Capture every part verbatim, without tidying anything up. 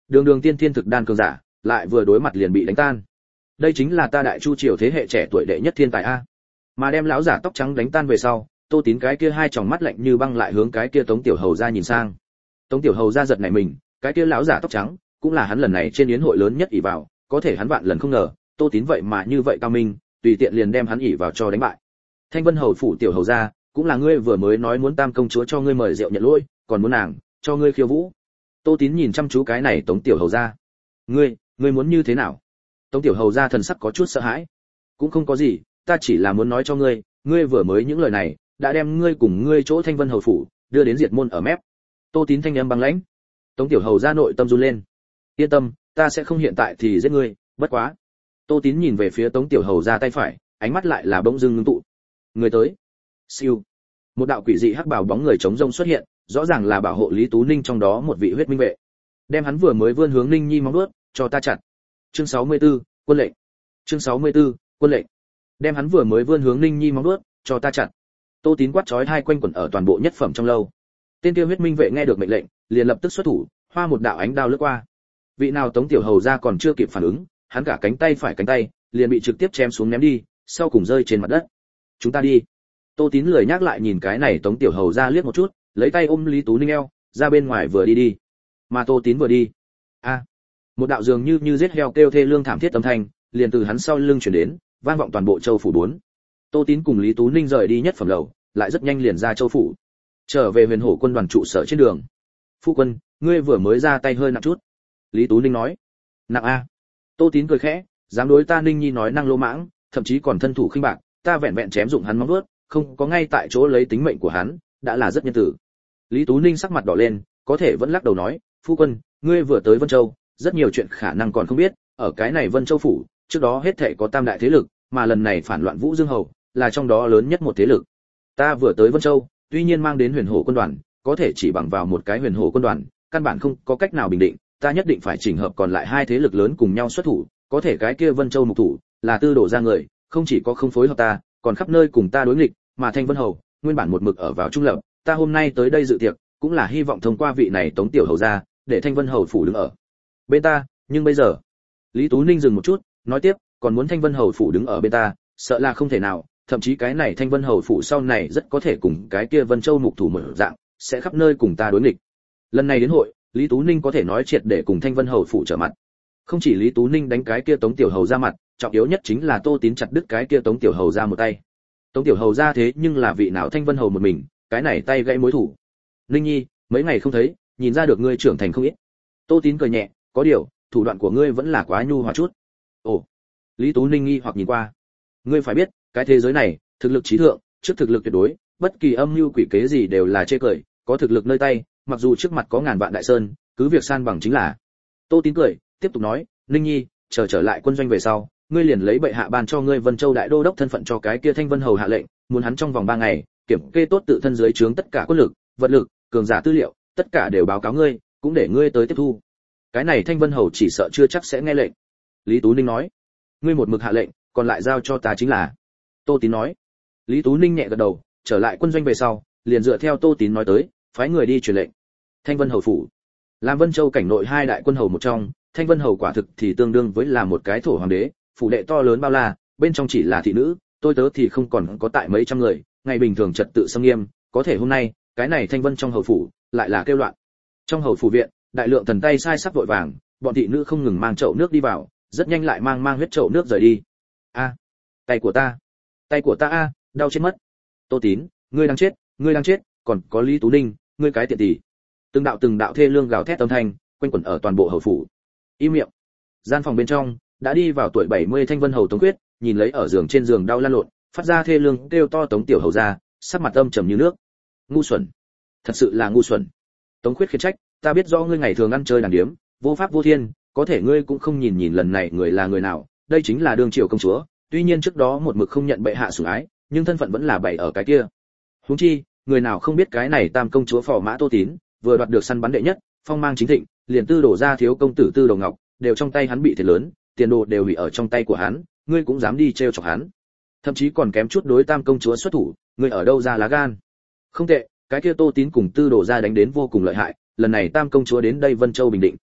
đường đường tiên thiên thực đan cường giả, lại vừa đối mặt liền bị đánh tan. Đây chính là ta Đại Chu triều thế hệ trẻ tuổi đệ nhất thiên tài a. Mà đem lão giả tóc trắng đánh tan về sau, Tô Tín cái kia hai tròng mắt lạnh như băng lại hướng cái kia Tống Tiểu Hầu ra nhìn sang. Tống Tiểu Hầu ra giật nảy mình, cái kia lão giả tóc trắng cũng là hắn lần này trên yến hội lớn nhất ỷ vào, có thể hắn vạn lần không ngờ, Tô Tín vậy mà như vậy cao minh, tùy tiện liền đem hắn ỷ vào cho đánh bại. Thanh Vân Hầu phủ Tiểu Hầu ra, cũng là ngươi vừa mới nói muốn Tam công chúa cho ngươi mời rượu nhận lỗi, còn muốn nàng cho ngươi khiêu vũ. Tô Tín nhìn chăm chú cái này Tống Tiểu Hầu ra. Ngươi, ngươi muốn như thế nào? Tống Tiểu Hầu ra thần sắc có chút sợ hãi. Cũng không có gì, ta chỉ là muốn nói cho ngươi, ngươi vừa mới những lời này đã đem ngươi cùng ngươi chỗ Thanh Vân Hầu phủ đưa đến diệt môn ở mép. Tô Tín thanh âm băng lãnh. Tống Tiểu Hầu ra nội tâm run lên. Yên tâm, ta sẽ không hiện tại thì giết ngươi, bất quá. Tô Tín nhìn về phía Tống Tiểu Hầu ra tay phải, ánh mắt lại là bỗng dưng ngưng tụ. Người tới. Siêu. Một đạo quỷ dị hắc bào bóng người chống rông xuất hiện, rõ ràng là bảo hộ Lý Tú Ninh trong đó một vị huyết minh vệ. Đem hắn vừa mới vươn hướng Ninh Nhi móng vuốt, cho ta chặt. Chương sáu mươi tư, quân lệnh. Chương sáu mươi tư, quân lệnh. Đem hắn vừa mới vươn hướng Ninh Nhi móng vuốt, cho ta chặt. Tô Tín quát chói hai quanh quẩn ở toàn bộ nhất phẩm trong lâu. Tên kia huyết minh vệ nghe được mệnh lệnh, liền lập tức xuất thủ, hoa một đạo ánh đao lướt qua. Vị nào Tống Tiểu Hầu ra còn chưa kịp phản ứng, hắn cả cánh tay phải cánh tay liền bị trực tiếp chém xuống ném đi, sau cùng rơi trên mặt đất. Chúng ta đi. Tô Tín lười nhắc lại nhìn cái này Tống Tiểu Hầu ra liếc một chút, lấy tay ôm Lý Tú Ninh eo, ra bên ngoài vừa đi đi. Mà Tô Tín vừa đi, a, một đạo dường như như giết heo kêu thê lương thảm thiết âm thanh, liền từ hắn sau lưng truyền đến, vang vọng toàn bộ châu phủ bốn. Tô Tín cùng Lý Tú Ninh rời đi nhất phẩm lầu, lại rất nhanh liền ra châu phủ, trở về Huyền Hổ quân đoàn trụ sở trên đường. Phu quân, ngươi vừa mới ra tay hơi nặng chút. Lý Tú Ninh nói. Nặng a? Tô Tín cười khẽ, dám đối ta Ninh Nhi nói năng lô mãng, thậm chí còn thân thủ khinh bạc, ta vẹn vẹn chém dụng hắn móng vuốt, không có ngay tại chỗ lấy tính mệnh của hắn, đã là rất nhân tử. Lý Tú Ninh sắc mặt đỏ lên, có thể vẫn lắc đầu nói, phu quân, ngươi vừa tới Vân Châu, rất nhiều chuyện khả năng còn không biết, ở cái này Vân Châu phủ, trước đó hết thảy có tam đại thế lực, mà lần này phản loạn Vũ Dương Hầu, là trong đó lớn nhất một thế lực. Ta vừa tới Vân Châu, tuy nhiên mang đến Huyền Hổ quân đoàn, có thể chỉ bằng vào một cái Huyền Hổ quân đoàn, căn bản không có cách nào bình định, ta nhất định phải chỉnh hợp còn lại hai thế lực lớn cùng nhau xuất thủ, có thể cái kia Vân Châu mục thủ, là Tư Đồ ra người, không chỉ có không phối hợp ta, còn khắp nơi cùng ta đối nghịch, mà Thanh Vân Hầu, nguyên bản một mực ở vào trung lập, ta hôm nay tới đây dự tiệc, cũng là hy vọng thông qua vị này Tống Tiểu Hầu ra, để Thanh Vân Hầu phủ đứng ở bên ta, nhưng bây giờ, Lý Tú Ninh dừng một chút, nói tiếp, còn muốn Thanh Vân Hầu phủ đứng ở bên ta, sợ là không thể nào, thậm chí cái này Thanh Vân Hầu phủ sau này rất có thể cùng cái kia Vân Châu mục thủ mở dạng, sẽ khắp nơi cùng ta đối nghịch. Lần này đến hội, Lý Tú Ninh có thể nói triệt để cùng Thanh Vân Hầu phủ trở mặt. Không chỉ Lý Tú Ninh đánh cái kia Tống Tiểu Hầu ra mặt, trọng yếu nhất chính là Tô Tín chặt đứt cái kia Tống Tiểu Hầu ra một tay. Tống Tiểu Hầu ra thế nhưng là vị nào Thanh Vân Hầu một mình, cái này tay gãy mối thủ. Ninh Nhi, mấy ngày không thấy, nhìn ra được ngươi trưởng thành không ít. Tô Tín cười nhẹ, có điều, thủ đoạn của ngươi vẫn là quá nhu hòa chút. Ồ. Lý Tú Ninh nghi hoặc nhìn qua. Ngươi phải biết, cái thế giới này, thực lực trí thượng, trước thực lực tuyệt đối, bất kỳ âm mưu quỷ kế gì đều là chê cười, có thực lực nơi tay, mặc dù trước mặt có ngàn vạn đại sơn, cứ việc san bằng chính là. Tô Tín cười, tiếp tục nói, Ninh Nhi, chờ trở lại quân doanh về sau, ngươi liền lấy bệ hạ ban cho ngươi Vân Châu đại đô đốc thân phận cho cái kia Thanh Vân Hầu hạ lệnh, muốn hắn trong vòng ba ngày, kiểm kê tốt tự thân dưới trướng tất cả quân lực, vật lực, cường giả tư liệu, tất cả đều báo cáo ngươi, cũng để ngươi tới tiếp thu. Cái này Thanh Vân Hầu chỉ sợ chưa chắc sẽ nghe lệnh. Lý Tú Ninh nói, ngươi một mực hạ lệnh, còn lại giao cho ta chính là. Tô Tín nói. Lý Tú Ninh nhẹ gật đầu, trở lại quân doanh về sau, liền dựa theo Tô Tín nói tới, phái người đi truyền lệnh. Thanh Vân Hầu phủ, làm Vân Châu cảnh nội hai đại quân hầu một trong, Thanh Vân Hầu quả thực thì tương đương với là một cái thổ hoàng đế, phủ đệ to lớn bao la, bên trong chỉ là thị nữ, tôi tớ thì không còn có tại mấy trăm người, ngày bình thường trật tự xâm nghiêm, có thể hôm nay, cái này Thanh Vân trong hầu phủ, lại là kêu loạn. Trong hầu phủ viện, đại lượng thần tay sai sắp vội vàng, bọn thị nữ không ngừng mang chậu nước đi vào, rất nhanh lại mang mang huyết chậu nước rời đi. A, tay của ta, tay của ta a, đau chết mất. Tô Tín, ngươi đang chết, ngươi đang chết, còn có Lý Tú Ninh, ngươi cái tiện tỷ. Từng đạo từng đạo thê lương gào thét âm thanh, quanh quẩn ở toàn bộ hầu phủ. Im miệng. Gian phòng bên trong, đã đi vào tuổi bảy mươi Thanh Vân Hầu Tống Quyết, nhìn lấy ở giường trên giường đau lăn lộn, phát ra thê lương kêu to Tống Tiểu Hầu ra, sắc mặt âm trầm như nước. Ngu xuẩn, thật sự là ngu xuẩn. Tống Quyết khiển trách, ta biết rõ ngươi ngày thường ăn chơi đàng điếm, vô pháp vô thiên, có thể ngươi cũng không nhìn nhìn lần này người là người nào, đây chính là đương triều công chúa, tuy nhiên trước đó một mực không nhận bệ hạ sủng ái, nhưng thân phận vẫn là bày ở cái kia. Huống chi, người nào không biết cái này Tam công chúa Phò Mã Tô Tín, vừa đoạt được săn bắn đệ nhất, phong mang chính thịnh, liền Tư Đồ ra thiếu công tử Tư Đồ Ngọc, đều trong tay hắn bị thiệt lớn, tiền đồ đều hủy ở trong tay của hắn, ngươi cũng dám đi trêu chọc hắn. Thậm chí còn kém chút đối Tam công chúa xuất thủ, ngươi ở đâu ra lá gan? Không tệ, cái kia Tô Tín cùng Tư Đồ ra đánh đến vô cùng lợi hại, lần này Tam công chúa đến đây Vân Châu bình định,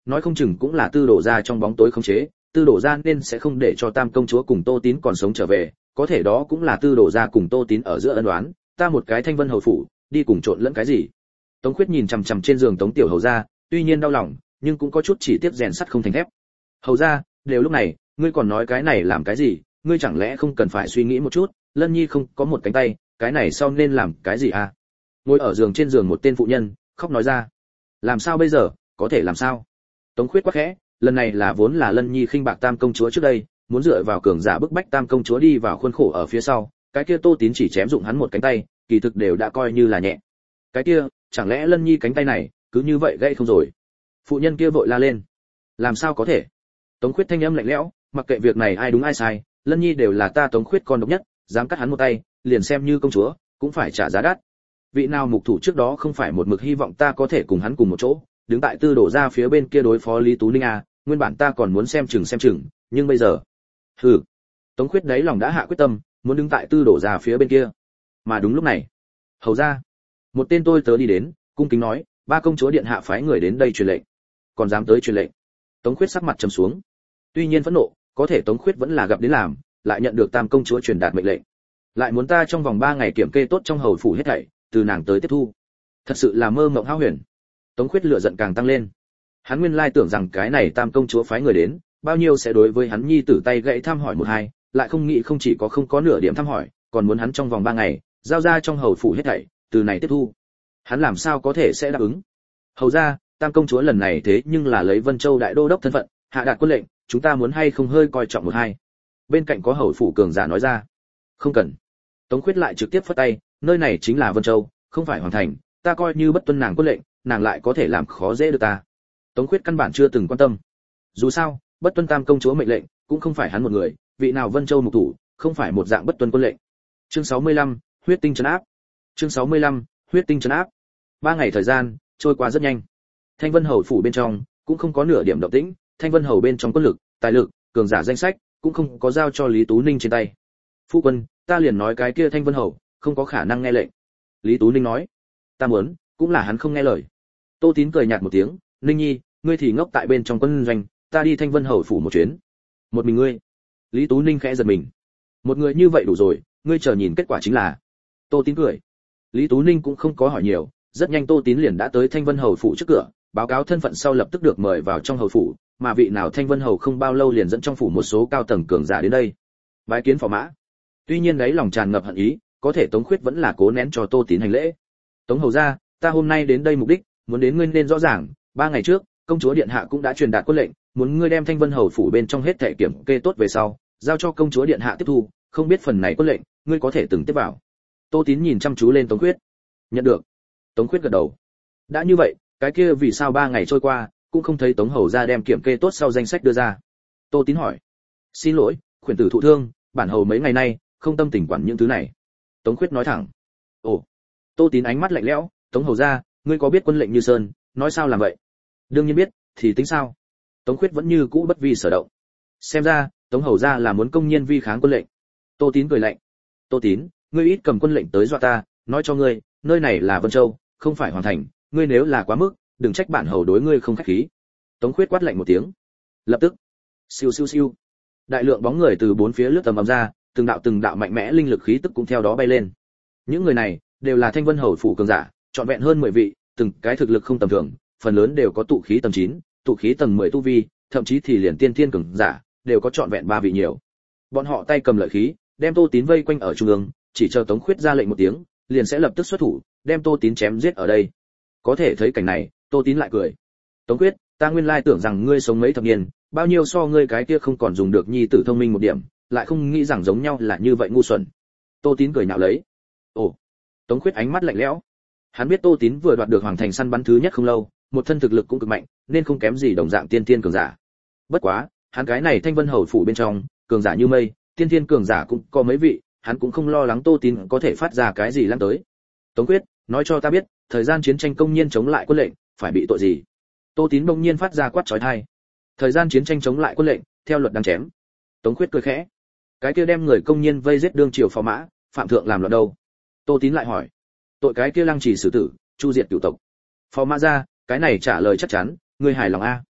nói không chừng cũng là Tư Đổ gia trong bóng tối khống chế, Tư Đổ gia nên sẽ không để cho Tam công chúa cùng Tô Tín còn sống trở về, có thể đó cũng là Tư Đổ gia cùng Tô Tín ở giữa ân oán, ta một cái Thanh Vân hầu phủ, đi cùng trộn lẫn cái gì? Tống Khuyết nhìn chằm chằm trên giường Tống tiểu hầu gia, tuy nhiên đau lòng, nhưng cũng có chút chỉ tiếc rèn sắt không thành thép. Hầu gia, đều lúc này, ngươi còn nói cái này làm cái gì? Ngươi chẳng lẽ không cần phải suy nghĩ một chút, Lân Nhi không có một cánh tay, cái này sau nên làm cái gì à? Ngồi ở giường trên giường một tên phụ nhân, khóc nói ra. Làm sao bây giờ, có thể làm sao? Tống Khuyết quá khẽ, lần này là vốn là Lân Nhi khinh bạc Tam công chúa trước đây, muốn dựa vào cường giả bức bách Tam công chúa đi vào khuôn khổ ở phía sau, cái kia Tô Tín chỉ chém dụng hắn một cánh tay, kỳ thực đều đã coi như là nhẹ. Cái kia, chẳng lẽ Lân Nhi cánh tay này cứ như vậy gãy không rồi? Phụ nhân kia vội la lên. Làm sao có thể? Tống Khuyết thanh âm lạnh lẽo, mặc kệ việc này ai đúng ai sai, Lân Nhi đều là ta Tống Khuyết con độc nhất, dám cắt hắn một tay, liền xem như công chúa, cũng phải trả giá đắt. Vị nào mục thủ trước đó không phải một mực hy vọng ta có thể cùng hắn cùng một chỗ, đứng tại Tư Đổ gia phía bên kia đối phó Lý Tú Ninh à, nguyên bản ta còn muốn xem chừng xem chừng, nhưng bây giờ, hừ. Tống Khuyết đấy lòng đã hạ quyết tâm, muốn đứng tại Tư Đổ gia phía bên kia. Mà đúng lúc này, hầu gia, một tên tôi tớ đi đến, cung kính nói, ba công chúa điện hạ phái người đến đây truyền lệnh. Còn dám tới truyền lệnh? Tống Khuyết sắc mặt trầm xuống. Tuy nhiên phẫn nộ, có thể Tống Khuyết vẫn là gặp đến làm, lại nhận được Tam công chúa truyền đạt mệnh lệnh. Lại muốn ta trong vòng ba ngày kiểm kê tốt trong hầu phủ hết thảy, từ nàng tới tiếp thu. Thật sự là mơ mộng hão huyền. Tống Khuyết lửa giận càng tăng lên. Hắn nguyên lai tưởng rằng cái này Tam công chúa phái người đến, bao nhiêu sẽ đối với hắn nhi tử tay gãy thăm hỏi một hai, lại không nghĩ không chỉ có không có nửa điểm thăm hỏi, còn muốn hắn trong vòng ba ngày, giao ra trong hầu phủ hết thảy, từ này tiếp thu. Hắn làm sao có thể sẽ đáp ứng? Hầu ra, Tam công chúa lần này thế nhưng là lấy Vân Châu đại đô đốc thân phận, hạ đạt quân lệnh, chúng ta muốn hay không hơi coi trọng một hai. Bên cạnh có hầu phủ cường giả nói ra. Không cần. Tống Khuyết lại trực tiếp phất tay, nơi này chính là Vân Châu, không phải hoàng thành, ta coi như bất tuân nàng quân lệnh, nàng lại có thể làm khó dễ được ta. Tống Khuyết căn bản chưa từng quan tâm. Dù sao, bất tuân Tam công chúa mệnh lệnh, cũng không phải hắn một người, vị nào Vân Châu mục thủ, không phải một dạng bất tuân quân lệnh. Chương sáu mươi lăm, huyết tinh trấn áp. Chương sáu mươi lăm, huyết tinh trấn áp. Ba ngày thời gian trôi qua rất nhanh. Thanh Vân hầu phủ bên trong cũng không có nửa điểm động tĩnh, Thanh Vân hầu bên trong quân lực, tài lực, cường giả danh sách cũng không có giao cho Lý Tú Ninh trên tay. Phu quân, ta liền nói cái kia Thanh Vân hầu không có khả năng nghe lệnh. Lý Tú Ninh nói. Ta muốn, cũng là hắn không nghe lời. Tô Tín cười nhạt một tiếng, Ninh Nhi, ngươi thì ngốc tại bên trong quân doanh, ta đi Thanh Vân hầu phủ một chuyến. Một mình ngươi? Lý Tú Ninh khẽ giật mình. Một người như vậy đủ rồi, ngươi chờ nhìn kết quả chính là. Tô Tín cười. Lý Tú Ninh cũng không có hỏi nhiều, rất nhanh Tô Tín liền đã tới Thanh Vân hầu phủ trước cửa, báo cáo thân phận sau lập tức được mời vào trong hầu phủ, mà vị nào Thanh Vân hầu không bao lâu liền dẫn trong phủ một số cao tầng cường giả đến đây. Bái kiến phò mã. Tuy nhiên đấy lòng tràn ngập hận ý, có thể Tống Khuyết vẫn là cố nén cho Tô Tín hành lễ. Tống hầu gia, ta hôm nay đến đây mục đích, muốn đến ngươi nên rõ ràng, ba ngày trước, công chúa điện hạ cũng đã truyền đạt quân lệnh, muốn ngươi đem Thanh Vân hầu phủ bên trong hết thảy kiểm kê tốt về sau, giao cho công chúa điện hạ tiếp thu, không biết phần này quân lệnh, ngươi có thể từng tiếp vào. Tô Tín nhìn chăm chú lên Tống Khuyết. Nhận được. Tống Khuyết gật đầu. Đã như vậy, cái kia vì sao ba ngày trôi qua, cũng không thấy Tống hầu gia đem kiểm kê tốt sau danh sách đưa ra? Tô Tín hỏi. Xin lỗi, khuyển tử thụ thương, bản hầu mấy ngày nay không tâm tình quản những thứ này. Tống Khuyết nói thẳng. Ồ. Tô Tín ánh mắt lạnh lẽo, Tống hầu gia, ngươi có biết quân lệnh Như Sơn, nói sao làm vậy? Đương nhiên biết, thì tính sao? Tống Khuyết vẫn như cũ bất vi sở động. Xem ra, Tống hầu gia là muốn công nhiên vi kháng quân lệnh. Tô Tín cười lạnh. Tô Tín, ngươi ít cầm quân lệnh tới dọa ta, nói cho ngươi, nơi này là Vân Châu, không phải hoàng thành, ngươi nếu là quá mức, đừng trách bản hầu đối ngươi không khách khí. Tống Khuyết quát lạnh một tiếng. Lập tức, siêu siêu siêu, đại lượng bóng người từ bốn phía lướt tầm ầm ra, từng đạo từng đạo mạnh mẽ linh lực khí tức cũng theo đó bay lên. Những người này đều là Thanh Vân hầu phủ cường giả, trọn vẹn hơn mười vị, từng cái thực lực không tầm thường, phần lớn đều có tụ khí tầng chín, tụ khí tầng mười tu vi, thậm chí thì liền tiên thiên cường giả đều có trọn vẹn ba vị nhiều. Bọn họ tay cầm lợi khí, đem Tô Tín vây quanh ở trung ương, chỉ chờ Tống Khuyết ra lệnh một tiếng, liền sẽ lập tức xuất thủ, đem Tô Tín chém giết ở đây. Có thể thấy cảnh này, Tô Tín lại cười. Tống Khuyết, ta nguyên lai tưởng rằng ngươi sống mấy thập niên, bao nhiêu so ngươi cái kia không còn dùng được nhi tử thông minh một điểm, lại không nghĩ rằng giống nhau là như vậy ngu xuẩn. Tô Tín cười nhạo lấy. Ồ. Tống Khuyết ánh mắt lạnh lẽo. Hắn biết Tô Tín vừa đoạt được hoàng thành săn bắn thứ nhất không lâu, một thân thực lực cũng cực mạnh, nên không kém gì đồng dạng tiên tiên cường giả. Bất quá, hắn cái này Thanh Vân hầu phủ bên trong, cường giả như mây, tiên tiên cường giả cũng có mấy vị, hắn cũng không lo lắng Tô Tín có thể phát ra cái gì lăng tới. Tống Quyết, nói cho ta biết, thời gian chiến tranh công nhiên chống lại quân lệnh, phải bị tội gì? Tô Tín bỗng nhiên phát ra quát chói tai. Thời gian chiến tranh chống lại quân lệnh, theo luật đang chém. Tống Quyết cười khẽ. Cái kia đem người công nhiên vây giết đương triều phò mã, phạm thượng làm loạn đâu? Tô Tín lại hỏi. Tội cái kia lăng trì xử tử, chu diệt cửu tộc. Phò mã ra, cái này trả lời chắc chắn, ngươi hài lòng a?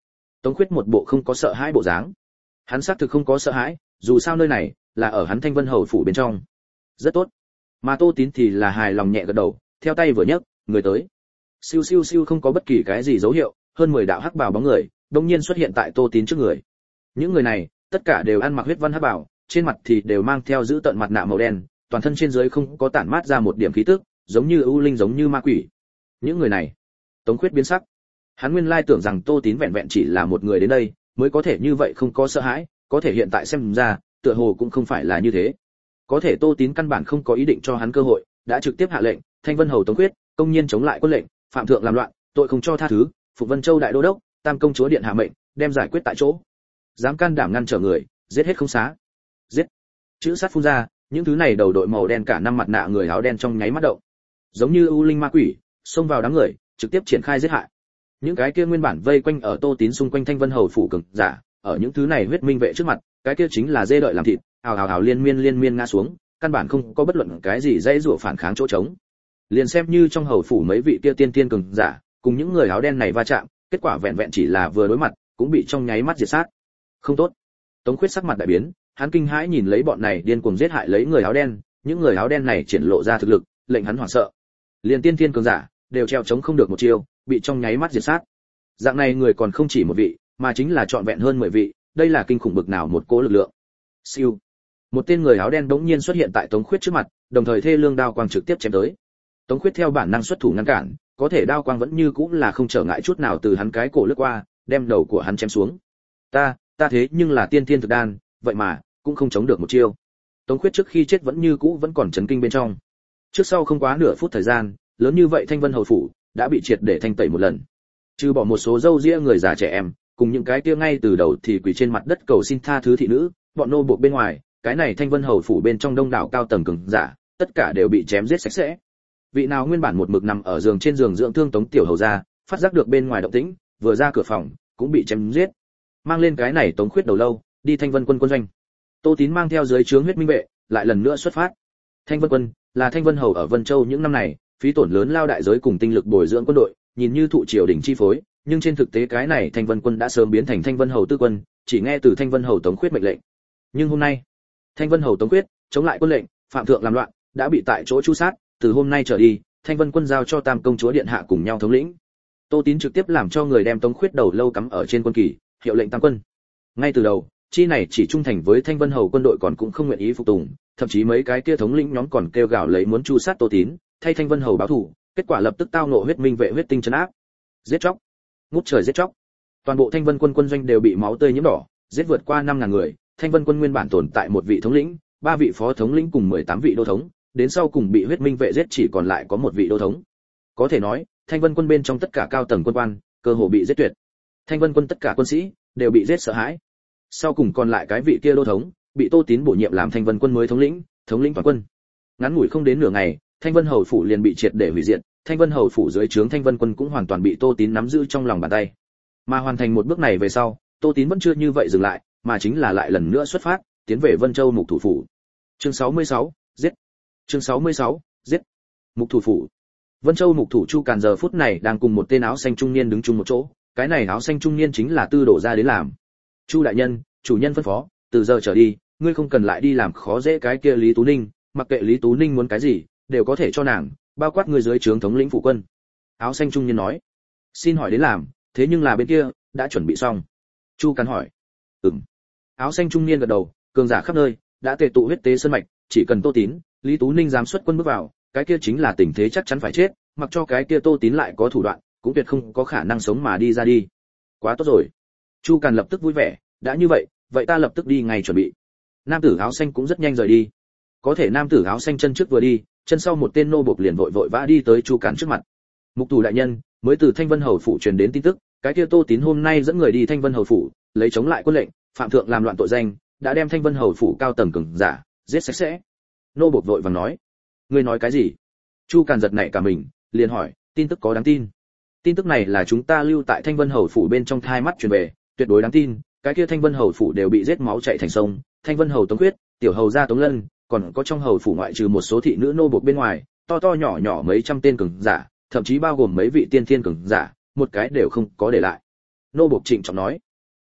Tống Khuyết một bộ không có sợ hãi bộ dáng. Hắn xác thực không có sợ hãi, dù sao nơi này là ở hắn Thanh Vân Hầu phủ bên trong. Rất tốt. Mà Tô Tín thì là hài lòng nhẹ gật đầu, theo tay vừa nhấc, người tới. Siêu siêu siêu không có bất kỳ cái gì dấu hiệu, hơn mười đạo hắc bào bóng người, đột nhiên xuất hiện tại Tô Tín trước người. Những người này, tất cả đều ăn mặc huyết văn hắc bào, trên mặt thì đều mang theo giữ tận mặt nạ màu đen, toàn thân trên dưới không có tản mát ra một điểm khí tức, giống như ưu linh giống như ma quỷ. Những người này, Tống Khuyết biến sắc. Hắn nguyên lai tưởng rằng Tô Tín vẹn vẹn chỉ là một người đến đây, mới có thể như vậy không có sợ hãi, có thể hiện tại xem ra, tựa hồ cũng không phải là như thế. Có thể Tô Tín căn bản không có ý định cho hắn cơ hội, đã trực tiếp hạ lệnh, Thanh Vân Hầu Tống Khuyết, công nhiên chống lại quân lệnh, phạm thượng làm loạn, tội không cho tha thứ, Phục Vân Châu đại đô đốc, Tam công chúa điện hạ mệnh, đem giải quyết tại chỗ. Dám can đảm ngăn trở người, giết hết không xá. Giết. Chữ sát phun ra, những thứ này đầu đội màu đen cả năm mặt nạ người áo đen trong nháy mắt động. Giống như u linh ma quỷ, xông vào đám người, trực tiếp triển khai giết hại. Những cái kia nguyên bản vây quanh ở Tô Tín xung quanh Thanh Vân Hầu phủ cường giả, ở những thứ này huyết minh vệ trước mặt, cái kia chính là dê đợi làm thịt, ào ào ào liên miên liên miên ngã xuống, căn bản không có bất luận cái gì dây rủa phản kháng chỗ trống. Liền xem như trong hầu phủ mấy vị kia tiên tiên cường giả, cùng những người áo đen này va chạm, kết quả vẹn vẹn chỉ là vừa đối mặt, cũng bị trong nháy mắt diệt sát. Không tốt. Tống Khuyết sắc mặt đại biến, hắn kinh hãi nhìn lấy bọn này điên cuồng giết hại lấy người áo đen, những người áo đen này triển lộ ra thực lực, lệnh hắn hoảng sợ. Liền tiên tiên cường giả đều treo chống không được một chiêu, bị trong nháy mắt diệt sát. Dạng này người còn không chỉ một vị, mà chính là trọn vẹn hơn mười vị, đây là kinh khủng bực nào một cỗ lực lượng. Siêu. Một tên người áo đen bỗng nhiên xuất hiện tại Tống Khuyết trước mặt, đồng thời thê lương đao quang trực tiếp chém tới. Tống Khuyết theo bản năng xuất thủ ngăn cản, có thể đao quang vẫn như cũng là không trở ngại chút nào từ hắn cái cổ lướt qua, đem đầu của hắn chém xuống. Ta, ta thế nhưng là tiên tiên thực đan, vậy mà cũng không chống được một chiêu. Tống Khuyết trước khi chết vẫn như cũ vẫn còn chấn kinh bên trong. Trước sau không quá nửa phút thời gian, lớn như vậy Thanh Vân Hầu phủ đã bị triệt để thanh tẩy một lần. Trừ bỏ một số dâu ria người già trẻ em, cùng những cái kia ngay từ đầu thì quỳ trên mặt đất cầu xin tha thứ thị nữ, bọn nô buộc bên ngoài, cái này Thanh Vân Hầu phủ bên trong đông đảo cao tầng cường giả, tất cả đều bị chém giết sạch sẽ. Vị nào nguyên bản một mực nằm ở giường trên giường dưỡng thương Tống tiểu hầu gia, phát giác được bên ngoài động tĩnh, vừa ra cửa phòng, cũng bị chém giết. Mang lên cái này Tống Khuyết đầu lâu, đi Thanh Vân quân quân doanh. Tô Tín mang theo dưới trướng huyết minh vệ, lại lần nữa xuất phát. Thanh Vân quân là Thanh Vân Hầu ở Vân Châu những năm này, phí tổn lớn lao đại giới cùng tinh lực bồi dưỡng quân đội, nhìn như thụ triều đình chi phối, nhưng trên thực tế cái này Thanh Vân quân đã sớm biến thành Thanh Vân Hầu tư quân, chỉ nghe từ Thanh Vân Hầu Tống Khuyết mệnh lệnh. Nhưng hôm nay, Thanh Vân Hầu Tống Khuyết chống lại quân lệnh, phạm thượng làm loạn, đã bị tại chỗ tru sát, từ hôm nay trở đi, Thanh Vân quân giao cho Tam công chúa điện hạ cùng nhau thống lĩnh. Tô Tín trực tiếp làm cho người đem Tống Khuyết đầu lâu cắm ở trên quân kỳ, hiệu lệnh Tam quân. Ngay từ đầu, chi này chỉ trung thành với Thanh Vân Hầu quân đội còn cũng không nguyện ý phục tùng, thậm chí mấy cái kia thống lĩnh nhóm còn kêu gào lấy muốn tru sát Tô Tín, thay Thanh Vân Hầu báo thù, kết quả lập tức tao nộ huyết minh vệ huyết tinh trấn áp. Giết chóc, ngút trời giết chóc. Toàn bộ Thanh Vân quân quân doanh đều bị máu tươi nhiễm đỏ, giết vượt qua năm ngàn người, Thanh Vân quân nguyên bản tồn tại một vị thống lĩnh, ba vị phó thống lĩnh cùng mười tám vị đô thống, đến sau cùng bị huyết minh vệ giết chỉ còn lại có một vị đô thống. Có thể nói, Thanh Vân quân bên trong tất cả cao tầng quân quan, cơ hồ bị giết tuyệt. Thanh Vân quân tất cả quân sĩ đều bị giết sợ hãi. Sau cùng còn lại cái vị kia đô thống, bị Tô Tín bổ nhiệm làm Thanh Vân quân mới thống lĩnh, thống lĩnh toàn quân. Ngắn ngủi không đến nửa ngày, Thanh Vân Hầu phủ liền bị triệt để hủy diệt, Thanh Vân Hầu phủ dưới trướng Thanh Vân quân cũng hoàn toàn bị Tô Tín nắm giữ trong lòng bàn tay. Mà hoàn thành một bước này về sau, Tô Tín vẫn chưa như vậy dừng lại, mà chính là lại lần nữa xuất phát, tiến về Vân Châu Mục thủ phủ. Chương sáu mươi sáu, giết. Chương sáu mươi sáu, giết. Mục thủ phủ. Vân Châu Mục thủ Chu Càn giờ phút này đang cùng một tên áo xanh trung niên đứng chung một chỗ, cái này áo xanh trung niên chính là Tư Đổ ra đến làm. Chu đại nhân, chủ nhân phân phó, từ giờ trở đi, ngươi không cần lại đi làm khó dễ cái kia Lý Tú Ninh, mặc kệ Lý Tú Ninh muốn cái gì, đều có thể cho nàng, bao quát người dưới trướng thống lĩnh phụ quân. Áo xanh trung niên nói. Xin hỏi đến làm, thế nhưng là bên kia đã chuẩn bị xong. Chu Càn hỏi. Ừm. Áo xanh trung niên gật đầu, cường giả khắp nơi đã tề tụ huyết tế sơn mạch, chỉ cần Tô Tín, Lý Tú Ninh dám xuất quân bước vào, cái kia chính là tình thế chắc chắn phải chết, mặc cho cái kia Tô Tín lại có thủ đoạn, cũng tuyệt không có khả năng sống mà đi ra đi. Quá tốt rồi. Chu Càn lập tức vui vẻ, đã như vậy, vậy ta lập tức đi ngay chuẩn bị. Nam tử áo xanh cũng rất nhanh rời đi. Có thể nam tử áo xanh chân trước vừa đi, chân sau một tên nô buộc liền vội vội vã đi tới Chu Càn trước mặt. Mục thủ đại nhân, mới từ Thanh Vân Hầu phủ truyền đến tin tức, cái kia Tô Tín hôm nay dẫn người đi Thanh Vân Hầu phủ, lấy chống lại quân lệnh, phạm thượng làm loạn tội danh, đã đem Thanh Vân Hầu phủ cao tầng cường giả giết sạch sẽ. Nô buộc vội vàng nói. Ngươi nói cái gì? Chu Càn giật nảy cả mình, liền hỏi, tin tức có đáng tin? Tin tức này là chúng ta lưu tại Thanh Vân Hầu phủ bên trong thai mắt truyền về, tuyệt đối đáng tin, cái kia Thanh Vân Hầu phủ đều bị giết máu chảy thành sông, Thanh Vân Hầu Tống Khuyết, tiểu hầu gia Tống Lân, còn có trong hầu phủ ngoại trừ một số thị nữ nô buộc bên ngoài, to to nhỏ nhỏ mấy trăm tên cường giả, thậm chí bao gồm mấy vị tiên thiên cường giả, một cái đều không có để lại. Nô buộc trịnh trọng nói.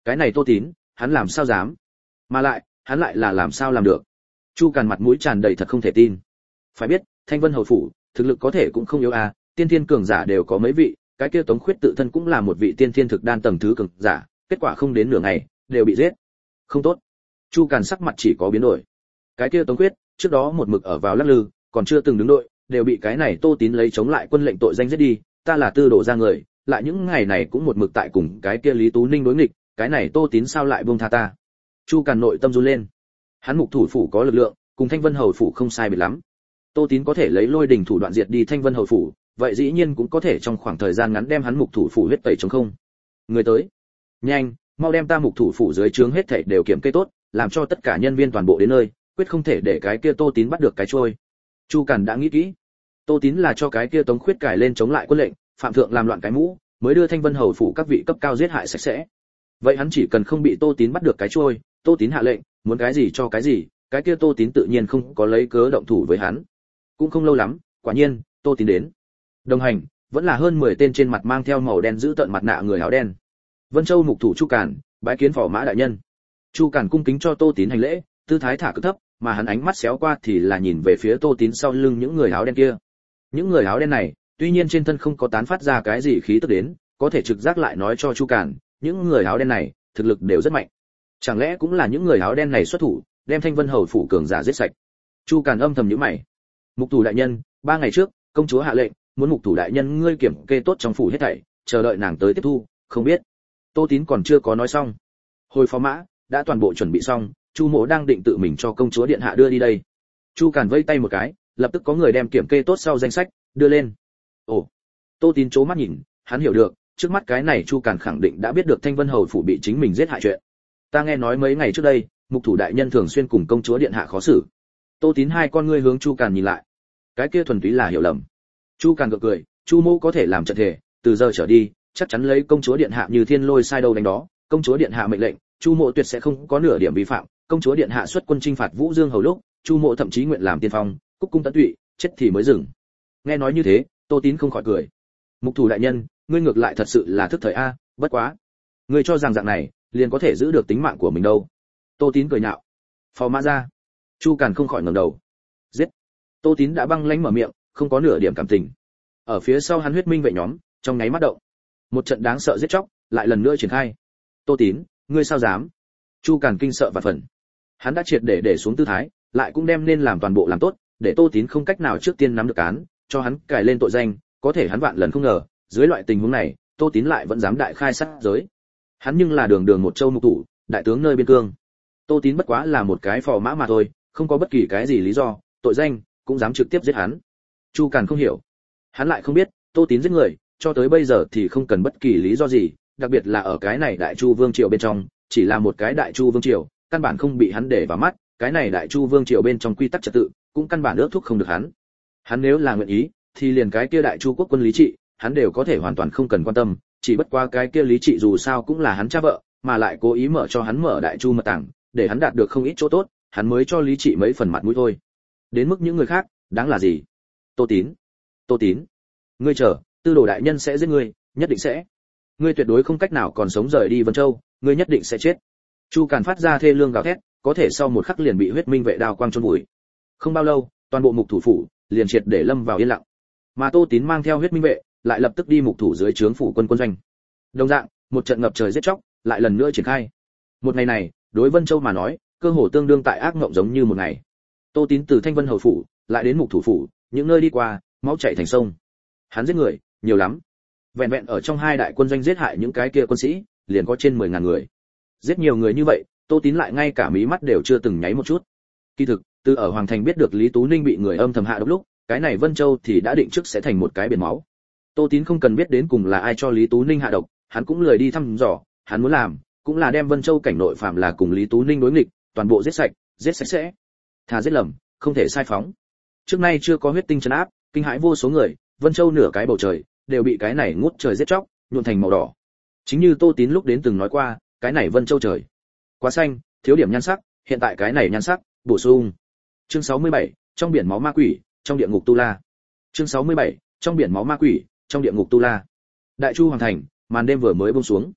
Cái này Tô Tín, hắn làm sao dám? Mà lại, hắn lại là làm sao làm được? Chu Càn mặt mũi tràn đầy thật không thể tin. Phải biết, Thanh Vân hầu phủ, thực lực có thể cũng không yếu à, tiên thiên cường giả đều có mấy vị, cái kia Tống Khuyết tự thân cũng là một vị tiên thiên thực đan tầng thứ cường giả, kết quả không đến nửa ngày, đều bị giết. Không tốt. Chu Càn sắc mặt chỉ có biến đổi. Cái kia Tống Khuyết, trước đó một mực ở vào lắc lư, còn chưa từng đứng đội, đều bị cái này Tô Tín lấy chống lại quân lệnh tội danh giết đi, ta là tư đồ ra người, lại những ngày này cũng một mực tại cùng cái kia Lý Tú Ninh đối nghịch, cái này Tô Tín sao lại buông tha ta? Chu Càn nội tâm run lên. Hắn Mục thủ phủ có lực lượng, cùng Thanh Vân hầu phủ không sai biệt lắm. Tô Tín có thể lấy lôi đình thủ đoạn diệt đi Thanh Vân hầu phủ, vậy dĩ nhiên cũng có thể trong khoảng thời gian ngắn đem hắn Mục thủ phủ huyết tẩy trống không. Người tới, nhanh, mau đem ta Mục thủ phủ dưới trướng hết thảy đều kiểm kê tốt, làm cho tất cả nhân viên toàn bộ đến nơi, quyết không thể để cái kia Tô Tín bắt được cái trôi. Chu Càn đã nghĩ kỹ. Tô Tín là cho cái kia Tống Khuyết cải lên chống lại quân lệnh, phạm thượng làm loạn cái mũ, mới đưa Thanh Vân hầu phủ các vị cấp cao giết hại sạch sẽ. Vậy hắn chỉ cần không bị Tô Tín bắt được cái trôi, Tô Tín hạ lệnh, muốn cái gì cho cái gì, cái kia Tô Tín tự nhiên không có lấy cớ động thủ với hắn. Cũng không lâu lắm, quả nhiên, Tô Tín đến. Đồng hành, vẫn là hơn mười tên trên mặt mang theo màu đen giữ tận mặt nạ người áo đen. Vân Châu Mục thủ Chu Càn, bái kiến phò mã đại nhân. Chu Càn cung kính cho Tô Tín hành lễ, tư thái thả cực thấp, mà hắn ánh mắt xéo qua thì là nhìn về phía Tô Tín sau lưng những người áo đen kia. Những người áo đen này, tuy nhiên trên thân không có tán phát ra cái gì khí tức đến, có thể trực giác lại nói cho Chu Càn, những người áo đen này, thực lực đều rất mạnh. Chẳng lẽ cũng là những người áo đen này xuất thủ, đem Thanh Vân hầu phủ cường giả giết sạch? Chu Càn âm thầm nhíu mày. Mục thủ đại nhân, ba ngày trước, công chúa hạ lệnh, muốn Mục thủ đại nhân ngươi kiểm kê tốt trong phủ hết thảy, chờ đợi nàng tới tiếp thu, không biết. Tô Tín còn chưa có nói xong. Hồi phó mã, đã toàn bộ chuẩn bị xong, Chu Mỗ đang định tự mình cho công chúa điện hạ đưa đi đây. Chu Càn vẫy tay một cái, lập tức có người đem kiểm kê tốt sau danh sách đưa lên. Ồ. Tô Tín chố mắt nhìn, hắn hiểu được, trước mắt cái này Chu Càn khẳng định đã biết được Thanh Vân hầu phủ bị chính mình giết hại chuyện. Ta nghe nói mấy ngày trước đây, Mục thủ đại nhân thường xuyên cùng công chúa điện hạ khó xử. Tô Tín hai con ngươi hướng Chu Càn nhìn lại. Cái kia thuần túy là hiểu lầm. Chu Càn gượng cười, Chu Mỗ có thể làm trận thể, từ giờ trở đi, chắc chắn lấy công chúa điện hạ như thiên lôi sai đâu đánh đó, công chúa điện hạ mệnh lệnh, Chu Mỗ tuyệt sẽ không có nửa điểm vi phạm, công chúa điện hạ xuất quân chinh phạt Vũ Dương hầu lúc, Chu Mỗ thậm chí nguyện làm tiên phong, cúc cung tận tụy, chết thì mới dừng. Nghe nói như thế, Tô Tín không khỏi cười. Mục thủ đại nhân, ngươi ngược lại thật sự là thức thời a, bất quá, ngươi cho rằng dạng này liền có thể giữ được tính mạng của mình đâu? Tô Tín cười nhạo. Phò mã ra. Chu Càn không khỏi ngẩng đầu. Giết. Tô Tín đã băng lãnh mở miệng, không có nửa điểm cảm tình. Ở phía sau hắn huyết minh vệ nhóm, trong nháy mắt động. Một trận đáng sợ giết chóc lại lần nữa triển khai. Tô Tín, ngươi sao dám? Chu Càn kinh sợ và phần. Hắn đã triệt để để xuống tư thái, lại cũng đem nên làm toàn bộ làm tốt, để Tô Tín không cách nào trước tiên nắm được án, cho hắn cài lên tội danh, có thể hắn vạn lần không ngờ, dưới loại tình huống này, Tô Tín lại vẫn dám đại khai sát giới. Hắn nhưng là đường đường một châu mục thủ, đại tướng nơi biên cương. Tô Tín bất quá là một cái phò mã mà thôi, không có bất kỳ cái gì lý do, tội danh cũng dám trực tiếp giết hắn. Chu Càn không hiểu. Hắn lại không biết, Tô Tín giết người, cho tới bây giờ thì không cần bất kỳ lý do gì, đặc biệt là ở cái này Đại Chu Vương triều bên trong, chỉ là một cái Đại Chu Vương triều, căn bản không bị hắn để vào mắt, cái này Đại Chu Vương triều bên trong quy tắc trật tự, cũng căn bản ước thúc không được hắn. Hắn nếu là nguyện ý, thì liền cái kia Đại Chu quốc quân lý trị, hắn đều có thể hoàn toàn không cần quan tâm, chỉ bất qua cái kia lý trị dù sao cũng là hắn cha vợ, mà lại cố ý mở cho hắn mở Đại Chu mật tàng, để hắn đạt được không ít chỗ tốt, hắn mới cho lý trị mấy phần mặt mũi thôi. Đến mức những người khác, đáng là gì? Tô Tín, Tô Tín, ngươi chờ, tư đồ đại nhân sẽ giết ngươi, nhất định sẽ. Ngươi tuyệt đối không cách nào còn sống rời đi Vân Châu, ngươi nhất định sẽ chết. Chu Càn phát ra thê lương gào thét, có thể sau một khắc liền bị huyết minh vệ đao quang chôn vùi. Không bao lâu, toàn bộ mục thủ phủ liền triệt để lâm vào yên lặng. Mà Tô Tín mang theo huyết minh vệ, lại lập tức đi mục thủ dưới trướng phủ quân quân doanh. Đồng dạng, một trận ngập trời giết chóc lại lần nữa triển khai. Một ngày này, đối Vân Châu mà nói, cơ hồ tương đương tại ác mộng giống như một ngày. Tô Tín từ Thanh Vân hầu phủ lại đến mục thủ phủ, những nơi đi qua, máu chảy thành sông. Hắn giết người nhiều lắm. Vẹn vẹn ở trong hai đại quân doanh giết hại những cái kia quân sĩ, liền có trên mười ngàn người. Giết nhiều người như vậy, Tô Tín lại ngay cả mí mắt đều chưa từng nháy một chút. Kỳ thực, từ ở Hoàng Thành biết được Lý Tú Ninh bị người âm thầm hạ độc lúc, cái này Vân Châu thì đã định trước sẽ thành một cái biển máu. Tô Tín không cần biết đến cùng là ai cho Lý Tú Ninh hạ độc, hắn cũng lười đi thăm dò, hắn muốn làm, cũng là đem Vân Châu cảnh nội phạm là cùng Lý Tú Ninh đối nghịch, toàn bộ giết sạch, giết sạch sẽ. Thà giết lầm, không thể sai phóng. Trước nay chưa có huyết tinh trấn áp, kinh hãi vô số người, Vân Châu nửa cái bầu trời đều bị cái này ngút trời giết chóc, nhuộm thành màu đỏ. Chính như Tô Tín lúc đến từng nói qua, cái này Vân Châu trời quá xanh, thiếu điểm nhan sắc, hiện tại cái này nhan sắc bổ sung. Chương sáu mươi bảy, trong biển máu ma quỷ, trong địa ngục tu la. Chương sáu mươi bảy, trong biển máu ma quỷ, trong địa ngục tu la. Đại Chu Hoàng Thành, màn đêm vừa mới buông xuống.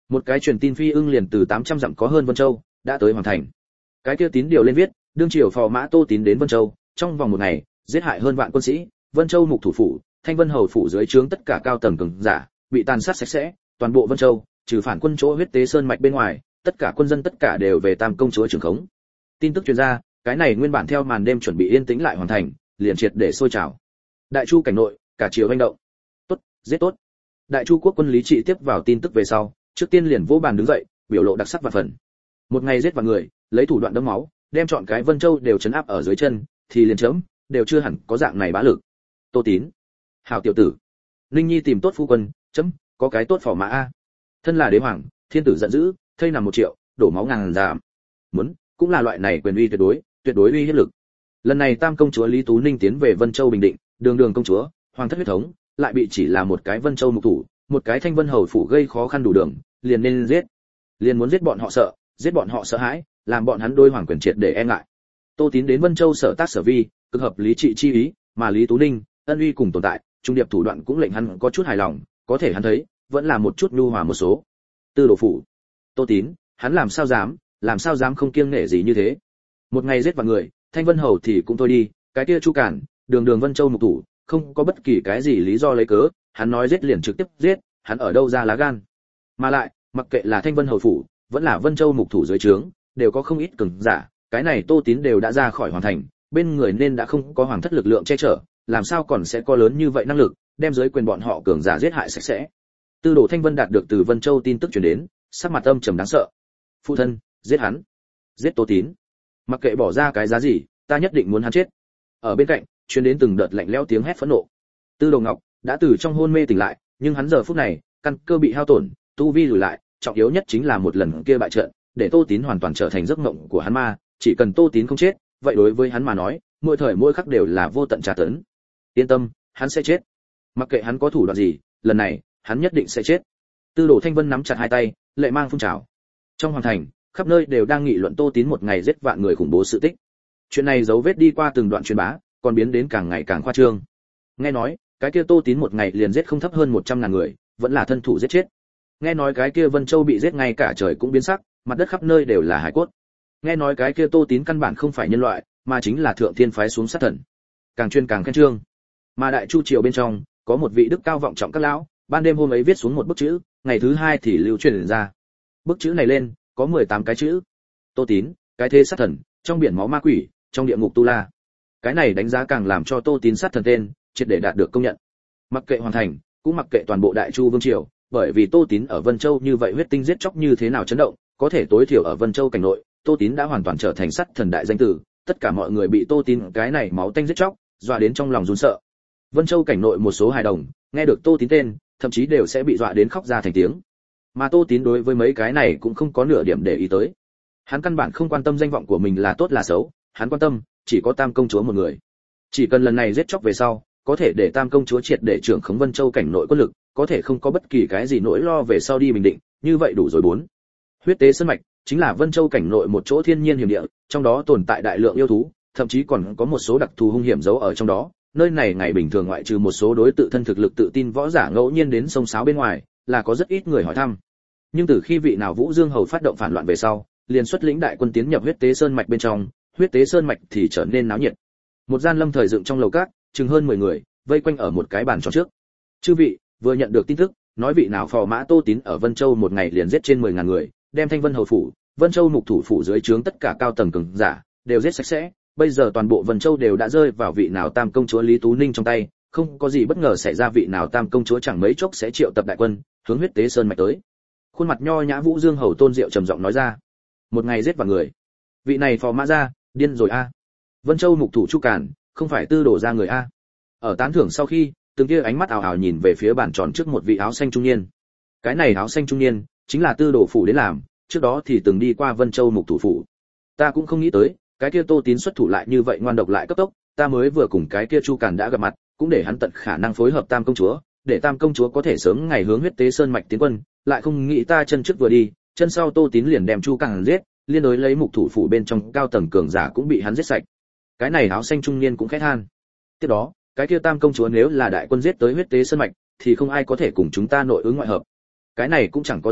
Một cái truyền tin phi ưng liền từ tám trăm dặm có hơn Vân Châu, đã tới hoàn thành. Cái kia tín điều lên viết, đương triều phò mã Tô Tín đến Vân Châu, trong vòng một ngày, giết hại hơn vạn quân sĩ, Vân Châu mục thủ phủ, Thanh Vân hầu phủ dưới trướng tất cả cao tầng cường giả, bị tàn sát sạch sẽ, toàn bộ Vân Châu, trừ phản quân chỗ huyết tế sơn mạch bên ngoài, tất cả quân dân tất cả đều về Tam công chúa trưởng khống. Tin tức truyền ra, cái này nguyên bản theo màn đêm chuẩn bị yên tĩnh lại hoàn thành, liền triệt để sôi trào. Đại Chu cảnh nội, cả triều hành động. Tốt, giết tốt. Đại Chu quốc quân Lý Trị tiếp vào tin tức về sau, trước tiên liền vỗ bàn đứng dậy, biểu lộ đặc sắc và phần. Một ngày giết vạn người, lấy thủ đoạn đẫm máu, đem chọn cái Vân Châu đều chấn áp ở dưới chân, thì liền chấm, đều chưa hẳn có dạng này bá lực. Tô Tín, hảo tiểu tử. Linh Nhi tìm tốt phu quân, chấm, có cái tốt phò mã a. Thân là đế hoàng, thiên tử giận dữ, thây nằm một triệu, đổ máu ngàn giảm. Muốn, cũng là loại này quyền uy tuyệt đối, tuyệt đối uy hiếp lực. Lần này Tam công chúa Lý Tú Ninh tiến về Vân Châu bình định, đường đường công chúa, hoàng thất huyết thống, lại bị chỉ là một cái Vân Châu mục thủ, một cái Thanh Vân hầu phủ gây khó khăn đủ đường, liền nên giết. Liền muốn giết bọn họ sợ, giết bọn họ sợ hãi, làm bọn hắn đôi hoàng quyền triệt để e ngại. Tô Tín đến Vân Châu sở tác sở vi, cực hợp Lý Trị chi ý, mà Lý Tú Ninh, ân uy cùng tồn tại, trung điệp thủ đoạn cũng lệnh hắn có chút hài lòng, có thể hắn thấy, vẫn là một chút nhu hòa một số. Tư đồ phủ, Tô Tín, hắn làm sao dám, làm sao dám không kiêng nể gì như thế. Một ngày giết vạn người, Thanh Vân hầu thì cũng thôi đi, cái kia Chu Cản, đường đường Vân Châu mục thủ, không có bất kỳ cái gì lý do lấy cớ, hắn nói giết liền trực tiếp giết, hắn ở đâu ra lá gan. Mà lại, mặc kệ là Thanh Vân hầu phủ, vẫn là Vân Châu mục thủ dưới trướng, đều có không ít cường giả, cái này Tô Tín đều đã ra khỏi hoàn thành, bên người nên đã không có hoàng thất lực lượng che chở, làm sao còn sẽ có lớn như vậy năng lực, đem dưới quyền bọn họ cường giả giết hại sạch sẽ. Tư đồ Thanh Vân đạt được từ Vân Châu tin tức truyền đến, sắc mặt âm trầm đáng sợ. Phụ thân, giết hắn, giết Tô Tín, mặc kệ bỏ ra cái giá gì, ta nhất định muốn hắn chết. Ở bên cạnh, truyền đến từng đợt lạnh lẽo tiếng hét phẫn nộ. Tư đồ Ngọc đã từ trong hôn mê tỉnh lại, nhưng hắn giờ phút này, căn cơ bị hao tổn, tu vi lùi lại, trọng yếu nhất chính là một lần kia bại trận, để Tô Tín hoàn toàn trở thành giấc mộng của hắn ma, chỉ cần Tô Tín không chết, vậy đối với hắn mà nói, mỗi thời mỗi khắc đều là vô tận tra tấn. Yên tâm, hắn sẽ chết. Mặc kệ hắn có thủ đoạn gì, lần này, hắn nhất định sẽ chết. Tư đồ Thanh Vân nắm chặt hai tay, lệ mang phun trào. Trong hoàng thành, khắp nơi đều đang nghị luận Tô Tín một ngày giết vạn người khủng bố sự tích. Chuyện này dấu vết đi qua từng đoạn truyền bá, còn biến đến càng ngày càng khoa trương. Nghe nói, cái kia Tô Tín một ngày liền giết không thấp hơn một trăm ngàn người, vẫn là thân thủ giết chết. Nghe nói cái kia Vân Châu bị giết ngay cả trời cũng biến sắc, mặt đất khắp nơi đều là hải cốt. Nghe nói cái kia Tô Tín căn bản không phải nhân loại, mà chính là thượng thiên phái xuống sát thần. Càng chuyên càng khen trương. Mà Đại Chu triều bên trong, có một vị đức cao vọng trọng các lão, ban đêm hôm ấy viết xuống một bức chữ, ngày thứ hai thì lưu truyền ra. Bức chữ này lên, có mười tám cái chữ. Tô Tín, cái thế sát thần, trong biển máu ma quỷ, trong địa ngục tu la. Cái này đánh giá càng làm cho Tô Tín sát thần tên, triệt để đạt được công nhận. Mặc kệ hoàn thành, cũng mặc kệ toàn bộ Đại Chu vương triều, bởi vì Tô Tín ở Vân Châu như vậy huyết tinh giết chóc như thế nào chấn động, có thể tối thiểu ở Vân Châu cảnh nội, Tô Tín đã hoàn toàn trở thành sát thần đại danh tử, tất cả mọi người bị Tô Tín cái này máu tanh giết chóc, dọa đến trong lòng run sợ. Vân Châu cảnh nội một số hài đồng, nghe được Tô Tín tên, thậm chí đều sẽ bị dọa đến khóc ra thành tiếng. Mà Tô Tín đối với mấy cái này cũng không có nửa điểm để ý tới. Hắn căn bản không quan tâm danh vọng của mình là tốt là xấu, hắn quan tâm chỉ có Tam công chúa một người. Chỉ cần lần này giết chóc về sau, có thể để Tam công chúa triệt để trưởng khống Vân Châu cảnh nội quân lực, có thể không có bất kỳ cái gì nỗi lo về sau đi bình định, như vậy đủ rồi bốn. Huyết tế sơn mạch chính là Vân Châu cảnh nội một chỗ thiên nhiên hiểm địa, trong đó tồn tại đại lượng yêu thú, thậm chí còn có một số đặc thù hung hiểm giấu ở trong đó. Nơi này ngày bình thường ngoại trừ một số đối tự thân thực lực tự tin võ giả ngẫu nhiên đến sông sáo bên ngoài, là có rất ít người hỏi thăm. Nhưng từ khi vị nào Vũ Dương hầu phát động phản loạn về sau, liền xuất lĩnh đại quân tiến nhập huyết tế sơn mạch bên trong, huyết tế sơn mạch thì trở nên náo nhiệt. Một gian lâm thời dựng trong lầu cát, chừng hơn mười người, vây quanh ở một cái bàn tròn trước. Chư vị, vừa nhận được tin tức, nói vị nào phò mã Tô Tín ở Vân Châu một ngày liền giết trên mười ngàn người, đem Thanh Vân hầu phủ, Vân Châu mục thủ phủ dưới trướng tất cả cao tầng cường giả đều giết sạch sẽ, bây giờ toàn bộ Vân Châu đều đã rơi vào vị nào Tam công chúa Lý Tú Ninh trong tay, không có gì bất ngờ xảy ra, vị nào Tam công chúa chẳng mấy chốc sẽ triệu tập đại quân, hướng huyết tế sơn mạch tới. Khuôn mặt nho nhã Vũ Dương hầu Tôn Diệu trầm giọng nói ra. Một ngày giết vạn người. Vị này phò mã ra, điên rồi a. Vân Châu mục thủ Chu Cản, không phải tư đổ ra người a. Ở tán thưởng sau khi, từng kia ánh mắt ảo ảo nhìn về phía bàn tròn trước một vị áo xanh trung niên. Cái này áo xanh trung niên chính là tư đồ phủ đến làm, trước đó thì từng đi qua Vân Châu mục thủ phủ. Ta cũng không nghĩ tới, cái kia Tô Tín xuất thủ lại như vậy ngoan độc lại cấp tốc, ta mới vừa cùng cái kia Chu Cản đã gặp mặt, cũng để hắn tận khả năng phối hợp Tam công chúa, để Tam công chúa có thể sớm ngày hướng huyết tế sơn mạch tiến quân, lại không nghĩ ta chân trước vừa đi, chân sau Tô Tín liền đem Chu Cản giết, liên đối lấy mục thủ phủ bên trong cao tầng cường giả cũng bị hắn giết sạch. Cái này áo xanh trung niên cũng khẽ than. Tiếp đó, cái kia Tam công chúa nếu là đại quân giết tới huyết tế sơn mạch, thì không ai có thể cùng chúng ta nội ứng ngoại hợp. Cái này cũng chẳng có gì,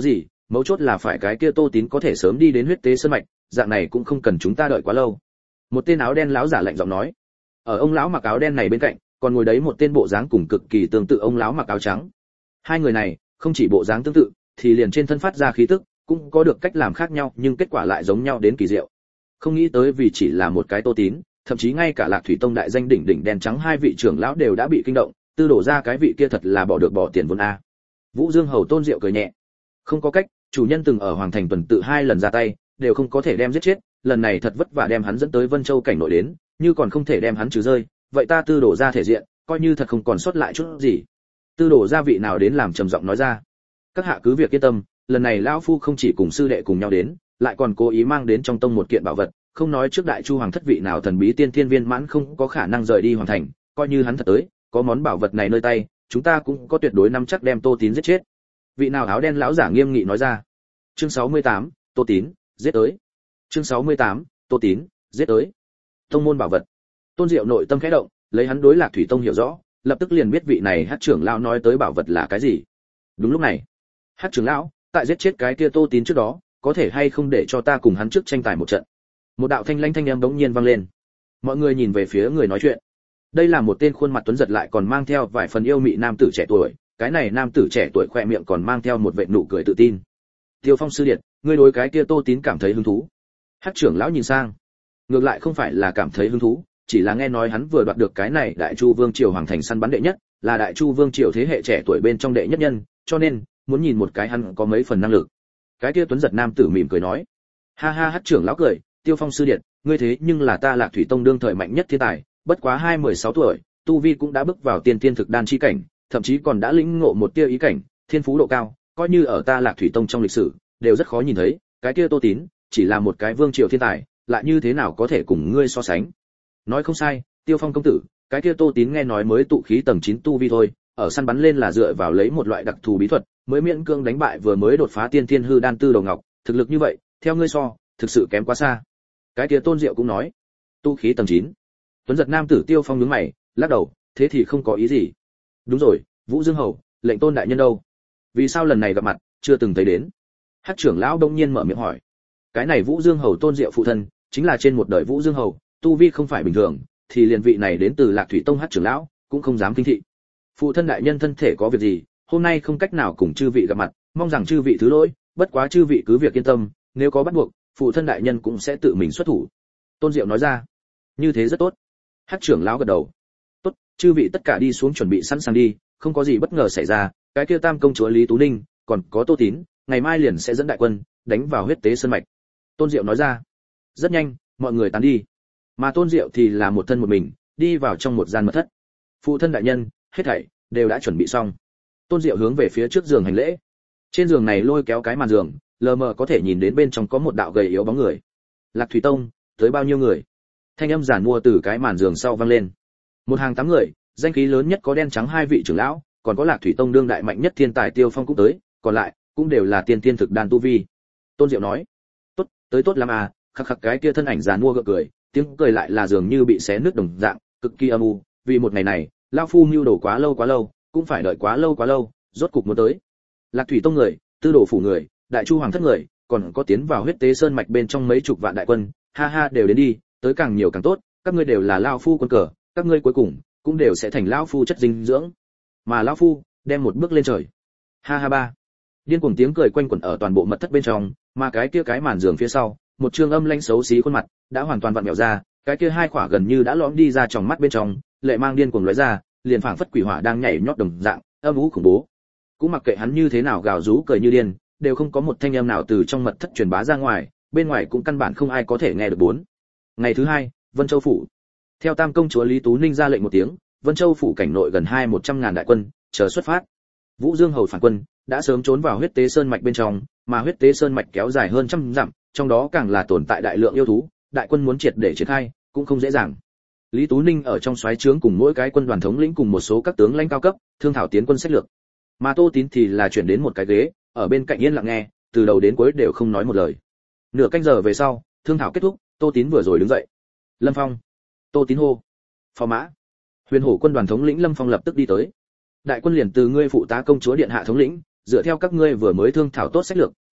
mấu chốt là phải cái kia Tô Tín có thể sớm đi đến huyết tế sơn mạch, dạng này cũng không cần chúng ta đợi quá lâu. Một tên áo đen lão giả lạnh giọng nói. Ở ông lão mặc áo đen này bên cạnh, còn ngồi đấy một tên bộ dáng cùng cực kỳ tương tự ông lão mặc áo trắng. Hai người này, không chỉ bộ dáng tương tự, thì liền trên thân phát ra khí tức, cũng có được cách làm khác nhau, nhưng kết quả lại giống nhau đến kỳ diệu. Không nghĩ tới vì chỉ là một cái Tô Tín, thậm chí ngay cả Lạc Thủy Tông đại danh đỉnh đỉnh đen trắng hai vị trưởng lão đều đã bị kinh động, tư đổ ra cái vị kia thật là bỏ được bỏ tiền vốn a. Vũ Dương Hầu Tôn Diệu cười nhẹ. Không có cách, chủ nhân từng ở Hoàng Thành tuần tự hai lần ra tay, đều không có thể đem giết chết, lần này thật vất vả đem hắn dẫn tới Vân Châu cảnh nội đến, như còn không thể đem hắn trừ rơi, vậy ta tư đổ ra thể diện, coi như thật không còn sót lại chút gì. Tư đổ ra vị nào đến làm trầm giọng nói ra. Các hạ cứ việc yên tâm, lần này lão phu không chỉ cùng sư đệ cùng nhau đến, lại còn cố ý mang đến trong tông một kiện bảo vật, không nói trước đại chu hoàng thất vị nào thần bí tiên thiên viên mãn không có khả năng rời đi Hoàng Thành, coi như hắn thật tới, có món bảo vật này nơi tay, chúng ta cũng có tuyệt đối nắm chắc đem Tô Tín giết chết. Vị nào áo đen lão giả nghiêm nghị nói ra. Chương sáu mươi tám, Tô Tín, giết tới. Chương sáu mươi tám, Tô Tín, giết tới. Tông môn bảo vật. Tôn Diệu nội tâm khẽ động, lấy hắn đối Lạc Thủy Tông hiểu rõ, lập tức liền biết vị này Hắc trưởng lão nói tới bảo vật là cái gì. Đúng lúc này, Hắc trưởng lão, tại giết chết cái kia Tô Tín trước đó, có thể hay không để cho ta cùng hắn trước tranh tài một trận. Một đạo thanh lãnh thanh âm bỗng nhiên vang lên. Mọi người nhìn về phía người nói chuyện. Đây là một tên khuôn mặt tuấn giật lại còn mang theo vài phần yêu mị nam tử trẻ tuổi, cái này nam tử trẻ tuổi khoe miệng còn mang theo một vệt nụ cười tự tin. Tiêu Phong sư điệt, ngươi đối cái kia Tô Tín cảm thấy hứng thú? Hắc trưởng lão nhìn sang, ngược lại không phải là cảm thấy hứng thú, chỉ là nghe nói hắn vừa đoạt được cái này Đại Chu Vương triều Hoàng Thành săn bắn đệ nhất, là Đại Chu Vương triều thế hệ trẻ tuổi bên trong đệ nhất nhân, cho nên muốn nhìn một cái hắn có mấy phần năng lực. Cái kia tuấn giật nam tử mỉm cười nói. Ha ha, Hắc trưởng lão cười, Tiêu Phong sư điệt, ngươi thế nhưng là ta Lạc Thủy Tông đương thời mạnh nhất thiên tài, bất quá hai mười sáu tuổi, tu vi cũng đã bước vào tiên tiên thực đan chi cảnh, thậm chí còn đã lĩnh ngộ một tia ý cảnh, thiên phú độ cao, coi như ở ta Lạc Thủy Tông trong lịch sử, đều rất khó nhìn thấy, cái kia Tô Tín, chỉ là một cái vương triều thiên tài, lại như thế nào có thể cùng ngươi so sánh. Nói không sai, Tiêu Phong công tử, cái kia Tô Tín nghe nói mới tụ khí tầng chín tu vi thôi, ở săn bắn lên là dựa vào lấy một loại đặc thù bí thuật, mới miễn cương đánh bại vừa mới đột phá tiên thiên hư đan tư đầu ngọc, thực lực như vậy, theo ngươi so, thực sự kém quá xa. Cái kia Tôn Diệu cũng nói, tu khí tầng chín. Tuấn giật nam tử Tiêu Phong nhướng mày, lắc đầu, thế thì không có ý gì. Đúng rồi, Vũ Dương Hầu, lệnh Tôn đại nhân đâu? Vì sao lần này gặp mặt, chưa từng thấy đến? Hắc trưởng lão đông nhiên mở miệng hỏi. Cái này Vũ Dương Hầu Tôn Diệu phụ thân, chính là trên một đời Vũ Dương Hầu, tu vi không phải bình thường, thì liền vị này đến từ Lạc Thủy Tông Hắc trưởng lão, cũng không dám kinh thị. Phụ thân đại nhân thân thể có việc gì, hôm nay không cách nào cùng chư vị gặp mặt, mong rằng chư vị thứ lỗi, bất quá chư vị cứ việc yên tâm, nếu có bắt buộc, phụ thân đại nhân cũng sẽ tự mình xuất thủ. Tôn Diệu nói ra. Như thế rất tốt. Hắc trưởng lão gật đầu. Tốt, chư vị tất cả đi xuống chuẩn bị sẵn sàng đi, không có gì bất ngờ xảy ra, cái kia Tam công chúa Lý Tú Ninh, còn có Tô Tín, ngày mai liền sẽ dẫn đại quân đánh vào huyết tế sơn mạch. Tôn Diệu nói ra. Rất nhanh, mọi người tán đi. Mà Tôn Diệu thì là một thân một mình, đi vào trong một gian mật thất. Phụ thân đại nhân, hết thảy đều đã chuẩn bị xong. Tôn Diệu hướng về phía trước giường hành lễ. Trên giường này lôi kéo cái màn giường, lờ mờ có thể nhìn đến bên trong có một đạo gầy yếu bóng người. Lạc Thủy Tông, tới bao nhiêu người? Thanh âm giản mua từ cái màn giường sau vang lên. Một hàng tám người, danh khí lớn nhất có đen trắng hai vị trưởng lão, còn có Lạc Thủy Tông đương đại mạnh nhất thiên tài Tiêu Phong cũng tới, còn lại cũng đều là tiên tiên thực đan tu vi. Tôn Diệu nói, tốt, tới tốt lắm à, khắc khắc cái kia thân ảnh giàn mua gượng cười, tiếng cười lại là dường như bị xé nứt đồng dạng, cực kỳ âm u, vì một ngày này, lão phu mưu đồ quá lâu quá lâu, cũng phải đợi quá lâu quá lâu, rốt cục muốn tới. Lạc Thủy Tông người, Tư Đồ phủ người, Đại Chu hoàng thất người, còn có tiến vào huyết tế sơn mạch bên trong mấy chục vạn đại quân, ha ha đều đến đi, tới càng nhiều càng tốt, các ngươi đều là lão phu quân cờ, các ngươi cuối cùng cũng đều sẽ thành lão phu chất dinh dưỡng. Mà lão phu đem một bước lên trời. Ha ha ba. Điên cuồng tiếng cười quanh quẩn ở toàn bộ mật thất bên trong, mà cái kia cái màn giường phía sau, một trương âm lãnh xấu xí khuôn mặt đã hoàn toàn vặn vẹo ra, cái kia hai khỏa gần như đã lõm đi ra tròng mắt bên trong, lệ mang điên cuồng lóe ra, liền phảng phất quỷ hỏa đang nhảy nhót đồng dạng, âm u khủng bố. Cũng mặc kệ hắn như thế nào gào rú cười như điên, đều không có một thanh âm nào từ trong mật thất truyền bá ra ngoài, bên ngoài cũng căn bản không ai có thể nghe được bốn. Ngày thứ hai, Vân Châu phủ. Theo Tam công chúa Lý Tú Ninh ra lệnh một tiếng, Vân Châu phủ cảnh nội gần hai một trăm ngàn đại quân chờ xuất phát. Vũ Dương hầu phản quân đã sớm trốn vào huyết tế sơn mạch bên trong, mà huyết tế sơn mạch kéo dài hơn trăm dặm, trong đó càng là tồn tại đại lượng yêu thú, đại quân muốn triệt để triển khai cũng không dễ dàng. Lý Tú Ninh ở trong soái trướng cùng mỗi cái quân đoàn thống lĩnh cùng một số các tướng lãnh cao cấp, thương thảo tiến quân sách lược. Mà Tô Tín thì là chuyển đến một cái ghế, ở bên cạnh yên lặng nghe, từ đầu đến cuối đều không nói một lời. Nửa canh giờ về sau, thương thảo kết thúc, Tô Tín vừa rồi đứng dậy. Lâm Phong. Tô Tín hô. Phò mã. Huyền Hổ quân đoàn thống lĩnh Lâm Phong lập tức đi tới. Đại quân liền từ ngươi phụ tá công chúa điện hạ thống lĩnh, dựa theo các ngươi vừa mới thương thảo tốt sách lược,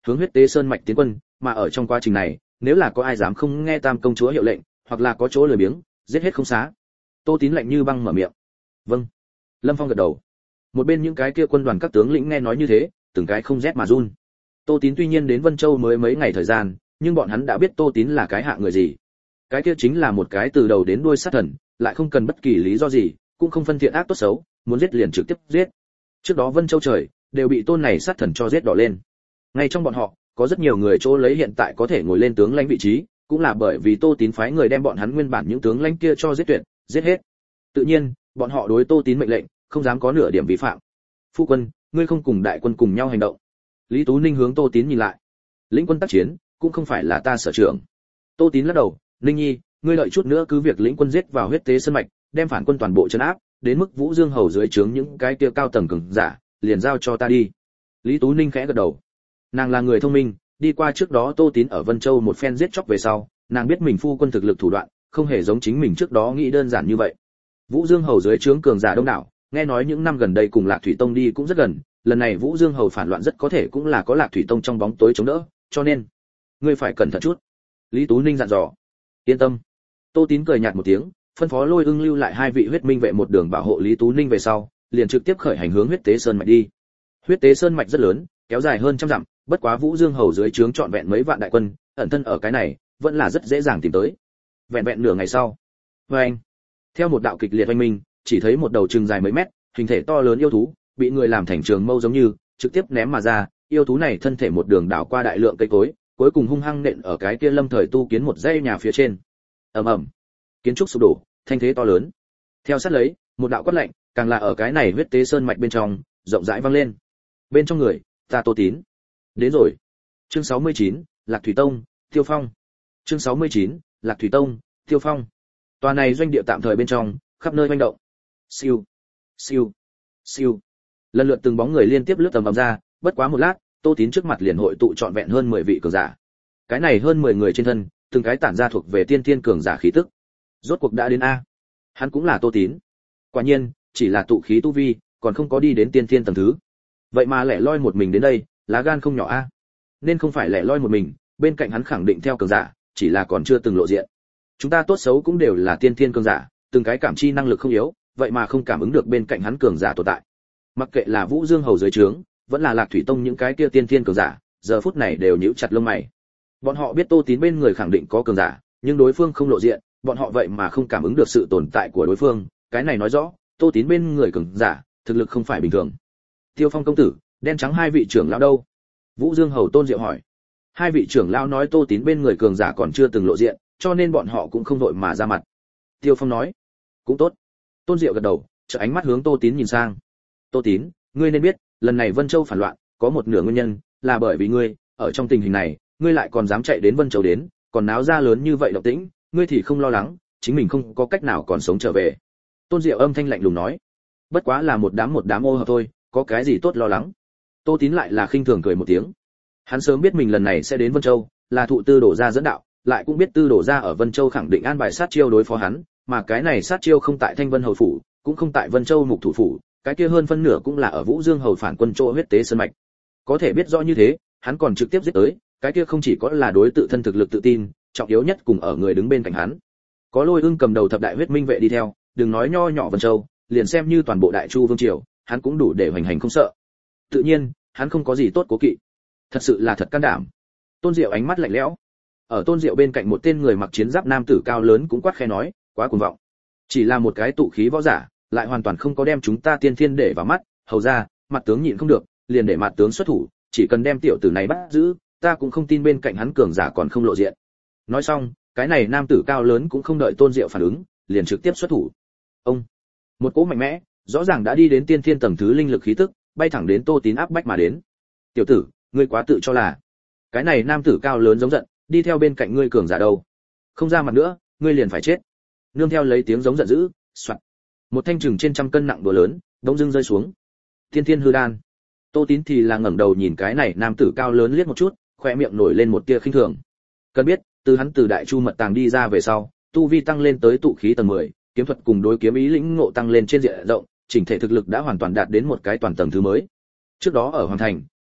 hướng huyết tế sơn mạch tiến quân, mà ở trong quá trình này, nếu là có ai dám không nghe Tam công chúa hiệu lệnh, hoặc là có chỗ lười biếng, giết hết không xá. Tô Tín lạnh như băng mở miệng. Vâng. Lâm Phong gật đầu. Một bên những cái kia quân đoàn các tướng lĩnh nghe nói như thế, từng cái không rét mà run. Tô Tín tuy nhiên đến Vân Châu mới mấy ngày thời gian, nhưng bọn hắn đã biết Tô Tín là cái hạ người gì. Cái kia chính là một cái từ đầu đến đuôi sát thần, lại không cần bất kỳ lý do gì, cũng không phân thiện ác tốt xấu, muốn giết liền trực tiếp giết. Trước đó Vân Châu trời đều bị tôn này sát thần cho giết đỏ lên. Ngay trong bọn họ, có rất nhiều người chỗ lấy hiện tại có thể ngồi lên tướng lãnh vị trí, cũng là bởi vì Tô Tín phái người đem bọn hắn nguyên bản những tướng lãnh kia cho giết tuyệt, giết hết. Tự nhiên, bọn họ đối Tô Tín mệnh lệnh, không dám có nửa điểm vi phạm. Phu quân, ngươi không cùng đại quân cùng nhau hành động. Lý Tú Ninh hướng Tô Tín nhìn lại. Lĩnh quân tác chiến, cũng không phải là ta sở trưởng. Tô Tín lắc đầu, Ninh Nhi, ngươi đợi chút nữa cứ việc lĩnh quân giết vào huyết tế sơn mạch, đem phản quân toàn bộ trấn áp, đến mức Vũ Dương hầu dưới trướng những cái kia cao tầng cường giả, liền giao cho ta đi. Lý Tú Ninh khẽ gật đầu. Nàng là người thông minh, đi qua trước đó Tô Tín ở Vân Châu một phen giết chóc về sau, nàng biết mình phu quân thực lực thủ đoạn, không hề giống chính mình trước đó nghĩ đơn giản như vậy. Vũ Dương hầu dưới trướng cường giả đông đảo, nghe nói những năm gần đây cùng Lạc Thủy Tông đi cũng rất gần, lần này Vũ Dương hầu phản loạn rất có thể cũng là có Lạc Thủy Tông trong bóng tối chống đỡ, cho nên ngươi phải cẩn thận chút. Lý Tú Ninh dặn dò. Yên tâm. Tô Tín cười nhạt một tiếng, phân phó Lôi Ưng lưu lại hai vị huyết minh vệ một đường bảo hộ Lý Tú Ninh về sau, liền trực tiếp khởi hành hướng huyết tế sơn mạch đi. Huyết tế sơn mạch rất lớn, kéo dài hơn trăm dặm, bất quá Vũ Dương hầu dưới trướng trọn vẹn mấy vạn đại quân, ẩn thân ở cái này, vẫn là rất dễ dàng tìm tới. Vẹn vẹn nửa ngày sau, anh, theo một đạo kịch liệt oanh minh, chỉ thấy một đầu chừng dài mấy mét, hình thể to lớn yêu thú, bị người làm thành trường mâu giống như, trực tiếp ném mà ra, yêu thú này thân thể một đường đảo qua đại lượng cây cối, cuối cùng hung hăng nện ở cái kia lâm thời tu kiến một dãy nhà phía trên. Ầm ầm, kiến trúc sụp đổ, thanh thế to lớn. Theo sát lấy, một đạo quát lạnh, càng là ở cái này huyết tế sơn mạch bên trong, rộng rãi vang lên. Bên trong người, ta Tô Tín. Đến rồi. Chương sáu mươi chín, Lạc Thủy Tông, Tiêu Phong. Chương sáu mươi chín, Lạc Thủy Tông, Tiêu Phong. Tòa này doanh địa tạm thời bên trong, khắp nơi hoành động. Siêu, siêu, siêu. Lần lượt từng bóng người liên tiếp lướt tầm ầm ra, bất quá một lát, Tô Tín trước mặt liền hội tụ trọn vẹn hơn mười vị cường giả. Cái này hơn mười người trên thân, từng cái tản ra thuộc về tiên thiên cường giả khí tức. Rốt cuộc đã đến a. Hắn cũng là Tô Tín. Quả nhiên, chỉ là tụ khí tu vi, còn không có đi đến tiên thiên tầng thứ. Vậy mà lẻ loi một mình đến đây, lá gan không nhỏ a. Nên không phải lẻ loi một mình, bên cạnh hắn khẳng định theo cường giả, chỉ là còn chưa từng lộ diện. Chúng ta tốt xấu cũng đều là tiên thiên cường giả, từng cái cảm chi năng lực không yếu, vậy mà không cảm ứng được bên cạnh hắn cường giả tồn tại. Mặc kệ là Vũ Dương hầu dưới trướng, vẫn là Lạc Thủy Tông những cái kia tiên thiên cường giả, giờ phút này đều nhíu chặt lông mày. Bọn họ biết Tô Tín bên người khẳng định có cường giả, nhưng đối phương không lộ diện, bọn họ vậy mà không cảm ứng được sự tồn tại của đối phương, cái này nói rõ, Tô Tín bên người cường giả, thực lực không phải bình thường. Tiêu Phong công tử, đen trắng hai vị trưởng lão đâu? Vũ Dương hầu Tôn Diệu hỏi. Hai vị trưởng lão nói Tô Tín bên người cường giả còn chưa từng lộ diện, cho nên bọn họ cũng không đội mà ra mặt. Tiêu Phong nói. Cũng tốt. Tôn Diệu gật đầu, trợ ánh mắt hướng Tô Tín nhìn sang. Tô Tín, ngươi nên biết, lần này Vân Châu phản loạn, có một nửa nguyên nhân là bởi vì ngươi, ở trong tình hình này, ngươi lại còn dám chạy đến Vân Châu đến, còn náo ra lớn như vậy động tĩnh, ngươi thì không lo lắng, chính mình không có cách nào còn sống trở về. Tôn Diệu âm thanh lạnh lùng nói. Bất quá là một đám một đám ô hợp thôi, có cái gì tốt lo lắng. Tô Tín lại là khinh thường cười một tiếng. Hắn sớm biết mình lần này sẽ đến Vân Châu, là thụ Tư Đổ gia dẫn đạo, lại cũng biết Tư Đổ gia ở Vân Châu khẳng định an bài sát chiêu đối phó hắn, mà cái này sát chiêu không tại Thanh Vân hầu phủ, cũng không tại Vân Châu mục thủ phủ, cái kia hơn phân nửa cũng là ở Vũ Dương hầu phản quân chỗ huyết tế sơn mạch. Có thể biết rõ như thế, hắn còn trực tiếp giết tới, cái kia không chỉ có là đối tự thân thực lực tự tin, trọng yếu nhất cùng ở người đứng bên cạnh hắn. Có Lôi Ưng cầm đầu thập đại huyết minh vệ đi theo, đừng nói nho nhỏ Vân Châu, liền xem như toàn bộ Đại Chu vương triều, hắn cũng đủ để hoành hành không sợ. Tự nhiên, hắn không có gì tốt cố kỵ. Thật sự là thật can đảm. Tôn Diệu ánh mắt lạnh lẽo. Ở Tôn Diệu bên cạnh một tên người mặc chiến giáp nam tử cao lớn cũng quát khẽ nói, quá cuồng vọng. Chỉ là một cái tụ khí võ giả, lại hoàn toàn không có đem chúng ta tiên thiên để vào mắt, hầu ra, mặt tướng nhịn không được, liền để mặt tướng xuất thủ, chỉ cần đem tiểu tử này bắt giữ, ta cũng không tin bên cạnh hắn cường giả còn không lộ diện. Nói xong, cái này nam tử cao lớn cũng không đợi Tôn Diệu phản ứng, liền trực tiếp xuất thủ. Ông, một cỗ mạnh mẽ, rõ ràng đã đi đến tiên thiên tầng thứ linh lực khí tức, bay thẳng đến Tô Tín áp bách mà đến. Tiểu tử, ngươi quá tự cho là. Cái này nam tử cao lớn giống giận, đi theo bên cạnh ngươi cường giả đâu? Không ra mặt nữa, ngươi liền phải chết. Nương theo lấy tiếng giống giận dữ, soạt. Một thanh chừng trên trăm cân nặng đũa lớn, đông dưng rơi xuống. Tiên thiên hư đan. Tô Tín thì là ngẩng đầu nhìn cái này nam tử cao lớn liếc một chút, khoe miệng nổi lên một tia khinh thường. Cần biết, từ hắn từ Đại Chu mật tàng đi ra về sau, tu vi tăng lên tới tụ khí tầng mười, kiếm thuật cùng đối kiếm ý lĩnh ngộ tăng lên trên diện rộng, chỉnh thể thực lực đã hoàn toàn đạt đến một cái toàn tầng thứ mới. Trước đó ở Hoàng Thành,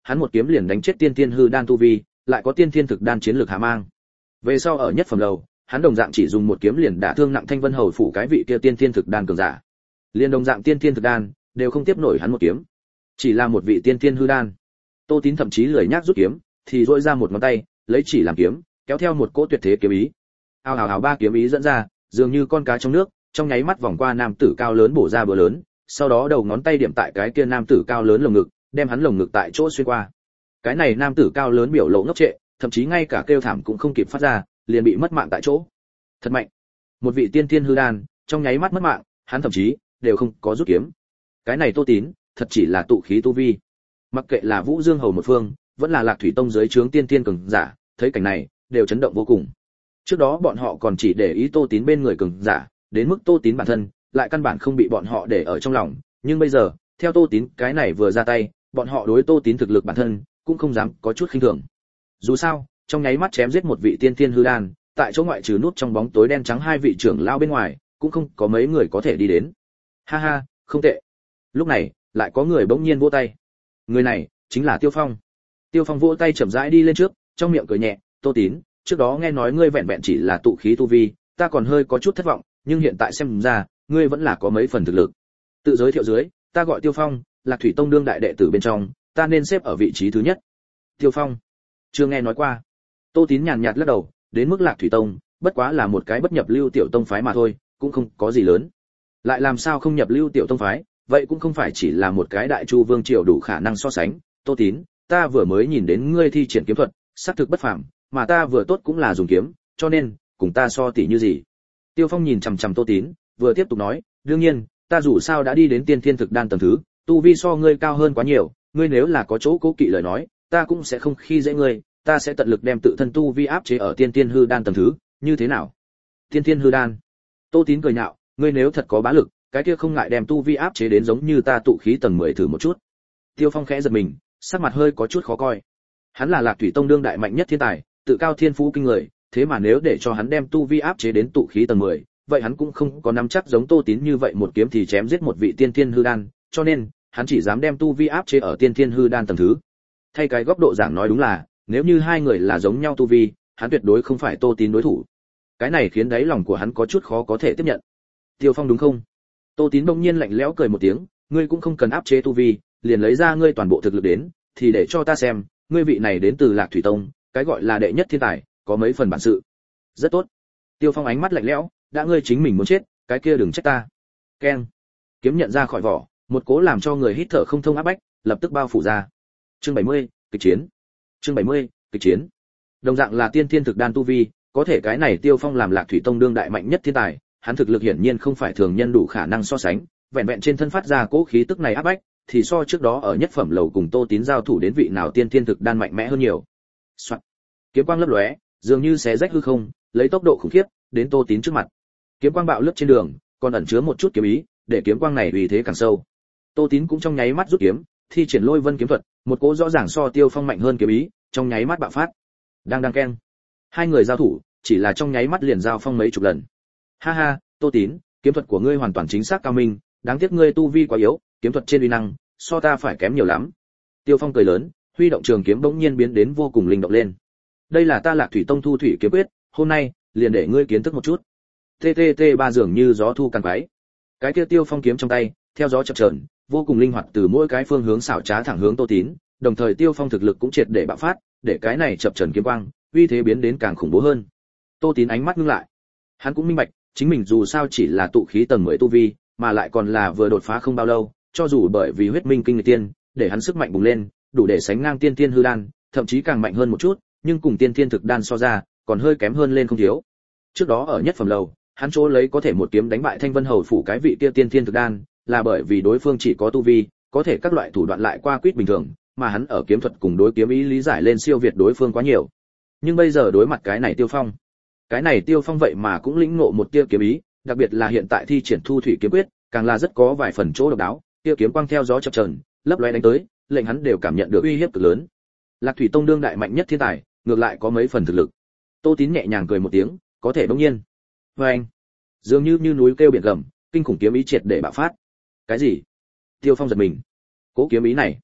hắn một kiếm liền đánh chết tiên thiên hư đan tu vi, lại có tiên thiên thực đan chiến lược hạ mang. Về sau ở nhất phẩm lầu, hắn đồng dạng chỉ dùng một kiếm liền đả thương nặng Thanh Vân Hầu phủ cái vị kia tiên thiên thực đan cường giả. Liên đồng dạng tiên thiên thực đan đều không tiếp nổi hắn một kiếm. Chỉ là một vị tiên thiên hư đan. Tô Tín thậm chí lười nhác rút kiếm, thì duỗi ra một ngón tay, lấy chỉ làm kiếm, kéo theo một cỗ tuyệt thế kiếm ý. Ào ào ào ba kiếm ý dẫn ra, dường như con cá trong nước, trong nháy mắt vòng qua nam tử cao lớn bổ ra bờ lớn, sau đó đầu ngón tay điểm tại cái kia nam tử cao lớn lồng ngực, đem hắn lồng ngực tại chỗ xuyên qua. Cái này nam tử cao lớn biểu lộ ngốc trệ, thậm chí ngay cả kêu thảm cũng không kịp phát ra, liền bị mất mạng tại chỗ. Thật mạnh. Một vị tiên thiên hư đan, trong nháy mắt mất mạng, hắn thậm chí đều không có rút kiếm. Cái này Tô Tín, thật chỉ là tụ khí tu vi. Mặc kệ là Vũ Dương Hầu một phương, vẫn là Lạc Thủy Tông dưới trướng tiên thiên cường giả, thấy cảnh này, đều chấn động vô cùng. Trước đó bọn họ còn chỉ để ý Tô Tín bên người cường giả, đến mức Tô Tín bản thân, lại căn bản không bị bọn họ để ở trong lòng, nhưng bây giờ, theo Tô Tín cái này vừa ra tay, bọn họ đối Tô Tín thực lực bản thân cũng không dám có chút khinh thường. Dù sao, trong nháy mắt chém giết một vị tiên thiên hư đan, tại chỗ ngoại trừ nút trong bóng tối đen trắng hai vị trưởng lao bên ngoài, cũng không có mấy người có thể đi đến. Ha ha, không tệ. Lúc này, lại có người bỗng nhiên vỗ tay. Người này chính là Tiêu Phong. Tiêu Phong vỗ tay chậm rãi đi lên trước, trong miệng cười nhẹ, "Tô Tín, trước đó nghe nói ngươi vẹn vẹn chỉ là tụ khí tu vi, ta còn hơi có chút thất vọng, nhưng hiện tại xem ra, ngươi vẫn là có mấy phần thực lực." Tự giới thiệu dưới, "Ta gọi Tiêu Phong, Lạc Thủy Tông đương đại đệ tử bên trong, ta nên xếp ở vị trí thứ nhất." Tiêu Phong, chưa nghe nói qua. Tô Tín nhàn nhạt lắc đầu, đến mức Lạc Thủy Tông, bất quá là một cái bất nhập lưu tiểu tông phái mà thôi, cũng không có gì lớn. Lại làm sao không nhập lưu tiểu tông phái, vậy cũng không phải chỉ là một cái đại chu vương triều đủ khả năng so sánh. Tô Tín, ta vừa mới nhìn đến ngươi thi triển kiếm thuật, xác thực bất phàm, mà ta vừa tốt cũng là dùng kiếm, cho nên, cùng ta so tỷ như gì. Tiêu Phong nhìn chằm chằm Tô Tín, vừa tiếp tục nói, đương nhiên, ta dù sao đã đi đến tiên thiên thực đan tầng thứ, tu vi so ngươi cao hơn quá nhiều, ngươi nếu là có chỗ cố kỵ lời nói, ta cũng sẽ không khi dễ ngươi, ta sẽ tận lực đem tự thân tu vi áp chế ở tiên thiên hư đan tầng thứ, như thế nào? Tiên thiên hư đan. Tô Tín cười nhạo, ngươi nếu thật có bá lực, cái kia không ngại đem tu vi áp chế đến giống như ta tụ khí tầng mười thử một chút. Tiêu Phong khẽ giật mình, sắc mặt hơi có chút khó coi. Hắn là Lạc Thủy Tông đương đại mạnh nhất thiên tài, tự cao thiên phú kinh người, thế mà nếu để cho hắn đem tu vi áp chế đến tụ khí tầng mười, vậy hắn cũng không có nắm chắc giống Tô Tín như vậy một kiếm thì chém giết một vị tiên thiên hư đan, cho nên, hắn chỉ dám đem tu vi áp chế ở tiên thiên hư đan tầng thứ. Thay cái góc độ giảng nói đúng là, nếu như hai người là giống nhau tu vi, hắn tuyệt đối không phải Tô Tín đối thủ. Cái này khiến đáy lòng của hắn có chút khó có thể tiếp nhận. Tiêu Phong đúng không? Tô Tín bỗng nhiên lạnh lẽo cười một tiếng, ngươi cũng không cần áp chế tu vi, liền lấy ra ngươi toàn bộ thực lực đến, thì để cho ta xem, ngươi vị này đến từ Lạc Thủy Tông, cái gọi là đệ nhất thiên tài, có mấy phần bản sự. Rất tốt. Tiêu Phong ánh mắt lạnh lẽo, đã ngươi chính mình muốn chết, cái kia đừng trách ta. Keng. Kiếm nhận ra khỏi vỏ, một cố làm cho người hít thở không thông áp bách, lập tức bao phủ ra. Chương bảy mươi, kịch chiến. Chương bảy mươi, kịch chiến. Đồng dạng là tiên thiên thực đan tu vi, có thể cái này Tiêu Phong làm Lạc Thủy Tông đương đại mạnh nhất thiên tài, hắn thực lực hiển nhiên không phải thường nhân đủ khả năng so sánh, vẹn vẹn trên thân phát ra cố khí tức này áp bách, thì so trước đó ở nhất phẩm lầu cùng Tô Tín giao thủ đến vị nào tiên thiên thực đan mạnh mẽ hơn nhiều. Soạn. Kiếm quang lấp lóe, dường như xé rách hư không, lấy tốc độ khủng khiếp, đến Tô Tín trước mặt. Kiếm quang bạo lướt trên đường, còn ẩn chứa một chút kiếm ý, để kiếm quang này uy thế càng sâu. Tô Tín cũng trong nháy mắt rút kiếm, thi triển Lôi Vân kiếm thuật, một cỗ rõ ràng so Tiêu Phong mạnh hơn kiếm ý, trong nháy mắt bạo phát. Đang đang keng. Hai người giao thủ, chỉ là trong nháy mắt liền giao phong mấy chục lần. Ha ha, Tô Tín, kiếm thuật của ngươi hoàn toàn chính xác cao minh, đáng tiếc ngươi tu vi quá yếu, kiếm thuật trên uy năng, so ta phải kém nhiều lắm. Tiêu Phong cười lớn, huy động trường kiếm bỗng nhiên biến đến vô cùng linh động lên. Đây là ta Lạc Thủy Tông thu thủy kiếm quyết, hôm nay, liền để ngươi kiến thức một chút. Tê tê tê ba dường như gió thu càng quái. Cái kia Tiêu Phong kiếm trong tay, theo gió chập chờn, vô cùng linh hoạt từ mỗi cái phương hướng xảo trá thẳng hướng Tô Tín, đồng thời Tiêu Phong thực lực cũng triệt để bạo phát, để cái này chập chờn kiếm quang, uy thế biến đến càng khủng bố hơn. Tô Tín ánh mắt ngưng lại. Hắn cũng minh bạch, chính mình dù sao chỉ là tụ khí tầng mười tu vi, mà lại còn là vừa đột phá không bao lâu, cho dù bởi vì huyết minh kinh người tiên, để hắn sức mạnh bùng lên, đủ để sánh ngang tiên tiên hư đan, thậm chí càng mạnh hơn một chút, nhưng cùng tiên tiên thực đan so ra, còn hơi kém hơn lên không thiếu. Trước đó ở nhất phẩm lầu, hắn chỗ lấy có thể một kiếm đánh bại Thanh Vân Hầu phủ cái vị kia tiên tiên thực đan, là bởi vì đối phương chỉ có tu vi, có thể các loại thủ đoạn lại qua quýt bình thường, mà hắn ở kiếm thuật cùng đối kiếm ý lý giải lên siêu việt đối phương quá nhiều. Nhưng bây giờ đối mặt cái này Tiêu Phong, cái này Tiêu Phong vậy mà cũng lĩnh ngộ một tia kiếm ý, đặc biệt là hiện tại thi triển thu thủy kiếm quyết, càng là rất có vài phần chỗ độc đáo, tia kiếm quang theo gió chập chờn, lấp lóe đánh tới, lệnh hắn đều cảm nhận được uy hiếp cực lớn. Lạc Thủy Tông đương đại mạnh nhất thiên tài, ngược lại có mấy phần thực lực. Tô Tín nhẹ nhàng cười một tiếng, có thể bỗng nhiên. Oeng, dường như như núi kêu biển gầm, kinh khủng kiếm ý triệt để bạo phát. Cái gì? Tiêu Phong giật mình. Cố kiếm ý này,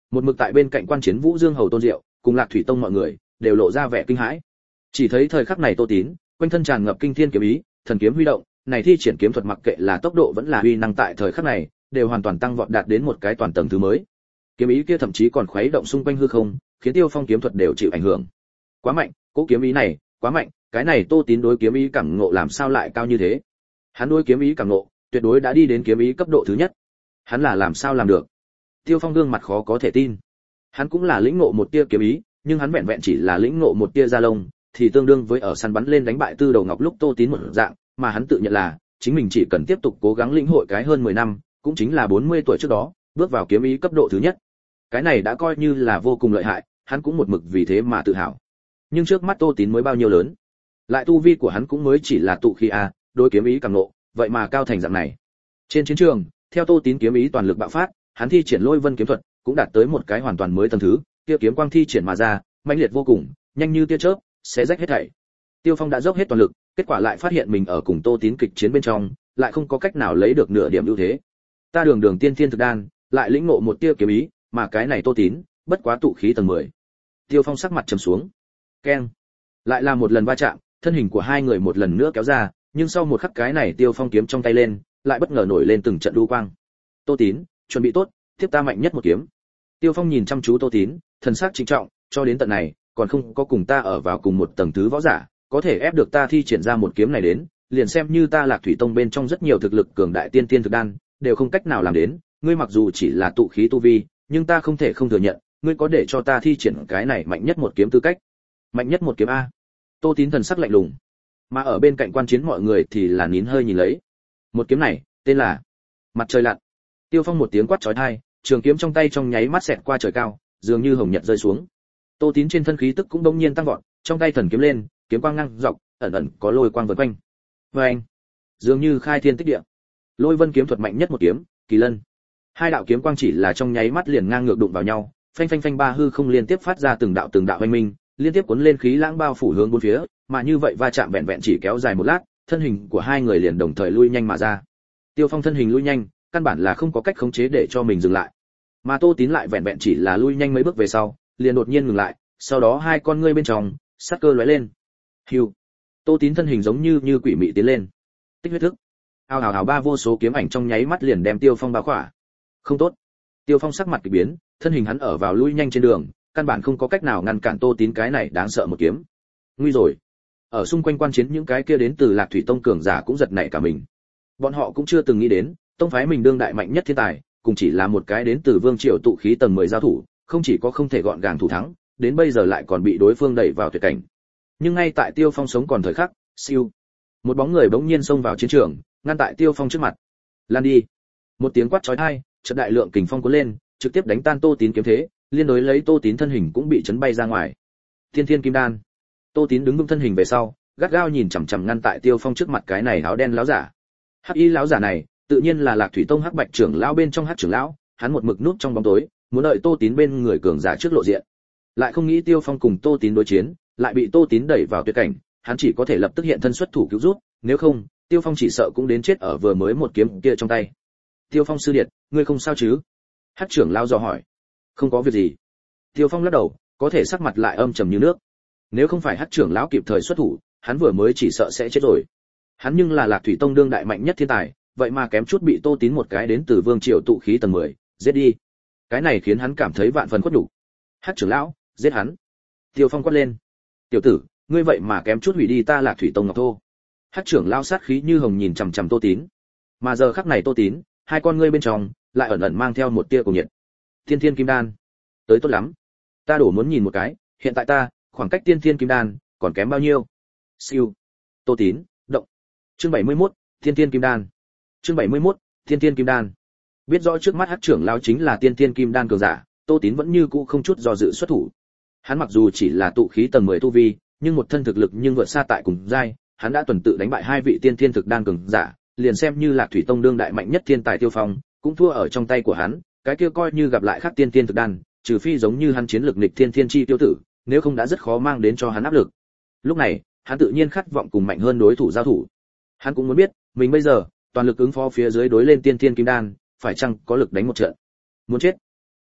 Một mực tại bên cạnh quan chiến Vũ Dương Hầu Tôn Diệu, cùng Lạc Thủy Tông mọi người đều lộ ra vẻ kinh hãi. Chỉ thấy thời khắc này Tô Tín, quanh thân tràn ngập kinh thiên kiếm ý, thần kiếm huy động, này thi triển kiếm thuật mặc kệ là tốc độ vẫn là uy năng tại thời khắc này, đều hoàn toàn tăng vọt đạt đến một cái toàn tầng thứ mới. Kiếm ý kia thậm chí còn khuấy động xung quanh hư không, khiến Tiêu Phong kiếm thuật đều chịu ảnh hưởng. Quá mạnh, cỗ kiếm ý này, quá mạnh, cái này Tô Tín đối kiếm ý cảm ngộ làm sao lại cao như thế? Hắn đối kiếm ý cảm ngộ, tuyệt đối đã đi đến kiếm ý cấp độ thứ nhất. Hắn là làm sao làm được? Tiêu Phong gương mặt khó có thể tin. Hắn cũng là lĩnh ngộ một tia kiếm ý, nhưng hắn vẹn vẹn chỉ là lĩnh ngộ một tia da lông, thì tương đương với ở săn bắn lên đánh bại Tư Đầu Ngọc lúc Tô Tín một dạng, mà hắn tự nhận là chính mình chỉ cần tiếp tục cố gắng lĩnh hội cái hơn mười năm, cũng chính là bốn mươi tuổi trước đó, bước vào kiếm ý cấp độ thứ nhất. Cái này đã coi như là vô cùng lợi hại, hắn cũng một mực vì thế mà tự hào. Nhưng trước mắt Tô Tín mới bao nhiêu lớn, lại tu vi của hắn cũng mới chỉ là tụ khí a, đối kiếm ý càng nộ, vậy mà cao thành dạng này. Trên chiến trường, theo Tô Tín kiếm ý toàn lực bạo phát, hắn thi triển Lôi Vân kiếm thuật, cũng đạt tới một cái hoàn toàn mới tầng thứ, kia kiếm quang thi triển mà ra, mãnh liệt vô cùng, nhanh như tia chớp, sẽ rách hết thảy. Tiêu Phong đã dốc hết toàn lực, kết quả lại phát hiện mình ở cùng Tô Tín kịch chiến bên trong, lại không có cách nào lấy được nửa điểm ưu thế. Ta đường đường tiên thiên thực đan, lại lĩnh ngộ một tia kiếm ý, mà cái này Tô Tín, bất quá tụ khí tầng mười. Tiêu Phong sắc mặt trầm xuống. Keng. Lại là một lần va chạm, thân hình của hai người một lần nữa kéo ra, nhưng sau một khắc cái này Tiêu Phong kiếm trong tay lên, lại bất ngờ nổi lên từng trận đu quang. Tô Tín, chuẩn bị tốt, tiếp ta mạnh nhất một kiếm. Tiêu Phong nhìn chăm chú Tô Tín, thần sắc trịnh trọng, cho đến tận này, còn không có cùng ta ở vào cùng một tầng thứ võ giả, có thể ép được ta thi triển ra một kiếm này đến, liền xem như ta Lạc Thủy Tông bên trong rất nhiều thực lực cường đại tiên tiên thực đan, đều không cách nào làm đến, ngươi mặc dù chỉ là tụ khí tu vi, nhưng ta không thể không thừa nhận, ngươi có để cho ta thi triển cái này mạnh nhất một kiếm tư cách. Mạnh nhất một kiếm a. Tô Tín thần sắc lạnh lùng, mà ở bên cạnh quan chiến mọi người thì là nín hơi nhìn lấy. Một kiếm này, tên là Mặt trời lặn. Tiêu Phong một tiếng quát chói tai, trường kiếm trong tay trong nháy mắt xẹt qua trời cao, dường như hồng nhật rơi xuống. Tô Tín trên thân khí tức cũng đống nhiên tăng vọt, trong tay thần kiếm lên, kiếm quang ngang dọc, ẩn ẩn có lôi quang vần quanh. Oeng, dường như khai thiên tích địa. Lôi Vân kiếm thuật mạnh nhất một kiếm, Kỳ Lân. Hai đạo kiếm quang chỉ là trong nháy mắt liền ngang ngược đụng vào nhau, phanh phanh phanh ba hư không liên tiếp phát ra từng đạo từng đạo oanh minh, liên tiếp cuốn lên khí lãng bao phủ hướng bốn phía, mà như vậy va chạm vẹn vẹn chỉ kéo dài một lát, thân hình của hai người liền đồng thời lui nhanh mà ra. Tiêu Phong thân hình lui nhanh, căn bản là không có cách khống chế để cho mình dừng lại. Mà Tô Tín lại vẹn vẹn chỉ là lui nhanh mấy bước về sau, liền đột nhiên ngừng lại, sau đó hai con ngươi bên trong sát cơ lóe lên. Hưu. Tô Tín thân hình giống như như quỷ mị tiến lên. Tích huyết thức. Ào ào ào ba vô số kiếm ảnh trong nháy mắt liền đem Tiêu Phong bao khỏa. Không tốt. Tiêu Phong sắc mặt kỳ biến, thân hình hắn ở vào lui nhanh trên đường, căn bản không có cách nào ngăn cản Tô Tín cái này đáng sợ một kiếm. Nguy rồi. Ở xung quanh quan chiến những cái kia đến từ Lạc Thủy Tông cường giả cũng giật nảy cả mình. Bọn họ cũng chưa từng nghĩ đến, tông phái mình đương đại mạnh nhất thiên tài, cùng chỉ là một cái đến từ Vương Triều tụ khí tầng mười giao thủ, không chỉ có không thể gọn gàng thủ thắng, đến bây giờ lại còn bị đối phương đẩy vào tuyệt cảnh. Nhưng ngay tại Tiêu Phong sống còn thời khắc, siêu, một bóng người bỗng nhiên xông vào chiến trường, ngăn tại Tiêu Phong trước mặt. Lan đi! Một tiếng quát chói tai, chợt đại lượng kình phong cuốn lên, trực tiếp đánh tan Tô Tín kiếm thế, liên đối lấy Tô Tín thân hình cũng bị chấn bay ra ngoài. Thiên Thiên Kim Đan. Tô Tín đứng vững thân hình về sau, gắt gao nhìn chằm chằm ngăn tại Tiêu Phong trước mặt cái này áo đen lão giả. Hắc y lão giả này, tự nhiên là Lạc Thủy Tông Hắc Bạch trưởng lão bên trong Hắc trưởng lão, hắn một mực núp trong bóng tối, muốn đợi Tô Tín bên người cường giả trước lộ diện. Lại không nghĩ Tiêu Phong cùng Tô Tín đối chiến, lại bị Tô Tín đẩy vào tuyệt cảnh, hắn chỉ có thể lập tức hiện thân xuất thủ cứu giúp, nếu không, Tiêu Phong chỉ sợ cũng đến chết ở vừa mới một kiếm kia trong tay. Tiêu Phong sư điệt, ngươi không sao chứ? Hắc trưởng lão dò hỏi. Không có việc gì. Tiêu Phong lắc đầu, có thể sắc mặt lại âm trầm như nước. Nếu không phải Hắc trưởng lão kịp thời xuất thủ, hắn vừa mới chỉ sợ sẽ chết rồi. Hắn nhưng là Lạc Thủy Tông đương đại mạnh nhất thiên tài, vậy mà kém chút bị Tô Tín một cái đến từ Vương Triều tụ khí tầng mười, giết đi. Cái này khiến hắn cảm thấy vạn phần khuất nhục. Hắc trưởng lão, giết hắn. Tiêu Phong quát lên. Tiểu tử, ngươi vậy mà kém chút hủy đi ta Lạc Thủy Tông ngọc thô. Hắc trưởng lão sát khí như hồng nhìn chằm chằm Tô Tín. Mà giờ khắc này Tô Tín, hai con ngươi bên trong lại ẩn ẩn mang theo một tia cổ nhiệt. Tiên Thiên Kim Đan, tới tốt lắm. Ta đổ muốn nhìn một cái, hiện tại ta, khoảng cách Tiên Thiên Kim Đan còn kém bao nhiêu? Siêu. Tô Tín, động. Chương bảy mươi mốt, Tiên Thiên Kim Đan. Chương bảy mươi mốt, Tiên Thiên Kim Đan. Biết rõ trước mắt Hắc trưởng lão chính là Tiên Thiên Kim Đan cường giả, Tô Tín vẫn như cũ không chút do dự xuất thủ. Hắn mặc dù chỉ là tụ khí tầng mười tu vi, nhưng một thân thực lực nhưng vượt xa tại cùng giai, hắn đã tuần tự đánh bại hai vị tiên thiên thực đan cường giả, liền xem như Lạc Thủy Tông đương đại mạnh nhất thiên tài Tiêu Phong, cũng thua ở trong tay của hắn, cái kia coi như gặp lại khác tiên thiên thực đan, trừ phi giống như hắn chiến lực nghịch thiên thiên chi tiêu tử, nếu không đã rất khó mang đến cho hắn áp lực. Lúc này, hắn tự nhiên khát vọng cùng mạnh hơn đối thủ giao thủ. Hắn cũng muốn biết, mình bây giờ toàn lực ứng phó phía dưới đối lên tiên thiên kim đan, phải chăng có lực đánh một trận. Muốn chết.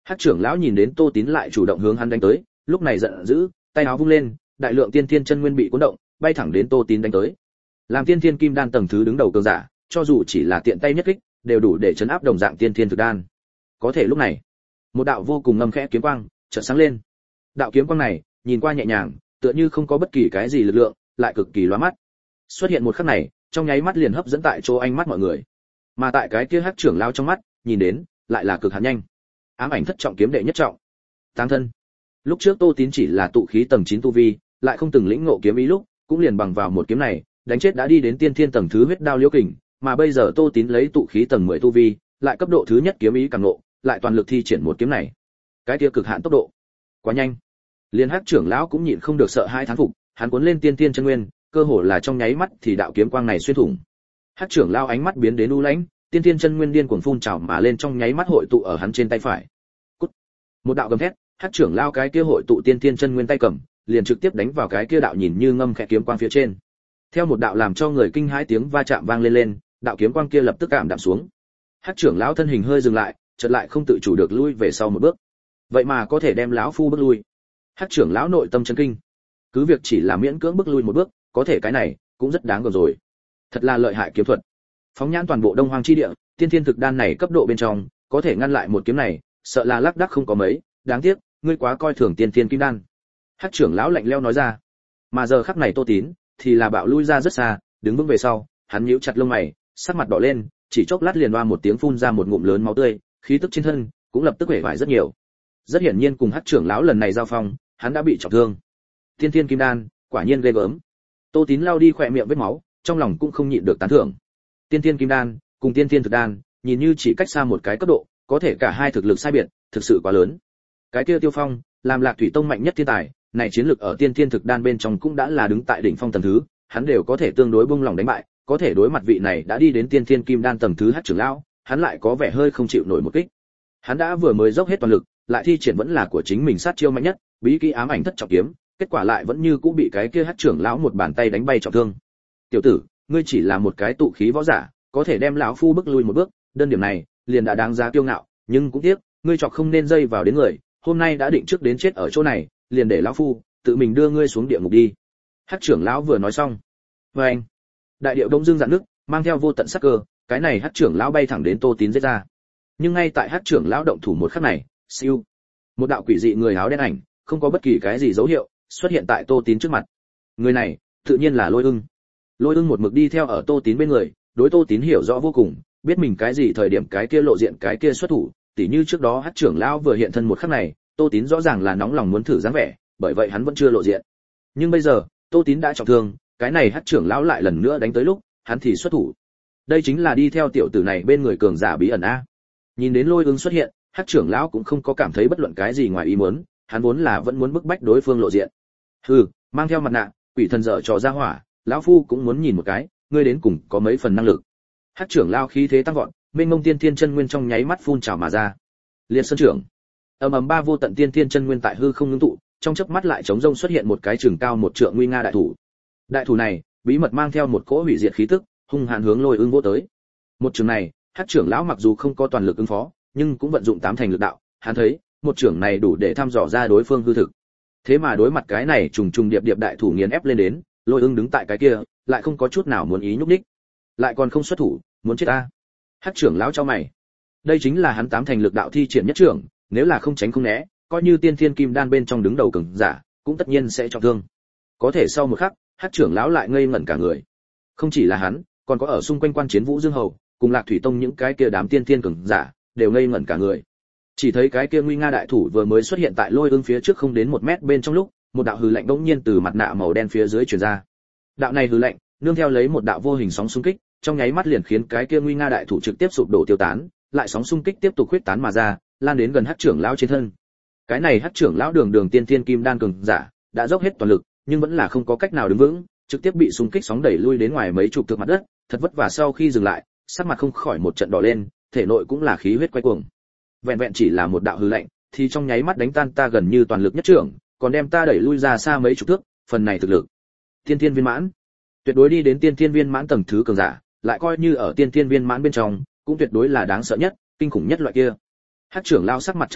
Hắc trưởng lão nhìn đến Tô Tín lại chủ động hướng hắn đánh tới, lúc này giận dữ, tay áo vung lên, đại lượng tiên thiên chân nguyên bị cuốn động, bay thẳng đến Tô Tín đánh tới. Làm tiên thiên kim đan tầng thứ đứng đầu cường giả, cho dù chỉ là tiện tay nhất kích, đều đủ để chấn áp đồng dạng tiên thiên thực đan. Có thể lúc này, một đạo vô cùng ngâm khẽ kiếm quang chợt sáng lên. Đạo kiếm quang này, nhìn qua nhẹ nhàng, tựa như không có bất kỳ cái gì lực lượng, lại cực kỳ lóa mắt. Xuất hiện một khắc này, trong nháy mắt liền hấp dẫn tại chỗ ánh mắt mọi người. Mà tại cái kia Hắc trưởng lão trong mắt, nhìn đến, lại là cực hạn nhanh. Ám ảnh thất trọng kiếm đệ nhất trọng. Táng thân. Lúc trước Tô Tín chỉ là tụ khí tầng chín tu vi, lại không từng lĩnh ngộ kiếm ý lúc, cũng liền bằng vào một kiếm này, đánh chết đã đi đến tiên thiên tầng thứ huyết đao liễu kình, mà bây giờ Tô Tín lấy tụ khí tầng mười tu vi, lại cấp độ thứ nhất kiếm ý càng ngộ, lại toàn lực thi triển một kiếm này. Cái kia cực hạn tốc độ, quá nhanh. Liên Hắc trưởng lão cũng nhịn không được sợ hai thán phục, hắn cuốn lên tiên tiên chân nguyên, cơ hồ là trong nháy mắt thì đạo kiếm quang này xuyên thủng. Hắc trưởng lão ánh mắt biến đến u lãnh, tiên tiên chân nguyên điên cuồng phun trào mà lên trong nháy mắt hội tụ ở hắn trên tay phải. Cút. Một đạo gầm thét, Hắc trưởng lão cái kia hội tụ tiên tiên chân nguyên tay cầm, liền trực tiếp đánh vào cái kia đạo nhìn như ngâm khẽ kiếm quang phía trên. Theo một đạo làm cho người kinh hãi tiếng va chạm vang lên lên, đạo kiếm quang kia lập tức cảm đạm xuống. Hắc trưởng lão thân hình hơi dừng lại, chợt lại không tự chủ được lui về sau một bước. Vậy mà có thể đem lão phu bước lui. Hắc trưởng lão nội tâm chấn kinh. Cứ việc chỉ là miễn cưỡng bước lui một bước, có thể cái này cũng rất đáng gờm rồi. Thật là lợi hại kiếm thuật. Phóng nhãn toàn bộ Đông Hoang chi địa, tiên thiên thực đan này cấp độ bên trong, có thể ngăn lại một kiếm này, sợ là lác đác không có mấy, đáng tiếc, ngươi quá coi thường tiên thiên kim đan. Hắc trưởng lão lạnh lẽo nói ra. Mà giờ khắc này Tô Tín thì là bạo lui ra rất xa, đứng vững về sau, hắn nhíu chặt lông mày, sắc mặt đỏ lên, chỉ chốc lát liền oa một tiếng phun ra một ngụm lớn máu tươi, khí tức trên thân cũng lập tức hể vải rất nhiều. Rất hiển nhiên cùng Hắc trưởng lão lần này giao phong, hắn đã bị trọng thương. Tiên thiên kim đan, quả nhiên ghê gớm. Tô Tín lau đi khỏe miệng vết máu, trong lòng cũng không nhịn được tán thưởng. Tiên thiên kim đan cùng tiên thiên thực đan, nhìn như chỉ cách xa một cái cấp độ, có thể cả hai thực lực sai biệt, thực sự quá lớn. Cái kia Tiêu Phong, làm Lạc Thủy Tông mạnh nhất thiên tài, này chiến lực ở tiên thiên thực đan bên trong cũng đã là đứng tại đỉnh phong tầng thứ, hắn đều có thể tương đối bung lòng đánh bại, có thể đối mặt vị này đã đi đến tiên thiên kim đan tầng thứ Hắc trưởng lão, hắn lại có vẻ hơi không chịu nổi một kích. Hắn đã vừa mới dốc hết toàn lực, lại thi triển vẫn là của chính mình sát chiêu mạnh nhất, bí kỹ ám ảnh thất trọng kiếm, kết quả lại vẫn như cũ bị cái kia Hắc trưởng lão một bàn tay đánh bay trọng thương. Tiểu tử, ngươi chỉ là một cái tụ khí võ giả, có thể đem lão phu bước lui một bước, đơn điểm này liền đã đáng giá kiêu ngạo, nhưng cũng tiếc, ngươi chọc không nên dây vào đến người, hôm nay đã định trước đến chết ở chỗ này, liền để lão phu tự mình đưa ngươi xuống địa ngục đi. Hắc trưởng lão vừa nói xong, với anh, đại điệu đông dương dạn nước, mang theo vô tận sắc cơ, cái này Hắc trưởng lão bay thẳng đến Tô Tín giết ra. Nhưng ngay tại Hắc trưởng lão động thủ một khắc này, siêu, một đạo quỷ dị người áo đen ảnh, không có bất kỳ cái gì dấu hiệu, xuất hiện tại Tô Tín trước mặt. Người này, tự nhiên là Lôi Ưng. Lôi Ưng một mực đi theo ở Tô Tín bên người, đối Tô Tín hiểu rõ vô cùng, biết mình cái gì thời điểm cái kia lộ diện cái kia xuất thủ, tỉ như trước đó Hắc trưởng lão vừa hiện thân một khắc này, Tô Tín rõ ràng là nóng lòng muốn thử dáng vẻ, bởi vậy hắn vẫn chưa lộ diện. Nhưng bây giờ, Tô Tín đã trọng thương, cái này Hắc trưởng lão lại lần nữa đánh tới lúc, hắn thì xuất thủ. Đây chính là đi theo tiểu tử này bên người cường giả bí ẩn a. Nhìn đến Lôi Ưng xuất hiện, Hắc trưởng lão cũng không có cảm thấy bất luận cái gì ngoài ý muốn, hắn vốn là vẫn muốn bức bách đối phương lộ diện. Hừ, mang theo mặt nạ, quỷ thần dở trò ra hỏa, lão phu cũng muốn nhìn một cái, ngươi đến cùng có mấy phần năng lực. Hắc trưởng lão khí thế tăng vọt, mênh mông tiên thiên chân nguyên trong nháy mắt phun trào mà ra. Liệt Sơn trưởng. Ầm ầm ba vô tận tiên thiên chân nguyên tại hư không ngưng tụ, trong chớp mắt lại chống rông xuất hiện một cái trường cao một trượng nguy nga đại thủ. Đại thủ này, bí mật mang theo một cỗ hủy diệt khí tức, hung hãn hướng Lôi Ưng vỗ tới. Một trường này, Hắc trưởng lão mặc dù không có toàn lực ứng phó, nhưng cũng vận dụng tám thành lực đạo, hắn thấy, một trường này đủ để thăm dò ra đối phương hư thực. Thế mà đối mặt cái này trùng trùng điệp điệp đại thủ nghiền ép lên đến, Lôi Ưng đứng tại cái kia, lại không có chút nào muốn ý nhúc nhích. Lại còn không xuất thủ, muốn chết ta. Hắc trưởng lão chau mày. Đây chính là hắn tám thành lực đạo thi triển nhất trưởng, nếu là không tránh không né, coi như tiên thiên kim đan bên trong đứng đầu cường giả, cũng tất nhiên sẽ trọng thương. Có thể sau một khắc, Hắc trưởng lão lại ngây ngẩn cả người. Không chỉ là hắn, còn có ở xung quanh quan chiến Vũ Dương Hầu, cùng Lạc Thủy Tông những cái kia đám tiên thiên cường giả, đều ngây ngẩn cả người. Chỉ thấy cái kia nguy nga đại thủ vừa mới xuất hiện tại Lôi Ưng phía trước không đến một mét bên trong lúc, một đạo hư lạnh bỗng nhiên từ mặt nạ màu đen phía dưới truyền ra. Đạo này hư lạnh, nương theo lấy một đạo vô hình sóng xung kích, trong nháy mắt liền khiến cái kia nguy nga đại thủ trực tiếp sụp đổ tiêu tán, lại sóng xung kích tiếp tục huyết tán mà ra, lan đến gần Hắc trưởng lão trên thân. Cái này Hắc trưởng lão đường đường tiên thiên kim đan cường giả, đã dốc hết toàn lực, nhưng vẫn là không có cách nào đứng vững, trực tiếp bị xung kích sóng đẩy lui đến ngoài mấy chục thước mặt đất, thật vất vả sau khi dừng lại, sắc mặt không khỏi một trận đỏ lên, thể nội cũng là khí huyết quay cuồng. Vẹn vẹn chỉ là một đạo hư lạnh, thì trong nháy mắt đánh tan ta gần như toàn lực nhất trưởng, còn đem ta đẩy lui ra xa mấy chục thước, phần này thực lực, tiên thiên viên mãn, tuyệt đối đi đến tiên thiên viên mãn tầng thứ cường giả, lại coi như ở tiên thiên viên mãn bên trong, cũng tuyệt đối là đáng sợ nhất, kinh khủng nhất loại kia. Hắc trưởng lão sắc mặt trắng bệnh,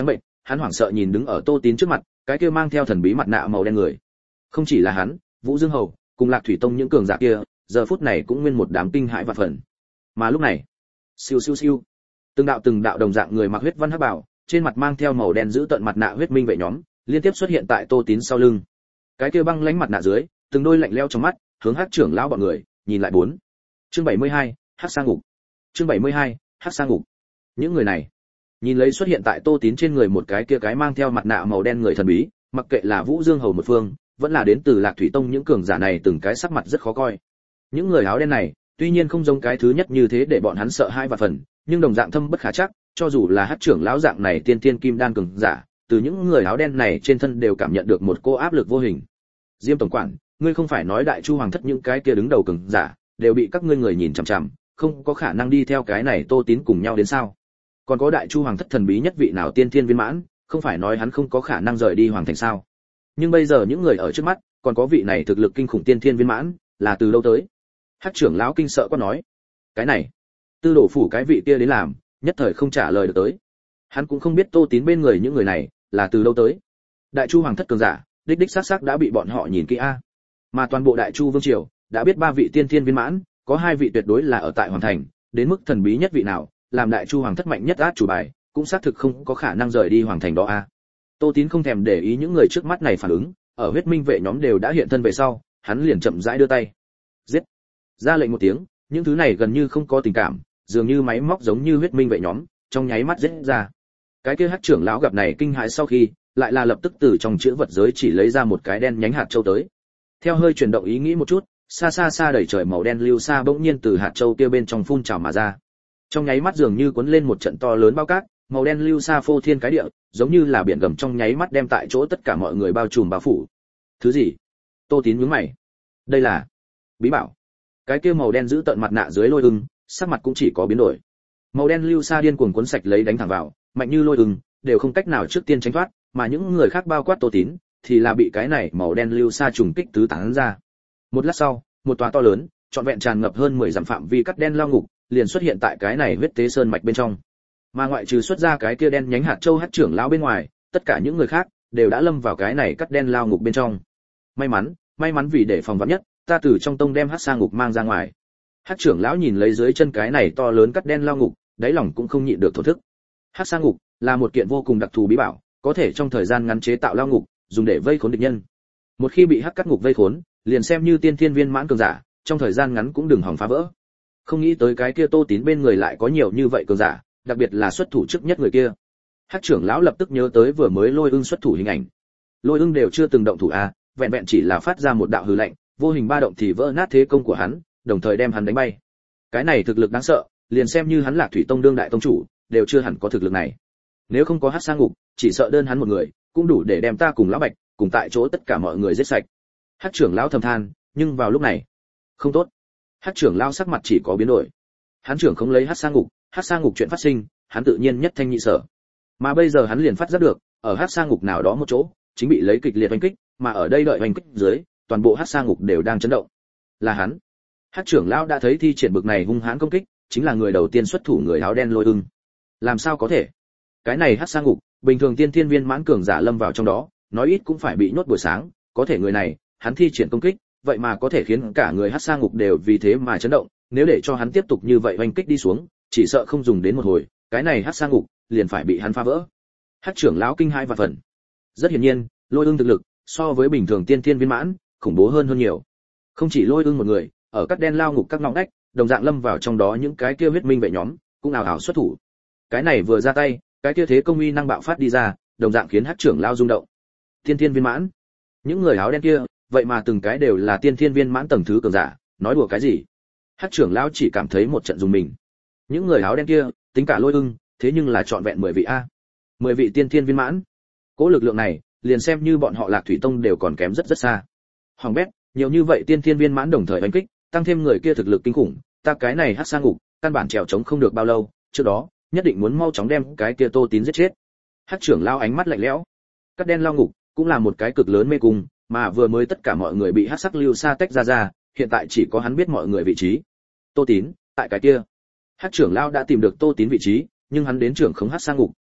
hắn hoảng sợ nhìn đứng ở Tô Tín trước mặt, cái kia mang theo thần bí mặt nạ màu đen người. Không chỉ là hắn, Vũ Dương Hầu, cùng Lạc Thủy Tông những cường giả kia, giờ phút này cũng nguyên một đám kinh hãi vạn phần. Mà lúc này, siêu siêu siêu, từng đạo từng đạo đồng dạng người mặc huyết văn hắc bảo, trên mặt mang theo màu đen giữ tận mặt nạ huyết minh vệ nhóm, liên tiếp xuất hiện tại Tô Tín sau lưng. Cái kia băng lãnh mặt nạ dưới, từng đôi lạnh lẽo trong mắt, hướng Hắc trưởng lão bọn người, nhìn lại bốn. Chương bảy mươi hai, Hắc Sa Ngục. Chương bảy mươi hai, Hắc Sa Ngục. Những người này, nhìn lấy xuất hiện tại Tô Tín trên người một cái kia cái mang theo mặt nạ màu đen người thần bí, mặc kệ là Vũ Dương Hầu một phương, vẫn là đến từ Lạc Thủy Tông những cường giả này từng cái sắc mặt rất khó coi. Những người áo đen này, tuy nhiên không giống cái thứ nhất như thế để bọn hắn sợ hai và phần, nhưng đồng dạng thâm bất khả trắc, cho dù là Hắc trưởng lão dạng này tiên tiên kim đan cường giả, từ những người áo đen này trên thân đều cảm nhận được một cô áp lực vô hình. Diêm tổng quản, ngươi không phải nói Đại Chu hoàng thất những cái kia đứng đầu cường giả đều bị các ngươi người nhìn chằm chằm, không có khả năng đi theo cái này Tô Tín cùng nhau đến sao? Còn có Đại Chu hoàng thất thần bí nhất vị nào tiên tiên viên mãn, không phải nói hắn không có khả năng rời đi hoàng thành sao? Nhưng bây giờ những người ở trước mắt, còn có vị này thực lực kinh khủng tiên tiên viên mãn, là từ đâu tới? Hắc trưởng lão kinh sợ quá nói, cái này, Tư Đồ phủ cái vị kia đến làm, nhất thời không trả lời được tới. Hắn cũng không biết Tô Tín bên người những người này là từ đâu tới. Đại Chu hoàng thất cường giả, đích đích xác xác đã bị bọn họ nhìn kỹ a. Mà toàn bộ Đại Chu vương triều đã biết ba vị tiên thiên viên mãn, có hai vị tuyệt đối là ở tại hoàng thành, đến mức thần bí nhất vị nào, làm Đại Chu hoàng thất mạnh nhất át chủ bài, cũng xác thực không có khả năng rời đi hoàng thành đó a. Tô Tín không thèm để ý những người trước mắt này phản ứng, ở huyết minh vệ nhóm đều đã hiện thân về sau, hắn liền chậm rãi đưa tay. Giết! Ra lệnh một tiếng, những thứ này gần như không có tình cảm, dường như máy móc giống như huyết minh vệ nhóm, trong nháy mắt giết ra. Cái kia Hắc trưởng lão gặp này kinh hãi sau khi, lại là lập tức từ trong chữ vật giới chỉ lấy ra một cái đen nhánh hạt châu tới. Theo hơi chuyển động ý nghĩ một chút, xa xa xa đầy trời màu đen lưu sa bỗng nhiên từ hạt châu kia bên trong phun trào mà ra. Trong nháy mắt dường như cuốn lên một trận to lớn bao cát, màu đen lưu sa phô thiên cái địa, giống như là biển gầm trong nháy mắt đem tại chỗ tất cả mọi người bao trùm bao phủ. Thứ gì? Tô Tín nhướng mày. Đây là bí bảo. Cái kia màu đen giữ tận mặt nạ dưới lôi ưng, sắc mặt cũng chỉ có biến đổi. Màu đen lưu sa điên cuồng cuốn sạch lấy đánh thẳng vào, mạnh như lôi ưng, đều không cách nào trước tiên tránh thoát, mà những người khác bao quát Tô Tín, thì là bị cái này màu đen lưu sa trùng kích tứ tán ra. Một lát sau, một tòa to lớn, trọn vẹn tràn ngập hơn mười dặm phạm vi cắt đen lao ngục, liền xuất hiện tại cái này huyết tế sơn mạch bên trong. Mà ngoại trừ xuất ra cái kia đen nhánh hạt châu Hắc trưởng lão bên ngoài, tất cả những người khác đều đã lâm vào cái này cắt đen lao ngục bên trong. May mắn, may mắn vì để phòng vạn nhất, ta từ trong tông đem Hắc sa ngục mang ra ngoài. Hắc trưởng lão nhìn lấy dưới chân cái này to lớn cắt đen lao ngục, đáy lòng cũng không nhịn được thổ thức. Hắc sa ngục là một kiện vô cùng đặc thù bí bảo, có thể trong thời gian ngắn chế tạo lao ngục, dùng để vây khốn địch nhân. Một khi bị hắc cắt ngục vây khốn, liền xem như tiên thiên viên mãn cường giả, trong thời gian ngắn cũng đừng hòng phá vỡ. Không nghĩ tới cái kia Tô Tín bên người lại có nhiều như vậy cường giả, đặc biệt là xuất thủ trước nhất người kia. Hắc trưởng lão lập tức nhớ tới vừa mới Lôi Ưng xuất thủ hình ảnh. Lôi Ưng đều chưa từng động thủ a, vẹn vẹn chỉ là phát ra một đạo hư lệnh, vô hình ba động thì vỡ nát thế công của hắn, đồng thời đem hắn đánh bay. Cái này thực lực đáng sợ, liền xem như hắn Lạc Thủy Tông đương đại tông chủ, đều chưa hẳn có thực lực này. Nếu không có Hắc sa ngục, chỉ sợ đơn hắn một người, cũng đủ để đem ta cùng lão Bạch, cùng tại chỗ tất cả mọi người giết sạch. Hắc trưởng lão thầm than, nhưng vào lúc này, không tốt. Hắc trưởng lão sắc mặt chỉ có biến đổi. Hắn trưởng không lấy Hắc sa ngục, Hắc sa ngục chuyện phát sinh, hắn tự nhiên nhất thanh nhị sở. Mà bây giờ hắn liền phát giác được, ở Hắc sa ngục nào đó một chỗ, chính bị lấy kịch liệt oanh kích, mà ở đây đợi oanh kích dưới, toàn bộ Hắc sa ngục đều đang chấn động. Là hắn. Hắc trưởng lão đã thấy thi triển bực này hung hãn công kích, chính là người đầu tiên xuất thủ người áo đen Lôi Ưng. Làm sao có thể? Cái này Hắc sa ngục, bình thường tiên thiên viên mãn cường giả lâm vào trong đó, nói ít cũng phải bị nhốt buổi sáng, có thể người này, hắn thi triển công kích, vậy mà có thể khiến cả người Hắc sa ngục đều vì thế mà chấn động, nếu để cho hắn tiếp tục như vậy oanh kích đi xuống, chỉ sợ không dùng đến một hồi, cái này Hắc sa ngục liền phải bị hắn phá vỡ. Hắc trưởng lão kinh hai và phần. Rất hiển nhiên, Lôi Ưng thực lực so với bình thường tiên thiên viên mãn, khủng bố hơn hơn nhiều. Không chỉ Lôi Ưng một người, ở các đen lao ngục các ngõ ngách, đồng dạng lâm vào trong đó những cái kia huyết minh vệ nhóm, cũng ào ào xuất thủ. Cái này vừa ra tay, cái kia thế công uy năng bạo phát đi ra, đồng dạng khiến Hắc trưởng lão rung động. Tiên thiên viên mãn, những người áo đen kia, vậy mà từng cái đều là tiên thiên viên mãn tầng thứ cường giả, nói đùa cái gì? Hắc trưởng lão chỉ cảm thấy một trận rùng mình. Những người áo đen kia, tính cả Lôi Ưng, thế nhưng là trọn vẹn mười vị a. mười vị tiên thiên viên mãn. Cố lực lượng này, liền xem như bọn họ Lạc Thủy Tông đều còn kém rất rất xa. Hoàng bét, nhiều như vậy tiên thiên viên mãn đồng thời đánh kích, tăng thêm người kia thực lực kinh khủng, ta cái này Hắc sa ngục, căn bản trèo chống không được bao lâu, trước đó, nhất định muốn mau chóng đem cái kia Tô Tín giết chết. Hắc trưởng lão ánh mắt lạnh lẽo. Cắt đen lao ngục cũng là một cái cực lớn mê cung, mà vừa mới tất cả mọi người bị hắc sắc lưu sa tách ra ra, hiện tại chỉ có hắn biết mọi người vị trí. Tô Tín, tại cái kia. Hắc trưởng lão đã tìm được Tô Tín vị trí, nhưng hắn đến trưởng khống Hắc sa ngục,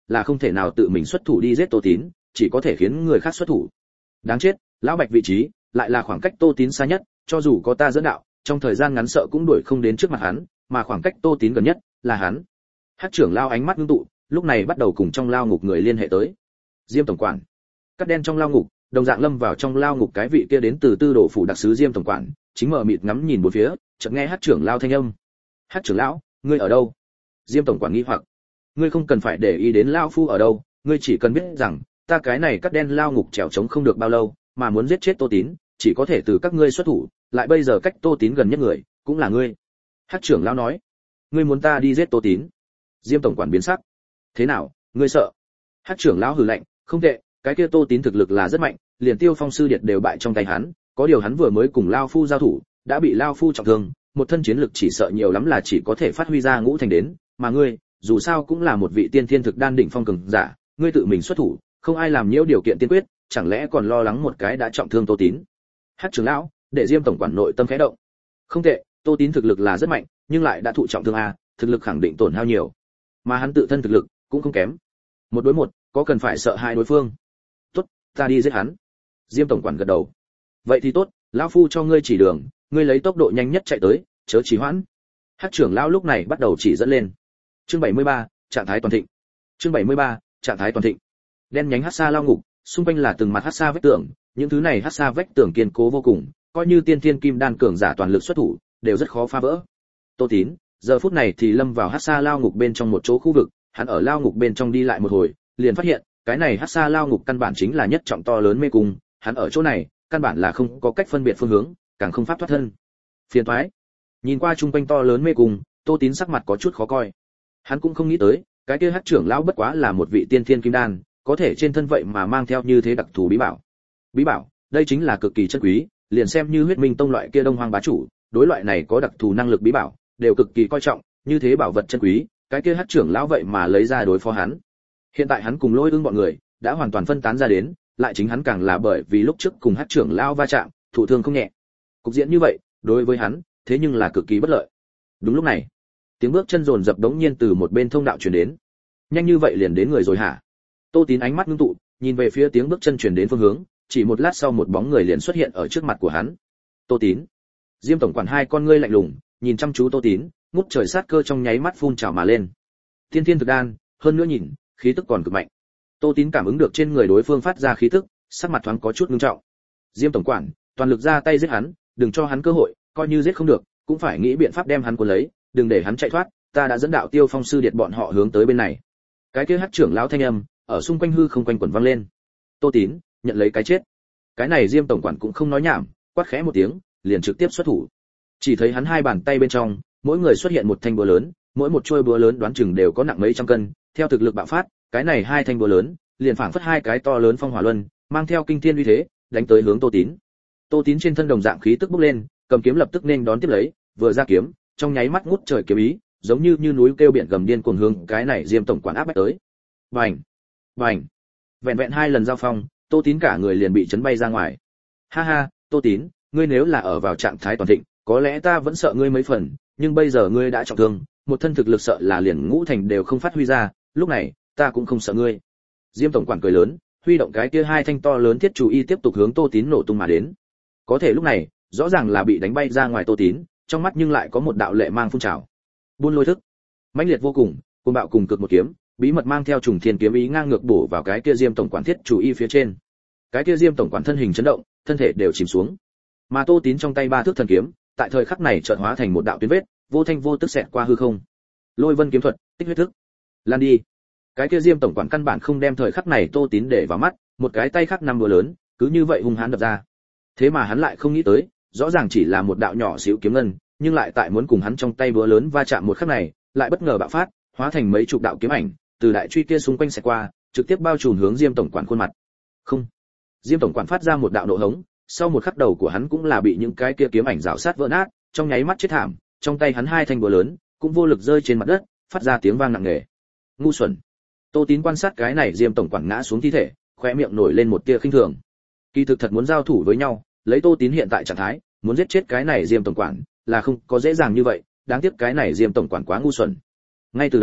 là không thể nào tự mình xuất thủ đi giết Tô Tín, chỉ có thể khiến người khác xuất thủ. Đáng chết, lão Bạch vị trí lại là khoảng cách Tô Tín xa nhất, cho dù có ta dẫn đạo, trong thời gian ngắn sợ cũng đuổi không đến trước mặt hắn, mà khoảng cách Tô Tín gần nhất là hắn. Hắc trưởng lão ánh mắt ngưng tụ, lúc này bắt đầu cùng trong lao ngục người liên hệ tới. Diêm tổng quản. Cắt đen trong lao ngục, đồng dạng lâm vào trong lao ngục cái vị kia đến từ Tư Đồ phủ đặc sứ Diêm tổng quản, chính mở mịt ngắm nhìn bốn phía, chợt nghe Hắc trưởng lão thanh âm. Hắc trưởng lão, ngươi ở đâu? Diêm tổng quản nghi hoặc. Ngươi không cần phải để ý đến lao phu ở đâu, ngươi chỉ cần biết rằng, ta cái này cắt đen lao ngục trèo trống không được bao lâu, mà muốn giết chết Tô Tín, chỉ có thể từ các ngươi xuất thủ, lại bây giờ cách Tô Tín gần nhất người, cũng là ngươi. Hắc trưởng lão nói. Ngươi muốn ta đi giết Tô Tín? Diêm tổng quản biến sắc. Thế nào, ngươi sợ? Hắc trưởng lão hừ lạnh, không tệ, cái kia Tô Tín thực lực là rất mạnh, liền Tiêu Phong sư điệt đều bại trong tay hắn, có điều hắn vừa mới cùng lao phu giao thủ, đã bị lao phu trọng thương, một thân chiến lực chỉ sợ nhiều lắm là chỉ có thể phát huy ra ngũ thành đến, mà ngươi, dù sao cũng là một vị tiên thiên thực đan đỉnh phong cường giả, ngươi tự mình xuất thủ, không ai làm nhiễu điều kiện tiên quyết, chẳng lẽ còn lo lắng một cái đã trọng thương Tô Tín? Hắc trưởng lão, để Diêm tổng quản nội tâm khẽ động. Không tệ, Tô Tín thực lực là rất mạnh, nhưng lại đã thụ trọng thương a, thực lực khẳng định tổn hao nhiều, mà hắn tự thân thực lực cũng không kém. Một đối một, có cần phải sợ hai đối phương? Tốt, ta đi giết hắn. Diêm tổng quản gật đầu. Vậy thì tốt, lão phu cho ngươi chỉ đường, ngươi lấy tốc độ nhanh nhất chạy tới, chớ trì hoãn. Hắc trưởng lão lúc này bắt đầu chỉ dẫn lên. Chương bảy mươi ba, trạng thái toàn thịnh. Chương bảy mươi ba, trạng thái toàn thịnh. Đen nhánh hắc sa lao ngục, xung quanh là từng mặt hắc sa vách tường, những thứ này hắc sa vách tường kiên cố vô cùng, coi như tiên thiên kim đan cường giả toàn lực xuất thủ, đều rất khó phá vỡ. Tô Tín, giờ phút này thì lâm vào hắc sa lao ngục bên trong một chỗ khu vực, hắn ở lao ngục bên trong đi lại một hồi, liền phát hiện, cái này hắc sa lao ngục căn bản chính là nhất trọng to lớn mê cung, hắn ở chỗ này, căn bản là không có cách phân biệt phương hướng, càng không pháp thoát thân. Phiền toái. Nhìn qua trung quanh to lớn mê cung, Tô Tín sắc mặt có chút khó coi. Hắn cũng không nghĩ tới, cái kia hắc trưởng lão bất quá là một vị tiên thiên kim đan, có thể trên thân vậy mà mang theo như thế đặc thù bí bảo. Bí bảo, đây chính là cực kỳ chân quý, liền xem như Huyết Minh tông loại kia Đông Hoang bá chủ, đối loại này có đặc thù năng lực bí bảo, đều cực kỳ coi trọng, như thế bảo vật chân quý, cái kia hắc trưởng lão vậy mà lấy ra đối phó hắn. Hiện tại hắn cùng Lôi Ưng bọn người đã hoàn toàn phân tán ra đến, lại chính hắn càng là bởi vì lúc trước cùng hắc trưởng lão va chạm, thụ thương không nhẹ. Cục diện như vậy, đối với hắn, thế nhưng là cực kỳ bất lợi. Đúng lúc này, tiếng bước chân rồn rập đống nhiên từ một bên thông đạo truyền đến. Nhanh như vậy liền đến người rồi hả? Tô Tín ánh mắt ngưng tụ, nhìn về phía tiếng bước chân truyền đến phương hướng, chỉ một lát sau một bóng người liền xuất hiện ở trước mặt của hắn. Tô Tín. Diêm tổng quản hai con ngươi lạnh lùng, nhìn chăm chú Tô Tín, ngút trời sát cơ trong nháy mắt phun trào mà lên. Tiên thiên thực đan, hơn nữa nhìn, khí tức còn cực mạnh. Tô Tín cảm ứng được trên người đối phương phát ra khí tức, sắc mặt thoáng có chút ngưng trọng. Diêm tổng quản, toàn lực ra tay giết hắn, đừng cho hắn cơ hội, coi như giết không được, cũng phải nghĩ biện pháp đem hắn cuốn lấy, đừng để hắn chạy thoát, ta đã dẫn đạo Tiêu Phong sư điệt bọn họ hướng tới bên này. Cái kia hắc trưởng lão thanh âm ở xung quanh hư không quanh quẩn vang lên. Tô Tín, nhận lấy cái chết. Cái này Diêm tổng quản cũng không nói nhảm, quát khẽ một tiếng, liền trực tiếp xuất thủ. Chỉ thấy hắn hai bàn tay bên trong, mỗi người xuất hiện một thanh búa lớn, mỗi một chuôi búa lớn đoán chừng đều có nặng mấy trăm cân, theo thực lực bạo phát, cái này hai thanh búa lớn, liền phảng phất hai cái to lớn phong hỏa luân, mang theo kinh thiên uy thế, đánh tới hướng Tô Tín. Tô Tín trên thân đồng dạng khí tức bốc lên, cầm kiếm lập tức nên đón tiếp lấy, vừa ra kiếm, trong nháy mắt ngút trời kiếm ý, giống như như núi kêu biển gầm điên cuồng hướng cái này Diêm tổng quản áp bách tới. Bành, bành. Vẹn vẹn hai lần giao phong, Tô Tín cả người liền bị chấn bay ra ngoài. Ha ha, Tô Tín, ngươi nếu là ở vào trạng thái toàn thịnh, có lẽ ta vẫn sợ ngươi mấy phần, nhưng bây giờ ngươi đã trọng thương, một thân thực lực sợ là liền ngũ thành đều không phát huy ra, lúc này, ta cũng không sợ ngươi. Diêm tổng quản cười lớn, huy động cái kia hai thanh to lớn thiết chủ y tiếp tục hướng Tô Tín nổ tung mà đến. Có thể lúc này, rõ ràng là bị đánh bay ra ngoài Tô Tín, trong mắt nhưng lại có một đạo lệ mang phun trào. Buôn lôi thức, mãnh liệt vô cùng, cuồng bạo cùng cực một kiếm, bí mật mang theo trùng thiên kiếm ý ngang ngược bổ vào cái kia Diêm tổng quản thiết chủ y phía trên. Cái kia Diêm tổng quản thân hình chấn động, thân thể đều chìm xuống. Mà Tô Tín trong tay ba thước thần kiếm, tại thời khắc này chợt hóa thành một đạo tuyến vết, vô thanh vô tức xẹt qua hư không. Lôi vân kiếm thuật, tích huyết thức. Lan đi. Cái kia Diêm tổng quản căn bản không đem thời khắc này Tô Tín để vào mắt, một cái tay khác năm búa lớn, cứ như vậy hung hãn đập ra. Thế mà hắn lại không nghĩ tới, rõ ràng chỉ là một đạo nhỏ xíu kiếm ngân, nhưng lại tại muốn cùng hắn trong tay búa lớn va chạm một khắc này, lại bất ngờ bạo phát, hóa thành mấy chục đạo kiếm ảnh, từ đại truy kia xung quanh xẹt qua, trực tiếp bao trùm hướng Diêm tổng quản khuôn mặt. Không. Diêm tổng quản phát ra một đạo nộ hống, sau một khắc đầu của hắn cũng là bị những cái kia kiếm ảnh rào sát vỡ nát, trong nháy mắt chết thảm, trong tay hắn hai thanh búa lớn, cũng vô lực rơi trên mặt đất, phát ra tiếng vang nặng nề. Ngu xuẩn. Tô Tín quan sát cái này Diêm tổng quản ngã xuống thi thể, khóe miệng nổi lên một tia khinh thường. Kỳ thực thật muốn giao thủ với nhau, lấy Tô Tín hiện tại trạng thái, muốn giết chết cái này Diêm tổng quản là không có dễ dàng như vậy, đáng tiếc cái này Diêm tổng quản quá ngu xuẩn. Ngay từ đầu,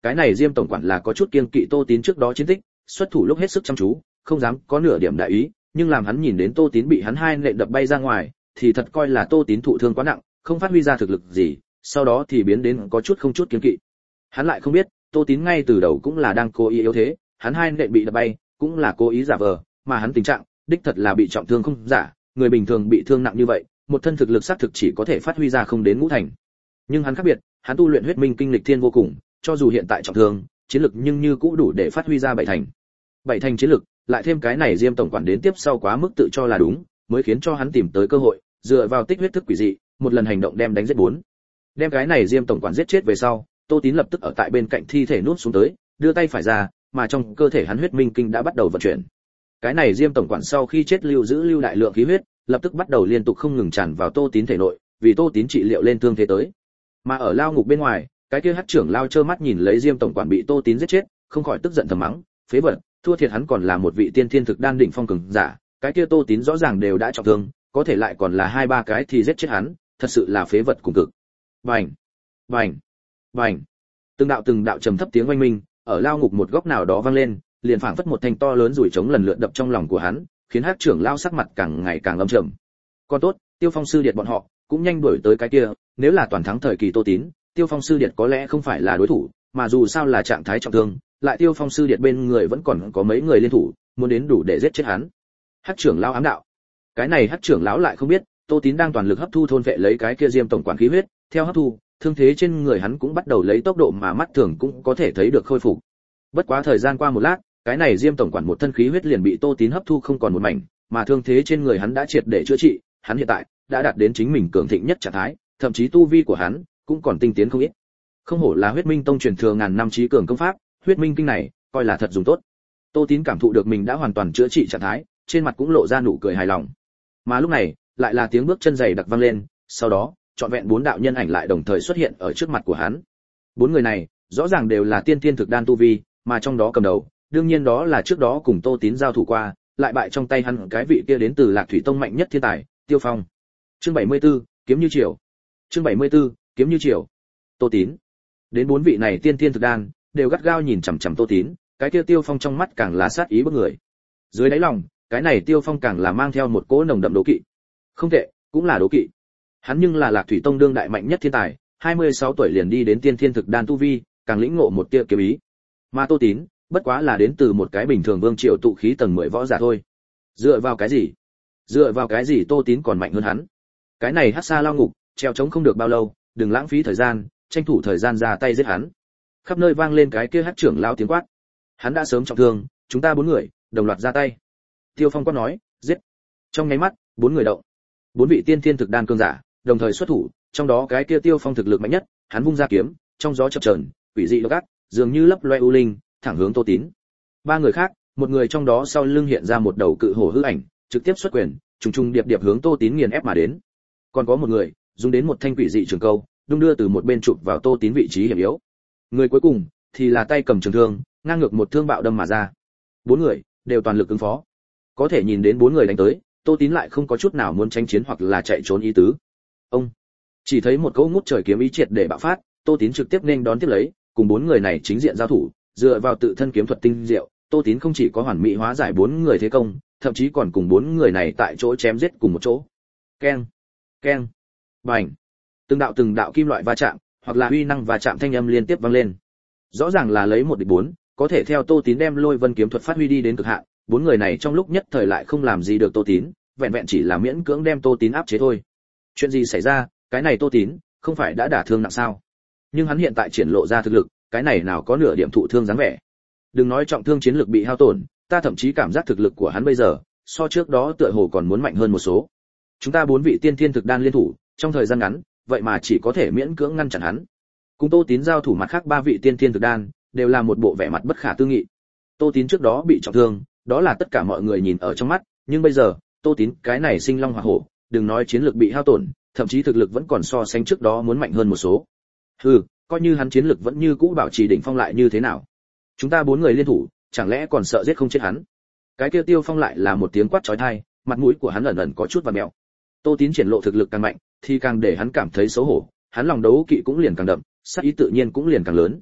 cái này Diêm tổng quản là có chút kiêng kỵ Tô Tín trước đó chiến tích, xuất thủ lúc hết sức chăm chú, không dám có nửa điểm đại ý, nhưng làm hắn nhìn đến Tô Tín bị hắn hai nện đập bay ra ngoài, thì thật coi là Tô Tín thụ thương quá nặng, không phát huy ra thực lực gì, sau đó thì biến đến có chút không chút kiêng kỵ. Hắn lại không biết, Tô Tín ngay từ đầu cũng là đang cố ý yếu thế, hắn hai nện bị đập bay, cũng là cố ý giả vờ, mà hắn tình trạng, đích thật là bị trọng thương không giả, người bình thường bị thương nặng như vậy, một thân thực lực xác thực chỉ có thể phát huy ra không đến ngũ thành. Nhưng hắn khác biệt, hắn tu luyện huyết minh kinh lịch thiên vô cùng, cho dù hiện tại trọng thương, chiến lực nhưng như cũ đủ để phát huy ra bảy thành. Bảy thành chiến lực, lại thêm cái này Diêm tổng quản đến tiếp sau quá mức tự cho là đúng, mới khiến cho hắn tìm tới cơ hội, dựa vào tích huyết thức quỷ dị, một lần hành động đem đánh giết bốn. Đem cái này Diêm tổng quản giết chết về sau, Tô Tín lập tức ở tại bên cạnh thi thể nuốt xuống tới, đưa tay phải ra, mà trong cơ thể hắn huyết minh kinh đã bắt đầu vận chuyển. Cái này Diêm tổng quản sau khi chết lưu giữ lưu đại lượng khí huyết, lập tức bắt đầu liên tục không ngừng tràn vào Tô Tín thể nội, vì Tô Tín trị liệu lên thương thế tới. Mà ở lao ngục bên ngoài, cái kia Hắc trưởng lao trơ mắt nhìn lấy Diêm tổng quản bị Tô Tín giết chết, không khỏi tức giận thầm mắng, phế vật, thua thiệt hắn còn là một vị tiên thiên thực đan đỉnh phong cường giả, cái kia Tô Tín rõ ràng đều đã trọng thương, có thể lại còn là hai ba cái thì giết chết hắn, thật sự là phế vật cùng cực. Bành, bành, bành. Từng đạo từng đạo trầm thấp tiếng oanh minh, ở lao ngục một góc nào đó vang lên, liền phảng phất một thanh to lớn rủi trống lần lượt đập trong lòng của hắn, khiến Hắc trưởng lao sắc mặt càng ngày càng âm trầm. Còn tốt, Tiêu Phong sư điệt bọn họ cũng nhanh đuổi tới cái kia, nếu là toàn thắng thời kỳ Tô Tín, Tiêu Phong sư điệt có lẽ không phải là đối thủ, mà dù sao là trạng thái trọng thương, lại Tiêu Phong sư điệt bên người vẫn còn có mấy người liên thủ, muốn đến đủ để giết chết hắn. Hắc trưởng lão ám đạo. Cái này Hắc trưởng lão lại không biết, Tô Tín đang toàn lực hấp thu thôn vệ lấy cái kia Diêm tổng quản khí huyết, theo hấp thu, thương thế trên người hắn cũng bắt đầu lấy tốc độ mà mắt thường cũng có thể thấy được khôi phục. Bất quá thời gian qua một lát, cái này Diêm tổng quản một thân khí huyết liền bị Tô Tín hấp thu không còn một mảnh, mà thương thế trên người hắn đã triệt để chữa trị, hắn hiện tại đã đạt đến chính mình cường thịnh nhất trạng thái, thậm chí tu vi của hắn cũng còn tinh tiến không ít. Không hổ là Huyết Minh tông truyền thừa ngàn năm chí cường công pháp, Huyết Minh kinh này coi là thật dùng tốt. Tô Tín cảm thụ được mình đã hoàn toàn chữa trị trạng thái, trên mặt cũng lộ ra nụ cười hài lòng. Mà lúc này, lại là tiếng bước chân dày đặc vang lên, sau đó, trọn vẹn bốn đạo nhân ảnh lại đồng thời xuất hiện ở trước mặt của hắn. Bốn người này, rõ ràng đều là tiên tiên thực đan tu vi, mà trong đó cầm đầu, đương nhiên đó là trước đó cùng Tô Tín giao thủ qua, lại bại trong tay hắn cái vị kia đến từ Lạc Thủy tông mạnh nhất thiên tài, Tiêu Phong. Chương bảy mươi tư, kiếm như chiều. Chương bảy mươi tư, kiếm như chiều. Tô Tín. Đến bốn vị này tiên tiên thực đan, đều gắt gao nhìn chằm chằm Tô Tín, cái kia Tiêu Phong trong mắt càng là sát ý bức người. Dưới đáy lòng, cái này Tiêu Phong càng là mang theo một cỗ nồng đậm đố kỵ. Không tệ, cũng là đố kỵ. Hắn nhưng là Lạc Thủy tông đương đại mạnh nhất thiên tài, hai mươi sáu tuổi liền đi đến tiên thiên thực đan tu vi, càng lĩnh ngộ một tia kiếm ý. Mà Tô Tín, bất quá là đến từ một cái bình thường vương triều tụ khí tầng mười võ giả thôi. Dựa vào cái gì? Dựa vào cái gì Tô Tín còn mạnh hơn hắn? Cái này Hắc Sa lao ngục, treo chống không được bao lâu, đừng lãng phí thời gian, tranh thủ thời gian ra tay giết hắn. Khắp nơi vang lên cái kia Hắc trưởng lao tiếng quát. Hắn đã sớm trọng thương, chúng ta bốn người đồng loạt ra tay. Tiêu Phong quát nói, giết. Trong nháy mắt, bốn người động. Bốn vị tiên thiên thực đan cường giả đồng thời xuất thủ, trong đó cái kia Tiêu Phong thực lực mạnh nhất, hắn vung ra kiếm, trong gió chập chờn, quỷ dị độc ác, dường như lấp loe u linh, thẳng hướng Tô Tín. Ba người khác, một người trong đó sau lưng hiện ra một đầu cự hổ hư ảnh, trực tiếp xuất quyền, trùng trùng điệp điệp hướng Tô Tín nghiền ép mà đến. Còn có một người, dùng đến một thanh quỷ dị trường câu, đung đưa từ một bên chụp vào Tô Tín vị trí hiểm yếu. Người cuối cùng thì là tay cầm trường thương, ngang ngược một thương bạo đâm mà ra. Bốn người đều toàn lực ứng phó. Có thể nhìn đến bốn người đánh tới, Tô Tín lại không có chút nào muốn tranh chiến hoặc là chạy trốn ý tứ. Ông chỉ thấy một cỗ ngút trời kiếm ý triệt để bạo phát, Tô Tín trực tiếp nên đón tiếp lấy, cùng bốn người này chính diện giao thủ, dựa vào tự thân kiếm thuật tinh diệu, Tô Tín không chỉ có hoàn mỹ hóa giải bốn người thế công, thậm chí còn cùng bốn người này tại chỗ chém giết cùng một chỗ. Keng, keng, bành. Từng đạo từng đạo kim loại va chạm, hoặc là uy năng va chạm thanh âm liên tiếp vang lên. Rõ ràng là lấy một địch bốn, có thể theo Tô Tín đem Lôi Vân kiếm thuật phát huy đi đến cực hạn, bốn người này trong lúc nhất thời lại không làm gì được Tô Tín, vẹn vẹn chỉ là miễn cưỡng đem Tô Tín áp chế thôi. Chuyện gì xảy ra, cái này Tô Tín không phải đã đả thương nặng sao? Nhưng hắn hiện tại triển lộ ra thực lực, cái này nào có nửa điểm thụ thương dáng vẻ. Đừng nói trọng thương chiến lực bị hao tổn, ta thậm chí cảm giác thực lực của hắn bây giờ, so trước đó tựa hồ còn muốn mạnh hơn một số. Chúng ta bốn vị tiên thiên thực đan liên thủ, trong thời gian ngắn, vậy mà chỉ có thể miễn cưỡng ngăn chặn hắn. Cùng Tô Tín giao thủ mặt khác ba vị tiên thiên thực đan, đều là một bộ vẻ mặt bất khả tư nghị. Tô Tín trước đó bị trọng thương, đó là tất cả mọi người nhìn ở trong mắt, nhưng bây giờ, Tô Tín cái này sinh long hỏa hổ, đừng nói chiến lực bị hao tổn, thậm chí thực lực vẫn còn so sánh trước đó muốn mạnh hơn một số. Hừ, coi như hắn chiến lực vẫn như cũ bảo trì đỉnh phong lại như thế nào? Chúng ta bốn người liên thủ, chẳng lẽ còn sợ giết không chết hắn? Cái kia Tiêu Phong lại là một tiếng quát chói tai, mặt mũi của hắn ẩn ẩn có chút vặn mèo. Tô Tín triển lộ thực lực càng mạnh, thì càng để hắn cảm thấy xấu hổ, hắn lòng đấu kỵ cũng liền càng đậm, sát ý tự nhiên cũng liền càng lớn.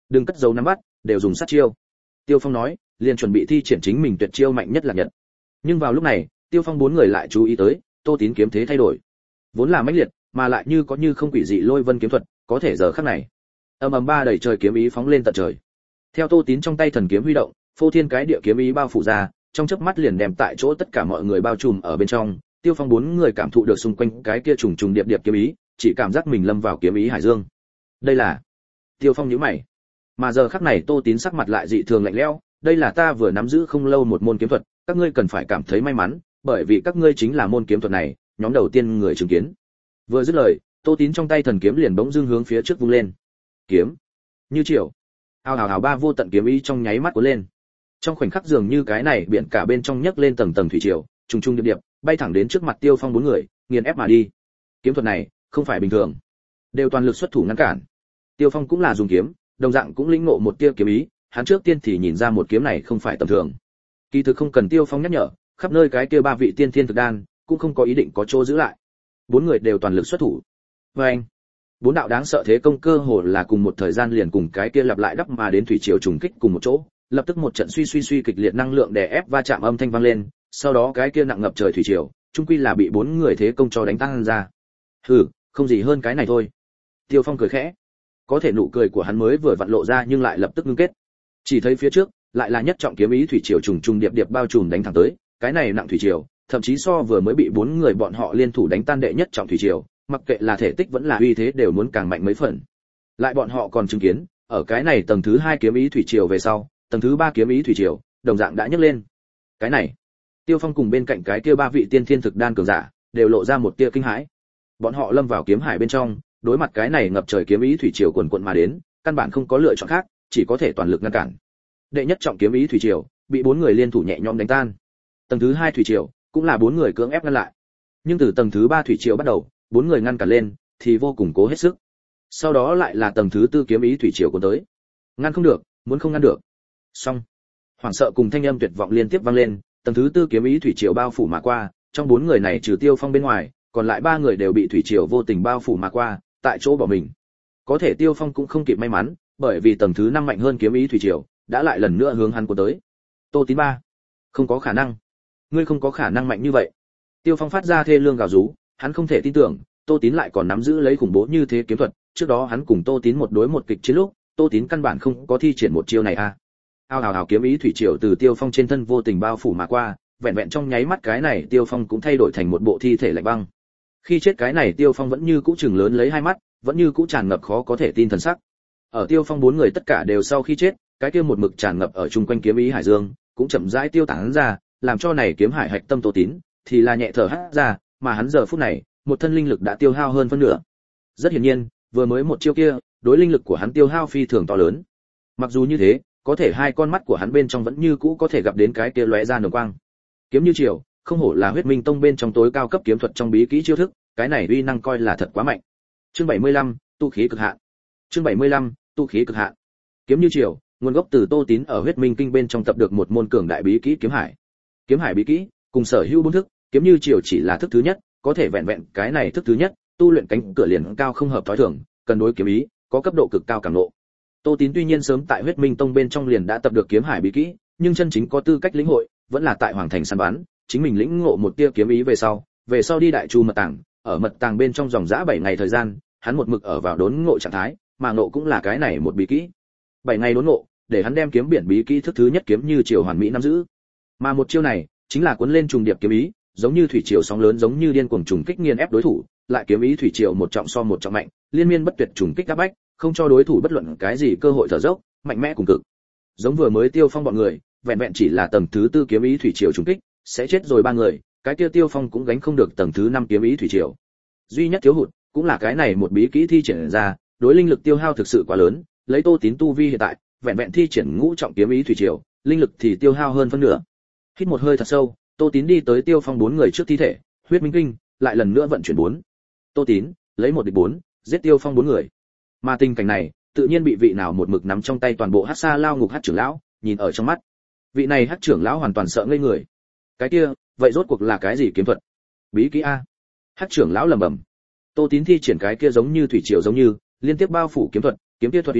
đừng cất giấu nắm bắt, đều dùng sát chiêu. Tiêu Phong nói, liền chuẩn bị thi triển chính mình tuyệt chiêu mạnh nhất là nhật. Nhưng vào lúc này, Tiêu Phong bốn người lại chú ý tới, Tô Tín kiếm thế thay đổi. Vốn là mãnh liệt, mà lại như có như không quỷ dị lôi vân kiếm thuật, có thể giờ khắc này, ầm ầm ba đẩy trời kiếm ý phóng lên tận trời. Theo Tô Tín trong tay thần kiếm huy động, phô thiên cái địa kiếm ý bao phủ ra, trong chớp mắt liền đem tại chỗ tất cả mọi người bao trùm ở bên trong. Tiêu Phong bốn người cảm thụ được xung quanh cái kia trùng trùng điệp điệp kiếm ý, chỉ cảm giác mình lâm vào kiếm ý hải dương. Đây là... Tiêu Phong nhíu mày. Mà giờ khắc này Tô Tín sắc mặt lại dị thường lạnh lẽo, đây là ta vừa nắm giữ không lâu một môn kiếm thuật, các ngươi cần phải cảm thấy may mắn, bởi vì các ngươi chính là môn kiếm thuật này, nhóm đầu tiên người chứng kiến. Vừa dứt lời, Tô Tín trong tay thần kiếm liền bỗng dưng hướng phía trước vung lên. Kiếm như chiều, ào ào ào ba vô tận kiếm ý trong nháy mắt cuốn lên. Trong khoảnh khắc dường như cái này biển cả bên trong nhấc lên tầng tầng thủy triều, trùng trùng điệp điệp, bay thẳng đến trước mặt Tiêu Phong bốn người, nghiền ép mà đi. Kiếm thuật này không phải bình thường, đều toàn lực xuất thủ ngăn cản. Tiêu Phong cũng là dùng kiếm, đồng dạng cũng lĩnh ngộ một tia kiếm ý, hắn trước tiên thì nhìn ra một kiếm này không phải tầm thường. Kỳ thực không cần Tiêu Phong nhắc nhở, khắp nơi cái kia ba vị tiên thiên thực đan cũng không có ý định có chỗ giữ lại. Bốn người đều toàn lực xuất thủ. Và anh, bốn đạo đáng sợ thế công cơ hồ là cùng một thời gian liền cùng cái kia lặp lại đắp mà đến thủy triều trùng kích cùng một chỗ, lập tức một trận suy suy suy kịch liệt năng lượng đè ép va chạm âm thanh vang lên, sau đó cái kia nặng ngập trời thủy triều, chung quy là bị bốn người thế công cho đánh tan ra. Hừ, không gì hơn cái này thôi. Tiêu Phong cười khẽ. Có thể nụ cười của hắn mới vừa vặn lộ ra nhưng lại lập tức ngưng kết. Chỉ thấy phía trước lại là nhất trọng kiếm ý thủy triều trùng trùng điệp điệp bao trùm đánh thẳng tới, cái này nặng thủy triều, thậm chí so vừa mới bị bốn người bọn họ liên thủ đánh tan đệ nhất trọng thủy triều, mặc kệ là thể tích vẫn là uy thế đều muốn càng mạnh mấy phần. Lại bọn họ còn chứng kiến, ở cái này tầng thứ hai kiếm ý thủy triều về sau, tầng thứ ba kiếm ý thủy triều, đồng dạng đã nhấc lên. Cái này, Tiêu Phong cùng bên cạnh cái kia ba vị tiên thiên thực đan cường giả, đều lộ ra một tia kinh hãi. Bọn họ lâm vào kiếm hải bên trong, đối mặt cái này ngập trời kiếm ý thủy triều cuồn cuộn mà đến, căn bản không có lựa chọn khác, chỉ có thể toàn lực ngăn cản. Đệ nhất trọng kiếm ý thủy triều, bị bốn người liên thủ nhẹ nhõm đánh tan. Tầng thứ hai thủy triều, cũng là bốn người cưỡng ép ngăn lại. Nhưng từ tầng thứ ba thủy triều bắt đầu, bốn người ngăn cản lên, thì vô cùng cố hết sức. Sau đó lại là tầng thứ tư kiếm ý thủy triều cuốn tới. Ngăn không được, muốn không ngăn được. Xong. Hoảng sợ cùng thanh âm tuyệt vọng liên tiếp vang lên, tầng thứ tư kiếm ý thủy triều bao phủ mà qua, trong bốn người này trừ Tiêu Phong bên ngoài, còn lại ba người đều bị thủy triều vô tình bao phủ mà qua, tại chỗ bỏ mình. Có thể Tiêu Phong cũng không kịp may mắn, bởi vì tầng thứ năm mạnh hơn kiếm ý thủy triều, đã lại lần nữa hướng hắn cuốn tới. Tô Tín ba, không có khả năng. Ngươi không có khả năng mạnh như vậy. Tiêu Phong phát ra thê lương gào rú, hắn không thể tin tưởng, Tô Tín lại còn nắm giữ lấy khủng bố như thế kiếm thuật, trước đó hắn cùng Tô Tín một đối một kịch chiến lúc, Tô Tín căn bản không có thi triển một chiêu này a. À. Ao ào ào kiếm ý thủy triều từ Tiêu Phong trên thân vô tình bao phủ mà qua, vẹn vẹn trong nháy mắt cái này Tiêu Phong cũng thay đổi thành một bộ thi thể lạnh băng. Khi chết cái này Tiêu Phong vẫn như cũ chừng lớn lấy hai mắt, vẫn như cũ tràn ngập khó có thể tin thần sắc. Ở Tiêu Phong bốn người tất cả đều sau khi chết, cái kia một mực tràn ngập ở chung quanh kiếm ý hải dương, cũng chậm rãi tiêu tán ra, làm cho này kiếm hải hạch tâm Tô Tín thì là nhẹ thở hắt ra, mà hắn giờ phút này, một thân linh lực đã tiêu hao hơn phân nửa. Rất hiển nhiên, vừa mới một chiêu kia, đối linh lực của hắn tiêu hao phi thường to lớn. Mặc dù như thế, có thể hai con mắt của hắn bên trong vẫn như cũ có thể gặp đến cái kia lóe ra nồng quang. Kiếm như chiều, không hổ là Huyết Minh Tông bên trong tối cao cấp kiếm thuật trong bí kỹ chiêu thức, cái này uy năng coi là thật quá mạnh. Chương bảy mươi lăm, tu khí cực hạn. Chương bảy mươi lăm, tu khí cực hạn. Kiếm như chiều, nguồn gốc từ Tô Tín ở Huyết Minh Kinh bên trong tập được một môn cường đại bí kỹ kiếm hải. Kiếm hải bí kỹ, cùng sở hữu bốn thức, kiếm như chiều chỉ là thức thứ nhất, có thể vẹn vẹn cái này thức thứ nhất, tu luyện cánh cửa liền cao không hợp thói thường, cần đối kiếm ý, có cấp độ cực cao cảm ngộ. Tô Tín tuy nhiên sớm tại Huyết Minh Tông bên trong liền đã tập được kiếm hải bí kỹ, nhưng chân chính có tư cách lĩnh hội, vẫn là tại Hoàng Thành săn bắn, chính mình lĩnh ngộ một tia kiếm ý về sau, về sau đi Đại Chu mật tàng, ở mật tàng bên trong dòng dã bảy ngày thời gian, hắn một mực ở vào đốn ngộ trạng thái, mà ngộ cũng là cái này một bí kỹ. bảy ngày đốn ngộ, để hắn đem kiếm biển bí kỹ thức thứ nhất kiếm như chiều hoàn mỹ nắm giữ. Mà một chiêu này, chính là cuốn lên trùng điệp kiếm ý, giống như thủy triều sóng lớn giống như điên cuồng trùng kích nghiền ép đối thủ, lại kiếm ý thủy triều một trọng so một trọng mạnh, liên miên bất tuyệt trùng kích áp bách, không cho đối thủ bất luận cái gì cơ hội thở dốc, mạnh mẽ cùng cực. Giống vừa mới Tiêu Phong bọn người, vẹn vẹn chỉ là tầng thứ tư kiếm ý thủy triều trùng kích, sẽ chết rồi ba người, cái kia Tiêu Phong cũng gánh không được tầng thứ năm kiếm ý thủy triều. Duy nhất thiếu hụt, cũng là cái này một bí kỹ thi triển ra, đối linh lực tiêu hao thực sự quá lớn, lấy Tô Tín tu vi hiện tại, vẹn vẹn thi triển ngũ trọng kiếm ý thủy triều, linh lực thì tiêu hao hơn phân nửa. Hít một hơi thật sâu, Tô Tín đi tới Tiêu Phong bốn người trước thi thể, Huyết Minh Kinh lại lần nữa vận chuyển bốn. Tô Tín lấy một địch bốn, giết Tiêu Phong bốn người. Mà tình cảnh này, tự nhiên bị vị nào một mực nắm trong tay toàn bộ Hắc Sa Lao Ngục Hắc trưởng lão, nhìn ở trong mắt. Vị này Hắc trưởng lão hoàn toàn sợ ngây người. Cái kia, vậy rốt cuộc là cái gì kiếm thuật? Bí kỹ a? Hắc trưởng lão lẩm bẩm. Tô Tín thi triển cái kia giống như thủy triều giống như, liên tiếp bao phủ kiếm thuật, kiếm kia thuật uy năng,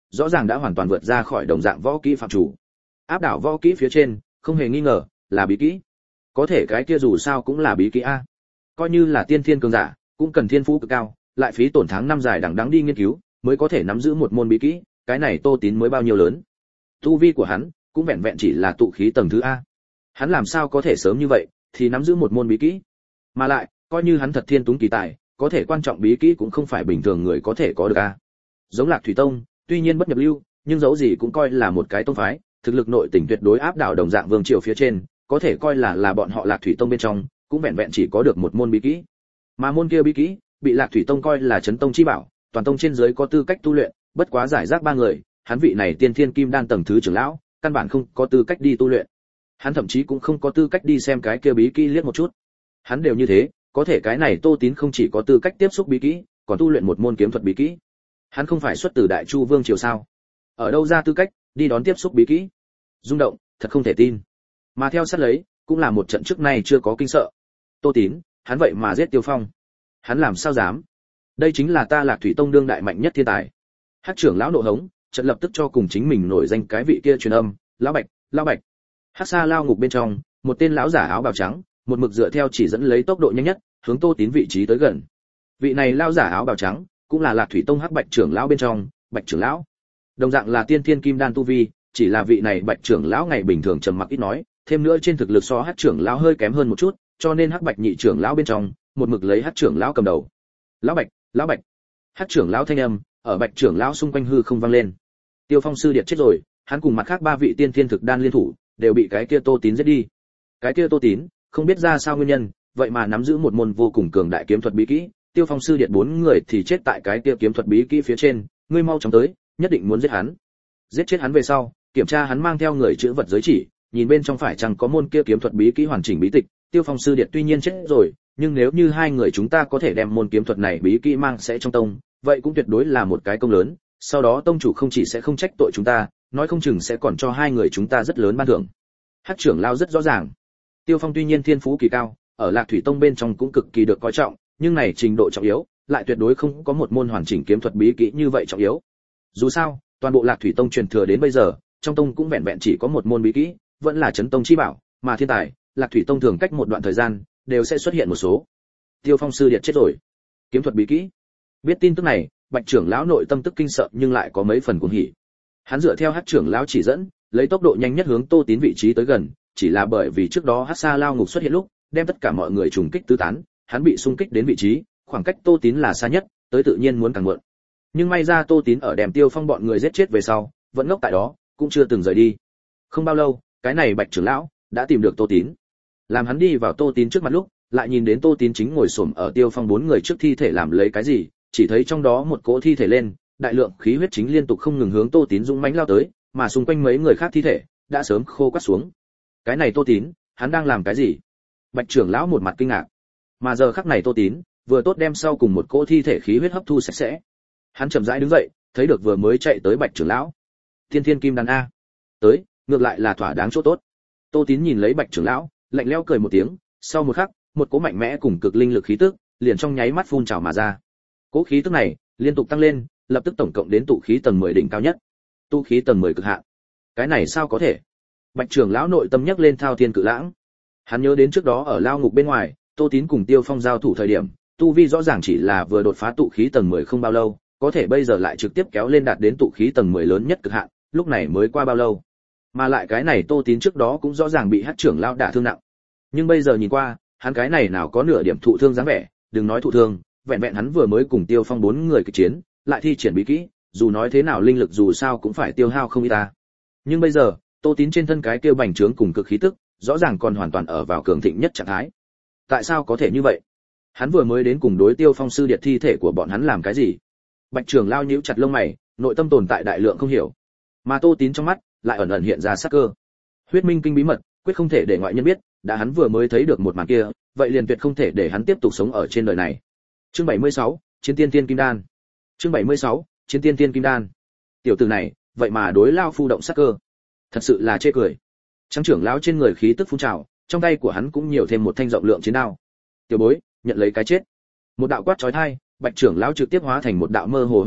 rõ ràng đã hoàn toàn vượt ra khỏi đồng dạng võ kỹ phạm chủ. Áp đảo võ kỹ phía trên, không hề nghi ngờ, là bí kỹ. Có thể cái kia dù sao cũng là bí kỹ a. Coi như là tiên thiên cường giả, cũng cần thiên phú cực cao, lại phí tổn tháng năm dài đằng đẵng đi nghiên cứu, mới có thể nắm giữ một môn bí kỹ, cái này Tô Tín mới bao nhiêu lớn. Tu vi của hắn cũng vẹn vẹn chỉ là tụ khí tầng thứ a. Hắn làm sao có thể sớm như vậy thì nắm giữ một môn bí kỹ? Mà lại, coi như hắn thật thiên túng kỳ tài, có thể quan trọng bí kỹ cũng không phải bình thường người có thể có được a. Giống Lạc Thủy Tông, tuy nhiên bất nhập lưu, nhưng dẫu gì cũng coi là một cái tông phái, thực lực nội tình tuyệt đối áp đảo đồng dạng vương triều phía trên, có thể coi là là bọn họ Lạc Thủy Tông bên trong, cũng vẹn vẹn chỉ có được một môn bí kỹ. Mà môn kia bí kỹ, bị Lạc Thủy Tông coi là chấn tông chi bảo, toàn tông trên dưới có tư cách tu luyện, bất quá giải rác ba người, hắn vị này tiên thiên kim đan tầng thứ trưởng lão, căn bản không có tư cách đi tu luyện. Hắn thậm chí cũng không có tư cách đi xem cái kia bí kỹ liếc một chút. Hắn đều như thế, có thể cái này Tô Tín không chỉ có tư cách tiếp xúc bí kỹ, còn tu luyện một môn kiếm thuật bí kỹ. Hắn không phải xuất từ Đại Chu Vương triều sao? Ở đâu ra tư cách đi đón tiếp xúc bí kỹ? Rung động, thật không thể tin. Mà theo sát lấy, cũng là một trận trước nay chưa có kinh sợ. Tô Tín, hắn vậy mà giết Tiêu Phong. Hắn làm sao dám? Đây chính là ta Lạc Thủy Tông đương đại mạnh nhất thiên tài. Hắc trưởng lão nộ hống, chợt lập tức cho cùng chính mình nổi danh cái vị kia truyền âm, "Lão Bạch, lão Bạch." Hắc Sa lao ngục bên trong, một tên lão giả áo bào trắng, một mực dựa theo chỉ dẫn lấy tốc độ nhanh nhất, hướng Tô Tín vị trí tới gần. Vị này lão giả áo bào trắng, cũng là Lạc Thủy Tông Hắc Bạch trưởng lão bên trong, Bạch trưởng lão. Đồng dạng là tiên thiên kim đan tu vi, chỉ là vị này Bạch trưởng lão ngày bình thường trầm mặc ít nói, thêm nữa trên thực lực so Hắc trưởng lão hơi kém hơn một chút, cho nên Hắc Bạch nhị trưởng lão bên trong, một mực lấy Hắc trưởng lão cầm đầu. "Lão Bạch, lão Bạch." Hắc trưởng lão thanh âm ở Bạch trưởng lão xung quanh hư không vang lên. Tiêu Phong sư điệt chết rồi, hắn cùng mặt khác ba vị tiên thiên thực đan liên thủ, đều bị cái kia Tô Tín giết đi. Cái kia Tô Tín, không biết ra sao nguyên nhân, vậy mà nắm giữ một môn vô cùng cường đại kiếm thuật bí kỹ, Tiêu Phong sư điệt bốn người thì chết tại cái kia kiếm thuật bí kỹ phía trên, ngươi mau chóng tới, nhất định muốn giết hắn. Giết chết hắn về sau, kiểm tra hắn mang theo người chữ vật giới chỉ, nhìn bên trong phải chăng có môn kia kiếm thuật bí kỹ hoàn chỉnh bí tịch. Tiêu Phong sư điệt tuy nhiên chết rồi, nhưng nếu như hai người chúng ta có thể đem môn kiếm thuật này bí kỹ mang sẽ trong tông, vậy cũng tuyệt đối là một cái công lớn, sau đó tông chủ không chỉ sẽ không trách tội chúng ta, nói không chừng sẽ còn cho hai người chúng ta rất lớn ban thưởng. Hắc trưởng lão rất rõ ràng, Tiêu Phong tuy nhiên thiên phú kỳ cao, ở Lạc Thủy Tông bên trong cũng cực kỳ được coi trọng, nhưng này trình độ trọng yếu, lại tuyệt đối không có một môn hoàn chỉnh kiếm thuật bí kỹ như vậy trọng yếu. Dù sao, toàn bộ Lạc Thủy Tông truyền thừa đến bây giờ, trong tông cũng vẹn vẹn chỉ có một môn bí kỹ, vẫn là chấn tông chi bảo, mà thiên tài, Lạc Thủy Tông thường cách một đoạn thời gian đều sẽ xuất hiện một số. Tiêu Phong sư điệt chết rồi, kiếm thuật bí kỹ. Biết tin tức này, Bạch trưởng lão nội tâm tức kinh sợ nhưng lại có mấy phần cuồng hỉ. Hắn dựa theo Hắc trưởng lão chỉ dẫn, lấy tốc độ nhanh nhất hướng Tô Tín vị trí tới gần, chỉ là bởi vì trước đó Hắc Sa lao ngục xuất hiện lúc, đem tất cả mọi người trùng kích tứ tán, hắn bị xung kích đến vị trí, khoảng cách Tô Tín là xa nhất, tới tự nhiên muốn càng muộn. Nhưng may ra Tô Tín ở đem Tiêu Phong bọn người giết chết về sau, vẫn ngốc tại đó, cũng chưa từng rời đi. Không bao lâu, cái này Bạch trưởng lão đã tìm được Tô Tín. Làm hắn đi vào Tô Tín trước mặt lúc, lại nhìn đến Tô Tín chính ngồi xổm ở Tiêu Phong bốn người trước thi thể làm lấy cái gì, chỉ thấy trong đó một cỗ thi thể lên, đại lượng khí huyết chính liên tục không ngừng hướng Tô Tín dũng mãnh lao tới, mà xung quanh mấy người khác thi thể đã sớm khô quắt xuống. Cái này Tô Tín, hắn đang làm cái gì? Bạch trưởng lão một mặt kinh ngạc. Mà giờ khắc này Tô Tín vừa tốt đem sau cùng một cỗ thi thể khí huyết hấp thu sạch sẽ. Hắn chậm rãi đứng dậy, thấy được vừa mới chạy tới Bạch trưởng lão. Thiên Thiên Kim Đan a. Tới, ngược lại là thỏa đáng chỗ tốt. Tô Tín nhìn lấy Bạch trưởng lão, lạnh lẽo cười một tiếng, sau một khắc, một cỗ mạnh mẽ cùng cực linh lực khí tức liền trong nháy mắt phun trào mà ra. Cỗ khí tức này liên tục tăng lên, lập tức tổng cộng đến tụ khí tầng mười đỉnh cao nhất. Tụ khí tầng mười cực hạn. Cái này sao có thể? Bạch trưởng lão nội tâm nhấc lên thao thiên cự lãng. Hắn nhớ đến trước đó ở lao ngục bên ngoài, Tô Tín cùng Tiêu Phong giao thủ thời điểm, tu vi rõ ràng chỉ là vừa đột phá tụ khí tầng mười không bao lâu, có thể bây giờ lại trực tiếp kéo lên đạt đến tụ khí tầng mười lớn nhất cực hạn, lúc này mới qua bao lâu? Mà lại cái này Tô Tín trước đó cũng rõ ràng bị Hắc trưởng lão đả thương nặng. Nhưng bây giờ nhìn qua, hắn cái này nào có nửa điểm thụ thương dáng vẻ, đừng nói thụ thương, vẹn vẹn hắn vừa mới cùng Tiêu Phong bốn người kịch chiến, lại thi triển bí kỹ, dù nói thế nào linh lực dù sao cũng phải tiêu hao không ít ta. Nhưng bây giờ, Tô Tín trên thân cái kia bành trướng cùng cực khí tức, rõ ràng còn hoàn toàn ở vào cường thịnh nhất trạng thái. Tại sao có thể như vậy? Hắn vừa mới đến cùng đối Tiêu Phong sư điệt thi thể của bọn hắn làm cái gì? Bạch trưởng lao nhíu chặt lông mày, nội tâm tồn tại đại lượng không hiểu. Mà Tô Tín trong mắt lại ẩn ẩn hiện ra sắc cơ. Huyết Minh kinh bí mật, quyết không thể để ngoại nhân biết, đã hắn vừa mới thấy được một màn kia, vậy liền tuyệt không thể để hắn tiếp tục sống ở trên đời này. Chương bảy mươi sáu, Chiến Tiên Tiên Kim Đan. Chương bảy mươi sáu, Chiến Tiên Tiên Kim Đan. Tiểu tử này, vậy mà đối lao phu động sắc cơ, thật sự là chê cười. Trắng trưởng lão trên người khí tức phun trào, trong tay của hắn cũng nhiều thêm một thanh rộng lượng chiến đao. Tiểu bối, nhận lấy cái chết. Một đạo quát chói tai, Bạch trưởng lão trực tiếp hóa thành một đạo mơ hồ huyết ảnh,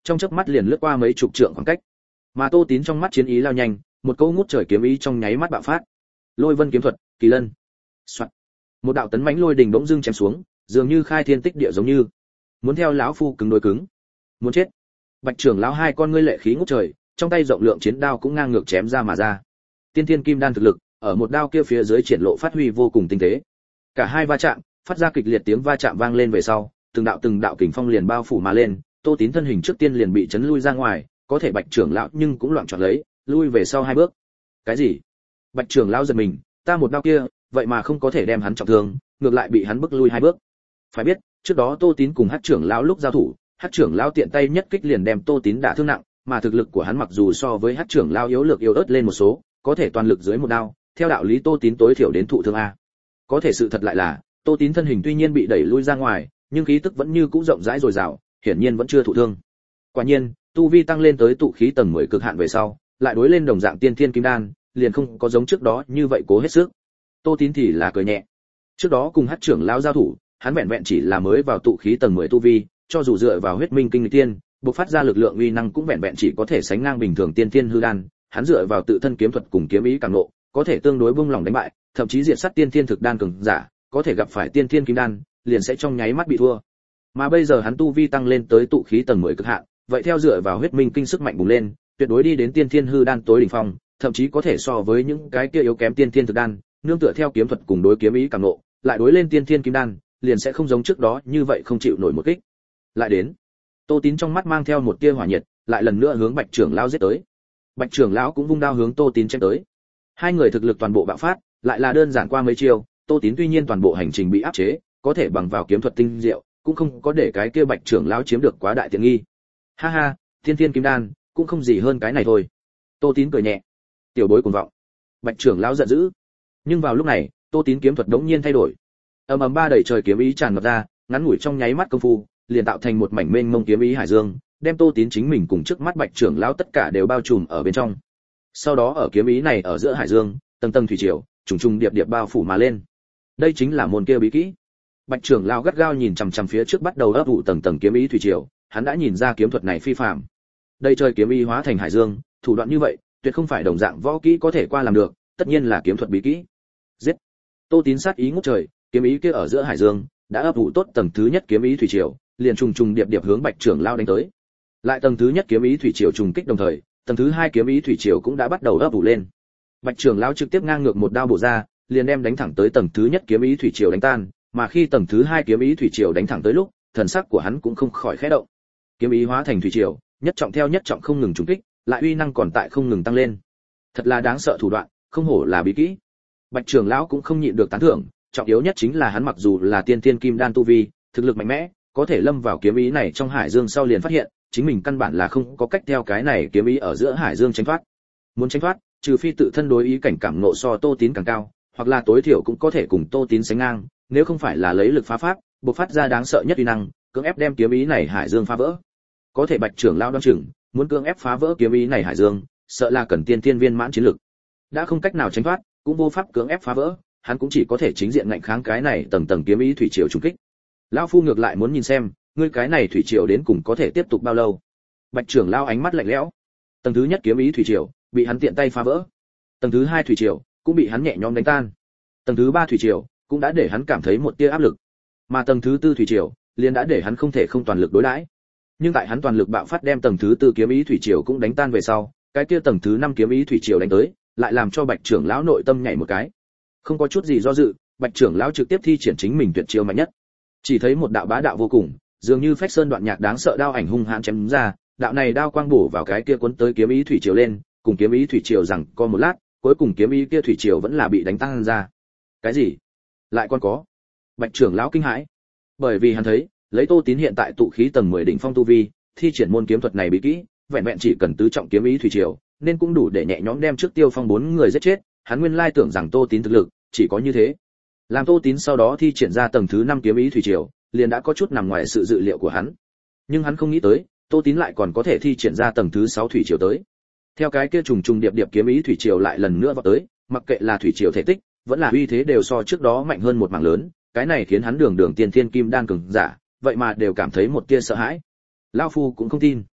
trong chớp mắt liền lướt qua mấy chục trượng khoảng cách. Mà Tô Tín trong mắt chiến ý lao nhanh, một câu ngút trời kiếm ý trong nháy mắt bạo phát. Lôi Vân kiếm thuật, Kỳ Lân. Soạt. Một đạo tấn mãnh lôi đình bỗng dưng chém xuống, dường như khai thiên tích địa giống như muốn theo lão phu cứng đối cứng. Muốn chết. Bạch trưởng lão hai con ngươi lệ khí ngút trời, trong tay rộng lượng chiến đao cũng ngang ngược chém ra mà ra. Tiên Thiên Kim Đan thực lực, ở một đao kia phía dưới triển lộ phát huy vô cùng tinh tế. Cả hai va chạm, phát ra kịch liệt tiếng va chạm vang lên về sau, từng đạo từng đạo kình phong liền bao phủ mà lên, Tô Tín thân hình trước tiên liền bị chấn lui ra ngoài, có thể Bạch trưởng lão nhưng cũng loạn trọn lấy, lui về sau hai bước. Cái gì? Bạch trưởng lão giật mình, ta một đao kia, vậy mà không có thể đem hắn trọng thương, ngược lại bị hắn bức lui hai bước. Phải biết, trước đó Tô Tín cùng Hắc trưởng lão lúc giao thủ, Hắc trưởng lão tiện tay nhất kích liền đem Tô Tín đả thương nặng, mà thực lực của hắn mặc dù so với Hắc trưởng lão yếu lược yếu ớt lên một số, có thể toàn lực dưới một đao, theo đạo lý Tô Tín tối thiểu đến thụ thương a. Có thể sự thật lại là, Tô Tín thân hình tuy nhiên bị đẩy lui ra ngoài, nhưng khí tức vẫn như cũ rộng rãi dồi dào, hiển nhiên vẫn chưa thụ thương. Quả nhiên, tu vi tăng lên tới tụ khí tầng mười cực hạn về sau, lại đối lên đồng dạng tiên thiên kim đan, liền không có giống trước đó như vậy cố hết sức. Tô Tín thì là cười nhẹ. Trước đó cùng Hắc trưởng lão giao thủ, hắn vẹn vẹn chỉ là mới vào tụ khí tầng mười tu vi, cho dù dựa vào huyết minh kinh lịch tiên, bộc phát ra lực lượng uy năng cũng vẹn vẹn chỉ có thể sánh ngang bình thường tiên thiên hư đan, hắn dựa vào tự thân kiếm thuật cùng kiếm ý càng ngộ, có thể tương đối bung lòng đánh bại, thậm chí diệt sát tiên thiên thực đan cường giả, có thể gặp phải tiên thiên kim đan, liền sẽ trong nháy mắt bị thua. Mà bây giờ hắn tu vi tăng lên tới tụ khí tầng mười cực hạn, vậy theo dựa vào huyết minh kinh sức mạnh bùng lên, tuyệt đối đi đến tiên thiên hư đan tối đỉnh phong, thậm chí có thể so với những cái kia yếu kém tiên thiên thực đan, nương tựa theo kiếm thuật cùng đối kiếm ý càng ngộ, lại đối lên tiên thiên kim đan, liền sẽ không giống trước đó như vậy không chịu nổi một kích. Lại đến, Tô Tín trong mắt mang theo một tia hỏa nhiệt, lại lần nữa hướng Bạch trưởng lão giết tới. Bạch trưởng lão cũng vung đao hướng Tô Tín chém tới. Hai người thực lực toàn bộ bạo phát, lại là đơn giản qua mấy chiêu, Tô Tín tuy nhiên toàn bộ hành trình bị áp chế, có thể bằng vào kiếm thuật tinh diệu, cũng không có để cái kia Bạch trưởng lão chiếm được quá đại tiện nghi. Ha ha, tiên thiên kim đan, cũng không gì hơn cái này thôi. Tô Tín cười nhẹ. Tiểu bối cuồng vọng. Bạch trưởng lão giận dữ. Nhưng vào lúc này, Tô Tín kiếm thuật đống nhiên thay đổi. Ầm ầm ba đầy trời kiếm ý tràn ngập ra, ngắn ngủi trong nháy mắt công phu, liền tạo thành một mảnh mênh mông kiếm ý hải dương, đem Tô Tín chính mình cùng trước mắt Bạch trưởng lão tất cả đều bao trùm ở bên trong. Sau đó ở kiếm ý này ở giữa hải dương, tầng tầng thủy triều, trùng trùng điệp điệp bao phủ mà lên. Đây chính là môn kia bí kỹ. Bạch trưởng lão gắt gao nhìn chằm chằm phía trước bắt đầu ấp ủ tầng tầng kiếm ý thủy triều, hắn đã nhìn ra kiếm thuật này phi phàm. Đây trời kiếm ý hóa thành hải dương, thủ đoạn như vậy, tuyệt không phải đồng dạng võ kỹ có thể qua làm được, tất nhiên là kiếm thuật bí kỹ. Giết! Tô Tín sát ý ngút trời, kiếm ý kia ở giữa hải dương, đã ấp ủ tốt tầng thứ nhất kiếm ý thủy triều, liền trùng trùng điệp điệp hướng Bạch trưởng lão đánh tới. Lại tầng thứ nhất kiếm ý thủy triều trùng kích đồng thời, tầng thứ hai kiếm ý thủy triều cũng đã bắt đầu ấp ủ lên. Bạch trưởng lão trực tiếp ngang ngược một đao bổ ra, liền đem đánh thẳng tới tầng thứ nhất kiếm ý thủy triều đánh tan, mà khi tầng thứ hai kiếm ý thủy triều đánh thẳng tới lúc, thần sắc của hắn cũng không khỏi khẽ động. Kiếm ý hóa thành thủy triều, nhất trọng theo nhất trọng không ngừng trùng kích, lại uy năng còn tại không ngừng tăng lên. Thật là đáng sợ thủ đoạn, không hổ là bí kỹ. Bạch trưởng lão cũng không nhịn được tán thưởng, trọng yếu nhất chính là hắn mặc dù là tiên thiên kim đan tu vi, thực lực mạnh mẽ, có thể lâm vào kiếm ý này trong hải dương sau liền phát hiện, chính mình căn bản là không có cách theo cái này kiếm ý ở giữa hải dương tránh thoát. Muốn tránh thoát, trừ phi tự thân đối ý cảnh cảm ngộ so Tô Tín càng cao, hoặc là tối thiểu cũng có thể cùng Tô Tín sánh ngang, nếu không phải là lấy lực phá pháp, bộc phát ra đáng sợ nhất uy năng, cưỡng ép đem kiếm ý này hải dương phá vỡ. Có thể Bạch trưởng lão đoán chừng, muốn cưỡng ép phá vỡ kiếm ý này hải dương, sợ là cần tiên thiên viên mãn chiến lực. Đã không cách nào tránh thoát, cũng vô pháp cưỡng ép phá vỡ, hắn cũng chỉ có thể chính diện ngạnh kháng cái này tầng tầng kiếm ý thủy triều trùng kích. Lão phu ngược lại muốn nhìn xem, ngươi cái này thủy triều đến cùng có thể tiếp tục bao lâu. Bạch trưởng lão ánh mắt lạnh lẽo. Tầng thứ nhất kiếm ý thủy triều bị hắn tiện tay phá vỡ. Tầng thứ hai thủy triều cũng bị hắn nhẹ nhõm đánh tan. Tầng thứ ba thủy triều cũng đã để hắn cảm thấy một tia áp lực. Mà tầng thứ tư thủy triều liền đã để hắn không thể không toàn lực đối đãi. Nhưng tại hắn toàn lực bạo phát đem tầng thứ tư kiếm ý thủy triều cũng đánh tan về sau, cái kia tầng thứ năm kiếm ý thủy triều đánh tới, lại làm cho Bạch trưởng lão nội tâm nhảy một cái. Không có chút gì do dự, Bạch trưởng lão trực tiếp thi triển chính mình tuyệt chiêu mạnh nhất. Chỉ thấy một đạo bá đạo vô cùng, dường như phách sơn đoạn nhạc đáng sợ đao ảnh hung hãn chém ra, đạo này đao quang bổ vào cái kia cuốn tới kiếm ý thủy triều lên, cùng kiếm ý thủy triều rằng có một lát, cuối cùng kiếm ý kia thủy triều vẫn là bị đánh tan ra. Cái gì? Lại còn có? Bạch trưởng lão kinh hãi, bởi vì hắn thấy, lấy Tô Tín hiện tại tụ khí tầng mười đỉnh phong tu vi, thi triển môn kiếm thuật này bí kỹ, vẹn vẹn chỉ cần tứ trọng kiếm ý thủy triều, nên cũng đủ để nhẹ nhõm đem trước Tiêu Phong bốn người giết chết, hắn nguyên lai tưởng rằng Tô Tín thực lực chỉ có như thế. Làm Tô Tín sau đó thi triển ra tầng thứ năm kiếm ý thủy triều, liền đã có chút nằm ngoài sự dự liệu của hắn. Nhưng hắn không nghĩ tới, Tô Tín lại còn có thể thi triển ra tầng thứ sáu thủy triều tới. Theo cái kia trùng trùng điệp điệp kiếm ý thủy triều lại lần nữa vọt tới, mặc kệ là thủy triều thể tích, vẫn là uy thế đều so trước đó mạnh hơn một mảng lớn, cái này khiến hắn đường đường tiên thiên kim đan cường giả, vậy mà đều cảm thấy một tia sợ hãi. Lão phu cũng không tin.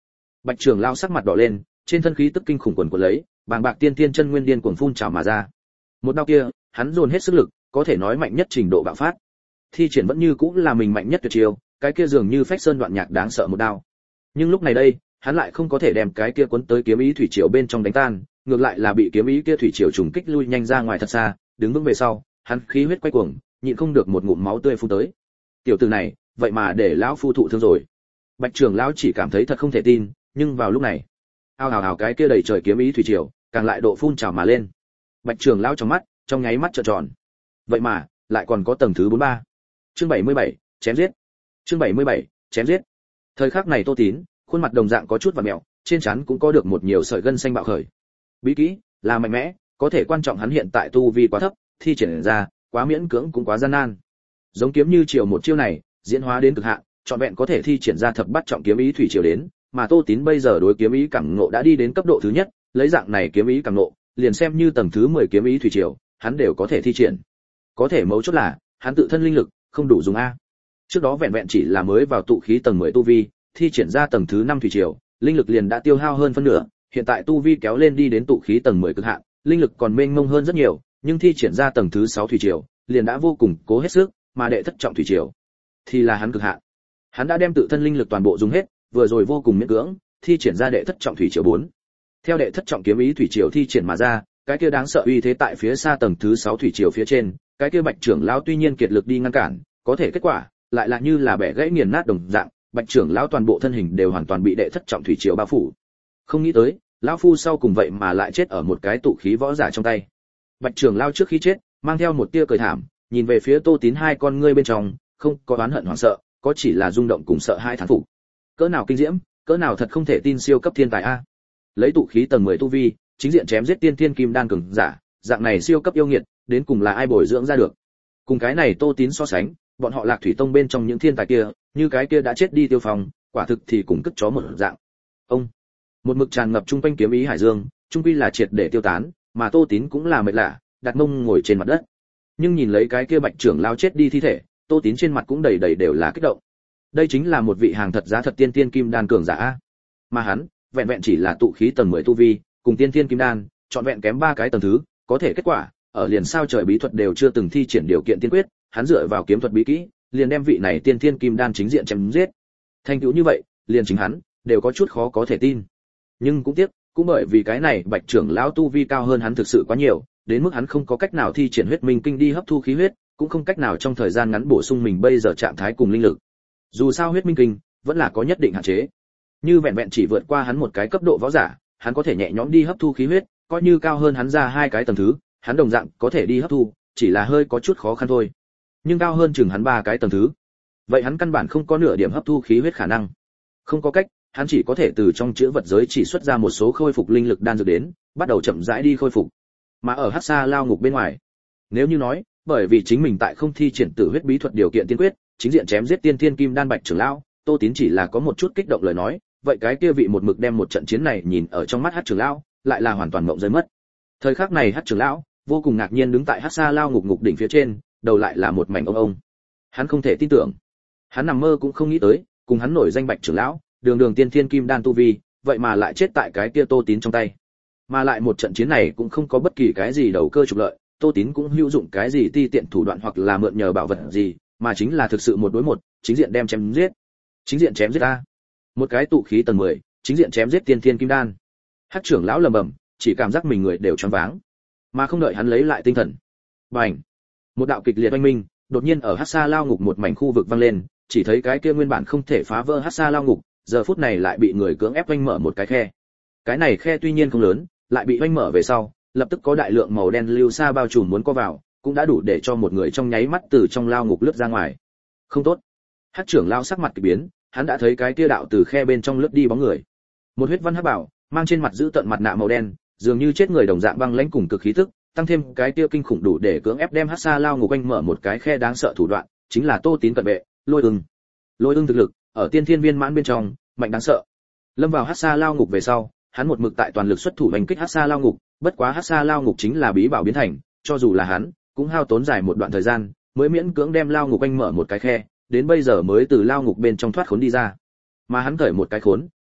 Bạch trưởng lão sắc mặt đỏ lên, trên thân khí tức kinh khủng quần quật lấy, bàng bạc tiên tiên chân nguyên điên cuồng phun trào mà ra. Một đao kia, hắn dồn hết sức lực, có thể nói mạnh nhất trình độ bạo phát. Thi triển vẫn như cũng là mình mạnh nhất tuyệt chiêu, cái kia dường như phách sơn đoạn nhạc đáng sợ một đao. Nhưng lúc này đây, hắn lại không có thể đem cái kia cuốn tới kiếm ý thủy triều bên trong đánh tan, ngược lại là bị kiếm ý kia thủy triều trùng kích lui nhanh ra ngoài thật xa, đứng vững về sau, hắn khí huyết quay cuồng, nhịn không được một ngụm máu tươi phun tới. Tiểu tử này, vậy mà để lão phu thụ thương rồi. Bạch trưởng lão chỉ cảm thấy thật không thể tin, nhưng vào lúc này, ao ào ào cái kia đầy trời kiếm ý thủy triều, càng lại độ phun trào mà lên. Bạch trưởng lão trong mắt, trong nháy mắt trợn tròn. Vậy mà, lại còn có tầng thứ bốn mươi ba. Chương bảy mươi bảy, chém giết. Chương bảy mươi bảy, chém giết. Thời khắc này Tô Tín, khuôn mặt đồng dạng có chút vặn mèo, trên trán cũng có được một nhiều sợi gân xanh bạo khởi. Bí kỹ là mạnh mẽ, có thể quan trọng hắn hiện tại tu vi quá thấp, thi triển ra, quá miễn cưỡng cũng quá gian nan. Giống kiếm như chiều một chiêu này, diễn hóa đến cực hạn, trọn vẹn có thể thi triển ra thập bát trọng kiếm ý thủy triều đến, mà Tô Tín bây giờ đối kiếm ý cảm ngộ đã đi đến cấp độ thứ nhất, lấy dạng này kiếm ý cảm ngộ, liền xem như tầng thứ mười kiếm ý thủy triều, hắn đều có thể thi triển. Có thể mấu chốt là, hắn tự thân linh lực không đủ dùng a. Trước đó vẹn vẹn chỉ là mới vào tụ khí tầng mười tu vi, thi triển ra tầng thứ năm thủy triều, linh lực liền đã tiêu hao hơn phân nửa, hiện tại tu vi kéo lên đi đến tụ khí tầng mười cực hạn, linh lực còn mênh mông hơn rất nhiều, nhưng thi triển ra tầng thứ sáu thủy triều, liền đã vô cùng cố hết sức, mà đệ thất trọng thủy triều thì là hắn cực hạn. Hắn đã đem tự thân linh lực toàn bộ dùng hết, vừa rồi vô cùng miễn cưỡng, thi triển ra đệ thất trọng thủy triều bốn. Theo đệ thất trọng kiếm ý thủy triều thi triển mà ra, cái kia đáng sợ uy thế tại phía xa tầng thứ sáu thủy triều phía trên, cái kia Bạch trưởng lão tuy nhiên kiệt lực đi ngăn cản, có thể kết quả lại là như là bẻ gãy nghiền nát đồng dạng, Bạch trưởng lão toàn bộ thân hình đều hoàn toàn bị đệ thất trọng thủy triều bao phủ. Không nghĩ tới, lão phu sau cùng vậy mà lại chết ở một cái tụ khí võ giả trong tay. Bạch trưởng lão trước khi chết, mang theo một tia cười thảm, nhìn về phía Tô Tín hai con ngươi bên trong, không có oán hận hoảng sợ, có chỉ là rung động cùng sợ hai thán phục. Cỡ nào kinh diễm, cỡ nào thật không thể tin siêu cấp thiên tài a. Lấy tụ khí tầng mười tu vi, chính diện chém giết tiên thiên kim đan cường giả, dạng này siêu cấp yêu nghiệt, đến cùng là ai bồi dưỡng ra được. Cùng cái này Tô Tín so sánh, bọn họ Lạc Thủy Tông bên trong những thiên tài kia, như cái kia đã chết đi Tiêu Phong, quả thực thì cùng cất chó một dạng. Ông, một mực tràn ngập trung quanh kiếm ý hải dương, trung quy là triệt để tiêu tán, mà Tô Tín cũng là mệt lạ, đặt mông ngồi trên mặt đất. Nhưng nhìn lấy cái kia Bạch trưởng lao chết đi thi thể, Tô Tín trên mặt cũng đầy đầy đều là kích động. Đây chính là một vị hàng thật giá thật tiên tiên kim đan cường giả a. Mà hắn, vẹn vẹn chỉ là tụ khí tầng mười tu vi, cùng tiên tiên kim đan, chọn vẹn kém ba cái tầng thứ, có thể kết quả, ở liền sao trời bí thuật đều chưa từng thi triển điều kiện tiên quyết, hắn dựa vào kiếm thuật bí kỹ, liền đem vị này tiên tiên kim đan chính diện chém giết. Thành tựu như vậy, liền chính hắn đều có chút khó có thể tin. Nhưng cũng tiếc, cũng bởi vì cái này Bạch trưởng lão tu vi cao hơn hắn thực sự quá nhiều, đến mức hắn không có cách nào thi triển huyết minh kinh đi hấp thu khí huyết, cũng không cách nào trong thời gian ngắn bổ sung mình bây giờ trạng thái cùng linh lực. Dù sao huyết minh kinh vẫn là có nhất định hạn chế. Như vẹn vẹn chỉ vượt qua hắn một cái cấp độ võ giả, hắn có thể nhẹ nhõm đi hấp thu khí huyết, coi như cao hơn hắn ra hai cái tầng thứ, hắn đồng dạng có thể đi hấp thu, chỉ là hơi có chút khó khăn thôi. Nhưng cao hơn chừng hắn ba cái tầng thứ, vậy hắn căn bản không có nửa điểm hấp thu khí huyết khả năng. Không có cách, hắn chỉ có thể từ trong chứa vật giới chỉ xuất ra một số khôi phục linh lực đan dược đến, bắt đầu chậm rãi đi khôi phục. Mà ở Hắc Sa lao ngục bên ngoài, nếu như nói, bởi vì chính mình tại không thi triển tử huyết bí thuật điều kiện tiên quyết, chính diện chém giết tiên thiên kim đan Bạch trưởng lão, Tô Tín chỉ là có một chút kích động lời nói, vậy cái kia vị một mực đem một trận chiến này nhìn ở trong mắt Hắc trưởng lão, lại là hoàn toàn mộng rơi mất. Thời khắc này Hắc trưởng lão vô cùng ngạc nhiên đứng tại Hắc Sa lao ngục ngục đỉnh phía trên, đầu lại là một mảnh ông ông. Hắn không thể tin tưởng, hắn nằm mơ cũng không nghĩ tới, cùng hắn nổi danh Bạch trưởng lão, đường đường tiên thiên kim đan tu vi, vậy mà lại chết tại cái kia Tô Tín trong tay. Mà lại một trận chiến này cũng không có bất kỳ cái gì đầu cơ trục lợi, Tô Tín cũng hữu dụng cái gì ti tiện thủ đoạn hoặc là mượn nhờ bảo vật gì, mà chính là thực sự một đối một, chính diện đem chém giết. Chính diện chém giết a. Một cái tụ khí tầng mười, chính diện chém giết tiên thiên kim đan. Hắc trưởng lão lầm bầm, chỉ cảm giác mình người đều choáng váng, mà không đợi hắn lấy lại tinh thần. Bành! Một đạo kịch liệt oanh minh, đột nhiên ở Hắc Sa lao ngục một mảnh khu vực vang lên, chỉ thấy cái kia nguyên bản không thể phá vỡ Hắc Sa lao ngục, giờ phút này lại bị người cưỡng ép oanh mở một cái khe. Cái này khe tuy nhiên không lớn, lại bị oanh mở về sau, lập tức có đại lượng màu đen lưu sa bao trùm muốn co vào, cũng đã đủ để cho một người trong nháy mắt từ trong lao ngục lướt ra ngoài. Không tốt! Hắc trưởng lao sắc mặt kỳ biến, hắn đã thấy cái kia đạo từ khe bên trong lướt đi bóng người. Một huyết văn hắc bảo, mang trên mặt giữ tận mặt nạ màu đen, dường như chết người đồng dạng băng lãnh cùng cực khí tức, tăng thêm cái kia kinh khủng đủ để cưỡng ép đem Hắc Sa lao ngục quanh mở một cái khe đáng sợ thủ đoạn, chính là Tô Tín cận vệ, Lôi Ưng. Lôi Ưng thực lực ở tiên thiên viên mãn bên trong, mạnh đáng sợ. Lâm vào Hắc Sa lao ngục về sau, hắn một mực tại toàn lực xuất thủ đánh kích Hắc Sa lao ngục, bất quá Hắc Sa lao ngục chính là bí bảo biến thành, cho dù là hắn, cũng hao tốn dài một đoạn thời gian, mới miễn cưỡng đem lao ngục quanh mở một cái khe, đến bây giờ mới từ lao ngục bên trong thoát khốn đi ra. Mà hắn cởi một cái khốn,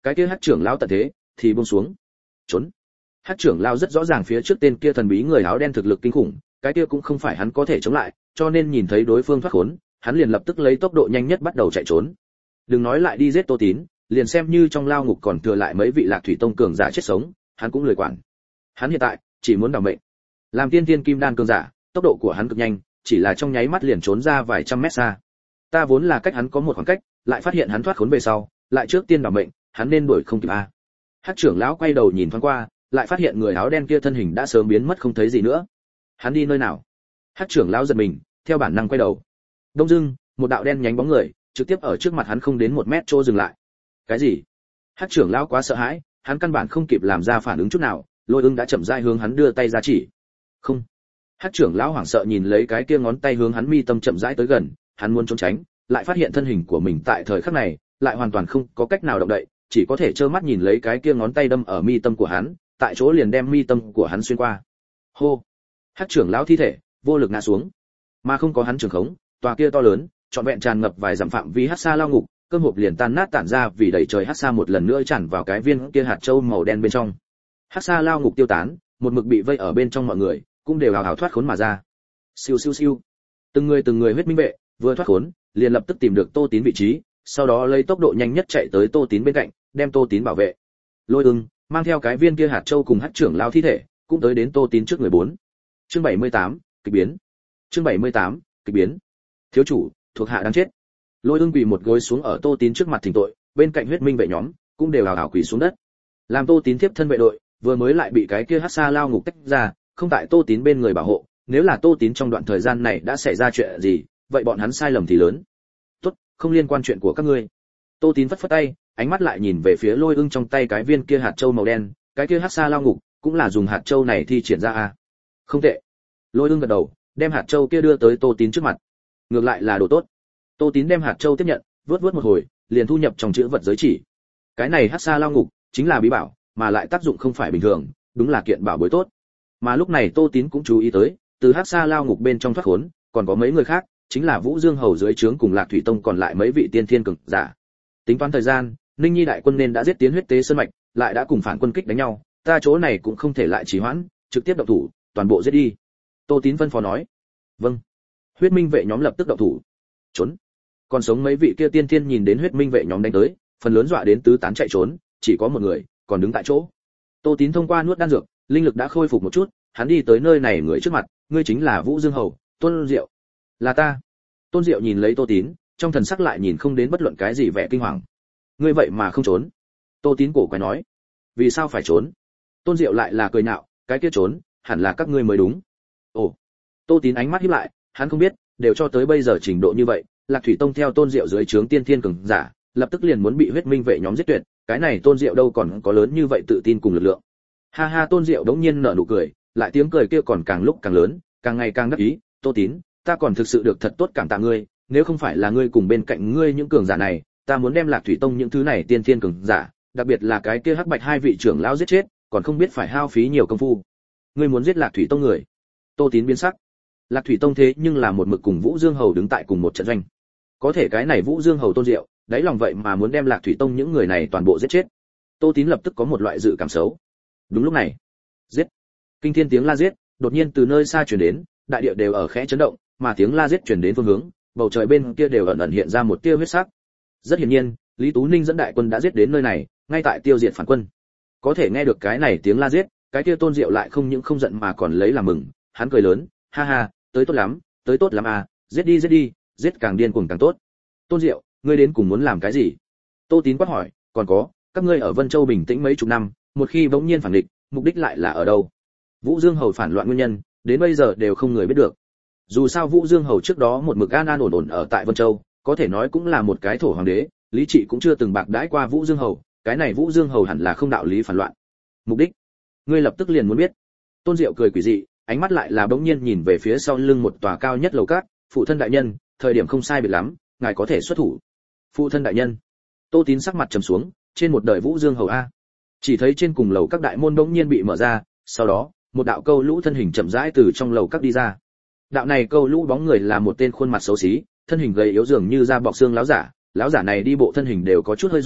cái kia Hắc trưởng lão tận thế thì buông xuống. Trốn. Hắc trưởng lão rất rõ ràng phía trước tên kia thần bí người áo đen thực lực kinh khủng, cái kia cũng không phải hắn có thể chống lại, cho nên nhìn thấy đối phương thoát khốn, hắn liền lập tức lấy tốc độ nhanh nhất bắt đầu chạy trốn. Đừng nói lại đi giết Tô Tín, liền xem như trong lao ngục còn thừa lại mấy vị Lạc Thủy Tông cường giả chết sống, hắn cũng lười quản. Hắn hiện tại chỉ muốn đảm mệnh. Làm tiên tiên kim đan cường giả, tốc độ của hắn cực nhanh, chỉ là trong nháy mắt liền trốn ra vài trăm mét xa. Ta vốn là cách hắn có một khoảng cách, lại phát hiện hắn thoát khốn về sau, lại trước tiên đảm mệnh, hắn nên đuổi không kịp a. Hắc trưởng lão quay đầu nhìn thoáng qua, lại phát hiện người áo đen kia thân hình đã sớm biến mất không thấy gì nữa. Hắn đi nơi nào? Hắc trưởng lão giật mình, theo bản năng quay đầu. Đông dưng, một đạo đen nhánh bóng người, trực tiếp ở trước mặt hắn không đến một mét chỗ dừng lại. Cái gì? Hắc trưởng lão quá sợ hãi, hắn căn bản không kịp làm ra phản ứng chút nào, Lôi Ưng đã chậm rãi hướng hắn đưa tay ra chỉ. Không. Hắc trưởng lão hoảng sợ nhìn lấy cái kia ngón tay hướng hắn mi tâm chậm rãi tới gần, hắn muốn trốn tránh, lại phát hiện thân hình của mình tại thời khắc này lại hoàn toàn không có cách nào động đậy, chỉ có thể trơ mắt nhìn lấy cái kia ngón tay đâm ở mi tâm của hắn, tại chỗ liền đem mi tâm của hắn xuyên qua. Hô. Hắc trưởng lão thi thể vô lực ngã xuống, mà không có hắn trường khống, tòa kia to lớn, trọn vẹn tràn ngập vài dặm phạm vi hắc sa lao ngục, cơm hộp liền tan nát tản ra vì đẩy trời hắc sa một lần nữa tràn vào cái viên kia hạt châu màu đen bên trong. Hắc sa lao ngục tiêu tán, một mực bị vây ở bên trong mọi người cũng đều hào hào thoát khốn mà ra. Siêu siêu siêu. Từng người từng người huyết minh vệ vừa thoát khốn, liền lập tức tìm được Tô Tín vị trí, sau đó lấy tốc độ nhanh nhất chạy tới Tô Tín bên cạnh, đem Tô Tín bảo vệ. Lôi Ưng mang theo cái viên kia hạt châu cùng Hắc trưởng lao thi thể, cũng tới đến Tô Tín trước người bốn. Chương bảy mươi tám, kịch biến. Chương bảy mươi tám, kịch biến. Thiếu chủ, thuộc hạ đang chết. Lôi Ưng quỳ một gối xuống ở Tô Tín trước mặt thỉnh tội, bên cạnh huyết minh vệ nhóm cũng đều hào hào quỳ xuống đất. Làm Tô Tín tiếp thân vệ đội, vừa mới lại bị cái kia hắc sa lao ngục tách ra, không tại Tô Tín bên người bảo hộ, nếu là Tô Tín trong đoạn thời gian này đã xảy ra chuyện gì, vậy bọn hắn sai lầm thì lớn. Tốt, không liên quan chuyện của các ngươi. Tô Tín phất phất tay, ánh mắt lại nhìn về phía Lôi Ưng trong tay cái viên kia hạt châu màu đen, cái kia hắc sa lao ngục cũng là dùng hạt châu này thi triển ra à? Không tệ. Lôi Ưng gật đầu, đem hạt châu kia đưa tới Tô Tín trước mặt. Ngược lại là đồ tốt. Tô Tín đem hạt châu tiếp nhận, vớt vớt một hồi, liền thu nhập trong chữ vật giới chỉ. Cái này hắc sa lao ngục chính là bí bảo, mà lại tác dụng không phải bình thường, đúng là kiện bảo bối tốt. Mà lúc này Tô Tín cũng chú ý tới, từ hắc sa lao ngục bên trong thoát khốn, còn có mấy người khác, chính là Vũ Dương hầu dưới trướng cùng Lạc Thủy Tông còn lại mấy vị tiên thiên cường giả. Tính toán thời gian, Ninh Nhi đại quân nên đã giết tiến huyết tế sơn mạch, lại đã cùng phản quân kích đánh nhau, ta chỗ này cũng không thể lại trì hoãn, trực tiếp động thủ, toàn bộ giết đi. Tô Tín phân phó nói. Vâng. Huyết minh vệ nhóm lập tức động thủ. Trốn. Còn sống mấy vị kia tiên thiên nhìn đến huyết minh vệ nhóm đánh tới, phần lớn dọa đến tứ tán chạy trốn, chỉ có một người còn đứng tại chỗ. Tô Tín thông qua nuốt đan dược, linh lực đã khôi phục một chút, hắn đi tới nơi này người trước mặt, ngươi chính là Vũ Dương hầu, Tôn Diệu. Là ta. Tôn Diệu nhìn lấy Tô Tín, trong thần sắc lại nhìn không đến bất luận cái gì vẻ kinh hoàng. Ngươi vậy mà không trốn? Tô Tín cổ quái nói. Vì sao phải trốn? Tôn Diệu lại là cười nhạo, cái kia trốn, hẳn là các ngươi mới đúng. Ồ. Tô Tín ánh mắt híp lại, hắn không biết, đều cho tới bây giờ trình độ như vậy, Lạc Thủy Tông theo Tôn Diệu dưới trướng tiên thiên cường giả, lập tức liền muốn bị huyết minh vệ nhóm giết tuyệt, cái này Tôn Diệu đâu còn có lớn như vậy tự tin cùng lực lượng. Ha ha, Tôn Diệu đống nhiên nở nụ cười, lại tiếng cười kia còn càng lúc càng lớn, càng ngày càng đắc ý. Tô Tín, ta còn thực sự được thật tốt cảm tạ ngươi, nếu không phải là ngươi cùng bên cạnh ngươi những cường giả này, ta muốn đem Lạc Thủy Tông những thứ này tiên thiên cường giả, đặc biệt là cái kia hắc bạch hai vị trưởng lão giết chết, còn không biết phải hao phí nhiều công phu. Ngươi muốn giết Lạc Thủy Tông người? Tô Tín biến sắc. Lạc Thủy Tông thế nhưng là một mực cùng Vũ Dương hầu đứng tại cùng một trận doanh. Có thể cái này Vũ Dương hầu Tôn Diệu, đáy lòng vậy mà muốn đem Lạc Thủy Tông những người này toàn bộ giết chết. Tô Tín lập tức có một loại dự cảm xấu. Đúng lúc này, giết! Kinh thiên tiếng la giết đột nhiên từ nơi xa truyền đến, đại địa đều ở khẽ chấn động, mà tiếng la giết truyền đến phương hướng, bầu trời bên kia đều ẩn ẩn hiện ra một tia huyết sắc. Rất hiển nhiên, Lý Tú Ninh dẫn đại quân đã giết đến nơi này, ngay tại tiêu diệt phản quân. Có thể nghe được cái này tiếng la giết, cái kia Tôn Diệu lại không những không giận mà còn lấy làm mừng, hắn cười lớn, ha ha, tới tốt lắm, tới tốt lắm à, giết đi giết đi, giết càng điên cuồng càng tốt. Tôn Diệu, ngươi đến cùng muốn làm cái gì? Tô Tín quát hỏi, còn có, các ngươi ở Vân Châu bình tĩnh mấy chục năm, một khi bỗng nhiên phản địch, mục đích lại là ở đâu? Vũ Dương hầu phản loạn nguyên nhân, đến bây giờ đều không người biết được. Dù sao Vũ Dương hầu trước đó một mực an an ổn ổn ở tại Vân Châu, có thể nói cũng là một cái thổ hoàng đế, lý trị cũng chưa từng bạc đãi qua Vũ Dương hầu, cái này Vũ Dương hầu hẳn là không đạo lý phản loạn. Mục đích, ngươi lập tức liền muốn biết. Tôn Diệu cười quỷ dị, ánh mắt lại là bỗng nhiên nhìn về phía sau lưng một tòa cao nhất lầu cát, phụ thân đại nhân, thời điểm không sai biệt lắm, ngài có thể xuất thủ. Phụ thân đại nhân. Tô Tín sắc mặt trầm xuống, trên một đời Vũ Dương hầu a. Chỉ thấy trên cùng lầu các đại môn bỗng nhiên bị mở ra, sau đó, một đạo câu lũ thân hình chậm rãi từ trong lầu các đi ra. Đạo này câu lũ bóng người là một tên khuôn mặt xấu xí, thân hình gầy yếu dường như da bọc xương láo giả, láo giả này đi bộ thân hình đều có chút hơi run,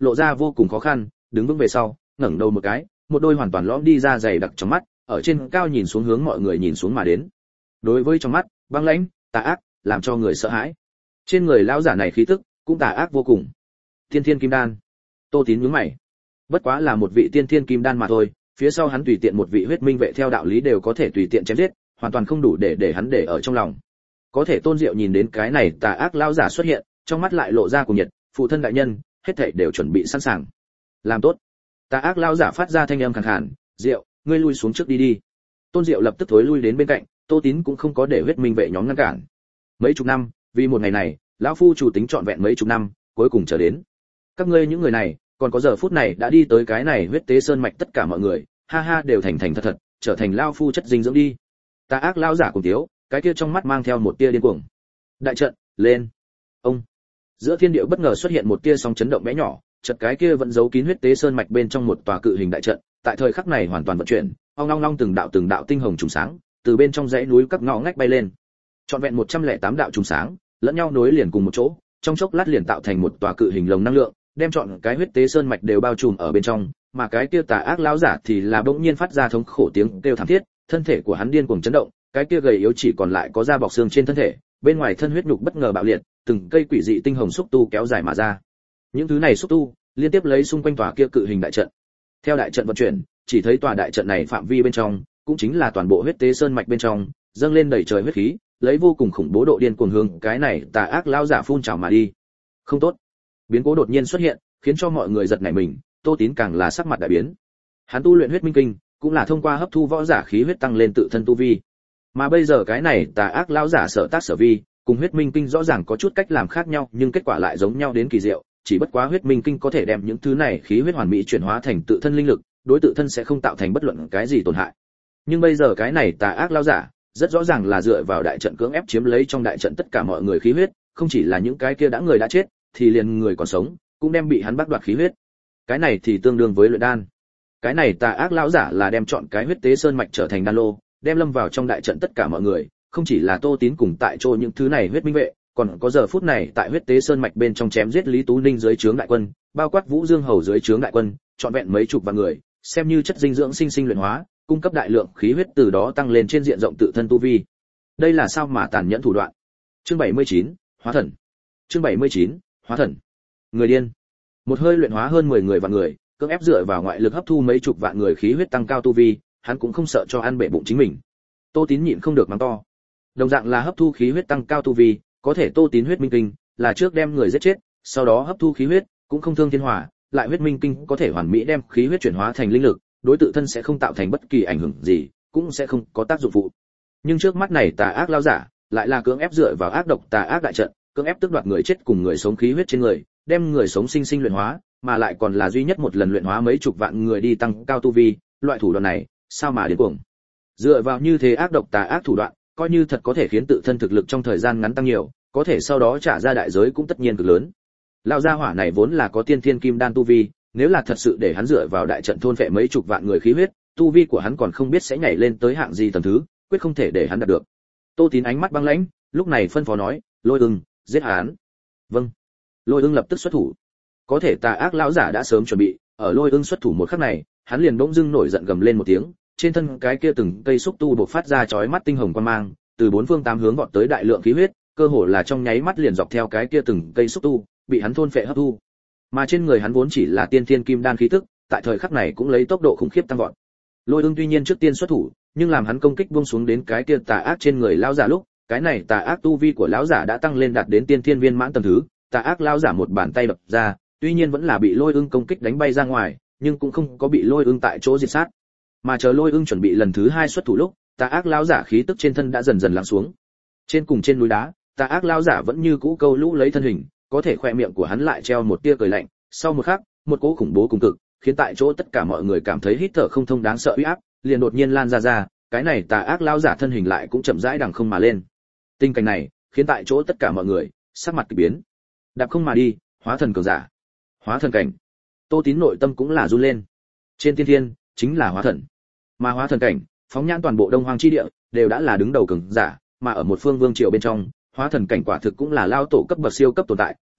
lộ ra vô cùng khó khăn, đứng vững về sau, ngẩng đầu một cái, một đôi hoàn toàn lõm đi ra dày đặc trong mắt, ở trên cao nhìn xuống hướng mọi người nhìn xuống mà đến. Đối với trong mắt, băng lãnh, tà ác, làm cho người sợ hãi. Trên người lão giả này khí tức cũng tà ác vô cùng. Tiên Thiên Kim Đan. Tô Tín nhướng mày. Bất quá là một vị Tiên Thiên Kim Đan mà thôi, phía sau hắn tùy tiện một vị huyết minh vệ theo đạo lý đều có thể tùy tiện chém giết, hoàn toàn không đủ để để hắn để ở trong lòng. Có thể Tôn Diệu nhìn đến cái này tà ác lão giả xuất hiện, trong mắt lại lộ ra cuồng nhiệt, phụ thân đại nhân, hết thảy đều chuẩn bị sẵn sàng. Làm tốt. Tà ác lão giả phát ra thanh âm khàn khàn, "Diệu, ngươi lui xuống trước đi đi." Tôn Diệu lập tức thối lui đến bên cạnh, Tô Tín cũng không có để huyết minh vệ nhóm ngăn cản. Mấy chục năm, vì một ngày này, lão phu chủ tính trọn vẹn mấy chục năm, cuối cùng chờ đến. Các ngươi những người này, còn có giờ phút này đã đi tới cái này huyết tế sơn mạch tất cả mọi người, ha ha đều thành thành thật thật, trở thành lão phu chất dinh dưỡng đi. Tà ác lão giả cùng tiếu, cái kia trong mắt mang theo một tia điên cuồng. Đại trận, lên. Ông. Giữa thiên địa bất ngờ xuất hiện một tia sóng chấn động bé nhỏ, chợt cái kia vẫn giấu kín huyết tế sơn mạch bên trong một tòa cự hình đại trận, tại thời khắc này hoàn toàn vận chuyển, ong long long từng đạo từng đạo tinh hồng trùng sáng, từ bên trong dãy núi các ngõ ngách bay lên. Trọn vẹn một trăm lẻ tám đạo trùng sáng, lẫn nhau nối liền cùng một chỗ, trong chốc lát liền tạo thành một tòa cự hình lồng năng lượng, đem trọn cái huyết tế sơn mạch đều bao trùm ở bên trong, mà cái kia tà ác lão giả thì là bỗng nhiên phát ra thống khổ tiếng kêu thảm thiết, thân thể của hắn điên cuồng chấn động, cái kia gầy yếu chỉ còn lại có da bọc xương trên thân thể, bên ngoài thân huyết nhục bất ngờ bạo liệt, từng cây quỷ dị tinh hồng xúc tu kéo dài mà ra. Những thứ này xúc tu liên tiếp lấy xung quanh tòa kia cự hình đại trận. Theo đại trận vận chuyển, chỉ thấy tòa đại trận này phạm vi bên trong, cũng chính là toàn bộ huyết tế sơn mạch bên trong, dâng lên đầy trời huyết khí, lấy vô cùng khủng bố độ điên cuồng hướng cái này tà ác lão giả phun trào mà đi. Không tốt. Biến cố đột nhiên xuất hiện, khiến cho mọi người giật nảy mình, Tô Tín càng là sắc mặt đại biến. Hắn tu luyện huyết minh kinh, cũng là thông qua hấp thu võ giả khí huyết tăng lên tự thân tu vi. Mà bây giờ cái này tà ác lão giả sở tác sở vi, cùng huyết minh kinh rõ ràng có chút cách làm khác nhau, nhưng kết quả lại giống nhau đến kỳ diệu, chỉ bất quá huyết minh kinh có thể đem những thứ này khí huyết hoàn mỹ chuyển hóa thành tự thân linh lực, đối tự thân sẽ không tạo thành bất luận cái gì tổn hại. Nhưng bây giờ cái này tà ác lão giả, rất rõ ràng là dựa vào đại trận cưỡng ép chiếm lấy trong đại trận tất cả mọi người khí huyết, không chỉ là những cái kia đã người đã chết, thì liền người còn sống cũng đem bị hắn bắt đoạt khí huyết. Cái này thì tương đương với luyện đan. Cái này tà ác lão giả là đem chọn cái huyết tế sơn mạch trở thành đan lô, đem lâm vào trong đại trận tất cả mọi người, không chỉ là Tô Tín cùng tại chỗ những thứ này huyết minh vệ, còn có giờ phút này tại huyết tế sơn mạch bên trong chém giết Lý Tú Ninh dưới trướng đại quân, bao quát Vũ Dương Hầu dưới trướng đại quân, trọn vẹn mấy chục vạn người, xem như chất dinh dưỡng sinh sinh luyện hóa, cung cấp đại lượng khí huyết, từ đó tăng lên trên diện rộng tự thân tu vi. Đây là sao mà tàn nhẫn thủ đoạn. Chương bảy mươi chín, Hóa thần. Chương bảy mươi chín, Hóa thần. Người điên. Một hơi luyện hóa hơn mười người vạn người, cưỡng ép dựa vào ngoại lực hấp thu mấy chục vạn người khí huyết tăng cao tu vi, hắn cũng không sợ cho ăn bể bụng chính mình. Tô Tín nhịn không được mắng to. Đồng dạng là hấp thu khí huyết tăng cao tu vi, có thể Tô Tín huyết minh kinh, là trước đem người giết chết, sau đó hấp thu khí huyết, cũng không thương thiên hỏa, lại huyết minh kinh có thể hoàn mỹ đem khí huyết chuyển hóa thành linh lực, đối tự thân sẽ không tạo thành bất kỳ ảnh hưởng gì, cũng sẽ không có tác dụng phụ. Nhưng trước mắt này tà ác lão giả, lại là cưỡng ép dựa vào ác độc tà ác đại trận, cưỡng ép tước đoạt người chết cùng người sống khí huyết trên người, đem người sống sinh sinh luyện hóa, mà lại còn là duy nhất một lần luyện hóa mấy chục vạn người đi tăng cao tu vi, loại thủ đoạn này, sao mà điên cuồng. Dựa vào như thế ác độc tà ác thủ đoạn, coi như thật có thể khiến tự thân thực lực trong thời gian ngắn tăng nhiều, có thể sau đó trả ra đại giới cũng tất nhiên cực lớn. Lão gia hỏa này vốn là có tiên thiên kim đan tu vi, nếu là thật sự để hắn dựa vào đại trận thôn phệ mấy chục vạn người khí huyết, tu vi của hắn còn không biết sẽ nhảy lên tới hạng gì tầng thứ, quyết không thể để hắn đạt được. Tô Tín ánh mắt băng lãnh, lúc này phân phó nói, Lôi Ưng, giết hắn. Vâng. Lôi Ưng lập tức xuất thủ. Có thể tà ác lão giả đã sớm chuẩn bị, ở Lôi Ưng xuất thủ một khắc này, hắn liền bỗng dưng nổi giận gầm lên một tiếng, trên thân cái kia từng cây xúc tu bộc phát ra chói mắt tinh hồng quang mang, từ bốn phương tám hướng vọt tới đại lượng khí huyết, cơ hồ là trong nháy mắt liền dọc theo cái kia từng cây xúc tu, bị hắn thôn phệ hấp thu. Mà trên người hắn vốn chỉ là tiên thiên kim đan khí tức, tại thời khắc này cũng lấy tốc độ khủng khiếp tăng vọt. Lôi Ưng tuy nhiên trước tiên xuất thủ, nhưng làm hắn công kích buông xuống đến cái kia tà ác trên người lão giả lúc, cái này tà ác tu vi của lão giả đã tăng lên đạt đến tiên thiên viên mãn tầng thứ, tà ác lão giả một bàn tay đập ra, tuy nhiên vẫn là bị Lôi Ưng công kích đánh bay ra ngoài, nhưng cũng không có bị Lôi Ưng tại chỗ diệt sát. Mà chờ Lôi Ưng chuẩn bị lần thứ hai xuất thủ lúc, tà ác lão giả khí tức trên thân đã dần dần lắng xuống. Trên cùng trên núi đá, tà ác lão giả vẫn như cũ câu lũ lấy thân hình, có thể khoe miệng của hắn lại treo một tia cười lạnh, sau một khắc, một cỗ khủng bố cùng cực, khiến tại chỗ tất cả mọi người cảm thấy hít thở không thông đáng sợ uy áp, liền đột nhiên lan ra ra, cái này tà ác lão giả thân hình lại cũng chậm rãi đằng không mà lên. Tình cảnh này, khiến tại chỗ tất cả mọi người sắc mặt kỳ biến. Đạp không mà đi, hóa thần cường giả. Hóa thần cảnh. Tô Tín nội tâm cũng là run lên. Trên tiên thiên, chính là hóa thần. Mà hóa thần cảnh, phóng nhãn toàn bộ Đông Hoang chi địa, đều đã là đứng đầu cường giả, mà ở một phương vương triều bên trong, hóa thần cảnh quả thực cũng là lao tổ cấp bậc siêu cấp tồn tại,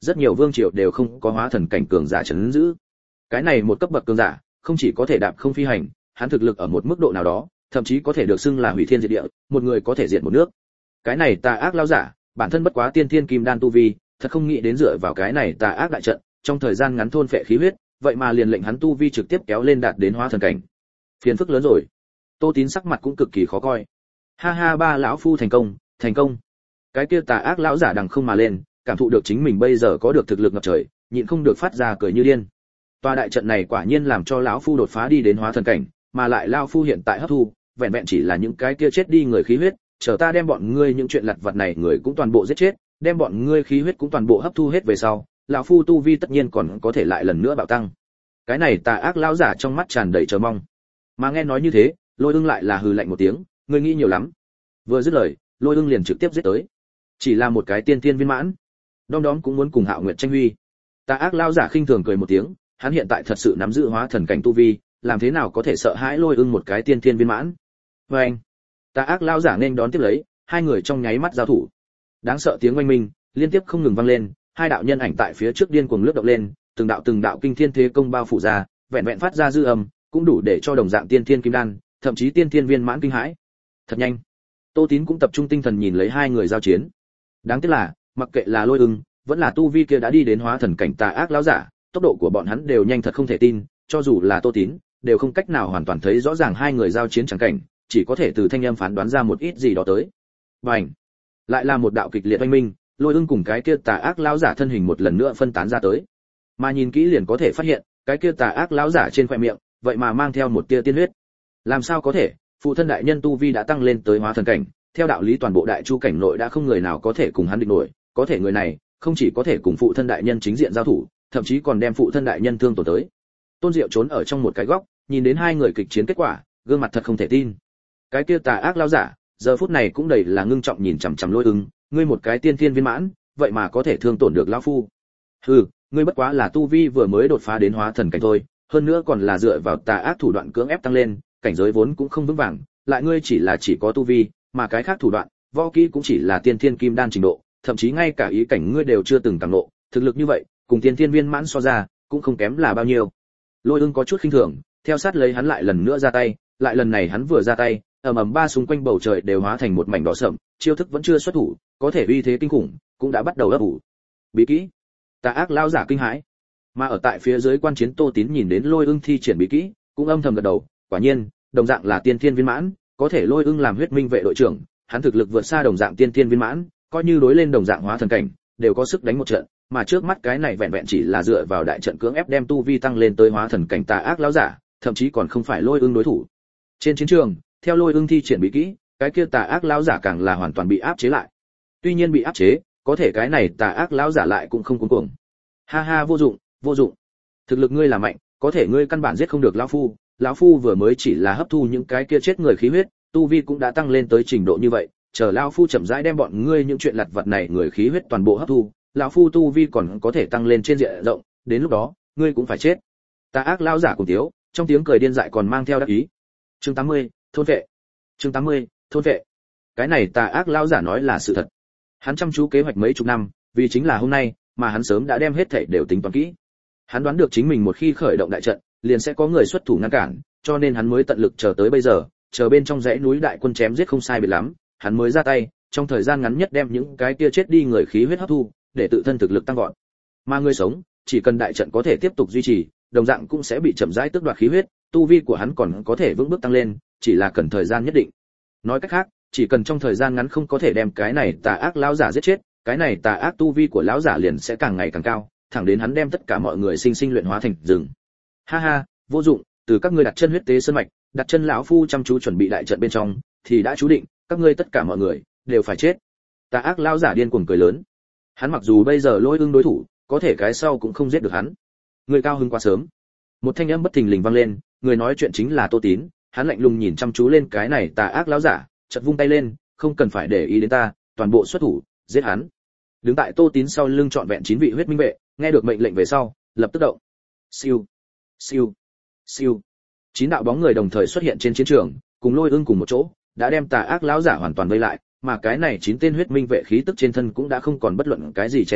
rất nhiều vương triều đều không có hóa thần cảnh cường giả trấn giữ. Cái này một cấp bậc cường giả, không chỉ có thể đạp không phi hành, hắn thực lực ở một mức độ nào đó, thậm chí có thể được xưng là hủy thiên diệt địa, một người có thể diệt một nước. Cái này tà ác lão giả, bản thân bất quá tiên thiên kim đan tu vi, thật không nghĩ đến dựa vào cái này tà ác đại trận, trong thời gian ngắn thôn phệ khí huyết, vậy mà liền lệnh hắn tu vi trực tiếp kéo lên đạt đến hóa thần cảnh. Phiền phức lớn rồi. Tô Tín sắc mặt cũng cực kỳ khó coi. Ha ha, ba lão phu thành công, thành công. Cái kia tà ác lão giả đằng không mà lên, cảm thụ được chính mình bây giờ có được thực lực ngập trời, nhịn không được phát ra cười như điên. Tòa đại trận này quả nhiên làm cho lão phu đột phá đi đến hóa thần cảnh, mà lại lão phu hiện tại hấp thu, vẹn vẹn chỉ là những cái kia chết đi người khí huyết, chờ ta đem bọn ngươi những chuyện lặt vặt này người cũng toàn bộ giết chết, đem bọn ngươi khí huyết cũng toàn bộ hấp thu hết về sau, lão phu tu vi tất nhiên còn có thể lại lần nữa bạo tăng. Cái này tà ác lão giả trong mắt tràn đầy chờ mong. Mà nghe nói như thế, Lôi Ưng lại là hừ lạnh một tiếng, ngươi nghĩ nhiều lắm. Vừa dứt lời, Lôi Ưng liền trực tiếp giết tới. Chỉ là một cái tiên tiên viên mãn, đom đóm cũng muốn cùng Hạo Nguyệt tranh huy. Tà ác lão giả khinh thường cười một tiếng, hắn hiện tại thật sự nắm giữ hóa thần cảnh tu vi, làm thế nào có thể sợ hãi Lôi Ưng một cái tiên tiên viên mãn. Và anh, tà ác lão giả nên đón tiếp lấy, hai người trong nháy mắt giao thủ. Đáng sợ tiếng oanh minh liên tiếp không ngừng vang lên, hai đạo nhân ảnh tại phía trước điên cuồng lướt động lên, từng đạo từng đạo kinh thiên thế công bao phủ ra, vẹn vẹn phát ra dư âm, cũng đủ để cho đồng dạng tiên thiên kim đan, thậm chí tiên thiên viên mãn kinh hãi. Thật nhanh. Tô Tín cũng tập trung tinh thần nhìn lấy hai người giao chiến. Đáng tiếc là, mặc kệ là Lôi Ưng, vẫn là tu vi kia đã đi đến hóa thần cảnh tà ác lão giả, tốc độ của bọn hắn đều nhanh thật không thể tin, cho dù là Tô Tín, đều không cách nào hoàn toàn thấy rõ ràng hai người giao chiến chẳng cảnh, chỉ có thể từ thanh âm phán đoán ra một ít gì đó tới. Bành! Lại là một đạo kịch liệt oanh minh, Lôi Ưng cùng cái kia tà ác lão giả thân hình một lần nữa phân tán ra tới. Mà nhìn kỹ liền có thể phát hiện, cái kia tà ác lão giả trên khóe miệng, vậy mà mang theo một tia tiên huyết. Làm sao có thể? Phụ thân đại nhân tu vi đã tăng lên tới hóa thần cảnh, theo đạo lý toàn bộ đại chu cảnh nội đã không người nào có thể cùng hắn địch nổi, có thể người này, không chỉ có thể cùng phụ thân đại nhân chính diện giao thủ, thậm chí còn đem phụ thân đại nhân thương tổn tới. Tôn Diệu trốn ở trong một cái góc, nhìn đến hai người kịch chiến kết quả, gương mặt thật không thể tin. Cái kia tà ác lão giả, giờ phút này cũng đầy là ngưng trọng nhìn chằm chằm Lôi Ưng, ngươi một cái tiên thiên viên mãn, vậy mà có thể thương tổn được lão phu. Hừ, ngươi bất quá là tu vi vừa mới đột phá đến hóa thần cảnh thôi, hơn nữa còn là dựa vào tà ác thủ đoạn cưỡng ép tăng lên, cảnh giới vốn cũng không vững vàng, lại ngươi chỉ là chỉ có tu vi, mà cái khác thủ đoạn, võ kỹ cũng chỉ là tiên thiên kim đan trình độ, thậm chí ngay cả ý cảnh ngươi đều chưa từng cảm ngộ, thực lực như vậy, cùng tiên thiên viên mãn so ra, cũng không kém là bao nhiêu. Lôi Ưng có chút khinh thường, theo sát lấy hắn lại lần nữa ra tay, lại lần này hắn vừa ra tay, ầm ầm ba xung quanh bầu trời đều hóa thành một mảnh đỏ sẫm, chiêu thức vẫn chưa xuất thủ, có thể uy thế kinh khủng, cũng đã bắt đầu ấp ủ. Bí kỹ. Tà ác lão giả kinh hãi. Mà ở tại phía dưới quan chiến Tô Tín nhìn đến Lôi Ưng thi triển bí kỹ, cũng âm thầm gật đầu, quả nhiên, đồng dạng là tiên thiên viên mãn, có thể Lôi Ưng làm huyết minh vệ đội trưởng, hắn thực lực vượt xa đồng dạng tiên thiên viên mãn, coi như đối lên đồng dạng hóa thần cảnh, đều có sức đánh một trận, mà trước mắt cái này vẹn vẹn chỉ là dựa vào đại trận cưỡng ép đem tu vi tăng lên tới hóa thần cảnh tà ác lão giả, thậm chí còn không phải Lôi Ưng đối thủ. Trên chiến trường, theo Lôi Ưng thi triển bí kỹ, cái kia tà ác lão giả càng là hoàn toàn bị áp chế lại. Tuy nhiên bị áp chế, có thể cái này tà ác lão giả lại cũng không cuống cuồng. Ha ha, vô dụng, vô dụng. Thực lực ngươi là mạnh, có thể ngươi căn bản giết không được lão phu, lão phu vừa mới chỉ là hấp thu những cái kia chết người khí huyết, tu vi cũng đã tăng lên tới trình độ như vậy, chờ lão phu chậm rãi đem bọn ngươi những chuyện lặt vặt này người khí huyết toàn bộ hấp thu, lão phu tu vi còn có thể tăng lên trên diện rộng, đến lúc đó, ngươi cũng phải chết. Tà ác lão giả cùng tiếu, trong tiếng cười điên dại còn mang theo đắc ý. Chương tám mươi, thôn vệ. Chương tám mươi, thôn vệ. Cái này tà ác lão giả nói là sự thật. Hắn chăm chú kế hoạch mấy chục năm, vì chính là hôm nay, mà hắn sớm đã đem hết thảy đều tính toán kỹ. Hắn đoán được chính mình một khi khởi động đại trận, liền sẽ có người xuất thủ ngăn cản, cho nên hắn mới tận lực chờ tới bây giờ, chờ bên trong dãy núi đại quân chém giết không sai biệt lắm, hắn mới ra tay, trong thời gian ngắn nhất đem những cái kia chết đi người khí huyết hấp thu, để tự thân thực lực tăng vọt. Mà người sống, chỉ cần đại trận có thể tiếp tục duy trì, đồng dạng cũng sẽ bị chậm rãi tước đoạt khí huyết, tu vi của hắn còn có thể vững bước tăng lên, chỉ là cần thời gian nhất định. Nói cách khác, chỉ cần trong thời gian ngắn không có thể đem cái này tà ác lão giả giết chết, cái này tà ác tu vi của lão giả liền sẽ càng ngày càng cao, thẳng đến hắn đem tất cả mọi người sinh sinh luyện hóa thành rừng. Ha ha, vô dụng, từ các ngươi đặt chân huyết tế sơn mạch, đặt chân lão phu chăm chú chuẩn bị đại trận bên trong, thì đã chú định, các ngươi tất cả mọi người đều phải chết. Tà ác lão giả điên cuồng cười lớn. Hắn mặc dù bây giờ Lôi Ưng đối thủ, có thể cái sau cũng không giết được hắn. Người cao hứng quá sớm. Một thanh âm bất thình lình vang lên, người nói chuyện chính là Tô Tín, hắn lạnh lùng nhìn chăm chú lên cái này tà ác lão giả, chợt vung tay lên, không cần phải để ý đến ta, toàn bộ xuất thủ, giết hắn. Đứng tại Tô Tín sau lưng trọn vẹn chín vị huyết minh vệ, nghe được mệnh lệnh về sau, lập tức động. Siêu, siêu, siêu. Chín đạo bóng người đồng thời xuất hiện trên chiến trường, cùng Lôi Ưng cùng một chỗ, đã đem tà ác lão giả hoàn toàn vây lại, mà cái này chín tên huyết minh vệ khí tức trên thân cũng đã không còn bất luận cái gì che giấu,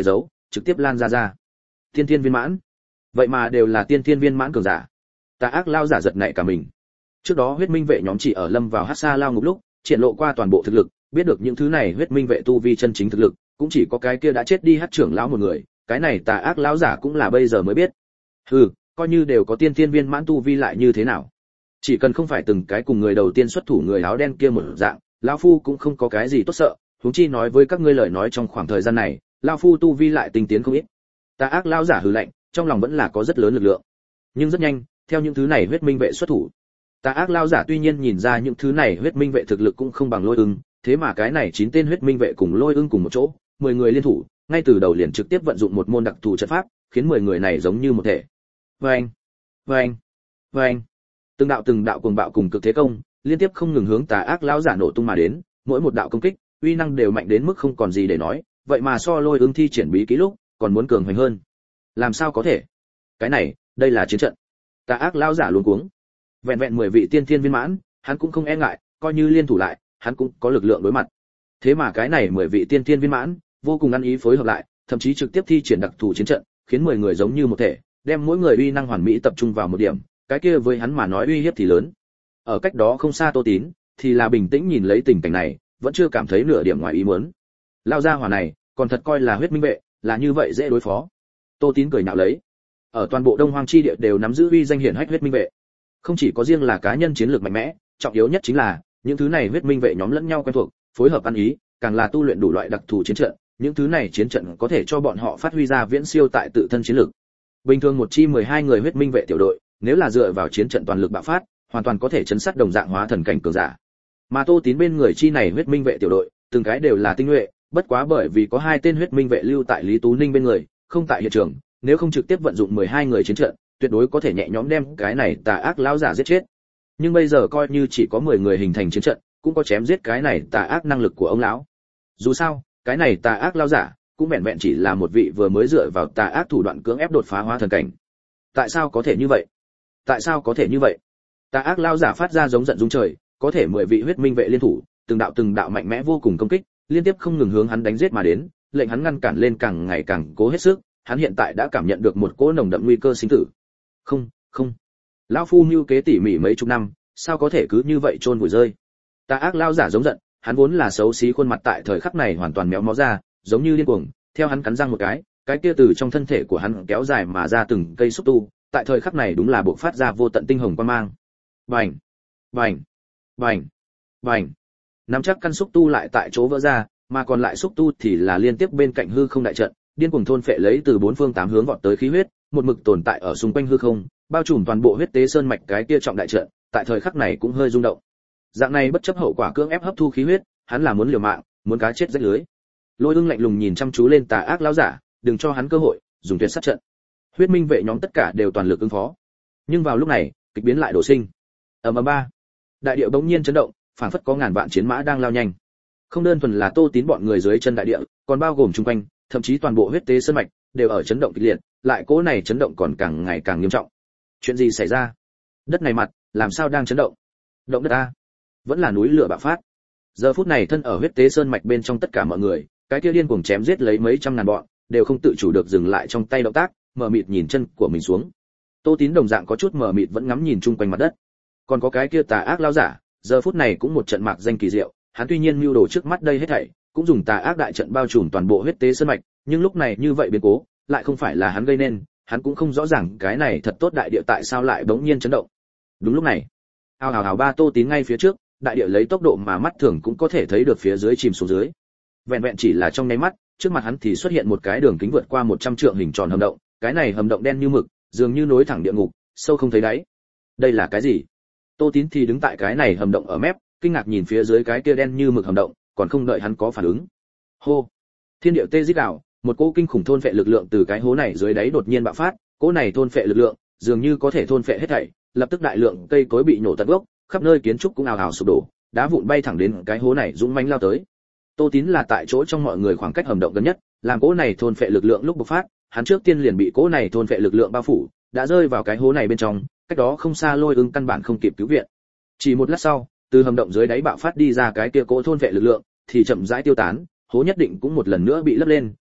trực tiếp lan ra ra. Tiên thiên viên mãn, vậy mà đều là tiên thiên viên mãn cường giả. Tà ác lao giả giật nảy cả mình. Trước đó huyết minh vệ nhóm chỉ ở lâm vào hắc sa lao ngục lúc triển lộ qua toàn bộ thực lực, biết được những thứ này huyết minh vệ tu vi chân chính thực lực, cũng chỉ có cái kia đã chết đi hắc trưởng lão một người, cái này tà ác lão giả cũng là bây giờ mới biết. Hừ, coi như đều có tiên thiên viên mãn tu vi lại như thế nào? Chỉ cần không phải từng cái cùng người đầu tiên xuất thủ người áo đen kia một dạng, lão phu cũng không có cái gì tốt sợ, huống chi nói với các ngươi lời nói trong khoảng thời gian này, lão phu tu vi lại tinh tiến không ít. Tà ác lão giả hừ lạnh, trong lòng vẫn là có rất lớn lực lượng. Nhưng rất nhanh, theo những thứ này huyết minh vệ xuất thủ, Tà ác lão giả tuy nhiên nhìn ra những thứ này huyết minh vệ thực lực cũng không bằng Lôi Ưng, thế mà cái này chín tên huyết minh vệ cùng Lôi Ưng cùng một chỗ, mười người liên thủ, ngay từ đầu liền trực tiếp vận dụng một môn đặc thù trận pháp, khiến mười người này giống như một thể. Vâng, vâng, vâng. Từng đạo từng đạo cuồng bạo cùng cực thế công, liên tiếp không ngừng hướng tà ác lão giả nổ tung mà đến, mỗi một đạo công kích, uy năng đều mạnh đến mức không còn gì để nói, vậy mà so Lôi Ưng thi triển bí kỹ lúc, còn muốn cường hoành hơn. Làm sao có thể? Cái này, đây là chiến trận. Tà ác lão giả luống cuống. Vẹn vẹn mười vị tiên thiên viên mãn, hắn cũng không e ngại, coi như liên thủ lại, hắn cũng có lực lượng đối mặt. Thế mà cái này mười vị tiên thiên viên mãn, vô cùng ăn ý phối hợp lại, thậm chí trực tiếp thi triển đặc thù chiến trận, khiến mười người giống như một thể, đem mỗi người uy năng hoàn mỹ tập trung vào một điểm, cái kia với hắn mà nói uy hiếp thì lớn. Ở cách đó không xa Tô Tín, thì là bình tĩnh nhìn lấy tình cảnh này, vẫn chưa cảm thấy nửa điểm ngoài ý muốn. Lao ra hỏa này, còn thật coi là huyết minh vệ, là như vậy dễ đối phó. Tô Tín cười nhạo lấy. Ở toàn bộ Đông Hoang chi địa đều nắm giữ uy danh hiển hách huyết minh vệ. Không chỉ có riêng là cá nhân chiến lược mạnh mẽ, trọng yếu nhất chính là những thứ này huyết minh vệ nhóm lẫn nhau quen thuộc, phối hợp ăn ý, càng là tu luyện đủ loại đặc thù chiến trận, những thứ này chiến trận có thể cho bọn họ phát huy ra viễn siêu tại tự thân chiến lược. Bình thường một chi mười hai người huyết minh vệ tiểu đội, nếu là dựa vào chiến trận toàn lực bạo phát, hoàn toàn có thể chấn sát đồng dạng hóa thần cảnh cường giả. Mà Tô Tín bên người chi này huyết minh vệ tiểu đội, từng cái đều là tinh nhuệ, bất quá bởi vì có hai tên huyết minh vệ lưu tại Lý Tú Ninh bên người, không tại hiện trường, nếu không trực tiếp vận dụng mười hai người chiến trận, tuyệt đối có thể nhẹ nhõm đem cái này tà ác lão giả giết chết. Nhưng bây giờ coi như chỉ có mười người hình thành chiến trận, cũng có chém giết cái này tà ác năng lực của ông lão. Dù sao, cái này tà ác lão giả cũng vẹn vẹn chỉ là một vị vừa mới dựa vào tà ác thủ đoạn cưỡng ép đột phá hóa thần cảnh. Tại sao có thể như vậy? Tại sao có thể như vậy? Tà ác lão giả phát ra giống giận rung trời, có thể mười vị huyết minh vệ liên thủ, từng đạo từng đạo mạnh mẽ vô cùng công kích, liên tiếp không ngừng hướng hắn đánh giết mà đến, lệnh hắn ngăn cản lên càng ngày càng cố hết sức, hắn hiện tại đã cảm nhận được một cỗ nồng đậm nguy cơ sinh tử. Không, không. Lão phu mưu kế tỉ mỉ mấy chục năm, sao có thể cứ như vậy trôn vùi rơi? Tà ác lão giả giống giận, hắn vốn là xấu xí khuôn mặt tại thời khắc này hoàn toàn méo mó ra, giống như điên cuồng, theo hắn cắn răng một cái, cái kia từ trong thân thể của hắn kéo dài mà ra từng cây xúc tu, tại thời khắc này đúng là bộc phát ra vô tận tinh hồng quang mang. Bành, bành, bành, bành. Nắm chắc căn xúc tu lại tại chỗ vỡ ra, mà còn lại xúc tu thì là liên tiếp bên cạnh hư không đại trận, điên cuồng thôn phệ lấy từ bốn phương tám hướng vọt tới khí huyết, một mực tồn tại ở xung quanh hư không, bao trùm toàn bộ huyết tế sơn mạch cái kia trọng đại trận, tại thời khắc này cũng hơi rung động. Dạng này bất chấp hậu quả cưỡng ép hấp thu khí huyết, hắn là muốn liều mạng, muốn cá chết rách lưới. Lôi Ưng lạnh lùng nhìn chăm chú lên tà ác lão giả, đừng cho hắn cơ hội, dùng tuyệt sát trận. Huyết minh vệ nhóm tất cả đều toàn lực ứng phó. Nhưng vào lúc này, kịch biến lại đổ sinh. Ầm ầm ba, đại địa bỗng nhiên chấn động, phảng phất có ngàn vạn chiến mã đang lao nhanh. Không đơn thuần là Tô Tín bọn người dưới chân đại địa, còn bao gồm chung quanh, thậm chí toàn bộ huyết tế sơn mạch đều ở chấn động kịch liệt, lại cỗ này chấn động còn càng ngày càng nghiêm trọng. Chuyện gì xảy ra? Đất này mặt, làm sao đang chấn động? Động đất a? Vẫn là núi lửa bạo phát. Giờ phút này thân ở huyết tế sơn mạch bên trong tất cả mọi người, cái kia điên cuồng chém giết lấy mấy trăm ngàn bọn, đều không tự chủ được dừng lại trong tay động tác, mở mịt nhìn chân của mình xuống. Tô Tín đồng dạng có chút mở mịt vẫn ngắm nhìn chung quanh mặt đất. Còn có cái kia tà ác lão giả, giờ phút này cũng một trận mạc danh kỳ diệu, hắn tuy nhiên mưu đồ trước mắt đây hết thảy, cũng dùng tà ác đại trận bao trùm toàn bộ huyết tế sơn mạch, nhưng lúc này như vậy biến cố, lại không phải là hắn gây nên, hắn cũng không rõ ràng cái này thật tốt đại địa tại sao lại bỗng nhiên chấn động. Đúng lúc này, ào ào ào ba Tô Tín ngay phía trước, đại địa lấy tốc độ mà mắt thường cũng có thể thấy được phía dưới chìm xuống dưới. Vẹn vẹn chỉ là trong nháy mắt, trước mặt hắn thì xuất hiện một cái đường kính vượt qua một trăm trượng hình tròn hầm động, cái này hầm động đen như mực, dường như nối thẳng địa ngục, sâu không thấy đáy. Đây là cái gì? Tô Tín thì đứng tại cái này hầm động ở mép, kinh ngạc nhìn phía dưới cái kia đen như mực hầm động, còn không đợi hắn có phản ứng. Hô! Thiên địa tê rít gào, một cỗ kinh khủng thôn phệ lực lượng từ cái hố này dưới đáy đột nhiên bạo phát, cỗ này thôn phệ lực lượng, dường như có thể thôn phệ hết thảy, lập tức đại lượng cây cối bị nổ tận gốc, khắp nơi kiến trúc cũng ào ào sụp đổ, đá vụn bay thẳng đến cái hố này dũng mãnh lao tới. Tô Tín là tại chỗ trong mọi người khoảng cách hầm động gần nhất, làm cỗ này thôn phệ lực lượng lúc bộc phát, hắn trước tiên liền bị cỗ này thôn phệ lực lượng bao phủ, đã rơi vào cái hố này bên trong, cách đó không xa Lôi Ưng căn bản không kịp cứu viện. Chỉ một lát sau, từ hầm động dưới đáy bạo phát đi ra cái kia cỗ thôn phệ lực lượng, thì chậm rãi tiêu tán, hố nhất định cũng một lần nữa bị lấp lên,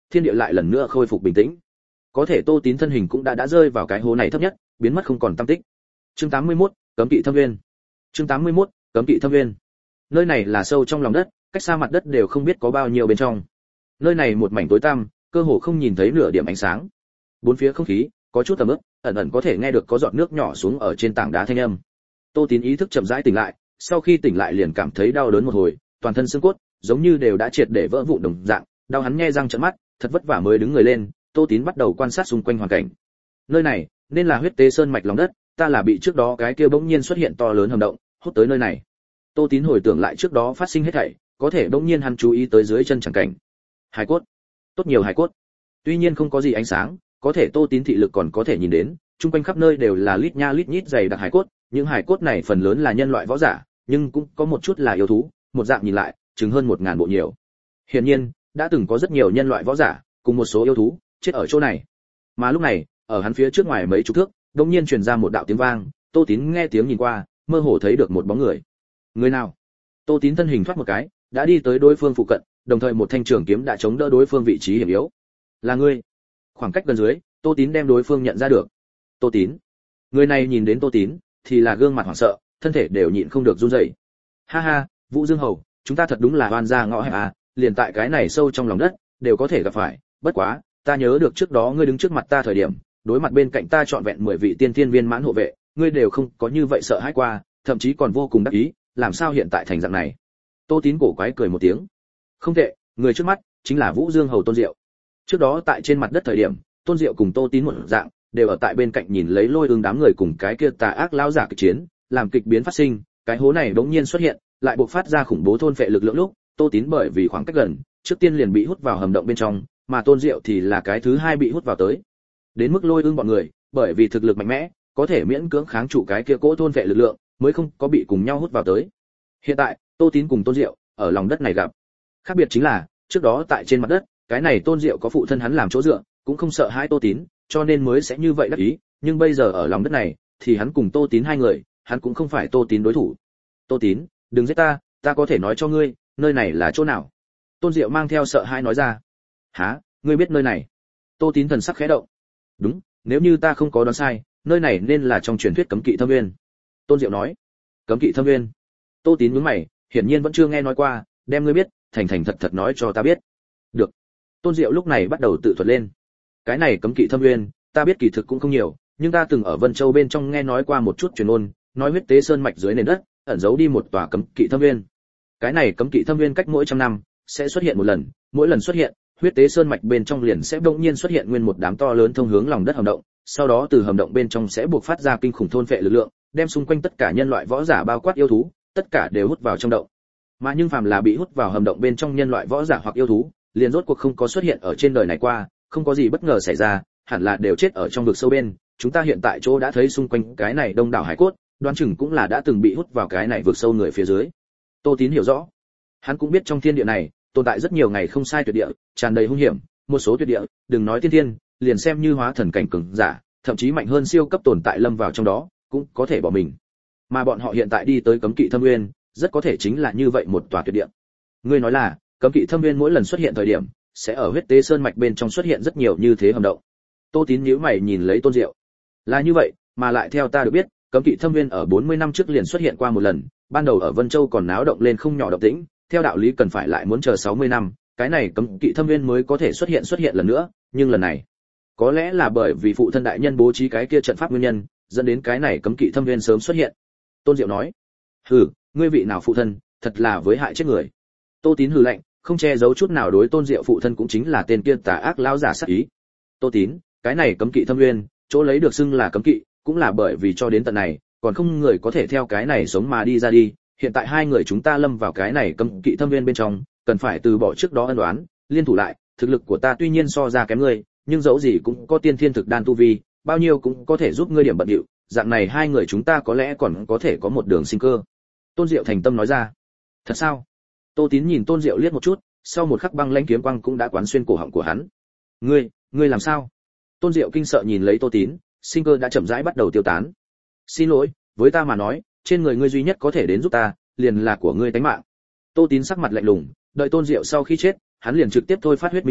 thiên địa lại lần nữa khôi phục bình tĩnh. Có thể Tô Tín thân hình cũng đã đã rơi vào cái hố này thấp nhất, biến mất không còn tăm tích. Chương tám mươi mốt, cấm kỵ thâm nguyên. Chương tám mươi mốt, cấm kỵ thâm nguyên. Nơi này là sâu trong lòng đất, cách xa mặt đất đều không biết có bao nhiêu bên trong. Nơi này một mảnh tối tăm, cơ hồ không nhìn thấy nửa điểm ánh sáng. Bốn phía không khí có chút ẩm ướt, ẩn ẩn có thể nghe được có giọt nước nhỏ xuống ở trên tảng đá thanh âm. Tô Tín ý thức chậm rãi tỉnh lại, sau khi tỉnh lại liền cảm thấy đau đớn một hồi, toàn thân xương cốt giống như đều đã triệt để vỡ vụn đồng dạng, đau hắn nhe răng trợn mắt, thật vất vả mới đứng người lên. Tô Tín bắt đầu quan sát xung quanh hoàn cảnh. Nơi này nên là huyết tế sơn mạch lòng đất, ta là bị trước đó cái kia bỗng nhiên xuất hiện to lớn hầm động hút tới nơi này. Tô Tín hồi tưởng lại trước đó phát sinh hết thảy, có thể bỗng nhiên hắn chú ý tới dưới chân chẳng cảnh. Hải cốt, tốt nhiều hải cốt. Tuy nhiên không có gì ánh sáng, có thể Tô Tín thị lực còn có thể nhìn đến, chung quanh khắp nơi đều là lít nha lít nhít dày đặc hải cốt, những hải cốt này phần lớn là nhân loại võ giả, nhưng cũng có một chút là yêu thú, một dạng nhìn lại, chừng hơn một ngàn bộ nhiều. Hiển nhiên, đã từng có rất nhiều nhân loại võ giả, cùng một số yêu thú chết ở chỗ này. Mà lúc này, ở hắn phía trước ngoài mấy chục thước, đột nhiên truyền ra một đạo tiếng vang, Tô Tín nghe tiếng nhìn qua, mơ hồ thấy được một bóng người. Người nào? Tô Tín thân hình thoát một cái, đã đi tới đối phương phụ cận, đồng thời một thanh trường kiếm đã chống đỡ đối phương vị trí hiểm yếu. Là ngươi? Khoảng cách gần dưới, Tô Tín đem đối phương nhận ra được. Tô Tín. Người này nhìn đến Tô Tín, thì là gương mặt hoảng sợ, thân thể đều nhịn không được run rẩy. Ha ha, Vũ Dương Hầu, chúng ta thật đúng là oan gia ngõ hẹp à, liền tại cái này sâu trong lòng đất, đều có thể gặp phải, bất quá, ta nhớ được trước đó ngươi đứng trước mặt ta thời điểm, đối mặt bên cạnh ta trọn vẹn mười vị tiên thiên viên mãn hộ vệ, ngươi đều không có như vậy sợ hãi qua, thậm chí còn vô cùng đắc ý, làm sao hiện tại thành dạng này? Tô Tín cổ quái cười một tiếng. Không tệ, người trước mắt chính là Vũ Dương Hầu Tôn Diệu. Trước đó tại trên mặt đất thời điểm, Tôn Diệu cùng Tô Tín một dạng, đều ở tại bên cạnh nhìn lấy Lôi Ương đám người cùng cái kia tà ác lão giả kịch chiến, làm kịch biến phát sinh, cái hố này bỗng nhiên xuất hiện, lại bộc phát ra khủng bố thôn phệ lực lượng lúc, Tô Tín bởi vì khoảng cách gần, trước tiên liền bị hút vào hầm động bên trong, mà Tôn Diệu thì là cái thứ hai bị hút vào tới. Đến mức Lôi Ương bọn người, bởi vì thực lực mạnh mẽ, có thể miễn cưỡng kháng trụ cái kia cỗ thôn phệ lực lượng, mới không có bị cùng nhau hút vào tới. Hiện tại, Tô Tín cùng Tôn Diệu ở lòng đất này gặp. Khác biệt chính là, trước đó tại trên mặt đất, cái này Tôn Diệu có phụ thân hắn làm chỗ dựa, cũng không sợ hãi Tô Tín, cho nên mới sẽ như vậy đắc ý, nhưng bây giờ ở lòng đất này, thì hắn cùng Tô Tín hai người, hắn cũng không phải Tô Tín đối thủ. Tô Tín, đừng giết ta, ta có thể nói cho ngươi, nơi này là chỗ nào? Tôn Diệu mang theo sợ hãi nói ra. Hả, ngươi biết nơi này? Tô Tín thần sắc khẽ động. Đúng, nếu như ta không có đoán sai, nơi này nên là trong truyền thuyết cấm kỵ thâm nguyên. Tôn Diệu nói. Cấm kỵ thâm nguyên? Tô Tín nhướng mày, hiển nhiên vẫn chưa nghe nói qua, đem ngươi biết, thành thành thật thật nói cho ta biết. Được. Tôn Diệu lúc này bắt đầu tự thuật lên. Cái này cấm kỵ thâm nguyên, ta biết kỳ thực cũng không nhiều, nhưng ta từng ở Vân Châu bên trong nghe nói qua một chút truyền ngôn, nói huyết tế sơn mạch dưới nền đất, ẩn giấu đi một tòa cấm kỵ thâm nguyên. Cái này cấm kỵ thâm nguyên cách mỗi trăm năm sẽ xuất hiện một lần, mỗi lần xuất hiện, huyết tế sơn mạch bên trong liền sẽ bỗng nhiên xuất hiện nguyên một đám to lớn thông hướng lòng đất hầm động, sau đó từ hầm động bên trong sẽ buộc phát ra kinh khủng thôn phệ lực lượng, đem xung quanh tất cả nhân loại võ giả bao quát yêu thú, tất cả đều hút vào trong động. Mà nhưng phàm là bị hút vào hầm động bên trong nhân loại võ giả hoặc yêu thú, liền rốt cuộc không có xuất hiện ở trên đời này qua, không có gì bất ngờ xảy ra, hẳn là đều chết ở trong vực sâu bên. Chúng ta hiện tại chỗ đã thấy xung quanh cái này đông đảo hải cốt, đoán chừng cũng là đã từng bị hút vào cái này vực sâu người phía dưới. Tô Tín hiểu rõ, hắn cũng biết trong thiên địa này tồn tại rất nhiều ngày không sai tuyệt địa, tràn đầy hung hiểm, một số tuyệt địa, đừng nói tiên thiên, liền xem như hóa thần cảnh cường giả, thậm chí mạnh hơn siêu cấp tồn tại lâm vào trong đó, cũng có thể bỏ mình. Mà bọn họ hiện tại đi tới cấm kỵ thâm nguyên, rất có thể chính là như vậy một tòa tuyệt địa. Ngươi nói là, cấm kỵ thâm nguyên mỗi lần xuất hiện thời điểm, sẽ ở huyết tế sơn mạch bên trong xuất hiện rất nhiều như thế hầm động. Tô Tín nhíu mày nhìn lấy Tôn Diệu. Là như vậy, mà lại theo ta được biết, cấm kỵ thâm nguyên ở bốn mươi năm trước liền xuất hiện qua một lần, ban đầu ở Vân Châu còn náo động lên không nhỏ động tĩnh, theo đạo lý cần phải lại muốn chờ sáu mươi năm, cái này cấm kỵ thâm nguyên mới có thể xuất hiện xuất hiện lần nữa, nhưng lần này, có lẽ là bởi vì phụ thân đại nhân bố trí cái kia trận pháp nguyên nhân, dẫn đến cái này cấm kỵ thâm nguyên sớm xuất hiện. Tôn Diệu nói. Hừ, ngươi vị nào phụ thân, thật là với hại chết người. Tô Tín hừ lạnh, không che giấu chút nào đối Tôn Diệu phụ thân cũng chính là tên kia tà ác lão giả sát ý. Tô Tín, cái này cấm kỵ thâm nguyên, chỗ lấy được xưng là cấm kỵ, cũng là bởi vì cho đến tận này, còn không người có thể theo cái này sống mà đi ra đi. Hiện tại hai người chúng ta lâm vào cái này cấm kỵ thâm nguyên bên trong, cần phải từ bỏ trước đó ân oán, liên thủ lại. Thực lực của ta tuy nhiên so ra kém ngươi, nhưng dẫu gì cũng có tiên thiên thực đan tu vi, bao nhiêu cũng có thể giúp ngươi điểm bận điệu. Dạng này hai người chúng ta có lẽ còn có thể có một đường sinh cơ. Tôn Diệu thành tâm nói ra. Thật sao? Tô Tín nhìn Tôn Diệu liếc một chút, sau một khắc băng lãnh kiếm quang cũng đã quán xuyên cổ họng của hắn. Ngươi, ngươi làm sao? Tôn Diệu kinh sợ nhìn lấy Tô Tín, sinh cơ đã chậm rãi bắt đầu tiêu tán. Xin lỗi, với ta mà nói, trên người ngươi duy nhất có thể đến giúp ta, liền là của ngươi tánh mạng. Tô Tín sắc mặt lạnh lùng, đợi Tôn Diệu sau khi chết, hắn liền trực tiếp thôi phát huyết minh kinh,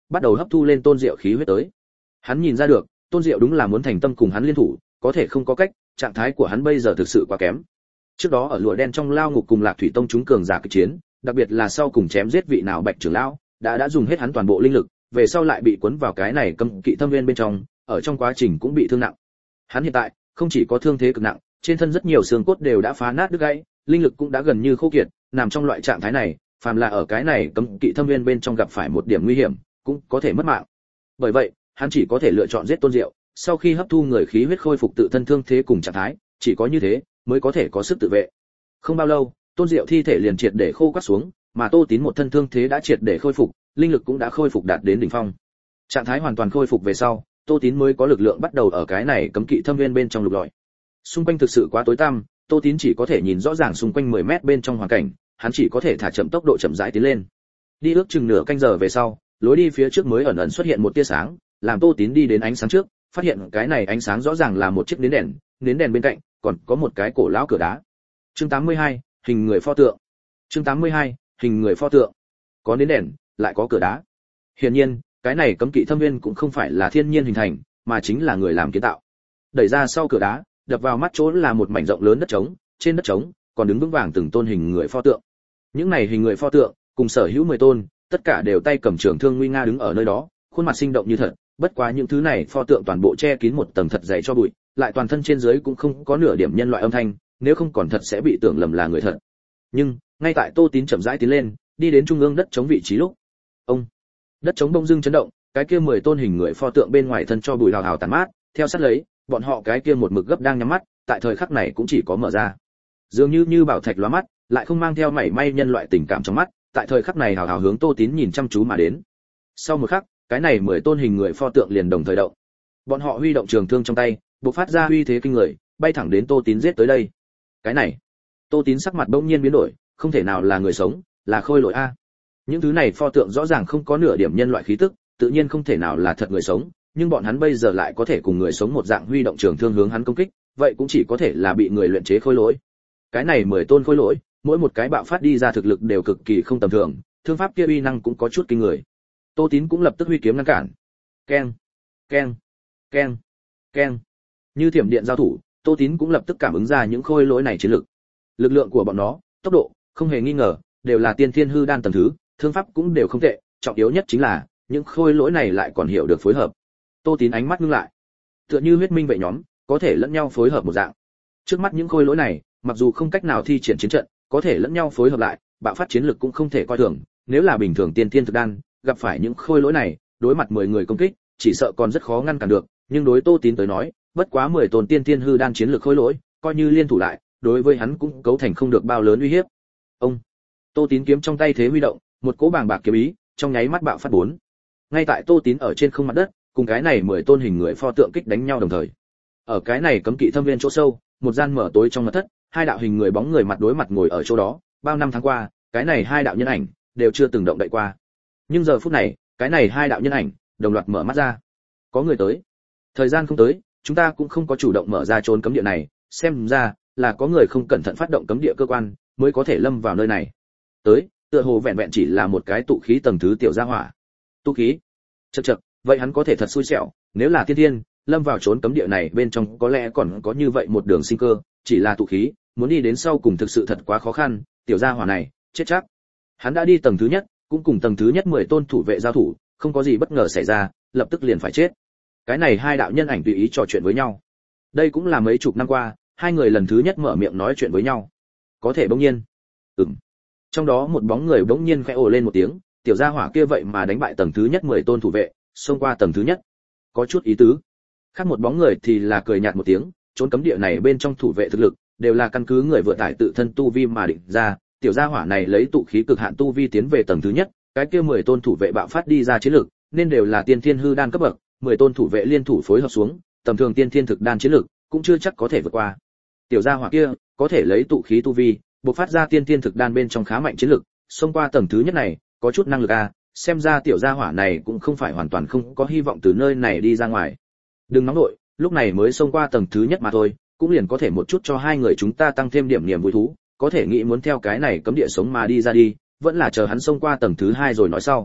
bắt đầu hấp thu lên Tôn Diệu khí huyết tới. Hắn nhìn ra được, Tôn Diệu đúng là muốn thành tâm cùng hắn liên thủ, có thể không có cách, trạng thái của hắn bây giờ thực sự quá kém. Trước đó ở lụa đen trong lao ngục cùng Lạc Thủy Tông chúng cường giả kịch chiến, đặc biệt là sau cùng chém giết vị nào Bạch trưởng lão, đã đã dùng hết hắn toàn bộ linh lực, về sau lại bị cuốn vào cái này cấm kỵ thâm viên bên trong, ở trong quá trình cũng bị thương nặng. Hắn hiện tại không chỉ có thương thế cực nặng, trên thân rất nhiều xương cốt đều đã phá nát đứt gãy, linh lực cũng đã gần như khô kiệt, nằm trong loại trạng thái này, phàm là ở cái này cấm kỵ thâm viên bên trong gặp phải một điểm nguy hiểm, cũng có thể mất mạng. Bởi vậy, hắn chỉ có thể lựa chọn giết Tôn Diệu, sau khi hấp thu người khí huyết khôi phục tự thân thương thế cùng trạng thái, chỉ có như thế mới có thể có sức tự vệ. Không bao lâu, Tôn Diệu thi thể liền triệt để khô quắt xuống, mà Tô Tín một thân thương thế đã triệt để khôi phục, linh lực cũng đã khôi phục đạt đến đỉnh phong. Trạng thái hoàn toàn khôi phục về sau, Tô Tín mới có lực lượng bắt đầu ở cái này cấm kỵ thâm viên bên trong lục lọi. Xung quanh thực sự quá tối tăm, Tô Tín chỉ có thể nhìn rõ ràng xung quanh mười mét bên trong hoàn cảnh, hắn chỉ có thể thả chậm tốc độ chậm rãi tiến lên. Đi ước chừng nửa canh giờ về sau, lối đi phía trước mới ẩn ẩn xuất hiện một tia sáng, làm Tô Tín đi đến ánh sáng trước, phát hiện cái này ánh sáng rõ ràng là một chiếc nến đèn, nến đèn bên cạnh còn có một cái cổ lão cửa đá. Chương tám mươi hai, hình người pho tượng. Chương tám mươi hai, hình người pho tượng. Có nến đèn, lại có cửa đá. Hiển nhiên, cái này cấm kỵ thâm viên cũng không phải là thiên nhiên hình thành, mà chính là người làm kiến tạo. Đẩy ra sau cửa đá, đập vào mắt chỗ là một mảnh rộng lớn đất trống, trên đất trống còn đứng vững vàng từng tôn hình người pho tượng. Những này hình người pho tượng, cùng sở hữu mười tôn, tất cả đều tay cầm trường thương nguy nga đứng ở nơi đó, khuôn mặt sinh động như thật, bất quá những thứ này pho tượng toàn bộ che kín một tầng thật dày cho bụi, lại toàn thân trên dưới cũng không có nửa điểm nhân loại âm thanh, nếu không còn thật sẽ bị tưởng lầm là người thật. Nhưng, ngay tại Tô Tín chậm rãi tiến lên, đi đến trung ương đất chống vị trí lúc, ông, đất chống bỗng dưng chấn động, cái kia mười tôn hình người pho tượng bên ngoài thân cho bụi hào hào tàn mát, theo sát lấy, bọn họ cái kia một mực gấp đang nhắm mắt, tại thời khắc này cũng chỉ có mở ra. Dường như như bảo thạch lóa mắt, lại không mang theo mảy may nhân loại tình cảm trong mắt, tại thời khắc này hào hào hướng Tô Tín nhìn chăm chú mà đến. Sau một khắc, cái này mười tôn hình người pho tượng liền đồng thời động. Bọn họ huy động trường thương trong tay, bộc phát ra uy thế kinh người, bay thẳng đến Tô Tín giết tới đây. Cái này, Tô Tín sắc mặt bỗng nhiên biến đổi, không thể nào là người sống, là khôi lỗi a. Những thứ này pho tượng rõ ràng không có nửa điểm nhân loại khí tức, tự nhiên không thể nào là thật người sống, nhưng bọn hắn bây giờ lại có thể cùng người sống một dạng huy động trường thương hướng hắn công kích, vậy cũng chỉ có thể là bị người luyện chế khôi lỗi. Cái này mười tôn khôi lỗi, mỗi một cái bạo phát đi ra thực lực đều cực kỳ không tầm thường, thương pháp kia uy năng cũng có chút kinh người. Tô Tín cũng lập tức huy kiếm ngăn cản. Keng, keng, keng, keng. Như thiểm điện giao thủ, Tô Tín cũng lập tức cảm ứng ra những khôi lỗi này chiến lực. Lực lượng của bọn nó, tốc độ, không hề nghi ngờ, đều là tiên thiên hư đan tầng thứ, thương pháp cũng đều không tệ, trọng yếu nhất chính là những khôi lỗi này lại còn hiểu được phối hợp. Tô Tín ánh mắt ngưng lại, tựa như huyết minh vệ nhóm, có thể lẫn nhau phối hợp một dạng. Trước mắt những khôi lỗi này, mặc dù không cách nào thi triển chiến trận, có thể lẫn nhau phối hợp lại, bạo phát chiến lực cũng không thể coi thường, nếu là bình thường tiên thiên thực đan, gặp phải những khôi lỗi này, đối mặt mười người công kích, chỉ sợ còn rất khó ngăn cản được, nhưng đối Tô Tín tới nói, bất quá mười tôn tiên thiên hư đan chiến lực khôi lỗi, coi như liên thủ lại, đối với hắn cũng cấu thành không được bao lớn uy hiếp. Ông, Tô Tín kiếm trong tay thế huy động, một cỗ bàng bạc kiếm ý, trong nháy mắt bạo phát bốn. Ngay tại Tô Tín ở trên không mặt đất, cùng cái này mười tôn hình người pho tượng kích đánh nhau đồng thời. Ở cái này cấm kỵ thâm viên chỗ sâu, một gian mở tối trong mật thất, hai đạo hình người bóng người mặt đối mặt ngồi ở chỗ đó, bao năm tháng qua, cái này hai đạo nhân ảnh đều chưa từng động đậy qua. Nhưng giờ phút này, cái này hai đạo nhân ảnh đồng loạt mở mắt ra. Có người tới. Thời gian không tới, chúng ta cũng không có chủ động mở ra trốn cấm địa này, xem ra là có người không cẩn thận phát động cấm địa cơ quan, mới có thể lâm vào nơi này. Tới, tựa hồ vẹn vẹn chỉ là một cái tụ khí tầng thứ tiểu gia hỏa. Tụ khí? Chậc chậc, vậy hắn có thể thật xui xẻo, nếu là tiên thiên, lâm vào trốn cấm địa này bên trong có lẽ còn có như vậy một đường sinh cơ, chỉ là tụ khí, muốn đi đến sau cùng thực sự thật quá khó khăn, tiểu gia hỏa này, chết chắc. Hắn đã đi tầng thứ nhất, cũng cùng tầng thứ nhất mười tôn thủ vệ giao thủ, không có gì bất ngờ xảy ra, lập tức liền phải chết. Cái này hai đạo nhân ảnh tùy ý trò chuyện với nhau. Đây cũng là mấy chục năm qua, hai người lần thứ nhất mở miệng nói chuyện với nhau. Có thể bỗng nhiên, ừm. Trong đó một bóng người bỗng nhiên khẽ ồ lên một tiếng, tiểu gia hỏa kia vậy mà đánh bại tầng thứ nhất mười tôn thủ vệ, xông qua tầng thứ nhất. Có chút ý tứ. Khác một bóng người thì là cười nhạt một tiếng, trốn cấm địa này bên trong thủ vệ thực lực đều là căn cứ người vừa tải tự thân tu vi mà định ra, tiểu gia hỏa này lấy tụ khí cực hạn tu vi tiến về tầng thứ nhất, cái kia mười tôn thủ vệ bạo phát đi ra chiến lực, nên đều là tiên thiên hư đan cấp bậc, mười tôn thủ vệ liên thủ phối hợp xuống, tầm thường tiên thiên thực đan chiến lực cũng chưa chắc có thể vượt qua. Tiểu gia hỏa kia có thể lấy tụ khí tu vi, bộc phát ra tiên thiên thực đan bên trong khá mạnh chiến lực, xông qua tầng thứ nhất này, có chút năng lực a, xem ra tiểu gia hỏa này cũng không phải hoàn toàn không có hy vọng từ nơi này đi ra ngoài. Đừng nóng nội, lúc này mới xông qua tầng thứ nhất mà thôi, cũng liền có thể một chút cho hai người chúng ta tăng thêm điểm niềm vui thú, có thể nghĩ muốn theo cái này cấm địa sống mà đi ra đi, vẫn là chờ hắn xông qua tầng thứ hai rồi nói sau.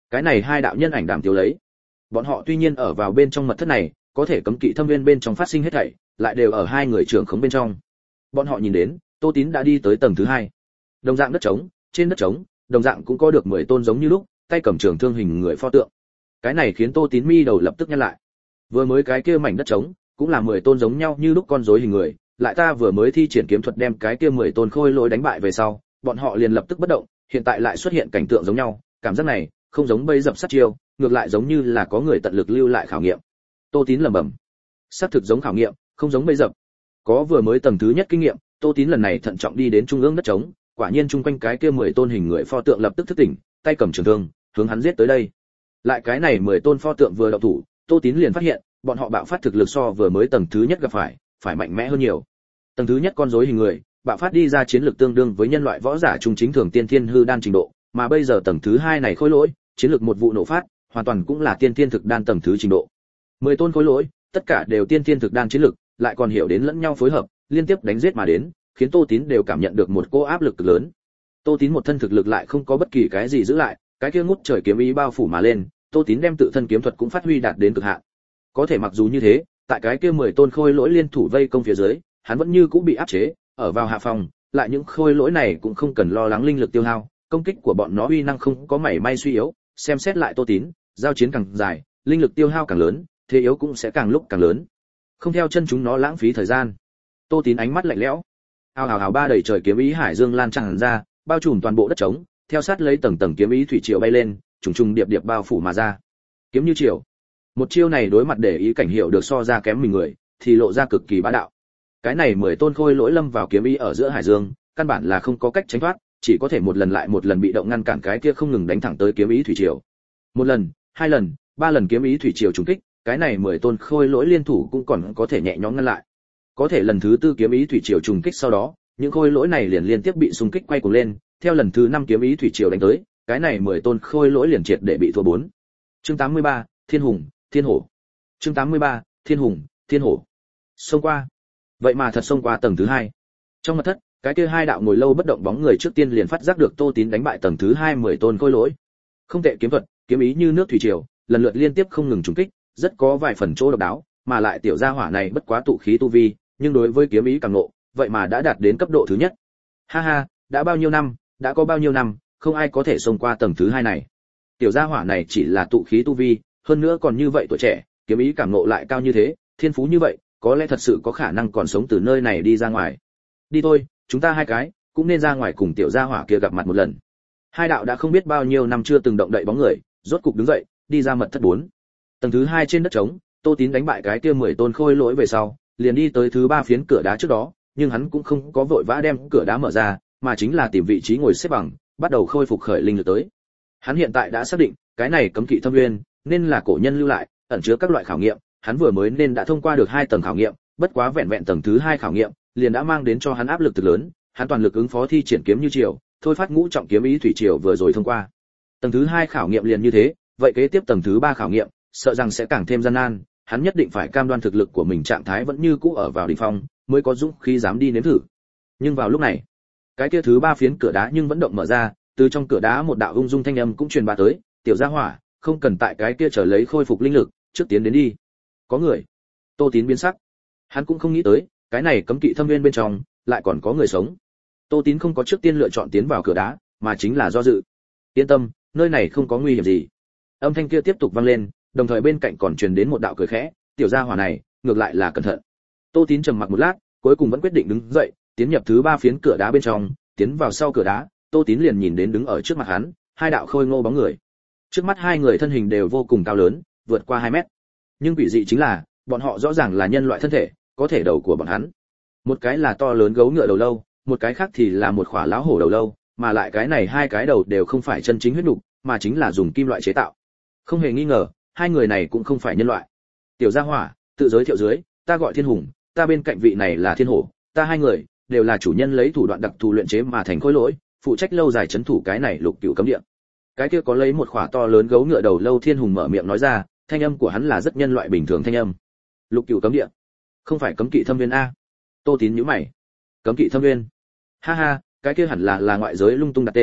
Cái này hai đạo nhân ảnh đàm tiếu lấy. Bọn họ tuy nhiên ở vào bên trong mật thất này, có thể cấm kỵ thâm viên bên trong phát sinh hết thảy, lại đều ở hai người trưởng khống bên trong. Bọn họ nhìn đến, Tô Tín đã đi tới tầng thứ hai. Đồng dạng đất trống, trên đất trống, đồng dạng cũng có được mười tôn giống như lúc, tay cầm trường thương hình người pho tượng. Cái này khiến Tô Tín mi đầu lập tức nhăn lại. Vừa mới cái kia mảnh đất trống, cũng là mười tôn giống nhau như lúc con rối hình người, lại ta vừa mới thi triển kiếm thuật đem cái kia mười tôn khôi lỗi đánh bại về sau, bọn họ liền lập tức bất động, hiện tại lại xuất hiện cảnh tượng giống nhau, cảm giác này không giống bấy dập sát chiêu, ngược lại giống như là có người tận lực lưu lại khảo nghiệm. Tô Tín lẩm bẩm, xác thực giống khảo nghiệm, không giống bấy dập. Có vừa mới tầng thứ nhất kinh nghiệm, Tô Tín lần này thận trọng đi đến trung ương đất trống, quả nhiên chung quanh cái kia mười tôn hình người pho tượng lập tức thức tỉnh, tay cầm trường thương, hướng hắn giết tới đây. Lại cái này mười tôn pho tượng vừa động thủ, Tô Tín liền phát hiện, bọn họ bạo phát thực lực so vừa mới tầng thứ nhất gặp phải, phải mạnh mẽ hơn nhiều. Tầng thứ nhất con rối hình người, bạo phát đi ra chiến lực tương đương với nhân loại võ giả trung chính thường tiên thiên hư đan trình độ, mà bây giờ tầng thứ hai này khôi lỗi, chiến lực một vụ nổ phát, hoàn toàn cũng là tiên thiên thực đan tầng thứ trình độ. Mười tôn khôi lỗi, tất cả đều tiên thiên thực đan chiến lực, lại còn hiểu đến lẫn nhau phối hợp, liên tiếp đánh giết mà đến, khiến Tô Tín đều cảm nhận được một cỗ áp lực cực lớn. Tô Tín một thân thực lực lại không có bất kỳ cái gì giữ lại, cái kia ngút trời kiếm ý bao phủ mà lên, Tô Tín đem tự thân kiếm thuật cũng phát huy đạt đến cực hạn. Có thể mặc dù như thế, tại cái kia mười tôn khôi lỗi liên thủ vây công phía dưới, hắn vẫn như cũng bị áp chế, ở vào hạ phòng, lại những khôi lỗi này cũng không cần lo lắng linh lực tiêu hao, công kích của bọn nó uy năng không có mảy may suy yếu, xem xét lại Tô Tín, giao chiến càng dài, linh lực tiêu hao càng lớn, thế yếu cũng sẽ càng lúc càng lớn. Không theo chân chúng nó lãng phí thời gian. Tô Tín ánh mắt lạnh lẽo. Ào ào ào ba đầy trời kiếm ý hải dương lan tràn ra, bao trùm toàn bộ đất trống, theo sát lấy tầng tầng kiếm ý thủy triều bay lên, trùng trùng điệp điệp bao phủ mà ra. Kiếm như triều. Một chiêu này đối mặt để ý cảnh hiệu được so ra kém mình người, thì lộ ra cực kỳ bá đạo. Cái này mười tôn khôi lỗi lâm vào kiếm ý ở giữa hải dương, căn bản là không có cách tránh thoát, chỉ có thể một lần lại một lần bị động ngăn cản cái kia không ngừng đánh thẳng tới kiếm ý thủy triều. Một lần, hai lần, ba lần kiếm ý thủy triều trùng kích, cái này mười tôn khôi lỗi liên thủ cũng còn có thể nhẹ nhõm ngăn lại. Có thể lần thứ tư kiếm ý thủy triều trùng kích sau đó, những khôi lỗi này liền liên tiếp bị xung kích quay cuồng lên, theo lần thứ năm kiếm ý thủy triều đánh tới, cái này mười tôn khôi lỗi liền triệt để bị thua bốn. Chương tám mươi ba, Thiên Hùng, Thiên Hổ. Chương tám mươi ba, Thiên Hùng, Thiên Hổ. Xông qua. Vậy mà thật xông qua tầng thứ hai. Trong mật thất, cái kia hai đạo ngồi lâu bất động bóng người trước tiên liền phát giác được Tô Tín đánh bại tầng thứ hai mười tôn khôi lỗi. Không tệ kiếm thuật, kiếm ý như nước thủy triều, lần lượt liên tiếp không ngừng trùng kích, rất có vài phần chỗ độc đáo, mà lại tiểu gia hỏa này bất quá tụ khí tu vi, nhưng đối với kiếm ý càng ngộ, vậy mà đã đạt đến cấp độ thứ nhất. Ha ha, đã bao nhiêu năm, đã có bao nhiêu năm, không ai có thể xông qua tầng thứ hai này. Tiểu gia hỏa này chỉ là tụ khí tu vi, hơn nữa còn như vậy tuổi trẻ, kiếm ý cảm ngộ lại cao như thế, thiên phú như vậy, có lẽ thật sự có khả năng còn sống từ nơi này đi ra ngoài. Đi thôi, chúng ta hai cái cũng nên ra ngoài cùng tiểu gia hỏa kia gặp mặt một lần. Hai đạo đã không biết bao nhiêu năm chưa từng động đậy bóng người, rốt cục đứng dậy, đi ra mật thất bốn. Tầng thứ hai trên đất trống, Tô Tín đánh bại cái kia mười tôn khôi lỗi về sau, liền đi tới thứ ba phiến cửa đá trước đó, nhưng hắn cũng không có vội vã đem cửa đá mở ra, mà chính là tìm vị trí ngồi xếp bằng, bắt đầu khôi phục khởi linh lực tới. Hắn hiện tại đã xác định, cái này cấm kỵ thâm nguyên, nên là cổ nhân lưu lại, ẩn chứa các loại khảo nghiệm, hắn vừa mới nên đã thông qua được hai tầng khảo nghiệm, bất quá vẹn vẹn tầng thứ hai khảo nghiệm, liền đã mang đến cho hắn áp lực thực lớn, hắn toàn lực ứng phó thi triển kiếm như triều, thôi phát ngũ trọng kiếm ý thủy triều vừa rồi thông qua. Tầng thứ hai khảo nghiệm liền như thế, vậy kế tiếp tầng thứ ba khảo nghiệm, sợ rằng sẽ càng thêm gian nan, hắn nhất định phải cam đoan thực lực của mình trạng thái vẫn như cũ ở vào đỉnh phong, mới có dũng khí dám đi nếm thử. Nhưng vào lúc này, cái kia thứ ba phiến cửa đá nhưng vẫn động mở ra, từ trong cửa đá một đạo ung dung thanh âm cũng truyền bá tới, "Tiểu gia hỏa, không cần tại cái kia chờ lấy khôi phục linh lực, trước tiến đến đi." Có người. Tô Tín biến sắc. Hắn cũng không nghĩ tới, cái này cấm kỵ thâm nguyên bên trong lại còn có người sống. Tô Tín không có trước tiên lựa chọn tiến vào cửa đá, mà chính là do dự. "Yên tâm, nơi này không có nguy hiểm gì." Âm thanh kia tiếp tục vang lên, đồng thời bên cạnh còn truyền đến một đạo cười khẽ, "Tiểu gia hỏa này, ngược lại là cẩn thận." Tô Tín trầm mặc một lát, cuối cùng vẫn quyết định đứng dậy, tiến nhập thứ ba phiến cửa đá bên trong, tiến vào sau cửa đá, Tô Tín liền nhìn đến đứng ở trước mặt hắn, hai đạo khôi ngô bóng người. Trước mắt hai người thân hình đều vô cùng cao lớn, vượt qua hai mét. Nhưng quỷ dị chính là, bọn họ rõ ràng là nhân loại thân thể, có thể đầu của bọn hắn. Một cái là to lớn gấu ngựa đầu lâu, một cái khác thì là một khỏa lão hổ đầu lâu, mà lại cái này hai cái đầu đều không phải chân chính huyết nục, mà chính là dùng kim loại chế tạo. Không hề nghi ngờ, hai người này cũng không phải nhân loại. Tiểu gia hỏa, tự giới thiệu dưới, ta gọi Thiên Hùng, ta bên cạnh vị này là Thiên Hổ, ta hai người đều là chủ nhân lấy thủ đoạn đặc thù luyện chế mà thành khối lỗi, phụ trách lâu dài trấn thủ cái này lục cửu cấm địa. Cái kia có lấy một khỏa to lớn gấu ngựa đầu lâu Thiên Hùng mở miệng nói ra, thanh âm của hắn là rất nhân loại bình thường thanh âm. Lục cửu cấm địa, không phải cấm kỵ thâm viên a? Tô Tín nhíu mày. Cấm kỵ thâm viên? Ha ha, cái kia hẳn là là ngoại giới lung tung đặt tên,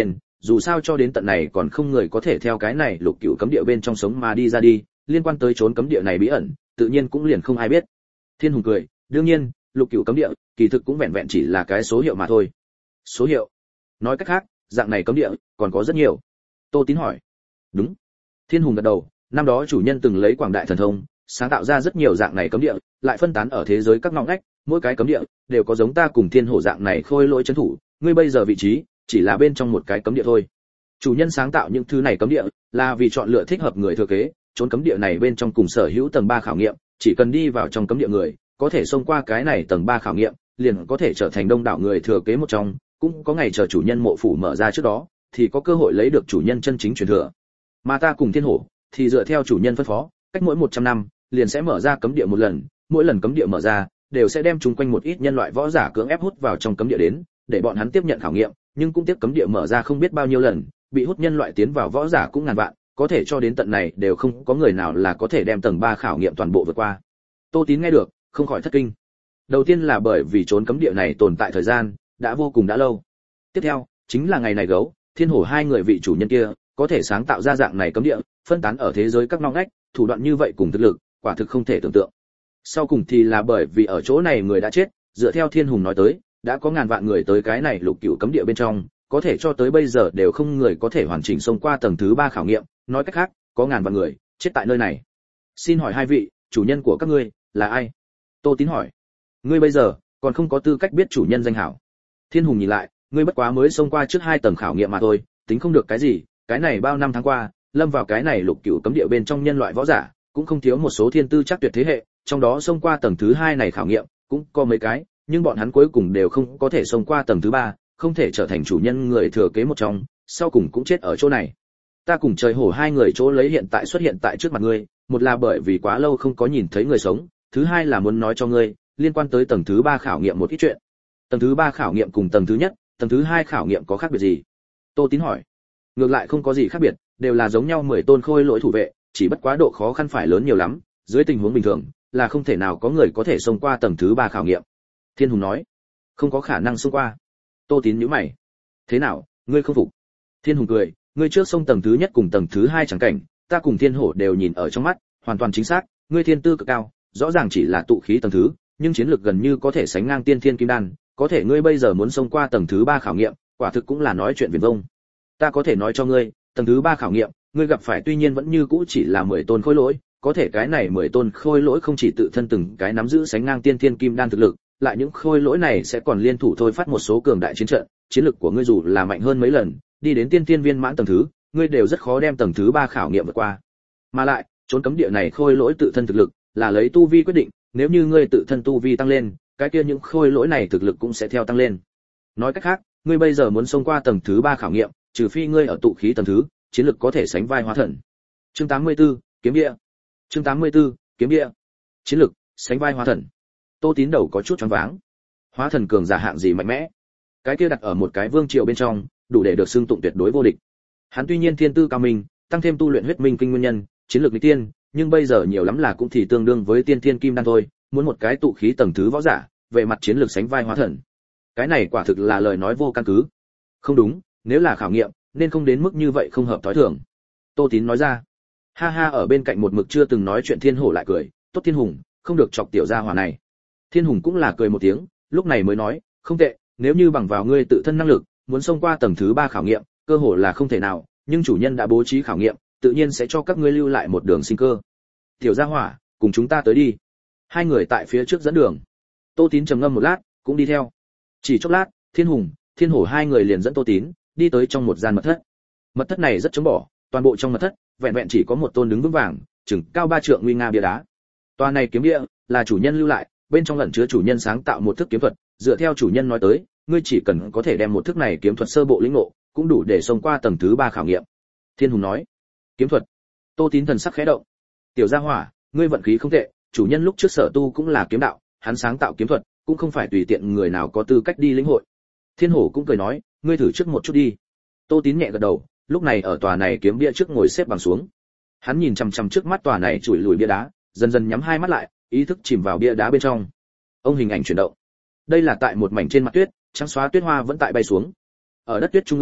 dù sao cho đến tận này còn không người có thể theo cái này lục cửu cấm địa bên trong sống mà đi ra đi, liên quan tới trốn cấm địa này bí ẩn, tự nhiên cũng liền không ai biết. Thiên Hùng cười, đương nhiên, lục cửu cấm địa, kỳ thực cũng vẹn vẹn chỉ là cái số hiệu mà thôi. Số hiệu? Nói cách khác, dạng này cấm địa còn có rất nhiều. Tô Tín hỏi. Đúng. Thiên Hùng gật đầu, năm đó chủ nhân từng lấy quảng đại thần thông, sáng tạo ra rất nhiều dạng này cấm địa, lại phân tán ở thế giới các ngóc ngách, mỗi cái cấm địa đều có giống ta cùng Thiên Hổ dạng này khôi lỗi trấn thủ, ngươi bây giờ vị trí chỉ là bên trong một cái cấm địa thôi. Chủ nhân sáng tạo những thứ này cấm địa là vì chọn lựa thích hợp người thừa kế, trốn cấm địa này bên trong cùng sở hữu tầng ba khảo nghiệm, chỉ cần đi vào trong cấm địa người, có thể xông qua cái này tầng ba khảo nghiệm, liền có thể trở thành đông đảo người thừa kế một trong, cũng có ngày chờ chủ nhân mộ phủ mở ra trước đó, thì có cơ hội lấy được chủ nhân chân chính truyền thừa. Mà ta cùng Thiên Hổ thì dựa theo chủ nhân phân phó, cách mỗi một trăm năm liền sẽ mở ra cấm địa một lần, mỗi lần cấm địa mở ra đều sẽ đem chúng quanh một ít nhân loại võ giả cưỡng ép hút vào trong cấm địa đến, để bọn hắn tiếp nhận khảo nghiệm, nhưng cũng tiếp cấm địa mở ra không biết bao nhiêu lần, bị hút nhân loại tiến vào võ giả cũng ngàn vạn, có thể cho đến tận này đều không có người nào là có thể đem tầng ba khảo nghiệm toàn bộ vượt qua. Tô Tín nghe được, không khỏi thất kinh. Đầu tiên là bởi vì trốn cấm địa này tồn tại thời gian đã vô cùng đã lâu. Tiếp theo, chính là ngày này gấu, Thiên Hổ hai người vị chủ nhân kia, có thể sáng tạo ra dạng này cấm địa, phân tán ở thế giới các ngóc ngách, thủ đoạn như vậy cùng thực lực, quả thực không thể tưởng tượng. Sau cùng thì là bởi vì ở chỗ này người đã chết, dựa theo Thiên Hùng nói tới, đã có ngàn vạn người tới cái này lục cửu cấm địa bên trong, có thể cho tới bây giờ đều không người có thể hoàn chỉnh xông qua tầng thứ ba khảo nghiệm, nói cách khác, có ngàn vạn người chết tại nơi này. Xin hỏi hai vị, chủ nhân của các ngươi là ai? Tô Tín hỏi. Ngươi bây giờ còn không có tư cách biết chủ nhân danh hảo. Thiên Hùng nhìn lại, ngươi bất quá mới xông qua trước hai tầng khảo nghiệm mà thôi, tính không được cái gì, cái này bao năm tháng qua, lâm vào cái này lục cửu cấm địa bên trong nhân loại võ giả, cũng không thiếu một số thiên tư chắc tuyệt thế hệ, trong đó xông qua tầng thứ hai này khảo nghiệm, cũng có mấy cái, nhưng bọn hắn cuối cùng đều không có thể xông qua tầng thứ ba, không thể trở thành chủ nhân người thừa kế một trong, sau cùng cũng chết ở chỗ này. Ta cùng Trời Hổ hai người chỗ lấy hiện tại xuất hiện tại trước mặt ngươi, một là bởi vì quá lâu không có nhìn thấy người sống, thứ hai là muốn nói cho ngươi, liên quan tới tầng thứ ba khảo nghiệm một ít chuyện. Tầng thứ ba khảo nghiệm cùng tầng thứ nhất, tầng thứ hai khảo nghiệm có khác biệt gì? Tô Tín hỏi. Ngược lại không có gì khác biệt, đều là giống nhau mười tôn khôi lỗi thủ vệ, chỉ bất quá độ khó khăn phải lớn nhiều lắm, dưới tình huống bình thường là không thể nào có người có thể xông qua tầng thứ ba khảo nghiệm. Thiên Hùng nói. Không có khả năng xông qua. Tô Tín nhíu mày. Thế nào, ngươi không phục? Thiên Hùng cười, ngươi trước xông tầng thứ nhất cùng tầng thứ hai chẳng cảnh, ta cùng Thiên Hổ đều nhìn ở trong mắt, hoàn toàn chính xác, ngươi thiên tư cực cao, rõ ràng chỉ là tụ khí tầng thứ, nhưng chiến lược gần như có thể sánh ngang tiên thiên kim đan, có thể ngươi bây giờ muốn xông qua tầng thứ ba khảo nghiệm, quả thực cũng là nói chuyện viển vông. Ta có thể nói cho ngươi, tầng thứ ba khảo nghiệm, ngươi gặp phải tuy nhiên vẫn như cũ chỉ là mười tôn khôi lỗi, có thể cái này mười tôn khôi lỗi không chỉ tự thân từng cái nắm giữ sánh ngang tiên thiên kim đan thực lực, lại những khôi lỗi này sẽ còn liên thủ thôi phát một số cường đại chiến trận, chiến lực của ngươi dù là mạnh hơn mấy lần, đi đến tiên thiên viên mãn tầng thứ, ngươi đều rất khó đem tầng thứ ba khảo nghiệm vượt qua. Mà lại, trốn cấm địa này khôi lỗi tự thân thực lực là lấy tu vi quyết định, nếu như ngươi tự thân tu vi tăng lên, cái kia những khôi lỗi này thực lực cũng sẽ theo tăng lên. Nói cách khác, ngươi bây giờ muốn xông qua tầng thứ ba khảo nghiệm, trừ phi ngươi ở tụ khí tầng thứ, chiến lực có thể sánh vai hóa thần. Chương tám mươi tư, kiếm địa. Chương tám mươi tư, kiếm địa. Chiến lực sánh vai hóa thần. Tô Tín đầu có chút choáng váng. Hóa thần cường giả hạng gì mạnh mẽ? Cái kia đặt ở một cái vương triều bên trong, đủ để được xưng tụng tuyệt đối vô địch. Hắn tuy nhiên thiên tư cao minh, tăng thêm tu luyện huyết minh kinh nguyên nhân, chiến lược nghịch tiên, nhưng bây giờ nhiều lắm là cũng thì tương đương với tiên thiên kim đan thôi, muốn một cái tụ khí tầng thứ võ giả, về mặt chiến lược sánh vai hóa thần. Cái này quả thực là lời nói vô căn cứ. Không đúng, nếu là khảo nghiệm, nên không đến mức như vậy không hợp thói thường. Tô Tín nói ra. Ha ha, ở bên cạnh một mực chưa từng nói chuyện Thiên Hổ lại cười, tốt Thiên Hùng, không được chọc tiểu gia hỏa này. Thiên Hùng cũng là cười một tiếng, lúc này mới nói, không tệ, nếu như bằng vào ngươi tự thân năng lực, muốn xông qua tầng thứ ba khảo nghiệm, cơ hội là không thể nào, nhưng chủ nhân đã bố trí khảo nghiệm, tự nhiên sẽ cho các ngươi lưu lại một đường sinh cơ. Tiểu gia hỏa, cùng chúng ta tới đi. Hai người tại phía trước dẫn đường. Tô Tín trầm ngâm một lát, cũng đi theo. Chỉ chốc lát, Thiên Hùng, Thiên Hổ hai người liền dẫn Tô Tín đi tới trong một gian mật thất. Mật thất này rất trống bỏ, toàn bộ trong mật thất, vẹn vẹn chỉ có một tôn đứng vững vàng, chừng cao ba trượng nguy nga bia đá. Tòa này kiếm bia là chủ nhân lưu lại, bên trong ẩn chứa chủ nhân sáng tạo một thức kiếm thuật, dựa theo chủ nhân nói tới, ngươi chỉ cần có thể đem một thức này kiếm thuật sơ bộ lĩnh ngộ, cũng đủ để xông qua tầng thứ ba khảo nghiệm. Thiên Hùng nói. Kiếm thuật. Tô Tín thần sắc khẽ động. Tiểu gia hỏa, ngươi vận khí không tệ, chủ nhân lúc trước sở tu cũng là kiếm đạo, hắn sáng tạo kiếm thuật, cũng không phải tùy tiện người nào có tư cách đi lĩnh hội. Thiên Hổ cũng cười nói, ngươi thử trước một chút đi. Tô Tín nhẹ gật đầu, lúc này ở tòa này kiếm bia trước ngồi xếp bằng xuống. Hắn nhìn chằm chằm trước mắt tòa này chùi lùi bia đá, dần dần nhắm hai mắt lại, ý thức chìm vào bia đá bên trong. Ông hình ảnh chuyển động. Đây là tại một mảnh trên mặt tuyết, trắng xóa tuyết hoa vẫn tại bay xuống. Ở đất tuyết trung ương nhất,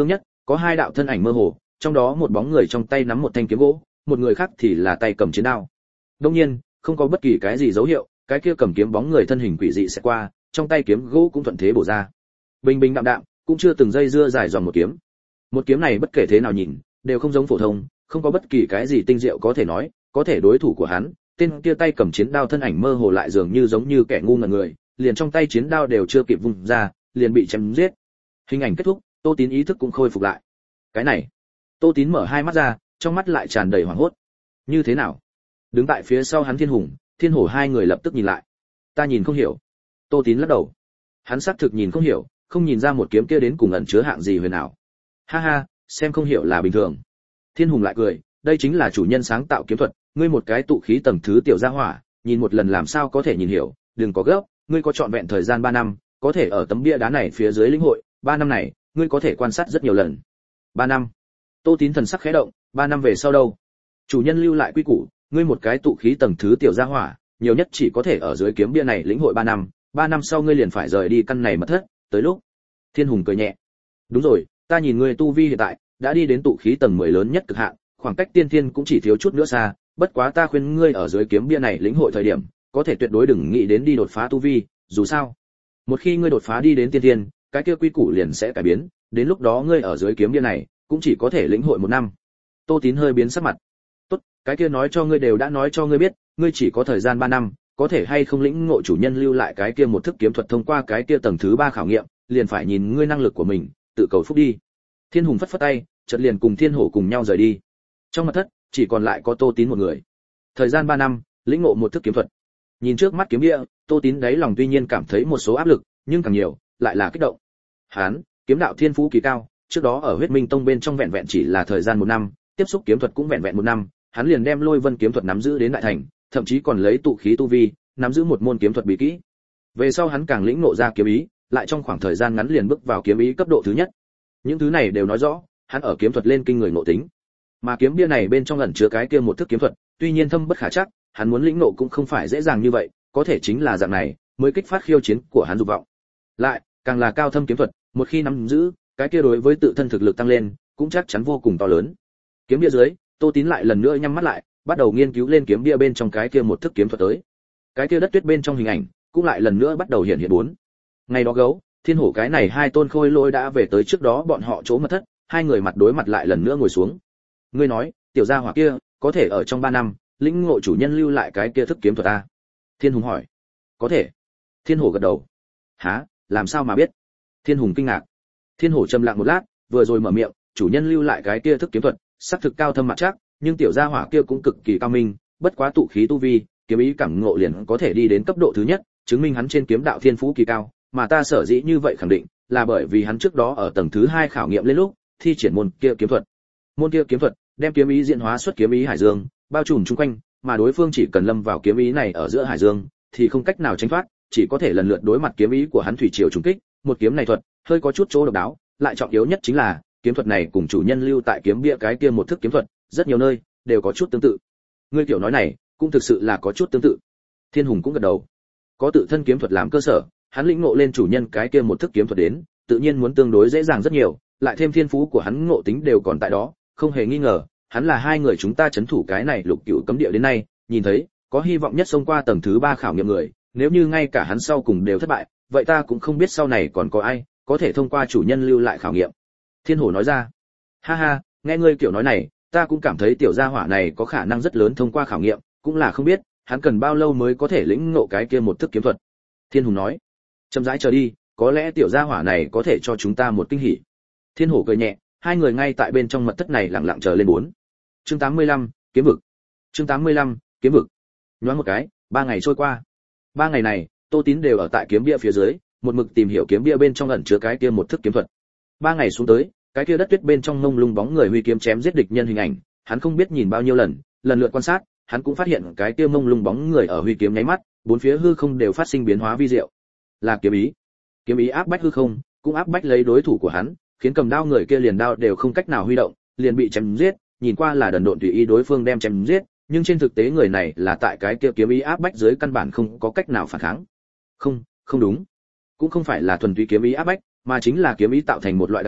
có hai đạo thân ảnh mơ hồ, trong đó một bóng người trong tay nắm một thanh kiếm gỗ, một người khác thì là tay cầm chiến đao. Đương nhiên, không có bất kỳ cái gì dấu hiệu, cái kia cầm kiếm bóng người thân hình quỷ dị sẽ qua, trong tay kiếm gỗ cũng thuận thế bổ ra. Bình bình đạm đạm, cũng chưa từng dây dưa dài dòng một kiếm. Một kiếm này bất kể thế nào nhìn, đều không giống phổ thông, không có bất kỳ cái gì tinh diệu có thể nói, có thể đối thủ của hắn, tên kia tay cầm chiến đao thân ảnh mơ hồ lại dường như giống như kẻ ngu ngẩn người, liền trong tay chiến đao đều chưa kịp vung ra, liền bị chém giết. Hình ảnh kết thúc, Tô Tín ý thức cũng khôi phục lại. Cái này, Tô Tín mở hai mắt ra, trong mắt lại tràn đầy hoảng hốt. Như thế nào? Đứng tại phía sau hắn Thiên Hùng, Thiên Hổ hai người lập tức nhìn lại. Ta nhìn không hiểu. Tô Tín lắc đầu. Hắn xác thực nhìn không hiểu, không nhìn ra một kiếm kia đến cùng ẩn chứa hạng gì huyền ảo. Ha ha, xem không hiểu là bình thường. Thiên Hùng lại cười, đây chính là chủ nhân sáng tạo kiếm thuật, ngươi một cái tụ khí tầng thứ tiểu gia hỏa, nhìn một lần làm sao có thể nhìn hiểu, đừng có gấp, ngươi có trọn vẹn thời gian ba năm, có thể ở tấm bia đá này phía dưới lĩnh hội, ba năm này, ngươi có thể quan sát rất nhiều lần. ba năm. Tô Tín thần sắc khẽ động, ba năm về sau đâu? Chủ nhân lưu lại quy củ, ngươi một cái tụ khí tầng thứ tiểu gia hỏa, nhiều nhất chỉ có thể ở dưới kiếm bia này lĩnh hội ba năm, ba năm sau ngươi liền phải rời đi căn này mật thất, tới lúc. Thiên Hùng cười nhẹ. Đúng rồi, ta nhìn ngươi tu vi hiện tại đã đi đến tụ khí tầng mười lớn nhất cực hạn, khoảng cách tiên thiên cũng chỉ thiếu chút nữa xa, bất quá ta khuyên ngươi ở dưới kiếm bia này lĩnh hội thời điểm, có thể tuyệt đối đừng nghĩ đến đi đột phá tu vi, dù sao, một khi ngươi đột phá đi đến tiên thiên, cái kia quy củ liền sẽ cải biến, đến lúc đó ngươi ở dưới kiếm bia này cũng chỉ có thể lĩnh hội một năm. Tô Tín hơi biến sắc mặt. Tốt, cái kia nói cho ngươi đều đã nói cho ngươi biết, ngươi chỉ có thời gian ba năm, có thể hay không lĩnh ngộ chủ nhân lưu lại cái kia một thức kiếm thuật thông qua cái kia tầng thứ ba khảo nghiệm, liền phải nhìn ngươi năng lực của mình, tự cầu phúc đi. Thiên Hùng phất phất tay, chợt liền cùng Thiên Hổ cùng nhau rời đi. Trong mật thất, chỉ còn lại có Tô Tín một người. Thời gian ba năm, lĩnh ngộ một thức kiếm thuật. Nhìn trước mắt kiếm bia, Tô Tín đáy lòng tuy nhiên cảm thấy một số áp lực, nhưng càng nhiều lại là kích động. Hán, kiếm đạo thiên phú kỳ cao, trước đó ở Huyết Minh Tông bên trong vẹn vẹn chỉ là thời gian một năm, tiếp xúc kiếm thuật cũng vẹn vẹn một năm, hắn liền đem Lôi Vân kiếm thuật nắm giữ đến đại thành, thậm chí còn lấy tụ khí tu vi, nắm giữ một môn kiếm thuật bí kỹ. Về sau hắn càng lĩnh ngộ ra kiếm ý, lại trong khoảng thời gian ngắn liền bước vào kiếm ý cấp độ thứ nhất. Những thứ này đều nói rõ, hắn ở kiếm thuật lên kinh người ngộ tính. Mà kiếm bia này bên trong ẩn chứa cái kia một thức kiếm thuật, tuy nhiên thâm bất khả chắc, hắn muốn lĩnh ngộ cũng không phải dễ dàng như vậy, có thể chính là dạng này mới kích phát khiêu chiến của hắn dục vọng. Lại, càng là cao thâm kiếm thuật, một khi nắm giữ, cái kia đối với tự thân thực lực tăng lên, cũng chắc chắn vô cùng to lớn. Kiếm bia dưới, Tô Tín lại lần nữa nhắm mắt lại, bắt đầu nghiên cứu lên kiếm bia bên trong cái kia một thức kiếm thuật tới. Cái kia đất tuyết bên trong hình ảnh, cũng lại lần nữa bắt đầu hiện hiện bốn. Ngày đó gấu, Thiên Hổ cái này hai tôn khôi lôi đã về tới trước đó bọn họ chỗ mật thất, hai người mặt đối mặt lại lần nữa ngồi xuống. Ngươi nói, tiểu gia hỏa kia có thể ở trong ba năm lĩnh ngộ chủ nhân lưu lại cái kia thức kiếm thuật ta? Thiên Hùng hỏi. Có thể. Thiên Hổ gật đầu. Hả, làm sao mà biết? Thiên Hùng kinh ngạc. Thiên Hổ trầm lặng một lát, vừa rồi mở miệng, chủ nhân lưu lại cái kia thức kiếm thuật, sắc thực cao thâm mặt chắc, nhưng tiểu gia hỏa kia cũng cực kỳ cao minh, bất quá tụ khí tu vi, kiếm ý cảm ngộ liền có thể đi đến cấp độ thứ nhất, chứng minh hắn trên kiếm đạo thiên phú kỳ cao, mà ta sở dĩ như vậy khẳng định, là bởi vì hắn trước đó ở tầng thứ hai khảo nghiệm lên lúc, thi triển môn kia kiếm thuật. Môn kia kiếm thuật đem kiếm ý diễn hóa xuất kiếm ý hải dương, bao trùm chung quanh, mà đối phương chỉ cần lâm vào kiếm ý này ở giữa hải dương, thì không cách nào tránh thoát, chỉ có thể lần lượt đối mặt kiếm ý của hắn thủy triều trùng kích. Một kiếm này thuật hơi có chút chỗ độc đáo, lại trọng yếu nhất chính là kiếm thuật này cùng chủ nhân lưu tại kiếm bia cái kia một thức kiếm thuật, rất nhiều nơi đều có chút tương tự. Ngươi tiểu nói này, cũng thực sự là có chút tương tự. Thiên Hùng cũng gật đầu. Có tự thân kiếm thuật làm cơ sở, hắn lĩnh ngộ lên chủ nhân cái kia một thức kiếm thuật đến, tự nhiên muốn tương đối dễ dàng rất nhiều, lại thêm thiên phú của hắn ngộ tính đều còn tại đó, không hề nghi ngờ, hắn là hai người chúng ta chấn thủ cái này lục cửu cấm địa đến nay, nhìn thấy, có hy vọng nhất xông qua tầng thứ ba khảo nghiệm người, nếu như ngay cả hắn sau cùng đều thất bại, vậy ta cũng không biết sau này còn có ai có thể thông qua chủ nhân lưu lại khảo nghiệm. Thiên Hổ nói ra. Ha ha, nghe ngươi kiểu nói này, ta cũng cảm thấy tiểu gia hỏa này có khả năng rất lớn thông qua khảo nghiệm, cũng là không biết, hắn cần bao lâu mới có thể lĩnh ngộ cái kia một thức kiếm thuật. Thiên Hùng nói. Chậm rãi chờ đi, có lẽ tiểu gia hỏa này có thể cho chúng ta một kinh hỉ. Thiên Hổ cười nhẹ, hai người ngay tại bên trong mật thất này lặng lặng chờ lên bốn. Chương tám mươi lăm, kiếm vực. Chương tám mươi lăm, kiếm vực. Nhoáng một cái, ba ngày trôi qua. Ba ngày này, Tô Tín đều ở tại kiếm bia phía dưới, một mực tìm hiểu kiếm bia bên trong ẩn chứa cái kia một thức kiếm thuật. Ba ngày xuống tới, cái kia đất tuyết bên trong mông lung bóng người huy kiếm chém giết địch nhân hình ảnh, hắn không biết nhìn bao nhiêu lần, lần lượt quan sát, hắn cũng phát hiện cái kia mông lung bóng người ở huy kiếm nháy mắt, bốn phía hư không đều phát sinh biến hóa vi diệu. Là kiếm ý. Kiếm ý áp bách hư không, cũng áp bách lấy đối thủ của hắn, khiến cầm đao người kia liền đao đều không cách nào huy động, liền bị chém giết, nhìn qua là đần độn tùy ý đối phương đem chém giết, nhưng trên thực tế người này là tại cái kia kiếm ý áp bách dưới căn bản không có cách nào phản kháng. Không, không đúng. Cũng không phải là thuần túy kiếm ý áp bách, mà chính là kiếm ý tạo thành một loại đặc thù,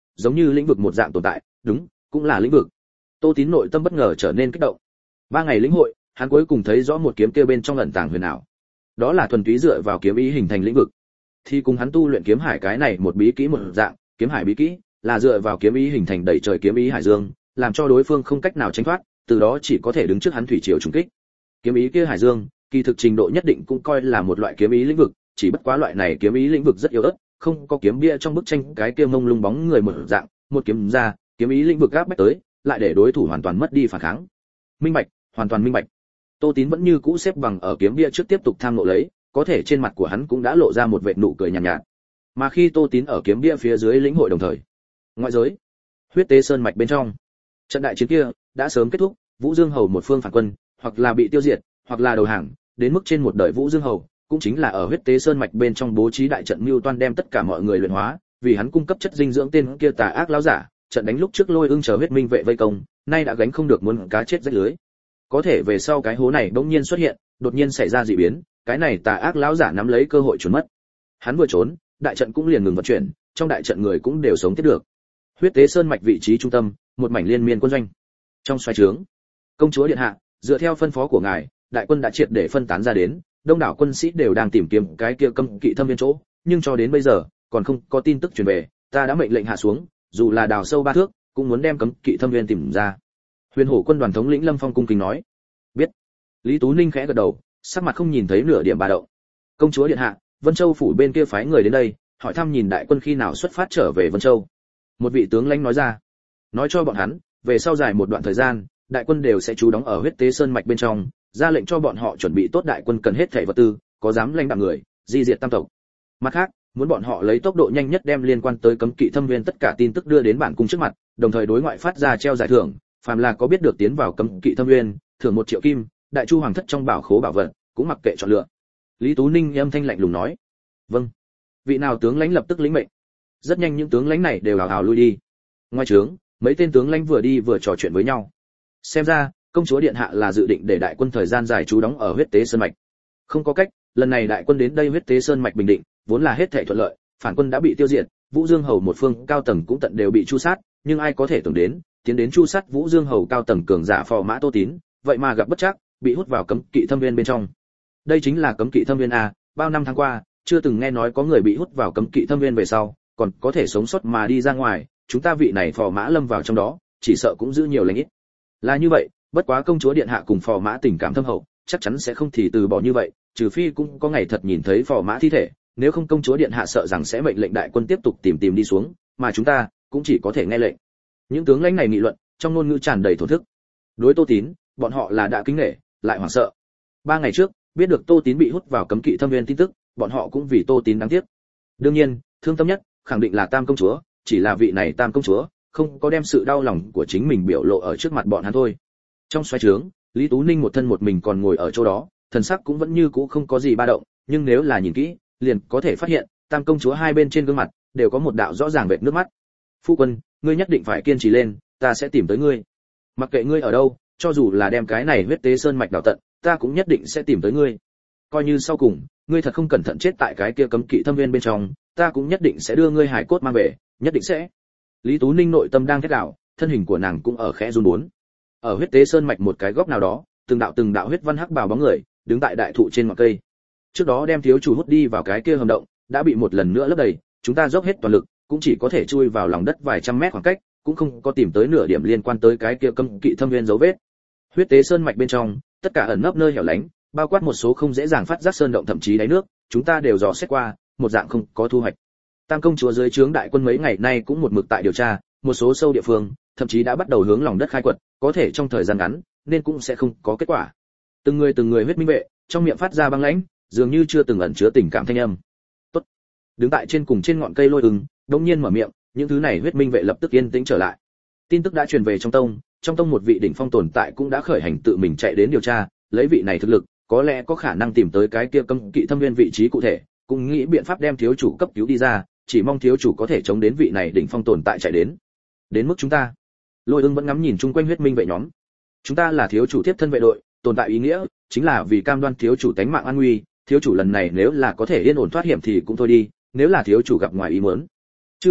giống như lĩnh vực một dạng tồn tại, đúng, cũng là lĩnh vực. Tô Tín nội tâm bất ngờ trở nên kích động. Ba ngày lĩnh hội, hắn cuối cùng thấy rõ một kiếm kia bên trong ẩn tàng huyền ảo. Đó là thuần túy dựa vào kiếm ý hình thành lĩnh vực. Thì cùng hắn tu luyện kiếm hải cái này một bí kỹ một dạng, kiếm hải bí kỹ là dựa vào kiếm ý hình thành đẩy trời kiếm ý hải dương, làm cho đối phương không cách nào tránh thoát, từ đó chỉ có thể đứng trước hắn thủy triều trùng kích. Kiếm ý kia hải dương, kỳ thực trình độ nhất định cũng coi là một loại kiếm ý lĩnh vực, chỉ bất quá loại này kiếm ý lĩnh vực rất yếu ớt, không có kiếm bia trong bức tranh cái kia mông lung bóng người một dạng, một kiếm ra, kiếm ý lĩnh vực áp bách tới, lại để đối thủ hoàn toàn mất đi phản kháng. Minh bạch, hoàn toàn minh bạch. Tô Tín vẫn như cũ xếp bằng ở kiếm bia trước tiếp tục tham ngộ lấy, có thể trên mặt của hắn cũng đã lộ ra một vệt nụ cười nhàn nhạt, nhạt. Mà khi Tô Tín ở kiếm bia phía dưới lĩnh hội đồng thời, ngoại giới, huyết tế sơn mạch bên trong, trận đại chiến kia đã sớm kết thúc, Vũ Dương Hầu một phương phản quân, hoặc là bị tiêu diệt, hoặc là đầu hàng, đến mức trên một đời Vũ Dương Hầu, cũng chính là ở huyết tế sơn mạch bên trong bố trí đại trận mưu toan đem tất cả mọi người luyện hóa, vì hắn cung cấp chất dinh dưỡng tên kia tà ác lão giả, trận đánh lúc trước Lôi Ưng chờ huyết minh vệ vây công, nay đã gánh không được muốn cá chết rách lưới. Có thể về sau cái hố này bỗng nhiên xuất hiện, đột nhiên xảy ra dị biến, cái này tà ác lão giả nắm lấy cơ hội trốn mất. Hắn vừa trốn, đại trận cũng liền ngừng vận chuyển, trong đại trận người cũng đều sống tiếp được. Huyết tế sơn mạch vị trí trung tâm, một mảnh liên miên quân doanh. Trong xoáy trướng, công chúa điện hạ, dựa theo phân phó của ngài, đại quân đã triệt để phân tán ra đến, đông đảo quân sĩ đều đang tìm kiếm cái kia cấm kỵ thâm viên chỗ, nhưng cho đến bây giờ còn không có tin tức truyền về, ta đã mệnh lệnh hạ xuống, dù là đào sâu ba thước, cũng muốn đem cấm kỵ thâm viên tìm ra. Huyền Hổ quân đoàn thống lĩnh Lâm Phong cung kính nói. Biết. Lý Tú Ninh khẽ gật đầu, sắc mặt không nhìn thấy nửa điểm ba động. Công chúa điện hạ, Vân Châu phủ bên kia phái người đến đây, hỏi thăm nhìn đại quân khi nào xuất phát trở về Vân Châu. Một vị tướng lãnh nói ra. Nói cho bọn hắn, về sau dài một đoạn thời gian, đại quân đều sẽ trú đóng ở huyết tế sơn mạch bên trong, ra lệnh cho bọn họ chuẩn bị tốt đại quân cần hết thảy vật tư, có dám lãnh đạo người, di diệt tam tộc. Mặt khác, muốn bọn họ lấy tốc độ nhanh nhất đem liên quan tới cấm kỵ thâm viên tất cả tin tức đưa đến bản cung trước mặt, đồng thời đối ngoại phát ra treo giải thưởng, phàm là có biết được tiến vào cấm kỵ thâm viên, thưởng một triệu kim, đại chu hoàng thất trong bảo khố bảo vật, cũng mặc kệ chọn lựa. Lý Tú Ninh âm thanh lạnh lùng nói. Vâng. Vị nào tướng lãnh lập tức lĩnh mệnh. Rất nhanh những tướng lãnh này đều hào hào lui đi. Ngoài trướng, mấy tên tướng lãnh vừa đi vừa trò chuyện với nhau. Xem ra, công chúa điện hạ là dự định để đại quân thời gian dài trú đóng ở huyết tế sơn mạch. Không có cách, lần này đại quân đến đây huyết tế sơn mạch bình định, vốn là hết thảy thuận lợi, phản quân đã bị tiêu diệt, Vũ Dương hầu một phương cao tầng cũng tận đều bị chu sát, nhưng ai có thể tưởng đến, tiến đến chu sát Vũ Dương hầu cao tầng cường giả phò mã Tô Tín, vậy mà gặp bất trắc, bị hút vào cấm kỵ thâm viên bên trong. Đây chính là cấm kỵ thâm viên a, bao năm tháng qua, chưa từng nghe nói có người bị hút vào cấm kỵ thâm viên về sau, còn có thể sống sót mà đi ra ngoài, chúng ta vị này phò mã lâm vào trong đó, chỉ sợ cũng giữ nhiều lành ít. Là như vậy, bất quá công chúa điện hạ cùng phò mã tình cảm thâm hậu, chắc chắn sẽ không thì từ bỏ như vậy, trừ phi cũng có ngày thật nhìn thấy phò mã thi thể, nếu không công chúa điện hạ sợ rằng sẽ mệnh lệnh đại quân tiếp tục tìm tìm đi xuống, mà chúng ta cũng chỉ có thể nghe lệnh. Những tướng lãnh này nghị luận, trong ngôn ngữ tràn đầy thổ thức. Đối Tô Tín, bọn họ là đã kính nể, lại hoảng sợ. Ba ngày trước, biết được Tô Tín bị hút vào cấm kỵ thâm viên tin tức, bọn họ cũng vì Tô Tín đáng tiếc. Đương nhiên, thương tâm nhất, khẳng định là Tam công chúa, chỉ là vị này Tam công chúa, không có đem sự đau lòng của chính mình biểu lộ ở trước mặt bọn hắn thôi. Trong xoáy trướng, Lý Tú Ninh một thân một mình còn ngồi ở chỗ đó, thần sắc cũng vẫn như cũ không có gì ba động, nhưng nếu là nhìn kỹ, liền có thể phát hiện, Tam công chúa hai bên trên gương mặt đều có một đạo rõ ràng vệt nước mắt. Phu quân, ngươi nhất định phải kiên trì lên, ta sẽ tìm tới ngươi. Mặc kệ ngươi ở đâu, cho dù là đem cái này huyết tế sơn mạch đào tận, ta cũng nhất định sẽ tìm tới ngươi. Coi như sau cùng, ngươi thật không cẩn thận chết tại cái kia cấm kỵ thâm viên bên trong, ta cũng nhất định sẽ đưa ngươi hải cốt mang về, nhất định sẽ. Lý Tú Ninh nội tâm đang thét đảo, thân hình của nàng cũng ở khẽ run bốn. Ở huyết tế sơn mạch một cái góc nào đó, từng đạo từng đạo huyết văn hắc bào bóng người, đứng tại đại thụ trên ngọn cây. Trước đó đem thiếu chủ hút đi vào cái kia hầm động, đã bị một lần nữa lấp đầy, chúng ta dốc hết toàn lực, cũng chỉ có thể chui vào lòng đất vài trăm mét khoảng cách, cũng không có tìm tới nửa điểm liên quan tới cái kia cấm kỵ thâm viên dấu vết. Huyết tế sơn mạch bên trong, tất cả ẩn nấp nơi hẻo lánh, bao quát một số không dễ dàng phát giác sơn động thậm chí đáy nước, chúng ta đều dò xét qua, một dạng không có thu hoạch. Tam công chúa dưới trướng đại quân mấy ngày nay cũng một mực tại điều tra, một số sâu địa phương, thậm chí đã bắt đầu hướng lòng đất khai quật, có thể trong thời gian ngắn, nên cũng sẽ không có kết quả. Từng người từng người huyết minh vệ, trong miệng phát ra băng lãnh, dường như chưa từng ẩn chứa tình cảm thanh âm. Tốt. Đứng tại trên cùng trên ngọn cây Lôi Ưng, đột nhiên mở miệng, những thứ này huyết minh vệ lập tức yên tĩnh trở lại. Tin tức đã truyền về trong tông, trong tông một vị đỉnh phong tồn tại cũng đã khởi hành tự mình chạy đến điều tra, lấy vị này thực lực, có lẽ có khả năng tìm tới cái kia cấm kỵ thâm viên vị trí cụ thể, cũng nghĩ biện pháp đem thiếu chủ cấp cứu đi ra, chỉ mong thiếu chủ có thể chống đến vị này đỉnh phong tồn tại chạy đến. Đến mức chúng ta, Lôi Ưng vẫn ngắm nhìn chung quanh huyết minh vệ nhóm. Chúng ta là thiếu chủ tiếp thân vệ đội, tồn tại ý nghĩa chính là vì cam đoan thiếu chủ tánh mạng an nguy, thiếu chủ lần này nếu là có thể yên ổn thoát hiểm thì cũng thôi đi, nếu là thiếu chủ gặp ngoài ý muốn. Chư vị,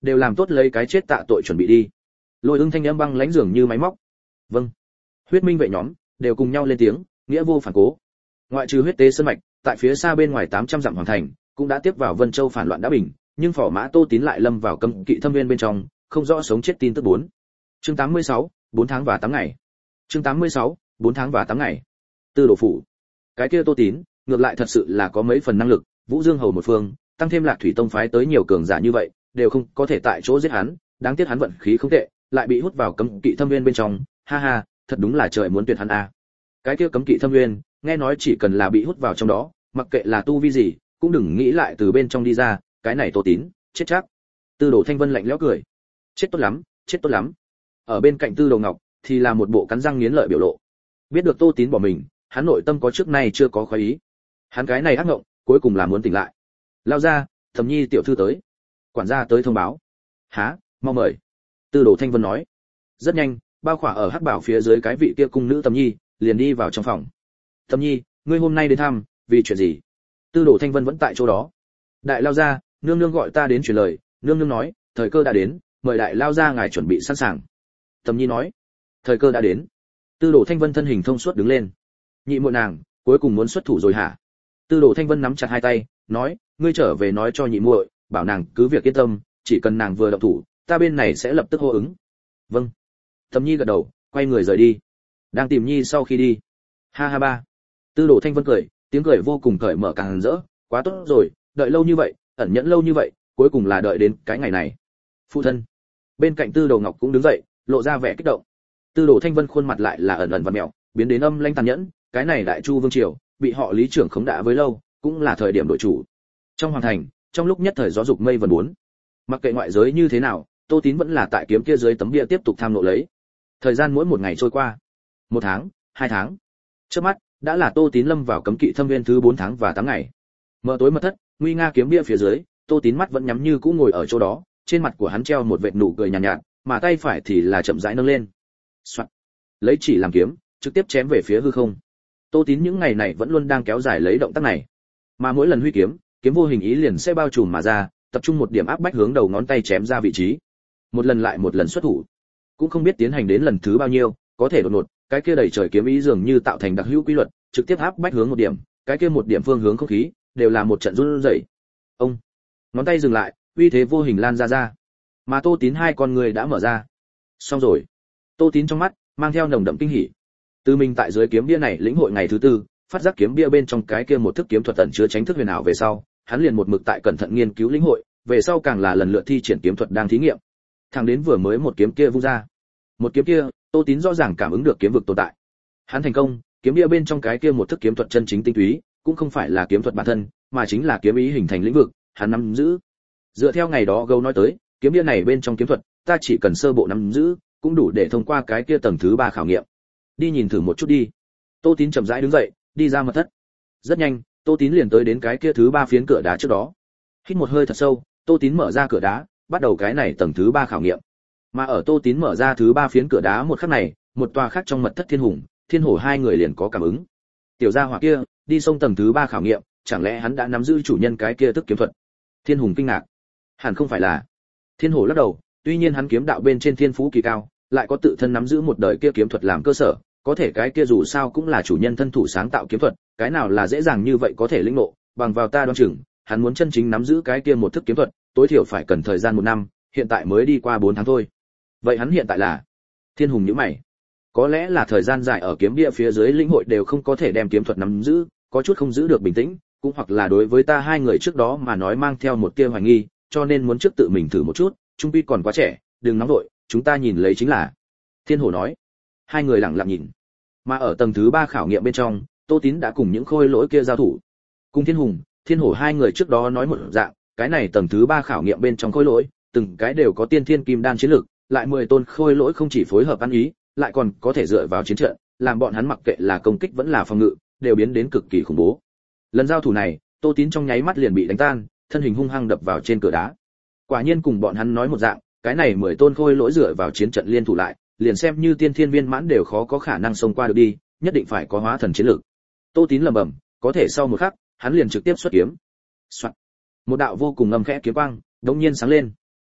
đều làm tốt lấy cái chết tạ tội chuẩn bị đi. Lôi Ưng thanh âm băng lãnh dường như máy móc. Vâng. Huyết minh vệ nhóm đều cùng nhau lên tiếng, nghĩa vô phản cố. Ngoại trừ huyết tế sơn mạch, tại phía xa bên ngoài tám trăm dặm hoàng thành, cũng đã tiếp vào Vân Châu phản loạn đã bình, nhưng phò mã Tô Tín lại lâm vào cấm kỵ thâm viên bên trong, không rõ sống chết tin tức bốn. Chương tám mươi sáu, bốn tháng và tám ngày. Chương tám mươi sáu, bốn tháng và tám ngày. Tư đồ phủ. Cái kia Tô Tín, ngược lại thật sự là có mấy phần năng lực, Vũ Dương hầu một phương, tăng thêm Lạc Thủy Tông phái tới nhiều cường giả như vậy, đều không có thể tại chỗ giết hắn, đáng tiếc hắn vận khí không tệ, lại bị hút vào cấm kỵ thâm viên bên trong, ha ha, thật đúng là trời muốn tuyệt hắn a. Cái kia cấm kỵ thâm viên, nghe nói chỉ cần là bị hút vào trong đó, mặc kệ là tu vi gì, cũng đừng nghĩ lại từ bên trong đi ra, cái này Tô Tín, chết chắc. Tư Đồ Thanh Vân lạnh lẽo cười. Chết tốt lắm, chết tốt lắm. Ở bên cạnh Tư Đồ Ngọc thì là một bộ cắn răng nghiến lợi biểu lộ. Biết được Tô Tín bỏ mình, hắn nội tâm có trước nay chưa có khoái ý. Hắn cái này ác ngộng, cuối cùng là muốn tỉnh lại. Lao ra, Thẩm Nhi tiểu thư tới. Quản gia tới thông báo. Hả, mau mời. Tư Đồ Thanh Vân nói. Rất nhanh, bao khỏa ở hắc bảo phía dưới cái vị kia cung nữ Thẩm Nhi liền đi vào trong phòng. Thẩm Nhi, ngươi hôm nay đến thăm, vì chuyện gì? Tư Đồ Thanh Vân vẫn tại chỗ đó. Đại lao gia, nương nương gọi ta đến truyền lời, nương nương nói, thời cơ đã đến, mời đại lao gia ngài chuẩn bị sẵn sàng. Thẩm Nhi nói. Thời cơ đã đến. Tư Đồ Thanh Vân thân hình thông suốt đứng lên. Nhị muội nàng, cuối cùng muốn xuất thủ rồi hả? Tư Đồ Thanh Vân nắm chặt hai tay, nói, ngươi trở về nói cho nhị muội, bảo nàng cứ việc yên tâm, chỉ cần nàng vừa động thủ, ta bên này sẽ lập tức hô ứng. Vâng. Thẩm Nhi gật đầu, quay người rời đi. Đang tìm Nhi sau khi đi. Ha ha ba. Tư Đồ Thanh Vân cười, tiếng cười vô cùng cởi mở càng rỡ, quá tốt rồi, đợi lâu như vậy, ẩn nhẫn lâu như vậy, cuối cùng là đợi đến cái ngày này. Phụ thân. Bên cạnh Tư Đồ Ngọc cũng đứng dậy, lộ ra vẻ kích động. Tư Đồ Thanh Vân khuôn mặt lại là ẩn ẩn và mèo, biến đến âm lãnh tàn nhẫn, cái này Đại Chu vương triều, bị họ Lý trưởng khống đã với lâu, cũng là thời điểm đổi chủ. Trong hoàng thành, trong lúc nhất thời gió dục mây vần bốn. Mặc kệ ngoại giới như thế nào, Tô Tín vẫn là tại kiếm kia dưới tấm bia tiếp tục tham nộ lấy. Thời gian mỗi một ngày trôi qua, một tháng, hai tháng. Trước mắt, đã là Tô Tín lâm vào cấm kỵ thâm viên thứ bốn tháng và tám ngày. Mở tối mật thất, nguy nga kiếm bia phía dưới, Tô Tín mắt vẫn nhắm như cũ ngồi ở chỗ đó, trên mặt của hắn treo một vệt nụ cười nhàn nhạt, nhạt, mà tay phải thì là chậm rãi nâng lên. Soạn. Lấy chỉ làm kiếm, trực tiếp chém về phía hư không. Tô Tín những ngày này vẫn luôn đang kéo dài lấy động tác này, mà mỗi lần huy kiếm, kiếm vô hình ý liền sẽ bao trùm mà ra, tập trung một điểm áp bách hướng đầu ngón tay chém ra vị trí. Một lần lại một lần xuất thủ, cũng không biết tiến hành đến lần thứ bao nhiêu, có thể đột ngột, cái kia đầy trời kiếm ý dường như tạo thành đặc hữu quy luật, trực tiếp áp bách hướng một điểm, cái kia một điểm phương hướng không khí, đều là một trận run rẩy. Ông, ngón tay dừng lại, uy thế vô hình lan ra ra, mà Tô Tín hai con người đã mở ra. Xong rồi. Tô Tín trong mắt mang theo nồng đậm kinh hỉ. Từ mình tại dưới kiếm bia này lĩnh hội ngày thứ tư, phát giác kiếm bia bên trong cái kia một thức kiếm thuật tận chứa tránh thức huyền ảo về sau, hắn liền một mực tại cẩn thận nghiên cứu lĩnh hội, về sau càng là lần lượt thi triển kiếm thuật đang thí nghiệm. Thẳng đến vừa mới một kiếm kia vung ra. Một kiếm kia, Tô Tín rõ ràng cảm ứng được kiếm vực tồn tại. Hắn thành công, kiếm bia bên trong cái kia một thức kiếm thuật chân chính tinh túy, cũng không phải là kiếm thuật bản thân, mà chính là kiếm ý hình thành lĩnh vực, hắn nắm giữ. Dựa theo ngày đó Gâu nói tới, kiếm bia này bên trong kiếm thuật, ta chỉ cần sơ bộ nắm giữ, cũng đủ để thông qua cái kia tầng thứ ba khảo nghiệm. Đi nhìn thử một chút đi. Tô Tín chậm rãi đứng dậy, đi ra mật thất. Rất nhanh, Tô Tín liền tới đến cái kia thứ ba phiến cửa đá trước đó. Hít một hơi thật sâu, Tô Tín mở ra cửa đá, bắt đầu cái này tầng thứ ba khảo nghiệm. Mà ở Tô Tín mở ra thứ ba phiến cửa đá một khắc này, một tòa khác trong mật thất Thiên Hùng, Thiên Hổ hai người liền có cảm ứng. Tiểu gia hỏa kia, đi sông tầng thứ ba khảo nghiệm, chẳng lẽ hắn đã nắm giữ chủ nhân cái kia tức kiếm thuật? Thiên Hùng kinh ngạc. Hẳn không phải là. Thiên Hổ lắc đầu, tuy nhiên hắn kiếm đạo bên trên thiên phú kỳ cao, lại có tự thân nắm giữ một đời kia kiếm thuật làm cơ sở, có thể cái kia dù sao cũng là chủ nhân thân thủ sáng tạo kiếm thuật, cái nào là dễ dàng như vậy có thể lĩnh ngộ, bằng vào ta đoán chừng, hắn muốn chân chính nắm giữ cái kia một thức kiếm thuật, tối thiểu phải cần thời gian một năm, hiện tại mới đi qua bốn tháng thôi. Vậy hắn hiện tại là? Thiên Hùng nhíu mày. Có lẽ là thời gian dài ở kiếm địa phía dưới lĩnh hội đều không có thể đem kiếm thuật nắm giữ, có chút không giữ được bình tĩnh, cũng hoặc là đối với ta hai người trước đó mà nói mang theo một tia hoài nghi, cho nên muốn trước tự mình thử một chút, trung quy còn quá trẻ, đừng nóng vội, chúng ta nhìn lấy chính là. Thiên Hổ nói. Hai người lặng lặng nhìn. Mà ở tầng thứ ba khảo nghiệm bên trong, Tô Tín đã cùng những khôi lỗi kia giao thủ. Cùng Thiên Hùng, Thiên Hổ hai người trước đó nói một dạng, cái này tầng thứ ba khảo nghiệm bên trong khôi lỗi, từng cái đều có tiên thiên kim đan chiến lực, lại mười tôn khôi lỗi không chỉ phối hợp ăn ý, lại còn có thể dựa vào chiến trận, làm bọn hắn mặc kệ là công kích vẫn là phòng ngự, đều biến đến cực kỳ khủng bố. Lần giao thủ này, Tô Tín trong nháy mắt liền bị đánh tan, thân hình hung hăng đập vào trên cửa đá. Quả nhiên cùng bọn hắn nói một dạng, cái này mười tôn khôi lỗi dựa vào chiến trận liên thủ lại, liền xem như tiên thiên viên mãn đều khó có khả năng xông qua được đi, nhất định phải có hóa thần chiến lực. Tô Tín lẩm bẩm, có thể sau một khắc, hắn liền trực tiếp xuất kiếm. Soạt. Một đạo vô cùng ngâm khẽ kiếm quang, đột nhiên sáng lên.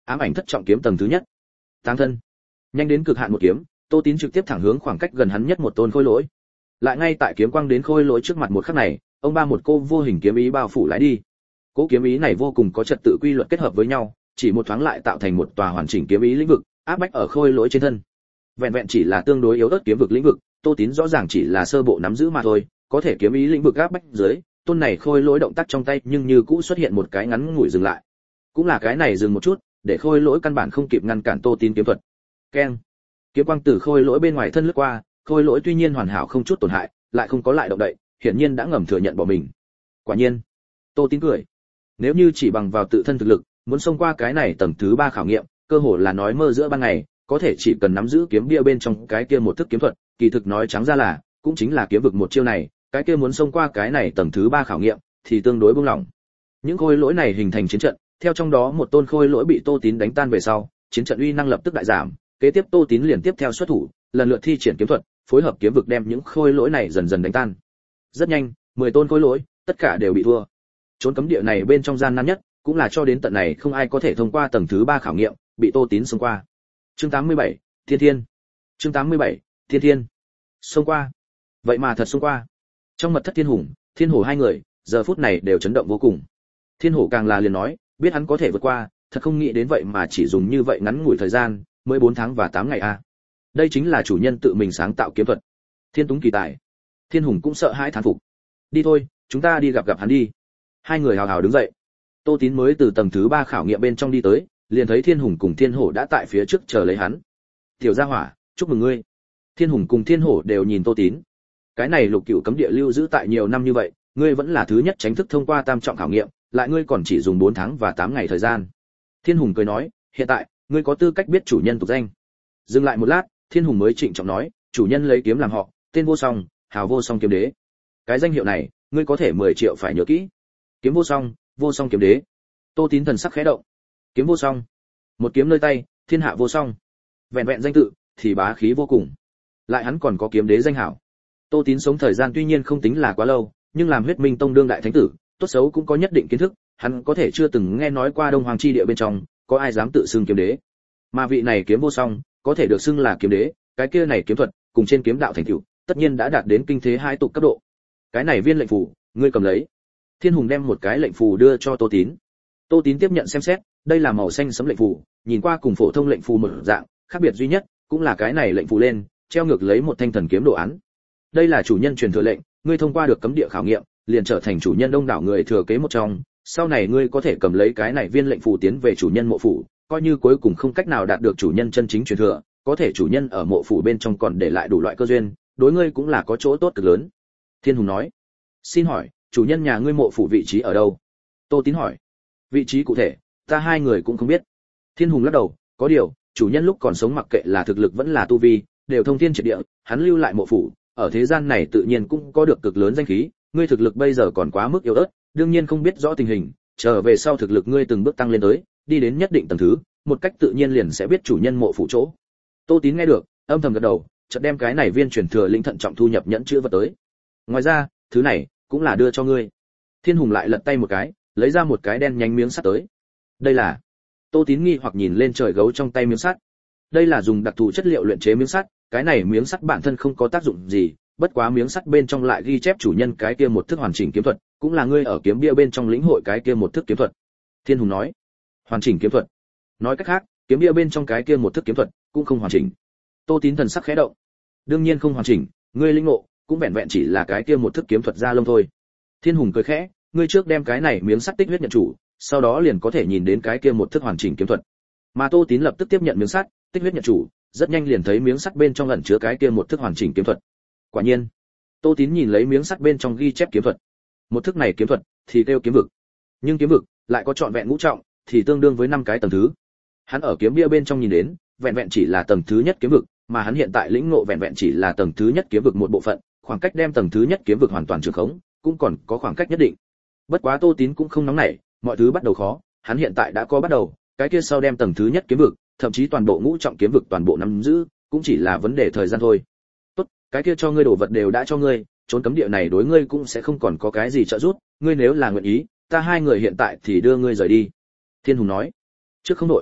Ám ảnh thất trọng kiếm tầng thứ nhất. Táng thân. Nhanh đến cực hạn một kiếm, Tô Tín trực tiếp thẳng hướng khoảng cách gần hắn nhất một tôn khôi lỗi. Lại ngay tại kiếm quang đến khôi lỗi trước mặt một khắc này, ông ba một cô vô hình kiếm ý bao phủ lại đi. Cỗ kiếm ý này vô cùng có trật tự quy luật kết hợp với nhau, chỉ một thoáng lại tạo thành một tòa hoàn chỉnh kiếm ý lĩnh vực, áp bách ở khôi lỗi trên thân. Vẹn vẹn chỉ là tương đối yếu ớt kiếm vực lĩnh vực, Tô Tín rõ ràng chỉ là sơ bộ nắm giữ mà thôi, có thể kiếm ý lĩnh vực áp bách dưới, tôn này khôi lỗi động tác trong tay nhưng như cũ xuất hiện một cái ngắn ngủi dừng lại. Cũng là cái này dừng một chút, để khôi lỗi căn bản không kịp ngăn cản Tô Tín kiếm thuật. Keng. Kiếm quang từ khôi lỗi bên ngoài thân lướt qua, khôi lỗi tuy nhiên hoàn hảo không chút tổn hại, lại không có lại động đậy, hiển nhiên đã ngầm thừa nhận bỏ mình. Quả nhiên. Tô Tín cười. Nếu như chỉ bằng vào tự thân thực lực, muốn xông qua cái này tầng thứ ba khảo nghiệm, cơ hồ là nói mơ giữa ban ngày, có thể chỉ cần nắm giữ kiếm bia bên trong cái kia một thức kiếm thuật, kỳ thực nói trắng ra là, cũng chính là kiếm vực một chiêu này, cái kia muốn xông qua cái này tầng thứ ba khảo nghiệm, thì tương đối buông lỏng. Những khôi lỗi này hình thành chiến trận, theo trong đó một tôn khôi lỗi bị Tô Tín đánh tan về sau, chiến trận uy năng lập tức đại giảm, kế tiếp Tô Tín liền tiếp theo xuất thủ, lần lượt thi triển kiếm thuật, phối hợp kiếm vực đem những khôi lỗi này dần dần đánh tan. Rất nhanh, mười tôn khôi lỗi, tất cả đều bị thua. Trốn cấm địa này bên trong gian nan nhất, cũng là cho đến tận này không ai có thể thông qua tầng thứ ba khảo nghiệm, bị Tô Tín xông qua. Chương tám mươi bảy, Thiên Thiên. Chương tám mươi bảy, Thiên Thiên. Xông qua. Vậy mà thật xông qua. Trong mật thất Thiên Hùng, Thiên Hổ hai người, giờ phút này đều chấn động vô cùng. Thiên Hổ càng là liền nói, biết hắn có thể vượt qua, thật không nghĩ đến vậy mà chỉ dùng như vậy ngắn ngủi thời gian, mới bốn tháng và tám ngày a. Đây chính là chủ nhân tự mình sáng tạo kiếm thuật. Thiên Túng kỳ tài. Thiên Hùng cũng sợ hãi thán phục. Đi thôi, chúng ta đi gặp gặp hắn đi. Hai người hào hào đứng dậy. Tô Tín mới từ tầng thứ ba khảo nghiệm bên trong đi tới, liền thấy Thiên Hùng cùng Thiên Hổ đã tại phía trước chờ lấy hắn. Tiểu gia hỏa, chúc mừng ngươi. Thiên Hùng cùng Thiên Hổ đều nhìn Tô Tín. Cái này lục cửu cấm địa lưu giữ tại nhiều năm như vậy, ngươi vẫn là thứ nhất chính thức thông qua tam trọng khảo nghiệm, lại ngươi còn chỉ dùng bốn tháng và tám ngày thời gian. Thiên Hùng cười nói, hiện tại, ngươi có tư cách biết chủ nhân tục danh. Dừng lại một lát, Thiên Hùng mới trịnh trọng nói, chủ nhân lấy kiếm làm họ, tên vô song, hào vô song kiếm đế. Cái danh hiệu này, ngươi có thể mười triệu phải nhớ kỹ. Kiếm vô song, vô song kiếm đế. Tô Tín thần sắc khẽ động. Kiếm vô song, một kiếm nơi tay, thiên hạ vô song. Vẹn vẹn danh tự thì bá khí vô cùng. Lại hắn còn có kiếm đế danh hảo. Tô Tín sống thời gian tuy nhiên không tính là quá lâu, nhưng làm Huyết Minh Tông đương đại thánh tử, tốt xấu cũng có nhất định kiến thức, hắn có thể chưa từng nghe nói qua Đông Hoàng chi địa bên trong có ai dám tự xưng kiếm đế. Mà vị này kiếm vô song, có thể được xưng là kiếm đế, cái kia này kiếm thuật, cùng trên kiếm đạo thành tựu, tất nhiên đã đạt đến kinh thế hai tục cấp độ. Cái này viên lệnh phù, ngươi cầm lấy. Thiên Hùng đem một cái lệnh phù đưa cho Tô Tín. Tô Tín tiếp nhận xem xét, đây là màu xanh sẫm lệnh phù, nhìn qua cùng phổ thông lệnh phù một dạng, khác biệt duy nhất cũng là cái này lệnh phù lên treo ngược lấy một thanh thần kiếm đồ án. Đây là chủ nhân truyền thừa lệnh, ngươi thông qua được cấm địa khảo nghiệm, liền trở thành chủ nhân đông đảo người thừa kế một trong, sau này ngươi có thể cầm lấy cái này viên lệnh phù tiến về chủ nhân mộ phủ, coi như cuối cùng không cách nào đạt được chủ nhân chân chính truyền thừa, có thể chủ nhân ở mộ phủ bên trong còn để lại đủ loại cơ duyên, đối ngươi cũng là có chỗ tốt cực lớn. Thiên Hùng nói, xin hỏi, chủ nhân nhà ngươi mộ phủ vị trí ở đâu? Tô Tín hỏi, vị trí cụ thể, ta hai người cũng không biết. Thiên Hùng lắc đầu, có điều, chủ nhân lúc còn sống mặc kệ là thực lực vẫn là tu vi, đều thông thiên triệt địa, hắn lưu lại mộ phủ, ở thế gian này tự nhiên cũng có được cực lớn danh khí, ngươi thực lực bây giờ còn quá mức yếu ớt, đương nhiên không biết rõ tình hình, trở về sau thực lực ngươi từng bước tăng lên tới, đi đến nhất định tầng thứ, một cách tự nhiên liền sẽ biết chủ nhân mộ phủ chỗ. Tô Tín nghe được, âm thầm gật đầu, chợt đem cái này viên truyền thừa linh thận trọng thu nhập nhẫn chứa vật tới. Ngoài ra, thứ này cũng là đưa cho ngươi. Thiên Hùng lại lật tay một cái, lấy ra một cái đen nhánh miếng sắt tới. Đây là? Tô Tín nghi hoặc nhìn lên trời gấu trong tay miếng sắt. Đây là dùng đặc thù chất liệu luyện chế miếng sắt, cái này miếng sắt bản thân không có tác dụng gì, bất quá miếng sắt bên trong lại ghi chép chủ nhân cái kia một thức hoàn chỉnh kiếm thuật, cũng là ngươi ở kiếm bia bên trong lĩnh hội cái kia một thức kiếm thuật. Thiên Hùng nói, hoàn chỉnh kiếm thuật. Nói cách khác, kiếm bia bên trong cái kia một thức kiếm thuật cũng không hoàn chỉnh. Tô Tín thần sắc khẽ động. Đương nhiên không hoàn chỉnh, ngươi linh ngộ cũng vẹn vẹn chỉ là cái kia một thức kiếm thuật ra lông thôi. Thiên Hùng cười khẽ, ngươi trước đem cái này miếng sắt tích huyết nhận chủ, sau đó liền có thể nhìn đến cái kia một thức hoàn chỉnh kiếm thuật. Mà Tô Tín lập tức tiếp nhận miếng sắt, tích huyết nhận chủ, rất nhanh liền thấy miếng sắt bên trong ẩn chứa cái kia một thức hoàn chỉnh kiếm thuật. Quả nhiên, Tô Tín nhìn lấy miếng sắt bên trong ghi chép kiếm thuật. Một thức này kiếm thuật thì kêu kiếm vực, nhưng kiếm vực lại có trọn vẹn ngũ trọng, thì tương đương với năm cái tầng thứ. Hắn ở kiếm bia bên trong nhìn đến, vẹn vẹn chỉ là tầng thứ nhất kiếm vực, mà hắn hiện tại lĩnh ngộ vẹn vẹn chỉ là tầng thứ nhất kiếm vực một bộ phận, khoảng cách đem tầng thứ nhất kiếm vực hoàn toàn trường khống, cũng còn có khoảng cách nhất định. Bất quá Tô Tín cũng không nóng nảy, mọi thứ bắt đầu khó, hắn hiện tại đã có bắt đầu, cái kia sau đem tầng thứ nhất kiếm vực, thậm chí toàn bộ ngũ trọng kiếm vực toàn bộ nắm giữ, cũng chỉ là vấn đề thời gian thôi. Tốt, cái kia cho ngươi đồ vật đều đã cho ngươi, trốn cấm địa này đối ngươi cũng sẽ không còn có cái gì trợ giúp, ngươi nếu là nguyện ý, ta hai người hiện tại thì đưa ngươi rời đi. Thiên Hùng nói, trước không đổi.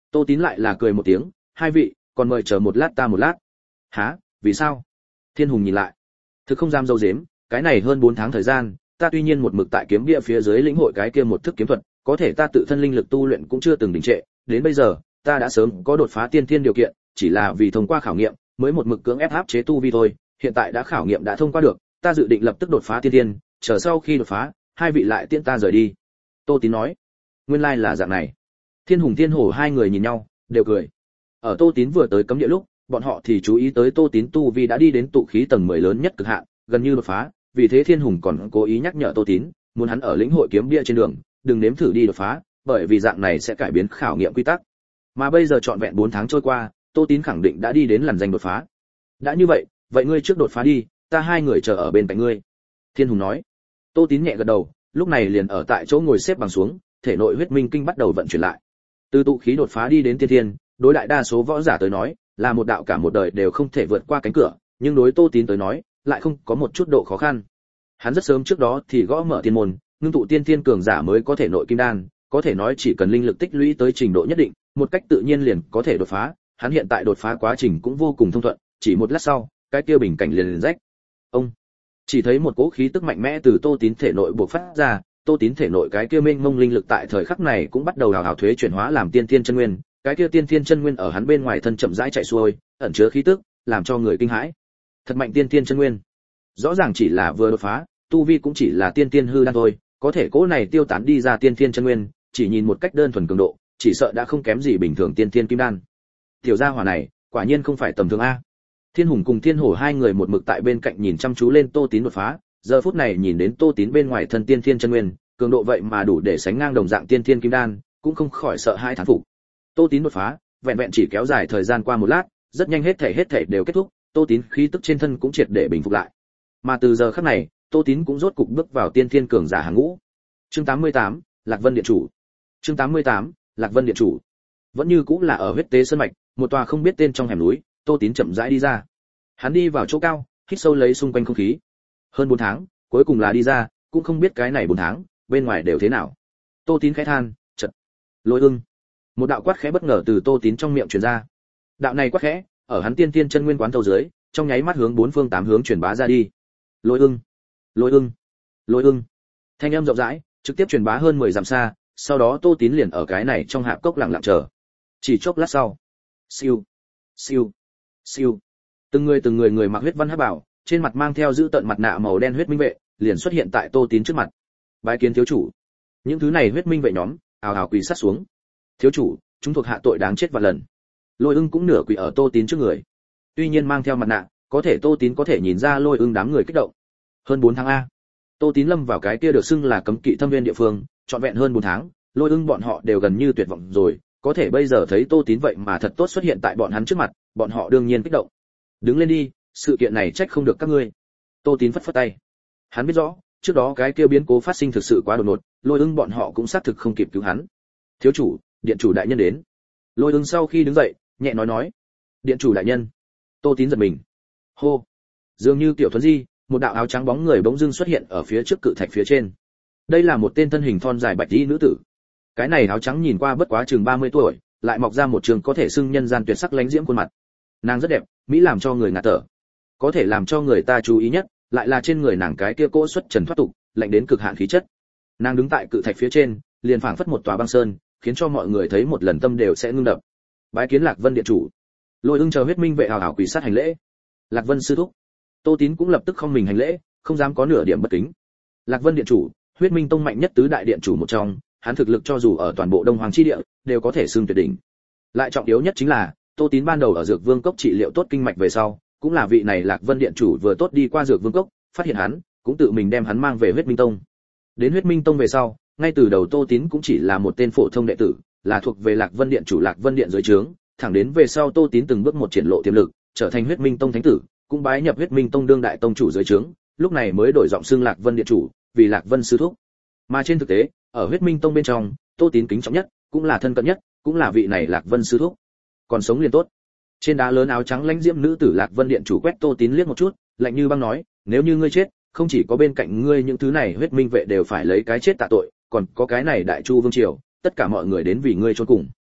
Tô Tín lại là cười một tiếng, hai vị, còn mời chờ một lát ta một lát. Hả, vì sao? Thiên Hùng nhìn lại. Thực không dám dâu dếm, cái này hơn bốn tháng thời gian, ta tuy nhiên một mực tại kiếm bia phía dưới lĩnh hội cái kia một thức kiếm thuật, có thể ta tự thân linh lực tu luyện cũng chưa từng đình trệ, đến bây giờ, ta đã sớm có đột phá tiên thiên điều kiện, chỉ là vì thông qua khảo nghiệm, mới một mực cưỡng ép áp chế tu vi thôi, hiện tại đã khảo nghiệm đã thông qua được, ta dự định lập tức đột phá tiên thiên, chờ sau khi đột phá, hai vị lại tiễn ta rời đi. Tô Tín nói. Nguyên lai là dạng này. Thiên Hùng Thiên Hổ hai người nhìn nhau, đều cười. Ở Tô Tín vừa tới cấm địa lúc, bọn họ thì chú ý tới Tô Tín tu vi đã đi đến tụ khí tầng mười lớn nhất cực hạn, gần như đột phá, vì thế Thiên Hùng còn cố ý nhắc nhở Tô Tín, muốn hắn ở lĩnh hội kiếm bia trên đường, đừng nếm thử đi đột phá, bởi vì dạng này sẽ cải biến khảo nghiệm quy tắc. Mà bây giờ trọn vẹn bốn tháng trôi qua, Tô Tín khẳng định đã đi đến làn danh đột phá. Đã như vậy, vậy ngươi trước đột phá đi, ta hai người chờ ở bên cạnh ngươi. Thiên Hùng nói. Tô Tín nhẹ gật đầu, lúc này liền ở tại chỗ ngồi xếp bằng xuống, thể nội huyết minh kinh bắt đầu vận chuyển lại. Từ tụ khí đột phá đi đến tiên thiên, đối đại đa số võ giả tới nói, là một đạo cả một đời đều không thể vượt qua cánh cửa, nhưng đối Tô Tín tới nói, lại không có một chút độ khó khăn. Hắn rất sớm trước đó thì gõ mở tiên môn, ngưng tụ tiên thiên cường giả mới có thể nội kim đan, có thể nói chỉ cần linh lực tích lũy tới trình độ nhất định, một cách tự nhiên liền có thể đột phá, hắn hiện tại đột phá quá trình cũng vô cùng thông thuận, chỉ một lát sau, cái kia bình cảnh liền liền rách. Ông chỉ thấy một cỗ khí tức mạnh mẽ từ Tô Tín thể nội bộc phát ra, Tô Tín thể nội cái kia mênh mông linh lực tại thời khắc này cũng bắt đầu hào hào thuế chuyển hóa làm tiên thiên chân nguyên, cái kia tiên thiên chân nguyên ở hắn bên ngoài thân chậm rãi chạy xuôi, ẩn chứa khí tức, làm cho người kinh hãi. Thật mạnh tiên thiên chân nguyên. Rõ ràng chỉ là vừa đột phá, tu vi cũng chỉ là tiên thiên hư đan thôi, có thể cỗ này tiêu tán đi ra tiên thiên chân nguyên, chỉ nhìn một cách đơn thuần cường độ, chỉ sợ đã không kém gì bình thường tiên thiên kim đan. Tiểu gia hỏa này, quả nhiên không phải tầm thường a. Thiên Hùng cùng Thiên Hổ hai người một mực tại bên cạnh nhìn chăm chú lên Tô Tín đột phá, giờ phút này nhìn đến Tô Tín bên ngoài thân tiên thiên chân nguyên, cường độ vậy mà đủ để sánh ngang đồng dạng tiên thiên kim đan, cũng không khỏi sợ hai thán phục. Tô Tín đột phá, vẹn vẹn chỉ kéo dài thời gian qua một lát, rất nhanh hết thảy hết thảy đều kết thúc, Tô Tín khí tức trên thân cũng triệt để bình phục lại. Mà từ giờ khắc này, Tô Tín cũng rốt cục bước vào tiên thiên cường giả hàng ngũ. Chương tám mươi tám, Lạc Vân Điện chủ. Chương tám mươi tám, Lạc Vân Điện chủ. Vẫn như cũng là ở huyết tế sơn mạch, một tòa không biết tên trong hẻm núi, Tô Tín chậm rãi đi ra. Hắn đi vào chỗ cao, hít sâu lấy xung quanh không khí. Hơn bốn tháng, cuối cùng là đi ra, cũng không biết cái này bốn tháng, bên ngoài đều thế nào. Tô Tín khẽ than, chợt, Lôi Ưng. Một đạo quát khẽ bất ngờ từ Tô Tín trong miệng truyền ra. Đạo này quát khẽ, ở hắn tiên tiên chân nguyên quán thâu dưới, trong nháy mắt hướng bốn phương tám hướng truyền bá ra đi. Lôi Ưng, Lôi Ưng, Lôi Ưng. Thanh âm rộng rãi, trực tiếp truyền bá hơn mười dặm xa, sau đó Tô Tín liền ở cái này trong hạp cốc lặng lặng chờ. Chỉ chốc lát sau, siêu, siêu, siêu. Từng người từng người người mặc huyết văn hắc bảo, trên mặt mang theo giữ tận mặt nạ màu đen huyết minh vệ, liền xuất hiện tại Tô Tín trước mặt. Bái kiến thiếu chủ. Những thứ này huyết minh vệ nhóm, ào ào quỳ sát xuống. Thiếu chủ, chúng thuộc hạ tội đáng chết vạn lần. Lôi Ưng cũng nửa quỳ ở Tô Tín trước người. Tuy nhiên mang theo mặt nạ, có thể Tô Tín có thể nhìn ra Lôi Ưng đám người kích động. Hơn bốn tháng a. Tô Tín lâm vào cái kia được xưng là cấm kỵ thâm viên địa phương, trọn vẹn hơn bốn tháng, Lôi Ưng bọn họ đều gần như tuyệt vọng rồi, có thể bây giờ thấy Tô Tín vậy mà thật tốt xuất hiện tại bọn hắn trước mặt, bọn họ đương nhiên kích động. Đứng lên đi, sự kiện này trách không được các ngươi. Tô Tín phất phất tay. Hắn biết rõ, trước đó cái kia biến cố phát sinh thực sự quá đột ngột, Lôi Ưng bọn họ cũng xác thực không kịp cứu hắn. Thiếu chủ, điện chủ đại nhân đến. Lôi Ưng sau khi đứng dậy, nhẹ nói nói. Điện chủ đại nhân. Tô Tín giật mình. Hô. Dường như tiểu thuần di, một đạo áo trắng bóng người bỗng dưng xuất hiện ở phía trước cự thạch phía trên. Đây là một tên thân hình thon dài bạch y nữ tử. Cái này áo trắng nhìn qua bất quá chừng ba mươi tuổi, lại mọc ra một trường có thể xưng nhân gian tuyệt sắc lánh diễm khuôn mặt. Nàng rất đẹp, mỹ làm cho người ngạt thở. Có thể làm cho người ta chú ý nhất, lại là trên người nàng cái kia cỗ xuất trần thoát tục, lạnh đến cực hạn khí chất. Nàng đứng tại cự thạch phía trên, liền phảng phất một tòa băng sơn, khiến cho mọi người thấy một lần tâm đều sẽ ngưng đập. Bái kiến Lạc Vân điện chủ. Lôi Ưng chờ huyết minh vệ hào hào quỳ sát hành lễ. Lạc Vân sư thúc. Tô Tín cũng lập tức không mình hành lễ, không dám có nửa điểm bất kính. Lạc Vân điện chủ, huyết minh tông mạnh nhất tứ đại điện chủ một trong, hắn thực lực cho dù ở toàn bộ Đông Hoàng chi địa đều có thể xưng tuyệt đỉnh. Lại trọng yếu nhất chính là, Tô Tín ban đầu ở Dược Vương cốc trị liệu tốt kinh mạch về sau, cũng là vị này Lạc Vân điện chủ vừa tốt đi qua Dược Vương cốc, phát hiện hắn, cũng tự mình đem hắn mang về Huyết Minh tông. Đến Huyết Minh tông về sau, ngay từ đầu Tô Tín cũng chỉ là một tên phổ thông đệ tử, là thuộc về Lạc Vân điện chủ Lạc Vân điện dưới trướng, thẳng đến về sau Tô Tín từng bước một triển lộ tiềm lực, trở thành Huyết Minh tông thánh tử, cũng bái nhập Huyết Minh tông đương đại tông chủ dưới trướng, lúc này mới đổi giọng xưng Lạc Vân điện chủ, vì Lạc Vân sư thúc. Mà trên thực tế, ở Huyết Minh tông bên trong, Tô Tín kính trọng nhất, cũng là thân cận nhất, cũng là vị này Lạc Vân sư thúc. Còn sống liền tốt. Trên đá lớn áo trắng lãnh diễm nữ tử Lạc Vân điện chủ quét Tô Tín liếc một chút, lạnh như băng nói, nếu như ngươi chết, không chỉ có bên cạnh ngươi những thứ này huyết minh vệ đều phải lấy cái chết tạ tội, còn có cái này đại chu vương triều, tất cả mọi người đến vì ngươi chôn cùng.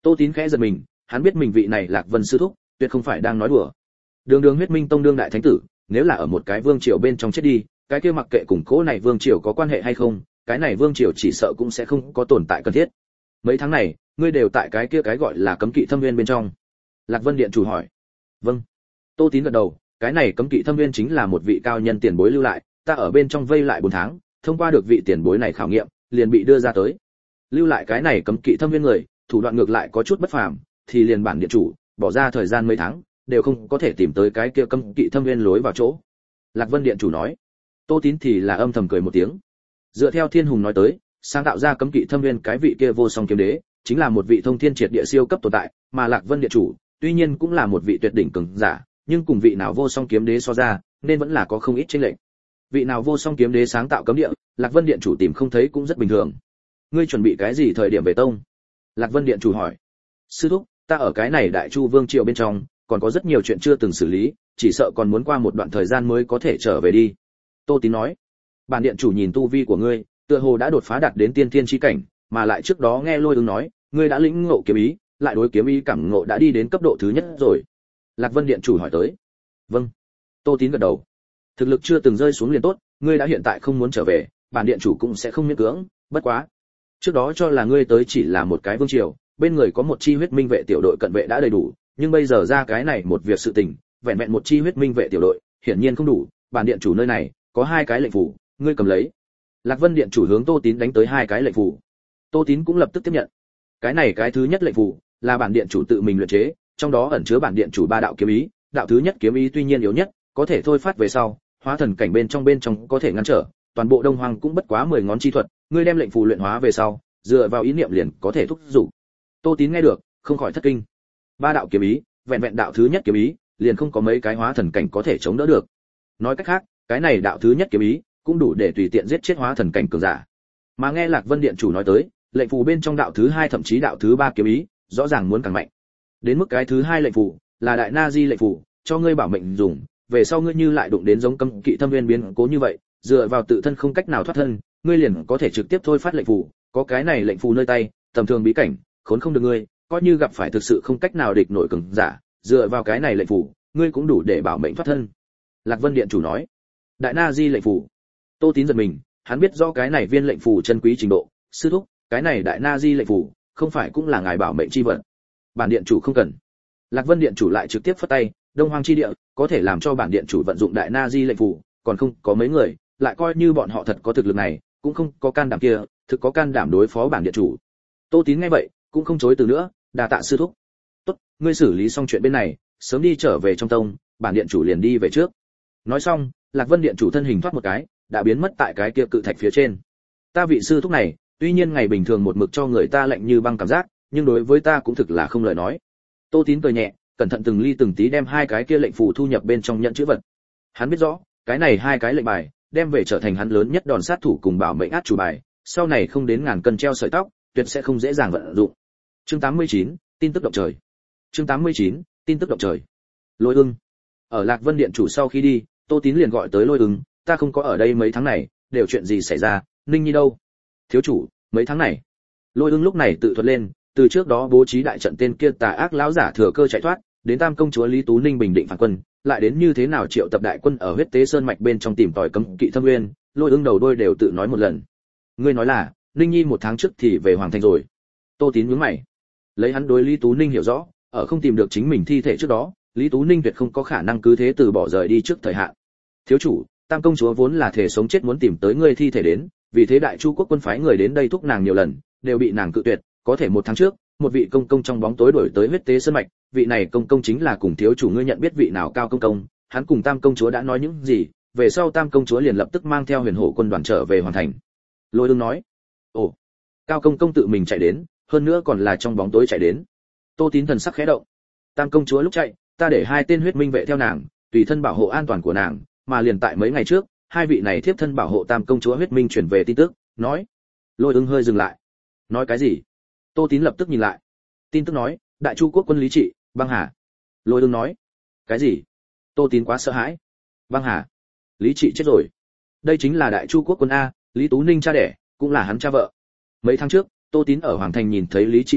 Tô Tín khẽ giật mình, hắn biết mình vị này Lạc Vân sư thúc tuyệt không phải đang nói đùa. Đường Đường Huyết Minh Tông đương đại thánh tử, nếu là ở một cái vương triều bên trong chết đi, cái kia mặc kệ cùng cố này vương triều có quan hệ hay không, cái này vương triều chỉ sợ cũng sẽ không có tồn tại cần thiết. Mấy tháng này, ngươi đều tại cái kia cái gọi là cấm kỵ thâm nguyên bên trong. Lạc Vân điện chủ hỏi. Vâng. Tô Tín gật đầu, cái này cấm kỵ thâm nguyên chính là một vị cao nhân tiền bối lưu lại, ta ở bên trong vây lại bốn tháng, thông qua được vị tiền bối này khảo nghiệm, liền bị đưa ra tới. Lưu lại cái này cấm kỵ thâm nguyên người, thủ đoạn ngược lại có chút bất phàm, thì liền bản điện chủ, bỏ ra thời gian mấy tháng, đều không có thể tìm tới cái kia cấm kỵ thâm nguyên lối vào chỗ. Lạc Vân điện chủ nói. Tô Tín thì là âm thầm cười một tiếng. Dựa theo Thiên Hùng nói tới, sáng tạo ra cấm kỵ thâm nguyên cái vị kia vô song kiếm đế, chính là một vị thông thiên triệt địa siêu cấp tồn tại, mà Lạc Vân điện chủ, tuy nhiên cũng là một vị tuyệt đỉnh cường giả, nhưng cùng vị nào vô song kiếm đế so ra, nên vẫn là có không ít chênh lệch. Vị nào vô song kiếm đế sáng tạo cấm địa, Lạc Vân điện chủ tìm không thấy cũng rất bình thường. Ngươi chuẩn bị cái gì thời điểm về tông? Lạc Vân điện chủ hỏi. Sư thúc, ta ở cái này Đại Chu vương triều bên trong, còn có rất nhiều chuyện chưa từng xử lý, chỉ sợ còn muốn qua một đoạn thời gian mới có thể trở về đi. Tô Tín nói. Bản điện chủ nhìn tu vi của ngươi, tựa hồ đã đột phá đạt đến tiên thiên chi cảnh, mà lại trước đó nghe Lôi Ưng nói, ngươi đã lĩnh ngộ kiếm ý, lại đối kiếm ý cảm ngộ đã đi đến cấp độ thứ nhất rồi. Lạc Vân điện chủ hỏi tới. Vâng. Tô Tín gật đầu. Thực lực chưa từng rơi xuống liền tốt, ngươi đã hiện tại không muốn trở về, bản điện chủ cũng sẽ không miễn cưỡng, bất quá. Trước đó cho là ngươi tới chỉ là một cái vương triều, bên người có một chi huyết minh vệ tiểu đội cận vệ đã đầy đủ, nhưng bây giờ ra cái này một việc sự tình, vẹn vẹn một chi huyết minh vệ tiểu đội, hiển nhiên không đủ, bản điện chủ nơi này có hai cái lệnh phủ, ngươi cầm lấy. Lạc Vân điện chủ hướng Tô Tín đánh tới hai cái lệnh phủ. Tô Tín cũng lập tức tiếp nhận. Cái này cái thứ nhất lệnh phủ là bản điện chủ tự mình luyện chế, trong đó ẩn chứa bản điện chủ ba đạo kiếm ý, đạo thứ nhất kiếm ý tuy nhiên yếu nhất, có thể thôi phát về sau, hóa thần cảnh bên trong bên trong có thể ngăn trở, toàn bộ Đông Hoang cũng bất quá mười ngón chi thuật, ngươi đem lệnh phù luyện hóa về sau, dựa vào ý niệm liền có thể thúc dục. Tô Tín nghe được, không khỏi thất kinh. Ba đạo kiếm ý, vẹn vẹn đạo thứ nhất kiếm ý, liền không có mấy cái hóa thần cảnh có thể chống đỡ được. Nói cách khác, cái này đạo thứ nhất kiếm ý cũng đủ để tùy tiện giết chết hóa thần cảnh cường giả. Mà nghe Lạc Vân điện chủ nói tới, lệnh phù bên trong đạo thứ hai thậm chí đạo thứ ba kiếm ý, rõ ràng muốn càng mạnh. Đến mức cái thứ hai lệnh phù là đại na di lệnh phù, cho ngươi bảo mệnh dùng, về sau ngươi như lại đụng đến giống cấm kỵ thâm nguyên biến cố như vậy, dựa vào tự thân không cách nào thoát thân, ngươi liền có thể trực tiếp thôi phát lệnh phù, có cái này lệnh phù nơi tay, tầm thường bí cảnh, khốn không được ngươi, coi như gặp phải thực sự không cách nào địch nổi cường giả, dựa vào cái này lệnh phù, ngươi cũng đủ để bảo mệnh thoát thân. Lạc Vân điện chủ nói. Đại na di lệnh phù. Tô Tín giật mình, hắn biết rõ cái này viên lệnh phù chân quý trình độ, sư thúc, cái này đại na di lệnh phù, không phải cũng là ngài bảo mệnh chi vật. Bản điện chủ không cần. Lạc Vân điện chủ lại trực tiếp phất tay, Đông Hoang chi địa, có thể làm cho bản điện chủ vận dụng đại na di lệnh phù, còn không có mấy người, lại coi như bọn họ thật có thực lực này, cũng không có can đảm kia, thực có can đảm đối phó bản điện chủ. Tô Tín nghe vậy, cũng không chối từ nữa, đà tạ sư thúc. Tốt, ngươi xử lý xong chuyện bên này, sớm đi trở về trong tông, bản điện chủ liền đi về trước. Nói xong, Lạc Vân điện chủ thân hình thoát một cái, đã biến mất tại cái kia cự thạch phía trên. Ta vị sư thúc này, tuy nhiên ngày bình thường một mực cho người ta lạnh như băng cảm giác, nhưng đối với ta cũng thực là không lời nói. Tô Tín cười nhẹ, cẩn thận từng ly từng tí đem hai cái kia lệnh phù thu nhập bên trong nhận chữ vật. Hắn biết rõ, cái này hai cái lệnh bài, đem về trở thành hắn lớn nhất đòn sát thủ cùng bảo mệnh át chủ bài, sau này không đến ngàn cân treo sợi tóc, tuyệt sẽ không dễ dàng vận dụng. Chương tám mươi chín, tin tức động trời. Chương tám mươi chín, tin tức động trời. Lôi Ưng. Ở Lạc Vân điện chủ sau khi đi, Tô Tín liền gọi tới Lôi Ưng, ta không có ở đây mấy tháng này, đều chuyện gì xảy ra, Ninh Nhi đâu? Thiếu chủ, mấy tháng này. Lôi Ưng lúc này tự thuật lên, từ trước đó bố trí đại trận tên kia tà ác lão giả thừa cơ chạy thoát, đến Tam công chúa Lý Tú Ninh bình định phản quân, lại đến như thế nào triệu tập đại quân ở huyết tế sơn mạch bên trong tìm tòi cấm kỵ thâm nguyên, Lôi Ưng đầu đôi đều tự nói một lần. Ngươi nói là, Ninh Nhi một tháng trước thì về hoàng thành rồi. Tô Tín nhướng mày. Lấy hắn đối Lý Tú Ninh hiểu rõ, ở không tìm được chính mình thi thể trước đó, Lý Tú Ninh tuyệt không có khả năng cứ thế từ bỏ rời đi trước thời hạn. Thiếu chủ, Tam công chúa vốn là thể sống chết muốn tìm tới ngươi thi thể đến, vì thế Đại Chu quốc quân phái người đến đây thúc nàng nhiều lần, đều bị nàng cự tuyệt, có thể một tháng trước, một vị công công trong bóng tối đổi tới huyết tế sơn mạch, vị này công công chính là cùng thiếu chủ ngươi nhận biết vị nào cao công công, hắn cùng Tam công chúa đã nói những gì, về sau Tam công chúa liền lập tức mang theo Huyền Hổ quân đoàn trở về hoàn thành. Lôi Ưng nói. Ồ, cao công công tự mình chạy đến, hơn nữa còn là trong bóng tối chạy đến. Tô Tín thần sắc khẽ động. Tam công chúa lúc chạy, ta để hai tên huyết minh vệ theo nàng, tùy thân bảo hộ an toàn của nàng, mà liền tại mấy ngày trước, hai vị này thiếp thân bảo hộ Tam công chúa huyết minh truyền về tin tức, nói. Lôi Ưng hơi dừng lại. Nói cái gì? Tô Tín lập tức nhìn lại. Tin tức nói, Đại Chu quốc quân Lý Trị, băng hà. Lôi Ưng nói. Cái gì? Tô Tín quá sợ hãi. Băng hà? Lý Trị chết rồi. Đây chính là Đại Chu quốc quân a, Lý Tú Ninh cha đẻ, cũng là hắn cha vợ. Mấy tháng trước, Tô Tín ở Hoàng Thành nhìn thấy Lý Trị lúc,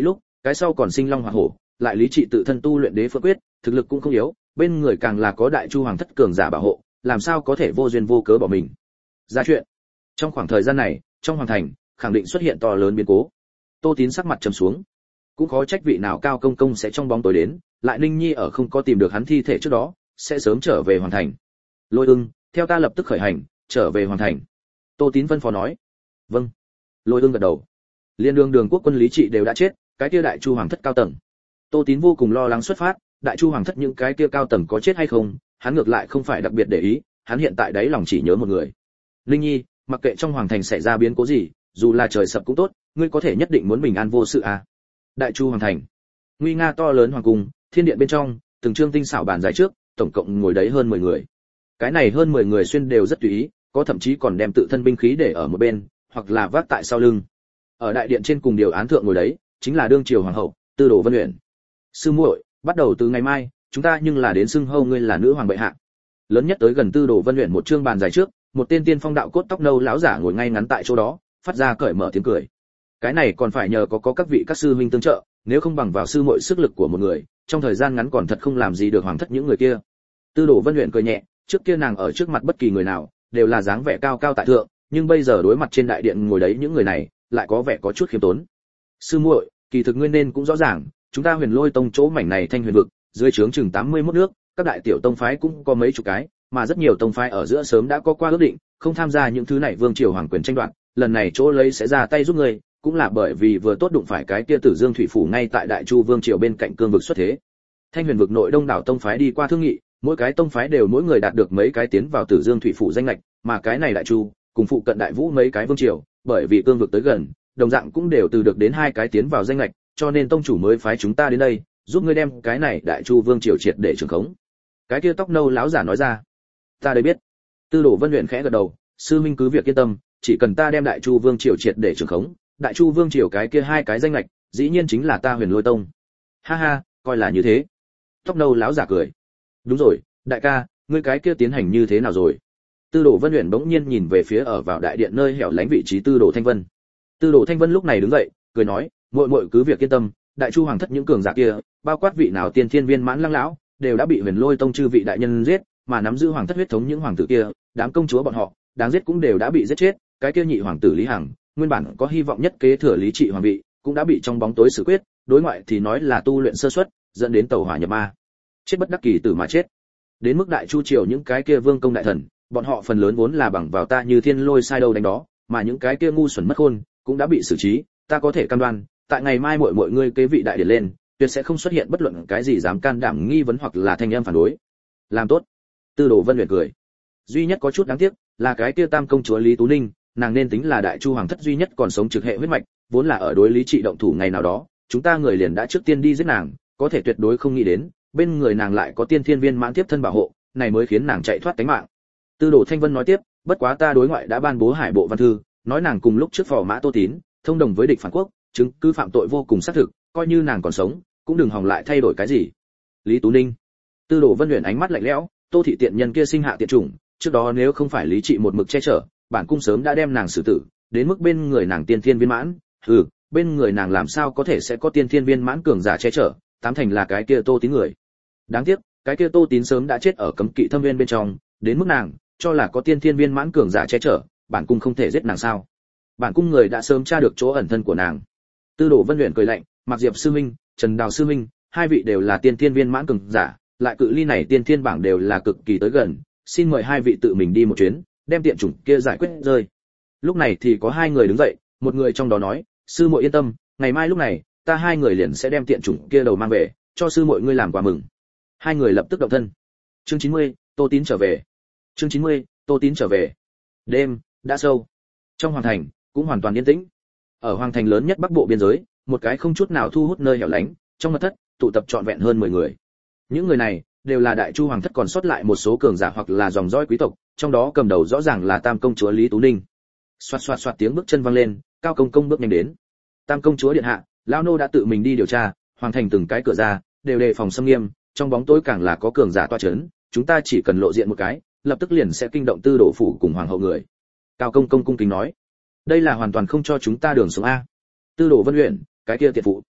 cái sau còn sinh long hỏa hổ, lại lý trị tự thân tu luyện đế phượng quyết, thực lực cũng không yếu, bên người càng là có đại chu hoàng thất cường giả bảo hộ, làm sao có thể vô duyên vô cớ bỏ mình ra chuyện. Trong khoảng thời gian này, trong hoàng thành khẳng định xuất hiện to lớn biến cố. Tô Tín sắc mặt trầm xuống, cũng khó trách vị nào cao công công sẽ trong bóng tối đến, lại Ninh Nhi ở không có tìm được hắn thi thể trước đó, sẽ sớm trở về hoàng thành. Lôi Ưng, theo ta lập tức khởi hành, trở về hoàng thành. Tô Tín phân phó nói. Vâng. Lôi Ưng gật đầu. Liên đường đường quốc quân lý trị đều đã chết, cái kia đại chu hoàng thất cao tầng. Tô Tín vô cùng lo lắng xuất phát, đại chu hoàng thất những cái kia cao tầng có chết hay không, hắn ngược lại không phải đặc biệt để ý, hắn hiện tại đáy lòng chỉ nhớ một người. Linh Nhi, mặc kệ trong hoàng thành xảy ra biến cố gì, dù là trời sập cũng tốt, ngươi có thể nhất định muốn bình an vô sự à? Đại chu hoàng thành, nguy nga to lớn hoàng cung, thiên điện bên trong, từng trương tinh xảo bàn dài trước, tổng cộng ngồi đấy hơn mười người. Cái này hơn mười người xuyên đều rất tùy ý, có thậm chí còn đem tự thân binh khí để ở một bên, hoặc là vác tại sau lưng. Ở đại điện trên cùng điều án thượng ngồi đấy, chính là đương triều hoàng hậu, Tư Đồ Vân Uyển. Sư muội, bắt đầu từ ngày mai, chúng ta nhưng là đến xưng hô ngươi là nữ hoàng bệ hạ. Lớn nhất tới gần Tư Đồ Vân Uyển một trương bàn dài trước, một tên tiên phong đạo cốt tóc nâu lão giả ngồi ngay ngắn tại chỗ đó, phát ra cởi mở tiếng cười. Cái này còn phải nhờ có có các vị các sư huynh tương trợ, nếu không bằng vào sư muội sức lực của một người, trong thời gian ngắn còn thật không làm gì được hoàng thất những người kia. Tư Đồ Vân Uyển cười nhẹ, trước kia nàng ở trước mặt bất kỳ người nào, đều là dáng vẻ cao cao tại thượng, nhưng bây giờ đối mặt trên đại điện ngồi đấy những người này, lại có vẻ có chút khiêm tốn. Sư muội, kỳ thực ngươi nên cũng rõ ràng, chúng ta Huyền Lôi tông chỗ mảnh này Thanh Huyền vực, dưới trướng chừng tám mươi mốt nước, các đại tiểu tông phái cũng có mấy chục cái, mà rất nhiều tông phái ở giữa sớm đã có qua ước định, không tham gia những thứ này vương triều hoàng quyền tranh đoạt, lần này chỗ lấy sẽ ra tay giúp ngươi, cũng là bởi vì vừa tốt đụng phải cái kia Tử Dương thủy phủ ngay tại Đại Chu vương triều bên cạnh cương vực xuất thế. Thanh Huyền vực nội đông đảo tông phái đi qua thương nghị, mỗi cái tông phái đều mỗi người đạt được mấy cái tiến vào Tử Dương thủy phủ danh lệch, mà cái này Đại Chu cùng phụ cận Đại Vũ mấy cái vương triều, bởi vì cương vực tới gần, đồng dạng cũng đều từ được đến hai cái tiến vào danh lệch, cho nên tông chủ mới phái chúng ta đến đây, giúp ngươi đem cái này Đại Chu vương triều triệt để trường khống. Cái kia tóc nâu lão giả nói ra. Ta đây biết. Tư Đồ Vân Uyển khẽ gật đầu, sư minh cứ việc yên tâm, chỉ cần ta đem Đại Chu vương triều triệt để trường khống, Đại Chu vương triều cái kia hai cái danh lệch, dĩ nhiên chính là ta Huyền Lôi tông. Ha ha, coi là như thế. Tóc nâu lão giả cười. Đúng rồi, đại ca, ngươi cái kia tiến hành như thế nào rồi? Tư Đồ Vân Uyển bỗng nhiên nhìn về phía ở vào đại điện nơi hẻo lánh vị trí Tư Đồ Thanh Vân. Tư Đồ Thanh Vân lúc này đứng dậy, cười nói, muội muội cứ việc yên tâm, Đại Chu hoàng thất những cường giả kia, bao quát vị nào tiên thiên viên mãn lăng lão, đều đã bị Huyền Lôi tông chư vị đại nhân giết, mà nắm giữ hoàng thất huyết thống những hoàng tử kia, đám công chúa bọn họ, đáng giết cũng đều đã bị giết chết, cái kia nhị hoàng tử Lý Hằng, nguyên bản có hy vọng nhất kế thừa lý trị hoàng vị, cũng đã bị trong bóng tối xử quyết, đối ngoại thì nói là tu luyện sơ suất, dẫn đến tẩu hỏa nhập ma. Chết bất đắc kỳ tử mà chết. Đến mức Đại Chu triều những cái kia vương công đại thần, bọn họ phần lớn vốn là bằng vào ta như thiên lôi sai đâu đánh đó, mà những cái kia ngu xuẩn mất khôn, cũng đã bị xử trí, ta có thể cam đoan, tại ngày mai muội muội ngươi kế vị đại điển lên, tuyệt sẽ không xuất hiện bất luận cái gì dám can đảm nghi vấn hoặc là thanh âm phản đối. Làm tốt. Tư Đồ Vân Uyển cười. Duy nhất có chút đáng tiếc, là cái kia tam công chúa Lý Tú Ninh, nàng nên tính là Đại Chu hoàng thất duy nhất còn sống trực hệ huyết mạch, vốn là ở đối lý trị động thủ ngày nào đó, chúng ta người liền đã trước tiên đi giết nàng, có thể tuyệt đối không nghĩ đến, bên người nàng lại có tiên thiên viên mãn tiếp thân bảo hộ, này mới khiến nàng chạy thoát tính mạng. Tư Đồ Thanh Vân nói tiếp, bất quá ta đối ngoại đã ban bố hải bộ văn thư, nói nàng cùng lúc trước phò mã Tô Tín, thông đồng với địch phản quốc, chứng cứ phạm tội vô cùng xác thực, coi như nàng còn sống, cũng đừng hòng lại thay đổi cái gì. Lý Tú Ninh. Tư Đồ Vân Uyển ánh mắt lạnh lẽo, Tô thị tiện nhân kia sinh hạ tiện chủng, trước đó nếu không phải lý trị một mực che chở, bản cung sớm đã đem nàng xử tử, đến mức bên người nàng tiên thiên viên mãn, hừ, bên người nàng làm sao có thể sẽ có tiên thiên viên mãn cường giả che chở, tám thành là cái kia Tô Tín người. Đáng tiếc, cái kia Tô Tín sớm đã chết ở cấm kỵ thâm viên bên trong, đến mức nàng cho là có tiên thiên viên mãn cường giả che chở, bản cung không thể giết nàng sao? Bản cung người đã sớm tra được chỗ ẩn thân của nàng. Tư Đồ Vân Uyển cười lạnh, Mạc Diệp sư minh, Trần Đào sư minh, hai vị đều là tiên thiên viên mãn cường giả, lại cự ly này tiên thiên bảng đều là cực kỳ tới gần, xin mời hai vị tự mình đi một chuyến, đem tiện chủng kia giải quyết rơi. Lúc này thì có hai người đứng dậy, một người trong đó nói, sư muội yên tâm, ngày mai lúc này, ta hai người liền sẽ đem tiện chủng kia đầu mang về, cho sư muội ngươi làm quà mừng. Hai người lập tức động thân. Chương chín mươi, Tô Tín trở về. Chương chín mươi, Tô Tín trở về. Đêm đã sâu. Trong hoàng thành cũng hoàn toàn yên tĩnh. Ở hoàng thành lớn nhất bắc bộ biên giới, một cái không chút nào thu hút nơi hẻo lánh, trong mật thất tụ tập trọn vẹn hơn mười người. Những người này đều là Đại Chu hoàng thất còn sót lại một số cường giả hoặc là dòng dõi quý tộc, trong đó cầm đầu rõ ràng là Tam công chúa Lý Tú Ninh. Xoạt xoạt xoạt tiếng bước chân vang lên, Cao công công bước nhanh đến. Tam công chúa điện hạ, lão nô đã tự mình đi điều tra, hoàng thành từng cái cửa ra đều đề phòng xâm nghiêm, trong bóng tối càng là có cường giả toa chấn, chúng ta chỉ cần lộ diện một cái, lập tức liền sẽ kinh động Tư Đồ phủ cùng hoàng hậu người. Cao công công cung kính nói, đây là hoàn toàn không cho chúng ta đường sống a. Tư Đồ Vân Uyển, cái kia tiệt phụ.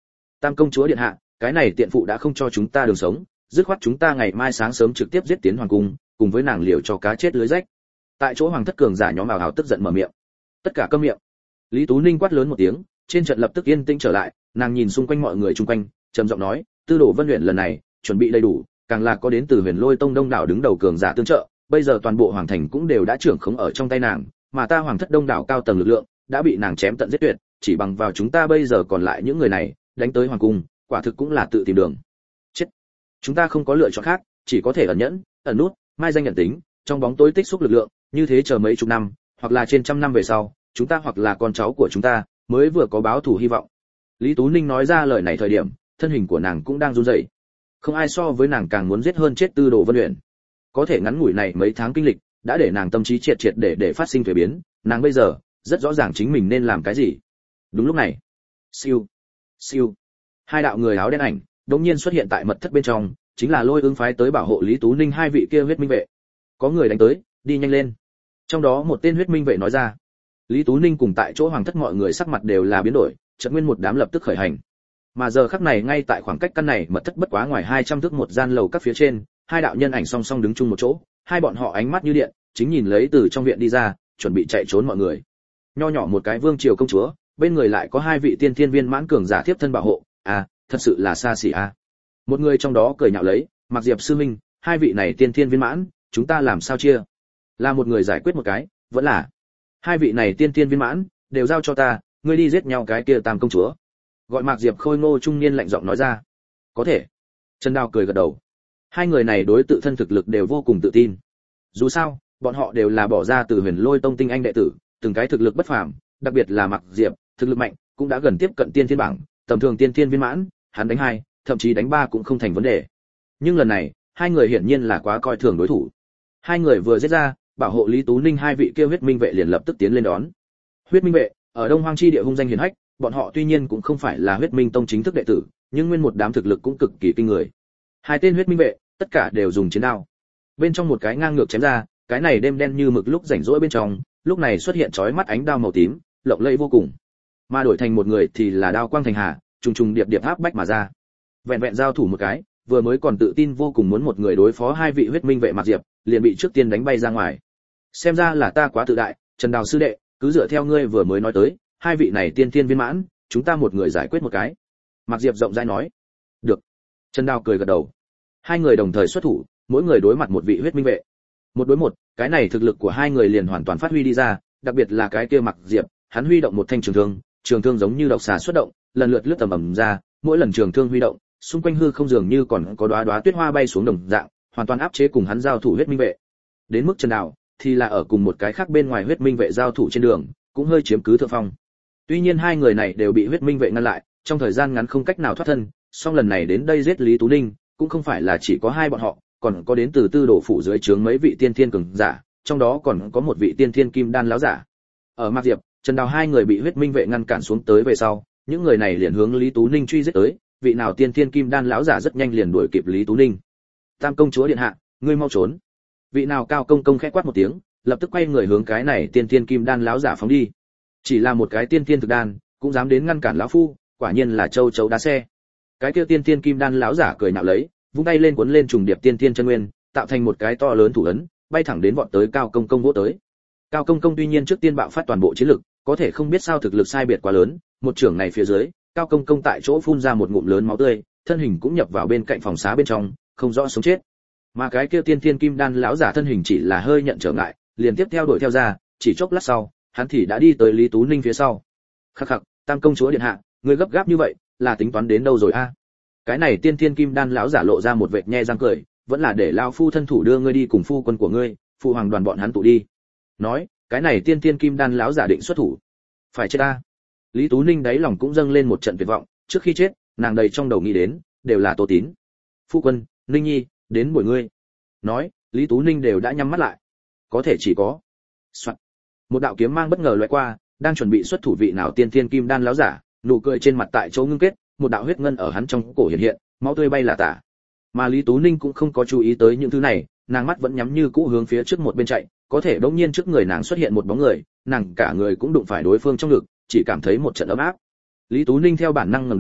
Tam công chúa điện hạ, cái này tiện phụ đã không cho chúng ta đường sống, dứt khoát chúng ta ngày mai sáng sớm trực tiếp giết tiến hoàng cung, cùng với nàng liều cho cá chết lưới rách. Tại chỗ hoàng thất cường giả nhóm ảo ảo tức giận mở miệng. Tất cả câm miệng. Lý Tú Ninh quát lớn một tiếng, trên trận lập tức yên tĩnh trở lại, nàng nhìn xung quanh mọi người xung quanh, trầm giọng nói, Tư Đồ Vân Uyển lần này chuẩn bị đầy đủ, càng là có đến từ Huyền Lôi Tông đông đảo đứng đầu cường giả tương trợ, bây giờ toàn bộ hoàng thành cũng đều đã trưởng khống ở trong tay nàng, mà ta hoàng thất đông đảo cao tầng lực lượng đã bị nàng chém tận giết tuyệt, chỉ bằng vào chúng ta bây giờ còn lại những người này, đánh tới hoàng cung, quả thực cũng là tự tìm đường chết. Chúng ta không có lựa chọn khác, chỉ có thể ẩn nhẫn, ẩn nút, mai danh nhận tính, trong bóng tối tích xúc lực lượng, như thế chờ mấy chục năm, hoặc là trên trăm năm về sau, chúng ta hoặc là con cháu của chúng ta mới vừa có báo thù hy vọng. Lý Tú Ninh nói ra lời này thời điểm, thân hình của nàng cũng đang run rẩy. Không ai so với nàng càng muốn giết hơn chết Tư Đồ Vân Uyển. Có thể ngắn ngủi này mấy tháng kinh lịch, đã để nàng tâm trí triệt triệt để để phát sinh thay biến, nàng bây giờ rất rõ ràng chính mình nên làm cái gì. Đúng lúc này, siêu, siêu, hai đạo người áo đen ảnh đột nhiên xuất hiện tại mật thất bên trong, chính là Lôi Ưng phái tới bảo hộ Lý Tú Ninh hai vị kia huyết minh vệ. Có người đánh tới, đi nhanh lên. Trong đó một tên huyết minh vệ nói ra. Lý Tú Ninh cùng tại chỗ hoàng thất mọi người sắc mặt đều là biến đổi, chợt nguyên một đám lập tức khởi hành. Mà giờ khắc này ngay tại khoảng cách căn này mật thất bất quá ngoài hai trăm thước một gian lầu các phía trên, hai đạo nhân ảnh song song đứng chung một chỗ, hai bọn họ ánh mắt như điện, chính nhìn lấy từ trong viện đi ra, chuẩn bị chạy trốn mọi người. Nho nhỏ một cái vương triều công chúa, bên người lại có hai vị tiên thiên viên mãn cường giả tiếp thân bảo hộ, à, thật sự là xa xỉ à. Một người trong đó cười nhạo lấy, Mạc Diệp sư minh, hai vị này tiên thiên viên mãn, chúng ta làm sao chia? Là một người giải quyết một cái, vẫn là hai vị này tiên thiên viên mãn, đều giao cho ta, ngươi đi giết nhau cái kia Tam công chúa. Gọi Mạc Diệp khôi ngô trung niên lạnh giọng nói ra. Có thể. Trần Đào cười gật đầu. Hai người này đối tự thân thực lực đều vô cùng tự tin. Dù sao, bọn họ đều là bỏ ra từ Huyền Lôi Tông tinh anh đệ tử, từng cái thực lực bất phàm, đặc biệt là Mạc Diệp, thực lực mạnh, cũng đã gần tiếp cận tiên thiên bảng, tầm thường tiên thiên viên mãn, hắn đánh hai, thậm chí đánh ba cũng không thành vấn đề. Nhưng lần này, hai người hiển nhiên là quá coi thường đối thủ. Hai người vừa giết ra, bảo hộ Lý Tú Ninh hai vị kia huyết minh vệ liền lập tức tiến lên đón. Huyết minh vệ, ở Đông Hoang chi địa hung danh hiển hách, bọn họ tuy nhiên cũng không phải là huyết minh tông chính thức đệ tử, nhưng nguyên một đám thực lực cũng cực kỳ kinh người. Hai tên huyết minh vệ, tất cả đều dùng chiến đao. Bên trong một cái ngang ngược chém ra, cái này đêm đen như mực lúc rảnh rỗi bên trong, lúc này xuất hiện chói mắt ánh đao màu tím, lộng lẫy vô cùng. Mà đổi thành một người thì là đao quang thành hà, trùng trùng điệp điệp áp bách mà ra. Vẹn vẹn giao thủ một cái, vừa mới còn tự tin vô cùng muốn một người đối phó hai vị huyết minh vệ Mạc Diệp, liền bị trước tiên đánh bay ra ngoài. Xem ra là ta quá tự đại, Trần Đào sư đệ, cứ dựa theo ngươi vừa mới nói tới, hai vị này tiên thiên viên mãn, chúng ta một người giải quyết một cái. Mạc Diệp rộng rãi nói. Được. Trần Đào cười gật đầu. Hai người đồng thời xuất thủ, mỗi người đối mặt một vị huyết minh vệ. Một đối một, cái này thực lực của hai người liền hoàn toàn phát huy đi ra, đặc biệt là cái kia Mạc Diệp, hắn huy động một thanh trường thương, trường thương giống như độc xà xuất động, lần lượt lướt tầm ầm ra, mỗi lần trường thương huy động, xung quanh hư không dường như còn có đóa đóa tuyết hoa bay xuống đồng dạng, hoàn toàn áp chế cùng hắn giao thủ huyết minh vệ. Đến mức Trần Đào thì là ở cùng một cái khác bên ngoài huyết minh vệ giao thủ trên đường, cũng hơi chiếm cứ thượng phong. Tuy nhiên hai người này đều bị huyết minh vệ ngăn lại, trong thời gian ngắn không cách nào thoát thân, song lần này đến đây giết Lý Tú Ninh, cũng không phải là chỉ có hai bọn họ, còn có đến từ Tư Đồ phủ dưới trướng mấy vị tiên thiên cường giả, trong đó còn có một vị tiên thiên kim đan lão giả. Ở Mạc Diệp, Trần Đào hai người bị huyết minh vệ ngăn cản xuống tới về sau, những người này liền hướng Lý Tú Ninh truy giết tới, vị nào tiên thiên kim đan lão giả rất nhanh liền đuổi kịp Lý Tú Ninh. Tam công chúa điện hạ, ngươi mau trốn. Vị nào cao công công khẽ quát một tiếng, lập tức quay người hướng cái này tiên thiên kim đan lão giả phóng đi. Chỉ là một cái tiên thiên thực đan, cũng dám đến ngăn cản lão phu, quả nhiên là châu chấu đá xe. Cái kia tiên thiên kim đan lão giả cười nhạo lấy, vung tay lên cuốn lên trùng điệp tiên thiên chân nguyên, tạo thành một cái to lớn thủ ấn, bay thẳng đến vọt tới cao công công vỗ tới. Cao công công tuy nhiên trước tiên bạo phát toàn bộ chiến lực, có thể không biết sao thực lực sai biệt quá lớn, một trưởng này phía dưới, cao công công tại chỗ phun ra một ngụm lớn máu tươi, thân hình cũng nhập vào bên cạnh phòng xá bên trong, không rõ sống chết. Mà cái kia tiên thiên kim đan lão giả thân hình chỉ là hơi nhận trở ngại, liền tiếp theo đuổi theo ra, chỉ chốc lát sau, hắn thì đã đi tới Lý Tú Ninh phía sau. Khắc khắc, Tam công chúa điện hạ, ngươi gấp gáp như vậy, là tính toán đến đâu rồi a? Cái này tiên thiên kim đan lão giả lộ ra một vệt nhe răng cười, vẫn là để lão phu thân thủ đưa ngươi đi cùng phu quân của ngươi, phụ hoàng đoàn bọn hắn tụ đi. Nói, cái này tiên thiên kim đan lão giả định xuất thủ. Phải chết ta. Lý Tú Ninh đáy lòng cũng dâng lên một trận tuyệt vọng, trước khi chết, nàng đầy trong đầu nghĩ đến, đều là Tô Tín. Phu quân, Ninh Nhi, đến buổi ngươi. Nói, Lý Tú Ninh đều đã nhắm mắt lại. Có thể chỉ có. Soạn. Một đạo kiếm mang bất ngờ loại qua, đang chuẩn bị xuất thủ vị nào tiên thiên kim đan lão giả, nụ cười trên mặt tại chỗ ngưng kết, một đạo huyết ngân ở hắn trong cổ hiện hiện, máu tươi bay là tả. Mà Lý Tú Ninh cũng không có chú ý tới những thứ này, nàng mắt vẫn nhắm như cũ hướng phía trước một bên chạy, có thể đột nhiên trước người nàng xuất hiện một bóng người, nàng cả người cũng đụng phải đối phương trong ngực, chỉ cảm thấy một trận ấm áp. Lý Tú Ninh theo bản năng ngẩng đầu,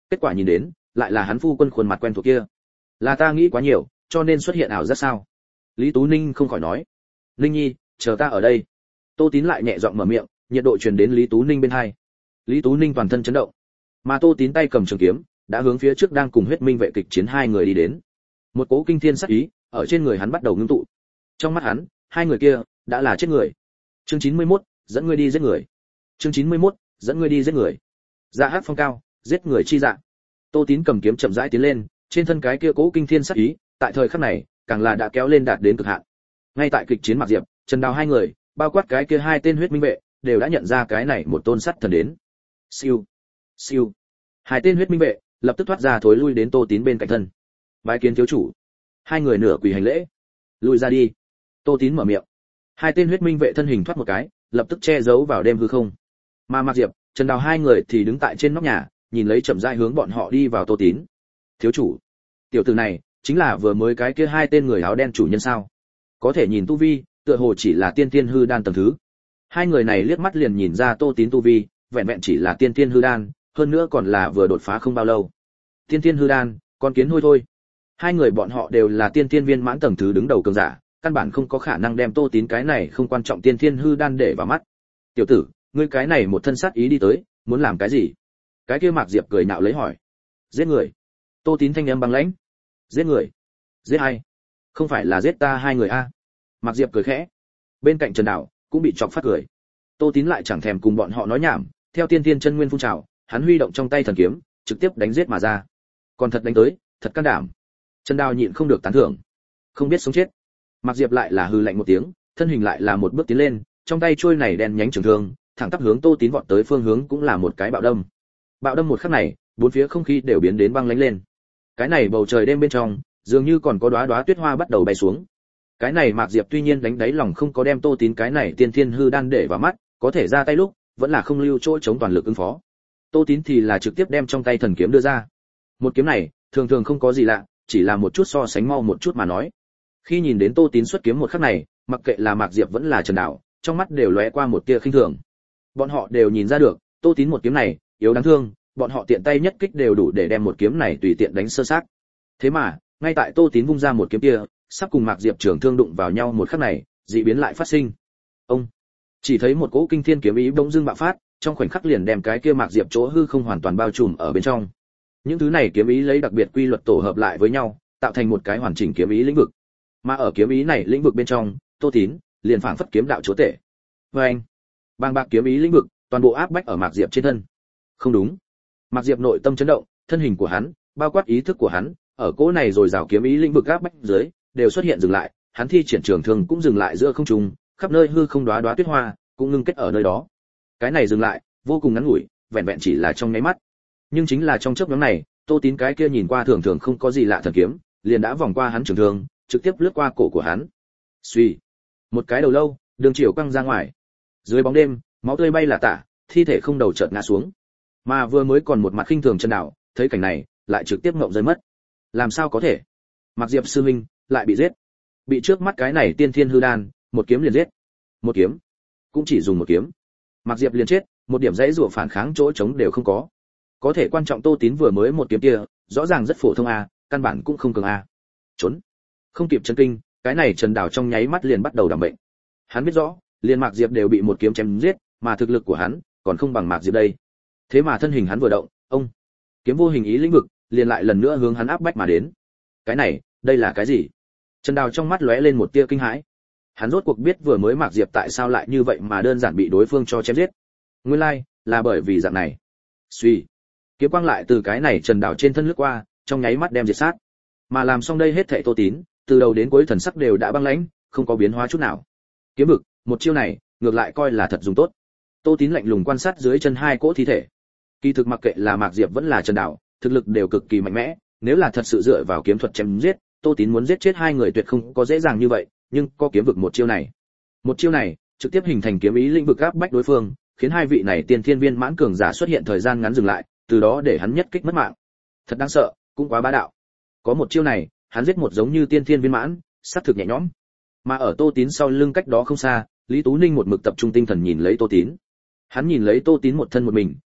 kết quả nhìn đến lại là hắn phu quân khuôn mặt quen thuộc kia. Là ta nghĩ quá nhiều cho nên xuất hiện ảo giác sao? Lý Tú Ninh không khỏi nói. Ninh nhi, chờ ta ở đây. Tô Tín lại nhẹ giọng mở miệng, nhiệt độ truyền đến Lý Tú Ninh bên hai. Lý Tú Ninh toàn thân chấn động, mà Tô Tín tay cầm trường kiếm đã hướng phía trước đang cùng Huyết Minh vệ kịch chiến hai người đi đến. Một cỗ kinh thiên sát ý ở trên người hắn bắt đầu ngưng tụ. Trong mắt hắn, hai người kia đã là chết người. Chương chín mươi mốt, dẫn ngươi đi giết người. Chương chín mươi mốt, dẫn ngươi đi giết người. Dạ hát phong cao, giết người chi dạ. Tô Tín cầm kiếm chậm rãi tiến lên, trên thân cái kia cỗ kinh thiên sát ý, tại thời khắc này, càng là đã kéo lên đạt đến cực hạn. Ngay tại kịch chiến Mạc Diệp, Trần Đào hai người, bao quát cái kia hai tên Huyết Minh vệ, đều đã nhận ra cái này một tôn sắt thần đến. Siêu, siêu. Hai tên Huyết Minh vệ lập tức thoát ra thối lui đến Tô Tín bên cạnh thân. Bái kiến thiếu chủ. Hai người nửa quỳ hành lễ. Lui ra đi. Tô Tín mở miệng. Hai tên Huyết Minh vệ thân hình thoát một cái, lập tức che giấu vào đêm hư không. Mà Mạc Diệp, Trần Đào hai người thì đứng tại trên nóc nhà, nhìn lấy chậm rãi hướng bọn họ đi vào Tô Tín. Thiếu chủ, tiểu tử này chính là vừa mới cái kia hai tên người áo đen chủ nhân sao? Có thể nhìn tu vi, tựa hồ chỉ là tiên tiên hư đan tầng thứ. Hai người này liếc mắt liền nhìn ra Tô Tín tu vi, vẹn vẹn chỉ là tiên tiên hư đan, hơn nữa còn là vừa đột phá không bao lâu. Tiên tiên hư đan, con kiến hôi thôi. Hai người bọn họ đều là tiên tiên viên mãn tầng thứ đứng đầu cường giả, căn bản không có khả năng đem Tô Tín cái này không quan trọng tiên tiên hư đan để vào mắt. Tiểu tử, ngươi cái này một thân sát ý đi tới, muốn làm cái gì? Cái kia Mạc Diệp cười nhạo lấy hỏi. Giết người. Tô Tín thanh âm băng lãnh. Giết người? Giết ai? Không phải là giết ta hai người a? À? Mạc Diệp cười khẽ. Bên cạnh Trần Đào cũng bị chọc phát cười. Tô Tín lại chẳng thèm cùng bọn họ nói nhảm, theo tiên tiên chân nguyên phun trào, hắn huy động trong tay thần kiếm, trực tiếp đánh giết mà ra. Còn thật đánh tới, thật can đảm. Trần Đào nhịn không được tán thưởng. Không biết sống chết. Mạc Diệp lại là hừ lạnh một tiếng, thân hình lại là một bước tiến lên, trong tay trôi này đen nhánh trường thương, thẳng tắp hướng Tô Tín vọt tới phương hướng cũng là một cái bạo đâm. Bạo đâm một khắc này, bốn phía không khí đều biến đến băng lãnh lên. Cái này bầu trời đêm bên trong, dường như còn có đóa đóa tuyết hoa bắt đầu bay xuống. Cái này Mạc Diệp tuy nhiên đánh đáy lòng không có đem Tô Tín cái này tiên thiên hư đan để vào mắt, có thể ra tay lúc, vẫn là không lưu chỗ chống toàn lực ứng phó. Tô Tín thì là trực tiếp đem trong tay thần kiếm đưa ra. Một kiếm này, thường thường không có gì lạ, chỉ là một chút so sánh mau một chút mà nói. Khi nhìn đến Tô Tín xuất kiếm một khắc này, mặc kệ là Mạc Diệp vẫn là Trần Đào, trong mắt đều lóe qua một tia khinh thường. Bọn họ đều nhìn ra được, Tô Tín một kiếm này, yếu đáng thương, bọn họ tiện tay nhất kích đều đủ để đem một kiếm này tùy tiện đánh sơ xác. Thế mà, ngay tại Tô Tín vung ra một kiếm kia, sắp cùng Mạc Diệp trường thương đụng vào nhau một khắc này, dị biến lại phát sinh. Ông chỉ thấy một cỗ kinh thiên kiếm ý bỗng dưng bạo phát, trong khoảnh khắc liền đem cái kia Mạc Diệp chỗ hư không hoàn toàn bao trùm ở bên trong. Những thứ này kiếm ý lấy đặc biệt quy luật tổ hợp lại với nhau, tạo thành một cái hoàn chỉnh kiếm ý lĩnh vực. Mà ở kiếm ý này lĩnh vực bên trong, Tô Tín liền phảng phất kiếm đạo chúa tể. Và anh, bàng bạc kiếm ý lĩnh vực, toàn bộ áp bách ở Mạc Diệp trên thân. Không đúng. Mạc Diệp nội tâm chấn động, thân hình của hắn, bao quát ý thức của hắn, ở cỗ này rồi rào kiếm ý lĩnh vực áp bách dưới, đều xuất hiện dừng lại, hắn thi triển trường thương cũng dừng lại giữa không trung, khắp nơi hư không đóa đóa tuyết hoa, cũng ngưng kết ở nơi đó. Cái này dừng lại, vô cùng ngắn ngủi, vẹn vẹn chỉ là trong nháy mắt. Nhưng chính là trong chớp nhoáng này, Tô Tín cái kia nhìn qua thường thường không có gì lạ thần kiếm, liền đã vòng qua hắn trường thương, trực tiếp lướt qua cổ của hắn. Suy, một cái đầu lâu, đường chiều quăng ra ngoài. Dưới bóng đêm, máu tươi bay là tả, thi thể không đầu chợt ngã xuống. Mà vừa mới còn một mặt khinh thường Trần Đào, thấy cảnh này, lại trực tiếp ngậm rơi mất. Làm sao có thể? Mạc Diệp sư huynh lại bị giết. Bị trước mắt cái này tiên thiên hư đan, một kiếm liền giết. Một kiếm, cũng chỉ dùng một kiếm. Mạc Diệp liền chết, một điểm dãy rủa phản kháng chỗ chống đều không có. Có thể quan trọng Tô Tín vừa mới một kiếm kia, rõ ràng rất phổ thông a, căn bản cũng không cường a. Trốn. Không kịp chấn kinh, cái này Trần Đào trong nháy mắt liền bắt đầu đảm bệnh. Hắn biết rõ, liền Mạc Diệp đều bị một kiếm chém giết, mà thực lực của hắn còn không bằng Mạc Diệp đây. Thế mà thân hình hắn vừa động, ông kiếm vô hình ý lĩnh vực liền lại lần nữa hướng hắn áp bách mà đến. Cái này, đây là cái gì? Trần Đào trong mắt lóe lên một tia kinh hãi. Hắn rốt cuộc biết vừa mới Mạc Diệp tại sao lại như vậy mà đơn giản bị đối phương cho chém giết. Nguyên lai, like, là bởi vì dạng này. Suy, kiếm quang lại từ cái này Trần Đào trên thân lướt qua, trong nháy mắt đem diệt sát. Mà làm xong đây hết thảy Tô Tín, từ đầu đến cuối thần sắc đều đã băng lãnh, không có biến hóa chút nào. Kiếm vực, một chiêu này, ngược lại coi là thật dùng tốt. Tô Tín lạnh lùng quan sát dưới chân hai cỗ thi thể. Kỳ thực mặc kệ là Mạc Diệp vẫn là Trần Đào, thực lực đều cực kỳ mạnh mẽ, nếu là thật sự dựa vào kiếm thuật chém giết, Tô Tín muốn giết chết hai người tuyệt không có dễ dàng như vậy, nhưng có kiếm vực một chiêu này. Một chiêu này, trực tiếp hình thành kiếm ý lĩnh vực áp bách đối phương, khiến hai vị này tiên thiên viên mãn cường giả xuất hiện thời gian ngắn dừng lại, từ đó để hắn nhất kích mất mạng. Thật đáng sợ, cũng quá bá đạo. Có một chiêu này, hắn giết một giống như tiên thiên viên mãn, sát thực nhẹ nhõm. Mà ở Tô Tín sau lưng cách đó không xa, Lý Tú Ninh một mực tập trung tinh thần nhìn lấy Tô Tín. Hắn nhìn lấy Tô Tín một thân một mình,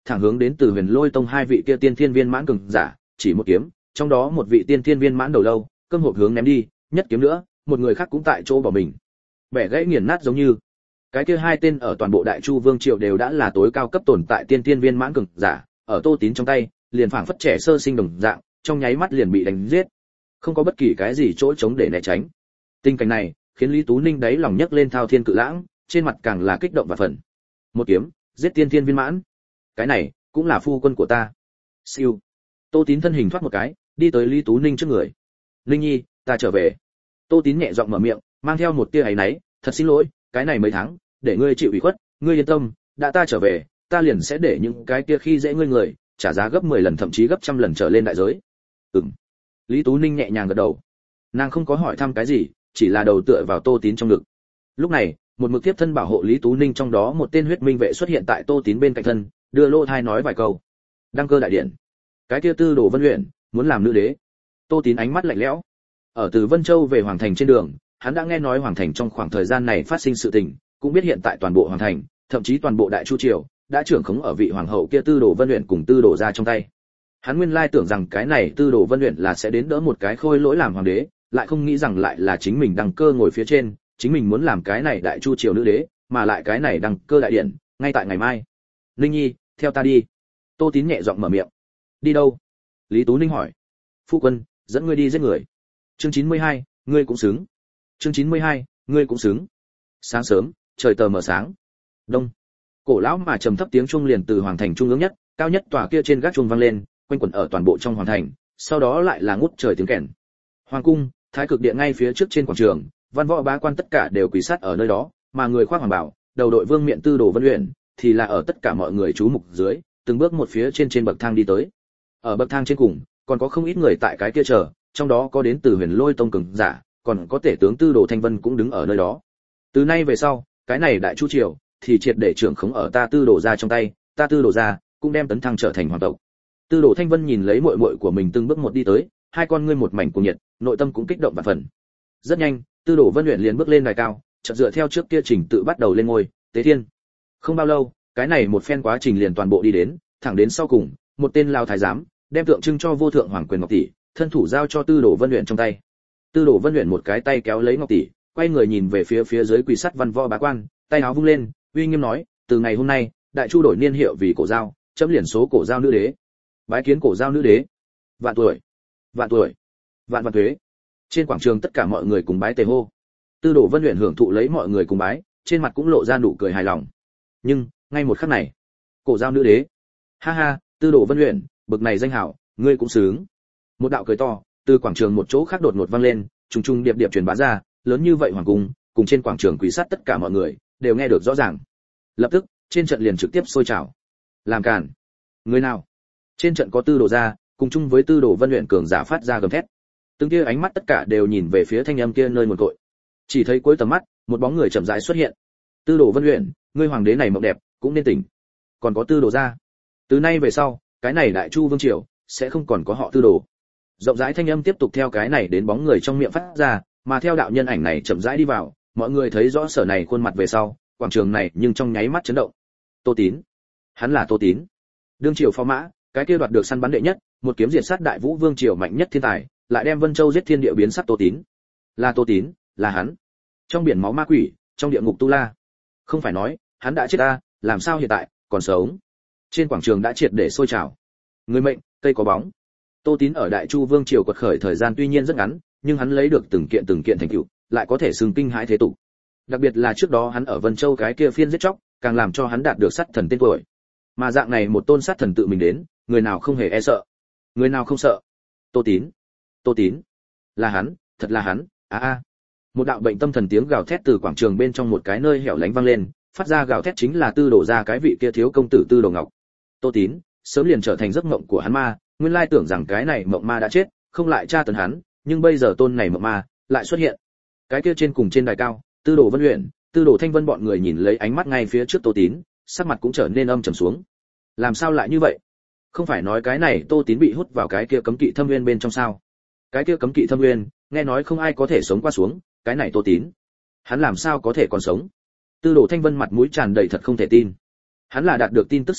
thẳng hướng đến từ Huyền Lôi Tông hai vị kia tiên thiên viên mãn cường giả, chỉ một kiếm, trong đó một vị tiên thiên viên mãn đầu lâu, cơm hộp hướng ném đi, nhất kiếm nữa, một người khác cũng tại chỗ bỏ mình. Bẻ gãy nghiền nát giống như. Cái kia hai tên ở toàn bộ Đại Chu Vương triều đều đã là tối cao cấp tồn tại tiên thiên viên mãn cường giả, ở Tô Tín trong tay, liền phảng phất trẻ sơ sinh đồng dạng, trong nháy mắt liền bị đánh giết. Không có bất kỳ cái gì chỗ trống để né tránh. Tình cảnh này, khiến Lý Tú Ninh đáy lòng nhấc lên thao thiên cự lãng, trên mặt càng là kích động và phần. Một kiếm, giết tiên thiên viên mãn. Cái này, cũng là phu quân của ta. Siêu. Tô Tín thân hình thoát một cái, đi tới Lý Tú Ninh trước người. Ninh nhi, ta trở về. Tô Tín nhẹ giọng mở miệng, mang theo một tia áy náy, thật xin lỗi, cái này mấy tháng, để ngươi chịu ủy khuất, ngươi yên tâm, đã ta trở về, ta liền sẽ để những cái kia khi dễ ngươi người, trả giá gấp mười lần thậm chí gấp trăm lần trở lên đại giới. Ừm. Lý Tú Ninh nhẹ nhàng gật đầu. Nàng không có hỏi thăm cái gì, chỉ là đầu tựa vào Tô Tín trong ngực. Lúc này, một mực tiếp thân bảo hộ Lý Tú Ninh trong đó một tên huyết minh vệ xuất hiện tại Tô Tín bên cạnh thân, đưa lô thai nói vài câu. Đăng cơ đại điện. Cái kia Tư Đồ Vân Uyển muốn làm nữ đế. Tô Tín ánh mắt lạnh lẽo. Ở từ Vân Châu về Hoàng Thành trên đường, hắn đã nghe nói Hoàng Thành trong khoảng thời gian này phát sinh sự tình, cũng biết hiện tại toàn bộ Hoàng Thành, thậm chí toàn bộ Đại Chu triều đã trưởng khống ở vị hoàng hậu kia Tư Đồ Vân Uyển cùng Tư Đồ gia trong tay. Hắn nguyên lai tưởng rằng cái này Tư Đồ Vân Uyển là sẽ đến đỡ một cái khôi lỗi làm hoàng đế, lại không nghĩ rằng lại là chính mình đăng cơ ngồi phía trên, chính mình muốn làm cái này Đại Chu triều nữ đế, mà lại cái này đăng cơ đại điện, ngay tại ngày mai. Ninh nhi, theo ta đi. Tô Tín nhẹ giọng mở miệng. Đi đâu? Lý Tú Ninh hỏi. Phu quân, dẫn ngươi đi giết người. Chương chín mươi hai, ngươi cũng xứng. Chương chín mươi hai, ngươi cũng xứng. Sáng sớm, trời tờ mờ sáng. Đông. Cổ lão mà trầm thấp tiếng chuông liền từ hoàng thành trung ương nhất, cao nhất tòa kia trên gác chuông vang lên, quanh quẩn ở toàn bộ trong hoàng thành, sau đó lại là ngút trời tiếng kèn. Hoàng cung, Thái Cực điện ngay phía trước trên quảng trường, văn võ bá quan tất cả đều quỳ sát ở nơi đó, mà người khoác hoàng bào, đầu đội vương miện Tư Đồ Vân Uyển, thì là ở tất cả mọi người chú mục dưới, từng bước một phía trên trên bậc thang đi tới. Ở bậc thang trên cùng, còn có không ít người tại cái kia chờ, trong đó có đến từ Huyền Lôi Tông cường giả, còn có tể tướng Tư Đồ Thanh Vân cũng đứng ở nơi đó. Từ nay về sau, cái này Đại Chu triều thì triệt để trưởng khống ở ta Tư Đồ gia trong tay, ta Tư Đồ gia cũng đem tấn thăng trở thành hoàng tộc. Tư Đồ Thanh Vân nhìn lấy muội muội của mình từng bước một đi tới, hai con ngươi một mảnh cuồng nhiệt, nội tâm cũng kích động vạn phần. Rất nhanh, Tư Đồ Vân Uyển liền bước lên đài cao, chợt dựa theo trước kia trình tự bắt đầu lên ngôi, tế thiên. Không bao lâu, cái này một phen quá trình liền toàn bộ đi đến, thẳng đến sau cùng, một tên lao thái giám đem tượng trưng cho vô thượng hoàng quyền ngọc tỷ, thân thủ giao cho Tư Đồ Vân Uyển trong tay. Tư Đồ Vân Uyển một cái tay kéo lấy ngọc tỷ, quay người nhìn về phía phía dưới quỳ sắt văn võ bá quan, tay áo vung lên, uy nghiêm nói, từ ngày hôm nay, Đại Chu đổi niên hiệu vì cổ giao, chấm liền số cổ giao nữ đế. Bái kiến cổ giao nữ đế. Vạn tuổi, vạn tuổi, vạn vạn tuế. Trên quảng trường tất cả mọi người cùng bái tề hô. Tư Đồ Vân Uyển hưởng thụ lấy mọi người cùng bái, trên mặt cũng lộ ra nụ cười hài lòng. Nhưng, ngay một khắc này, cổ giao nữ đế. Ha ha, Tư Đồ Vân Uyển, bực này danh hảo, ngươi cũng xứng. Một đạo cười to, từ quảng trường một chỗ khác đột ngột vang lên, trùng trùng điệp điệp truyền bá ra, lớn như vậy hoàng cung, cùng trên quảng trường quỳ sát tất cả mọi người đều nghe được rõ ràng. Lập tức, trên trận liền trực tiếp sôi trào. Làm cản. Người nào? Trên trận có Tư Đồ gia, cùng chung với Tư Đồ Vân Uyển cường giả phát ra gầm thét. Từng kia ánh mắt tất cả đều nhìn về phía thanh âm kia nơi nguồn cội. Chỉ thấy cuối tầm mắt, một bóng người chậm rãi xuất hiện. Tư Đồ Vân Uyển, ngươi hoàng đế này mộng đẹp, cũng nên tỉnh. Còn có Tư Đồ gia. Từ nay về sau, cái này Đại Chu vương triều sẽ không còn có họ Tư Đồ. Rộng rãi thanh âm tiếp tục theo cái này đến bóng người trong miệng phát ra, mà theo đạo nhân ảnh này chậm rãi đi vào, mọi người thấy rõ sở này khuôn mặt về sau, quảng trường này nhưng trong nháy mắt chấn động. Tô Tín, hắn là Tô Tín, đương triều phó mã, cái kia đoạt được săn bắn đệ nhất, một kiếm diệt sát Đại Vũ vương triều mạnh nhất thiên tài, lại đem Vân Châu giết thiên địa biến sắc Tô Tín. Là Tô Tín, là hắn. Trong biển máu ma quỷ, trong địa ngục tu la. Không phải nói, hắn đã chết ta, làm sao hiện tại còn sống? Trên quảng trường đã triệt để sôi trào. Người mệnh, cây có bóng. Tô Tín ở Đại Chu vương triều quật khởi thời gian tuy nhiên rất ngắn, nhưng hắn lấy được từng kiện từng kiện thành tựu, lại có thể xưng kinh hãi thế tục. Đặc biệt là trước đó hắn ở Vân Châu cái kia phiên giết chóc, càng làm cho hắn đạt được sát thần tên tuổi. Mà dạng này một tôn sát thần tự mình đến, người nào không hề e sợ, người nào không sợ. Tô Tín, Tô Tín, là hắn, thật là hắn. A a. Một đạo bệnh tâm thần tiếng gào thét từ quảng trường bên trong một cái nơi hẻo lánh vang lên, phát ra gào thét chính là Tư Đồ gia cái vị kia thiếu công tử Tư Đồ Ngọc. Tô Tín sớm liền trở thành giấc mộng của hắn ma, nguyên lai tưởng rằng cái này mộng ma đã chết, không lại tra tấn hắn, nhưng bây giờ tôn này mộng ma lại xuất hiện. Cái kia trên cùng trên đài cao, Tư Đồ Vân Uyển, Tư Đồ Thanh Vân bọn người nhìn lấy ánh mắt ngay phía trước Tô Tín, sắc mặt cũng trở nên âm trầm xuống. Làm sao lại như vậy? Không phải nói cái này Tô Tín bị hút vào cái kia cấm kỵ thâm nguyên bên trong sao? Cái kia cấm kỵ thâm nguyên, nghe nói không ai có thể sống qua xuống, cái này Tô Tín, hắn làm sao có thể còn sống? Tư Đồ Thanh Vân mặt mũi tràn đầy thật không thể tin. Hắn là đạt được tin tức xác thật,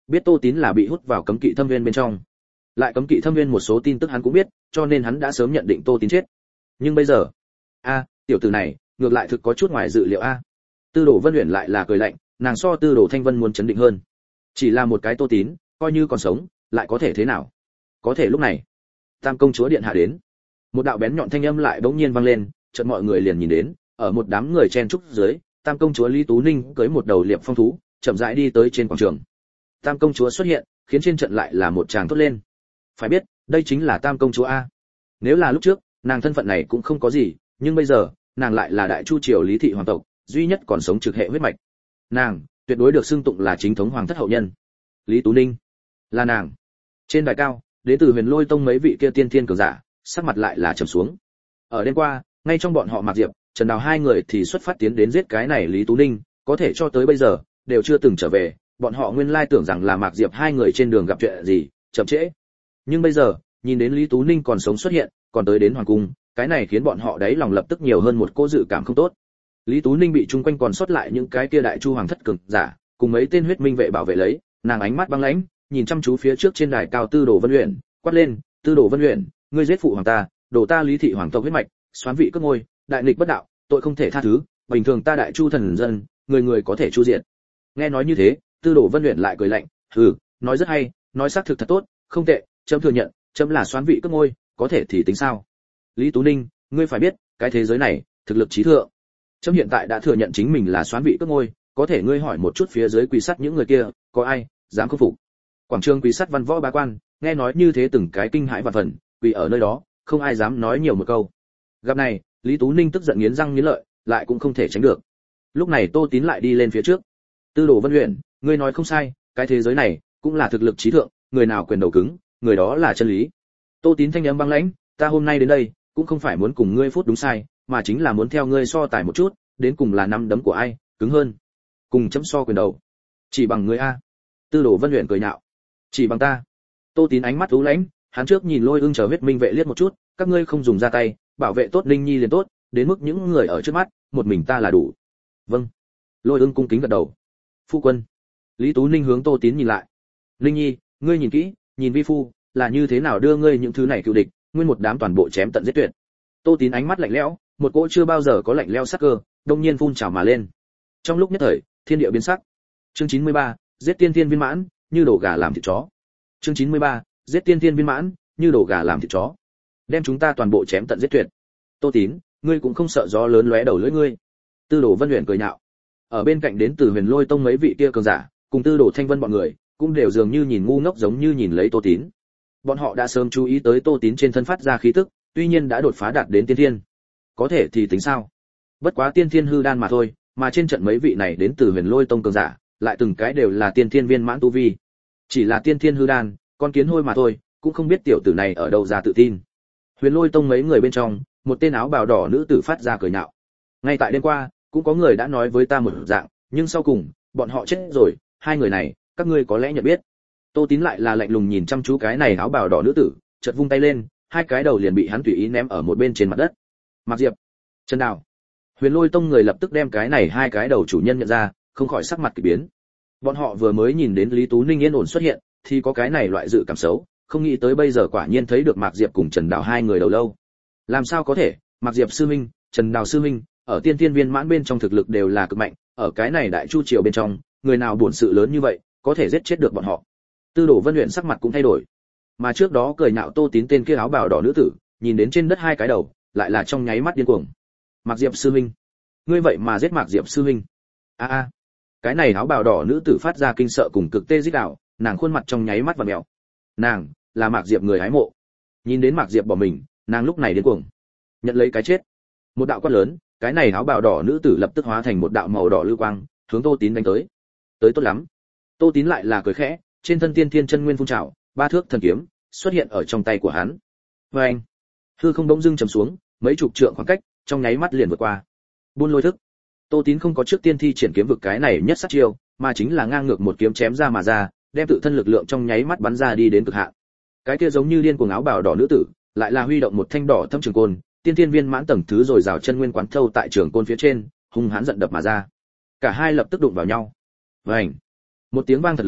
biết Tô Tín là bị hút vào cấm kỵ thâm viên bên trong. Lại cấm kỵ thâm viên một số tin tức hắn cũng biết, cho nên hắn đã sớm nhận định Tô Tín chết. Nhưng bây giờ, a, tiểu tử này, ngược lại thực có chút ngoài dự liệu a. Tư Đồ Vân Uyển lại là cười lạnh, nàng so Tư Đồ Thanh Vân muốn chấn định hơn. Chỉ là một cái Tô Tín, coi như còn sống, lại có thể thế nào? Có thể lúc này, Tam công chúa điện hạ đến. Một đạo bén nhọn thanh âm lại bỗng nhiên vang lên, chợt mọi người liền nhìn đến, ở một đám người chen trúc dưới, Tam công chúa Lý Tú Ninh cưỡi một đầu liệp phong thú, chậm rãi đi tới trên quảng trường. Tam công chúa xuất hiện, khiến trên trận lại là một tràng thốt lên. Phải biết, đây chính là Tam công chúa a. Nếu là lúc trước, nàng thân phận này cũng không có gì, nhưng bây giờ, nàng lại là đại chu triều Lý thị hoàng tộc, duy nhất còn sống trực hệ huyết mạch. Nàng, tuyệt đối được xưng tụng là chính thống hoàng thất hậu nhân. Lý Tú Ninh, là nàng. Trên đài cao, đến từ Huyền Lôi Tông mấy vị kia tiên thiên cường giả, sắc mặt lại là trầm xuống. Ở đêm qua, ngay trong bọn họ Mạc Diệp, Trần Đào hai người thì xuất phát tiến đến giết cái này Lý Tú Ninh, có thể cho tới bây giờ đều chưa từng trở về, bọn họ nguyên lai tưởng rằng là Mạc Diệp hai người trên đường gặp chuyện gì, chậm trễ. Nhưng bây giờ, nhìn đến Lý Tú Ninh còn sống xuất hiện, còn tới đến hoàng cung, cái này khiến bọn họ đấy lòng lập tức nhiều hơn một cô dự cảm không tốt. Lý Tú Ninh bị chung quanh còn sót lại những cái kia đại chu hoàng thất cường giả, cùng mấy tên huyết minh vệ bảo vệ lấy, nàng ánh mắt băng lãnh, nhìn chăm chú phía trước trên đài cao Tư Đồ Vân Uyển, quát lên, "Tư Đồ Vân Uyển, ngươi giết phụ hoàng ta, đổ ta Lý thị hoàng tộc huyết mạch, xoán vị cướp ngôi, đại nghịch bất đạo, tội không thể tha thứ, bình thường ta đại chu thần dân, người người có thể chu diệt." Nghe nói như thế, Tư Đồ Vân Uyển lại cười lạnh, "Hừ, nói rất hay, nói xác thực thật tốt, không tệ, chấm thừa nhận, chấm là xoán vị cướp ngôi, có thể thì tính sao? Lý Tú Ninh, ngươi phải biết, cái thế giới này, thực lực trí thượng. Chấm hiện tại đã thừa nhận chính mình là xoán vị cướp ngôi, có thể ngươi hỏi một chút phía dưới quỳ sắt những người kia, có ai dám không phục?" Quảng trường quỳ sắt văn võ bá quan, nghe nói như thế từng cái kinh hãi vạn phần, quỳ ở nơi đó, không ai dám nói nhiều một câu. Gặp này, Lý Tú Ninh tức giận nghiến răng nghiến lợi, lại cũng không thể tránh được. Lúc này Tô Tín lại đi lên phía trước. "Tư Đồ Vân Uyển, ngươi nói không sai, cái thế giới này cũng là thực lực trí thượng, người nào quyền đầu cứng, người đó là chân lý." Tô Tín thanh âm băng lãnh, "Ta hôm nay đến đây, cũng không phải muốn cùng ngươi phút đúng sai, mà chính là muốn theo ngươi so tài một chút, đến cùng là năm đấm của ai cứng hơn. Cùng chấm so quyền đầu. Chỉ bằng ngươi a." Tư Đồ Vân Uyển cười nhạo, "Chỉ bằng ta?" Tô Tín ánh mắt u lãnh, hắn trước nhìn Lôi Ưng chờ huyết minh vệ liếc một chút, "Các ngươi không dùng ra tay, bảo vệ tốt Ninh Nhi liền tốt, đến mức những người ở trước mắt, một mình ta là đủ." "Vâng." Lôi Ưng cung kính gật đầu. "Phu quân." Lý Tú Ninh hướng Tô Tín nhìn lại. "Ninh Nhi, ngươi nhìn kỹ, nhìn vi phu, là như thế nào đưa ngươi những thứ này cựu địch, nguyên một đám toàn bộ chém tận giết tuyệt." Tô Tín ánh mắt lạnh lẽo, một cỗ chưa bao giờ có lạnh lẽo sắc cơ, đông nhiên phun trào mà lên. Trong lúc nhất thời, thiên địa biến sắc. Chương chín mươi ba, giết tiên thiên viên mãn, như đổ gà làm thịt chó. Chương chín mươi ba, giết tiên thiên viên mãn, như đổ gà làm thịt chó. Đem chúng ta toàn bộ chém tận giết tuyệt. Tô Tín, ngươi cũng không sợ gió lớn lóe đầu lưỡi ngươi. Tư Đồ Vân Uyển cười nhạo. Ở bên cạnh đến từ Huyền Lôi Tông mấy vị kia cường giả, cùng Tư Đồ Thanh Vân bọn người, cũng đều dường như nhìn ngu ngốc giống như nhìn lấy Tô Tín. Bọn họ đã sớm chú ý tới Tô Tín trên thân phát ra khí tức, tuy nhiên đã đột phá đạt đến tiên thiên. Có thể thì tính sao? Bất quá tiên thiên hư đan mà thôi, mà trên trận mấy vị này đến từ Huyền Lôi Tông cường giả, lại từng cái đều là tiên thiên viên mãn tu vi. Chỉ là tiên thiên hư đan, con kiến hôi mà thôi, cũng không biết tiểu tử này ở đâu ra tự tin. Huyền Lôi Tông mấy người bên trong, một tên áo bào đỏ nữ tử phát ra cười nhạo. Ngay tại đêm qua, cũng có người đã nói với ta một dạng, nhưng sau cùng, bọn họ chết rồi, hai người này, các ngươi có lẽ nhận biết. Tô Tín lại là lạnh lùng nhìn chăm chú cái này áo bào đỏ nữ tử, chợt vung tay lên, hai cái đầu liền bị hắn tùy ý ném ở một bên trên mặt đất. Mạc Diệp, Trần Đào. Huyền Lôi Tông người lập tức đem cái này hai cái đầu chủ nhân nhận ra, không khỏi sắc mặt kỳ biến. Bọn họ vừa mới nhìn đến Lý Tú Ninh yên ổn xuất hiện, thì có cái này loại dự cảm xấu, không nghĩ tới bây giờ quả nhiên thấy được Mạc Diệp cùng Trần Đào hai người đầu lâu. Làm sao có thể, Mạc Diệp sư huynh, Trần Đào sư huynh, ở tiên tiên viên mãn bên trong thực lực đều là cực mạnh, ở cái này đại chu triều bên trong, người nào buồn sự lớn như vậy, có thể giết chết được bọn họ. Tư Đồ Vân Uyển sắc mặt cũng thay đổi. Mà trước đó cười nhạo Tô Tín tên kia áo bào đỏ nữ tử, nhìn đến trên đất hai cái đầu, lại là trong nháy mắt điên cuồng. Mạc Diệp sư huynh, ngươi vậy mà giết Mạc Diệp sư huynh? A a. Cái này áo bào đỏ nữ tử phát ra kinh sợ cùng cực tê rít đạo, nàng khuôn mặt trong nháy mắt vặn mèo. Nàng là Mạc Diệp người hái mộ. Nhìn đến Mạc Diệp bỏ mình, nàng lúc này điên cuồng, nhận lấy cái chết. Một đạo quát lớn, cái này áo bào đỏ nữ tử lập tức hóa thành một đạo màu đỏ lưu quang, hướng Tô Tín đánh tới. Tới tốt lắm. Tô Tín lại là cười khẽ, trên thân tiên thiên chân nguyên phun trào, ba thước thần kiếm xuất hiện ở trong tay của hắn. Và anh, hư không bỗng dưng trầm xuống, mấy chục trượng khoảng cách, trong nháy mắt liền vượt qua. Buôn lôi thức. Tô Tín không có trước tiên thi triển kiếm vực cái này nhất sát chiêu, mà chính là ngang ngược một kiếm chém ra mà ra, đem tự thân lực lượng trong nháy mắt bắn ra đi đến cực hạn. Cái kia giống như điên cuồng áo bào đỏ nữ tử, lại là huy động một thanh đỏ thâm trường côn, tiên tiên viên mãn tầng thứ rồi rào chân nguyên quán thâu tại trường côn phía trên, hung hãn giận đập mà ra. Cả hai lập tức đụng vào nhau. Vành. Một tiếng vang thật lớn,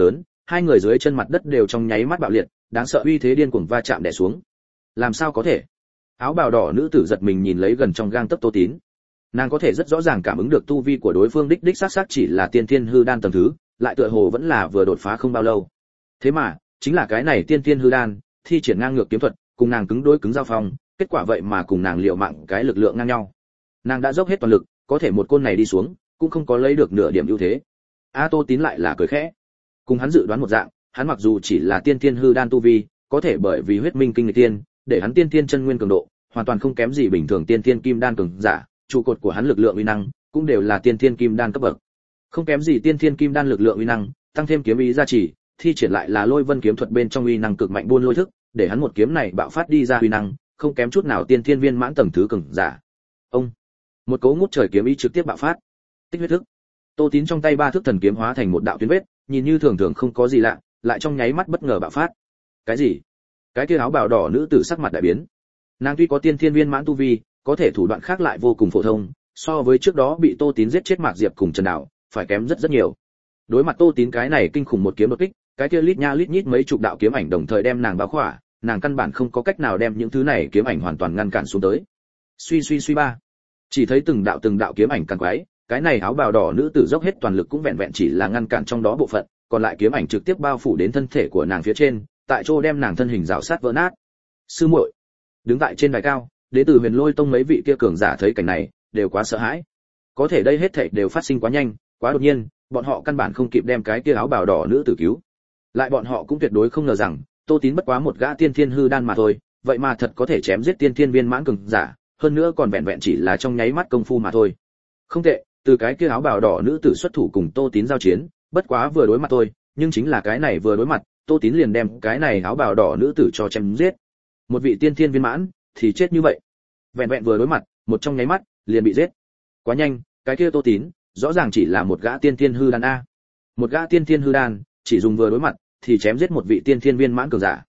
hai người dưới chân mặt đất đều trong nháy mắt bạo liệt, đáng sợ uy thế điên cuồng va chạm đè xuống. Làm sao có thể? Áo bào đỏ nữ tử giật mình nhìn lấy gần trong gang tấc Tô Tín. Nàng có thể rất rõ ràng cảm ứng được tu vi của đối phương đích đích xác xác chỉ là tiên thiên hư đan tầng thứ, lại tựa hồ vẫn là vừa đột phá không bao lâu. Thế mà, chính là cái này tiên thiên hư đan, thi triển ngang ngược kiếm thuật, cùng nàng cứng đối cứng giao phong, kết quả vậy mà cùng nàng liều mạng cái lực lượng ngang nhau. Nàng đã dốc hết toàn lực, có thể một côn này đi xuống, cũng không có lấy được nửa điểm ưu thế. A Tô Tín lại là cười khẽ. Cùng hắn dự đoán một dạng, hắn mặc dù chỉ là tiên thiên hư đan tu vi, có thể bởi vì huyết minh kinh người tiên, để hắn tiên thiên chân nguyên cường độ, hoàn toàn không kém gì bình thường tiên thiên kim đan cường giả, trụ cột của hắn lực lượng uy năng cũng đều là tiên thiên kim đan cấp bậc. Không kém gì tiên thiên kim đan lực lượng uy năng, tăng thêm kiếm ý gia trì, thi triển lại là Lôi Vân kiếm thuật bên trong uy năng cực mạnh buôn lôi thức, để hắn một kiếm này bạo phát đi ra uy năng, không kém chút nào tiên thiên viên mãn tầng thứ cường giả. Ông, một cỗ ngút trời kiếm ý trực tiếp bạo phát. Tích huyết thức. Tô Tín trong tay ba thước thần kiếm hóa thành một đạo tuyến vết, nhìn như thường thường không có gì lạ, lại trong nháy mắt bất ngờ bạo phát. Cái gì? Cái kia áo bào đỏ nữ tử sắc mặt đại biến. Nàng tuy có tiên thiên viên mãn tu vi, có thể thủ đoạn khác lại vô cùng phổ thông, so với trước đó bị Tô Tín giết chết Mạc Diệp cùng Trần Đạo, phải kém rất rất nhiều. Đối mặt Tô Tín cái này kinh khủng một kiếm đột kích, cái kia lít nha lít nhít mấy chục đạo kiếm ảnh đồng thời đem nàng bao khỏa, nàng căn bản không có cách nào đem những thứ này kiếm ảnh hoàn toàn ngăn cản xuống tới. Suy suy suy ba, chỉ thấy từng đạo từng đạo kiếm ảnh càng quái, cái này áo bào đỏ nữ tử dốc hết toàn lực cũng vẹn vẹn chỉ là ngăn cản trong đó bộ phận, còn lại kiếm ảnh trực tiếp bao phủ đến thân thể của nàng phía trên, tại chỗ đem nàng thân hình rào sát vỡ nát. Sư muội, đứng tại trên đài cao, đến từ Huyền Lôi Tông mấy vị kia cường giả thấy cảnh này, đều quá sợ hãi. Có thể đây hết thảy đều phát sinh quá nhanh, quá đột nhiên, bọn họ căn bản không kịp đem cái kia áo bào đỏ nữ tử cứu. Lại bọn họ cũng tuyệt đối không ngờ rằng, Tô Tín bất quá một gã tiên thiên hư đan mà thôi, vậy mà thật có thể chém giết tiên thiên viên mãn cường giả, hơn nữa còn vẹn vẹn chỉ là trong nháy mắt công phu mà thôi. Không tệ, từ cái kia áo bào đỏ nữ tử xuất thủ cùng Tô Tín giao chiến, bất quá vừa đối mặt thôi, nhưng chính là cái này vừa đối mặt, Tô Tín liền đem cái này áo bào đỏ nữ tử cho chém giết. Một vị tiên thiên viên mãn thì chết như vậy. Vẹn vẹn vừa đối mặt, một trong nháy mắt liền bị giết. Quá nhanh, cái kia Tô Tín, rõ ràng chỉ là một gã tiên thiên hư đan a. Một gã tiên thiên hư đan, chỉ dùng vừa đối mặt thì chém giết một vị tiên thiên viên mãn cường giả.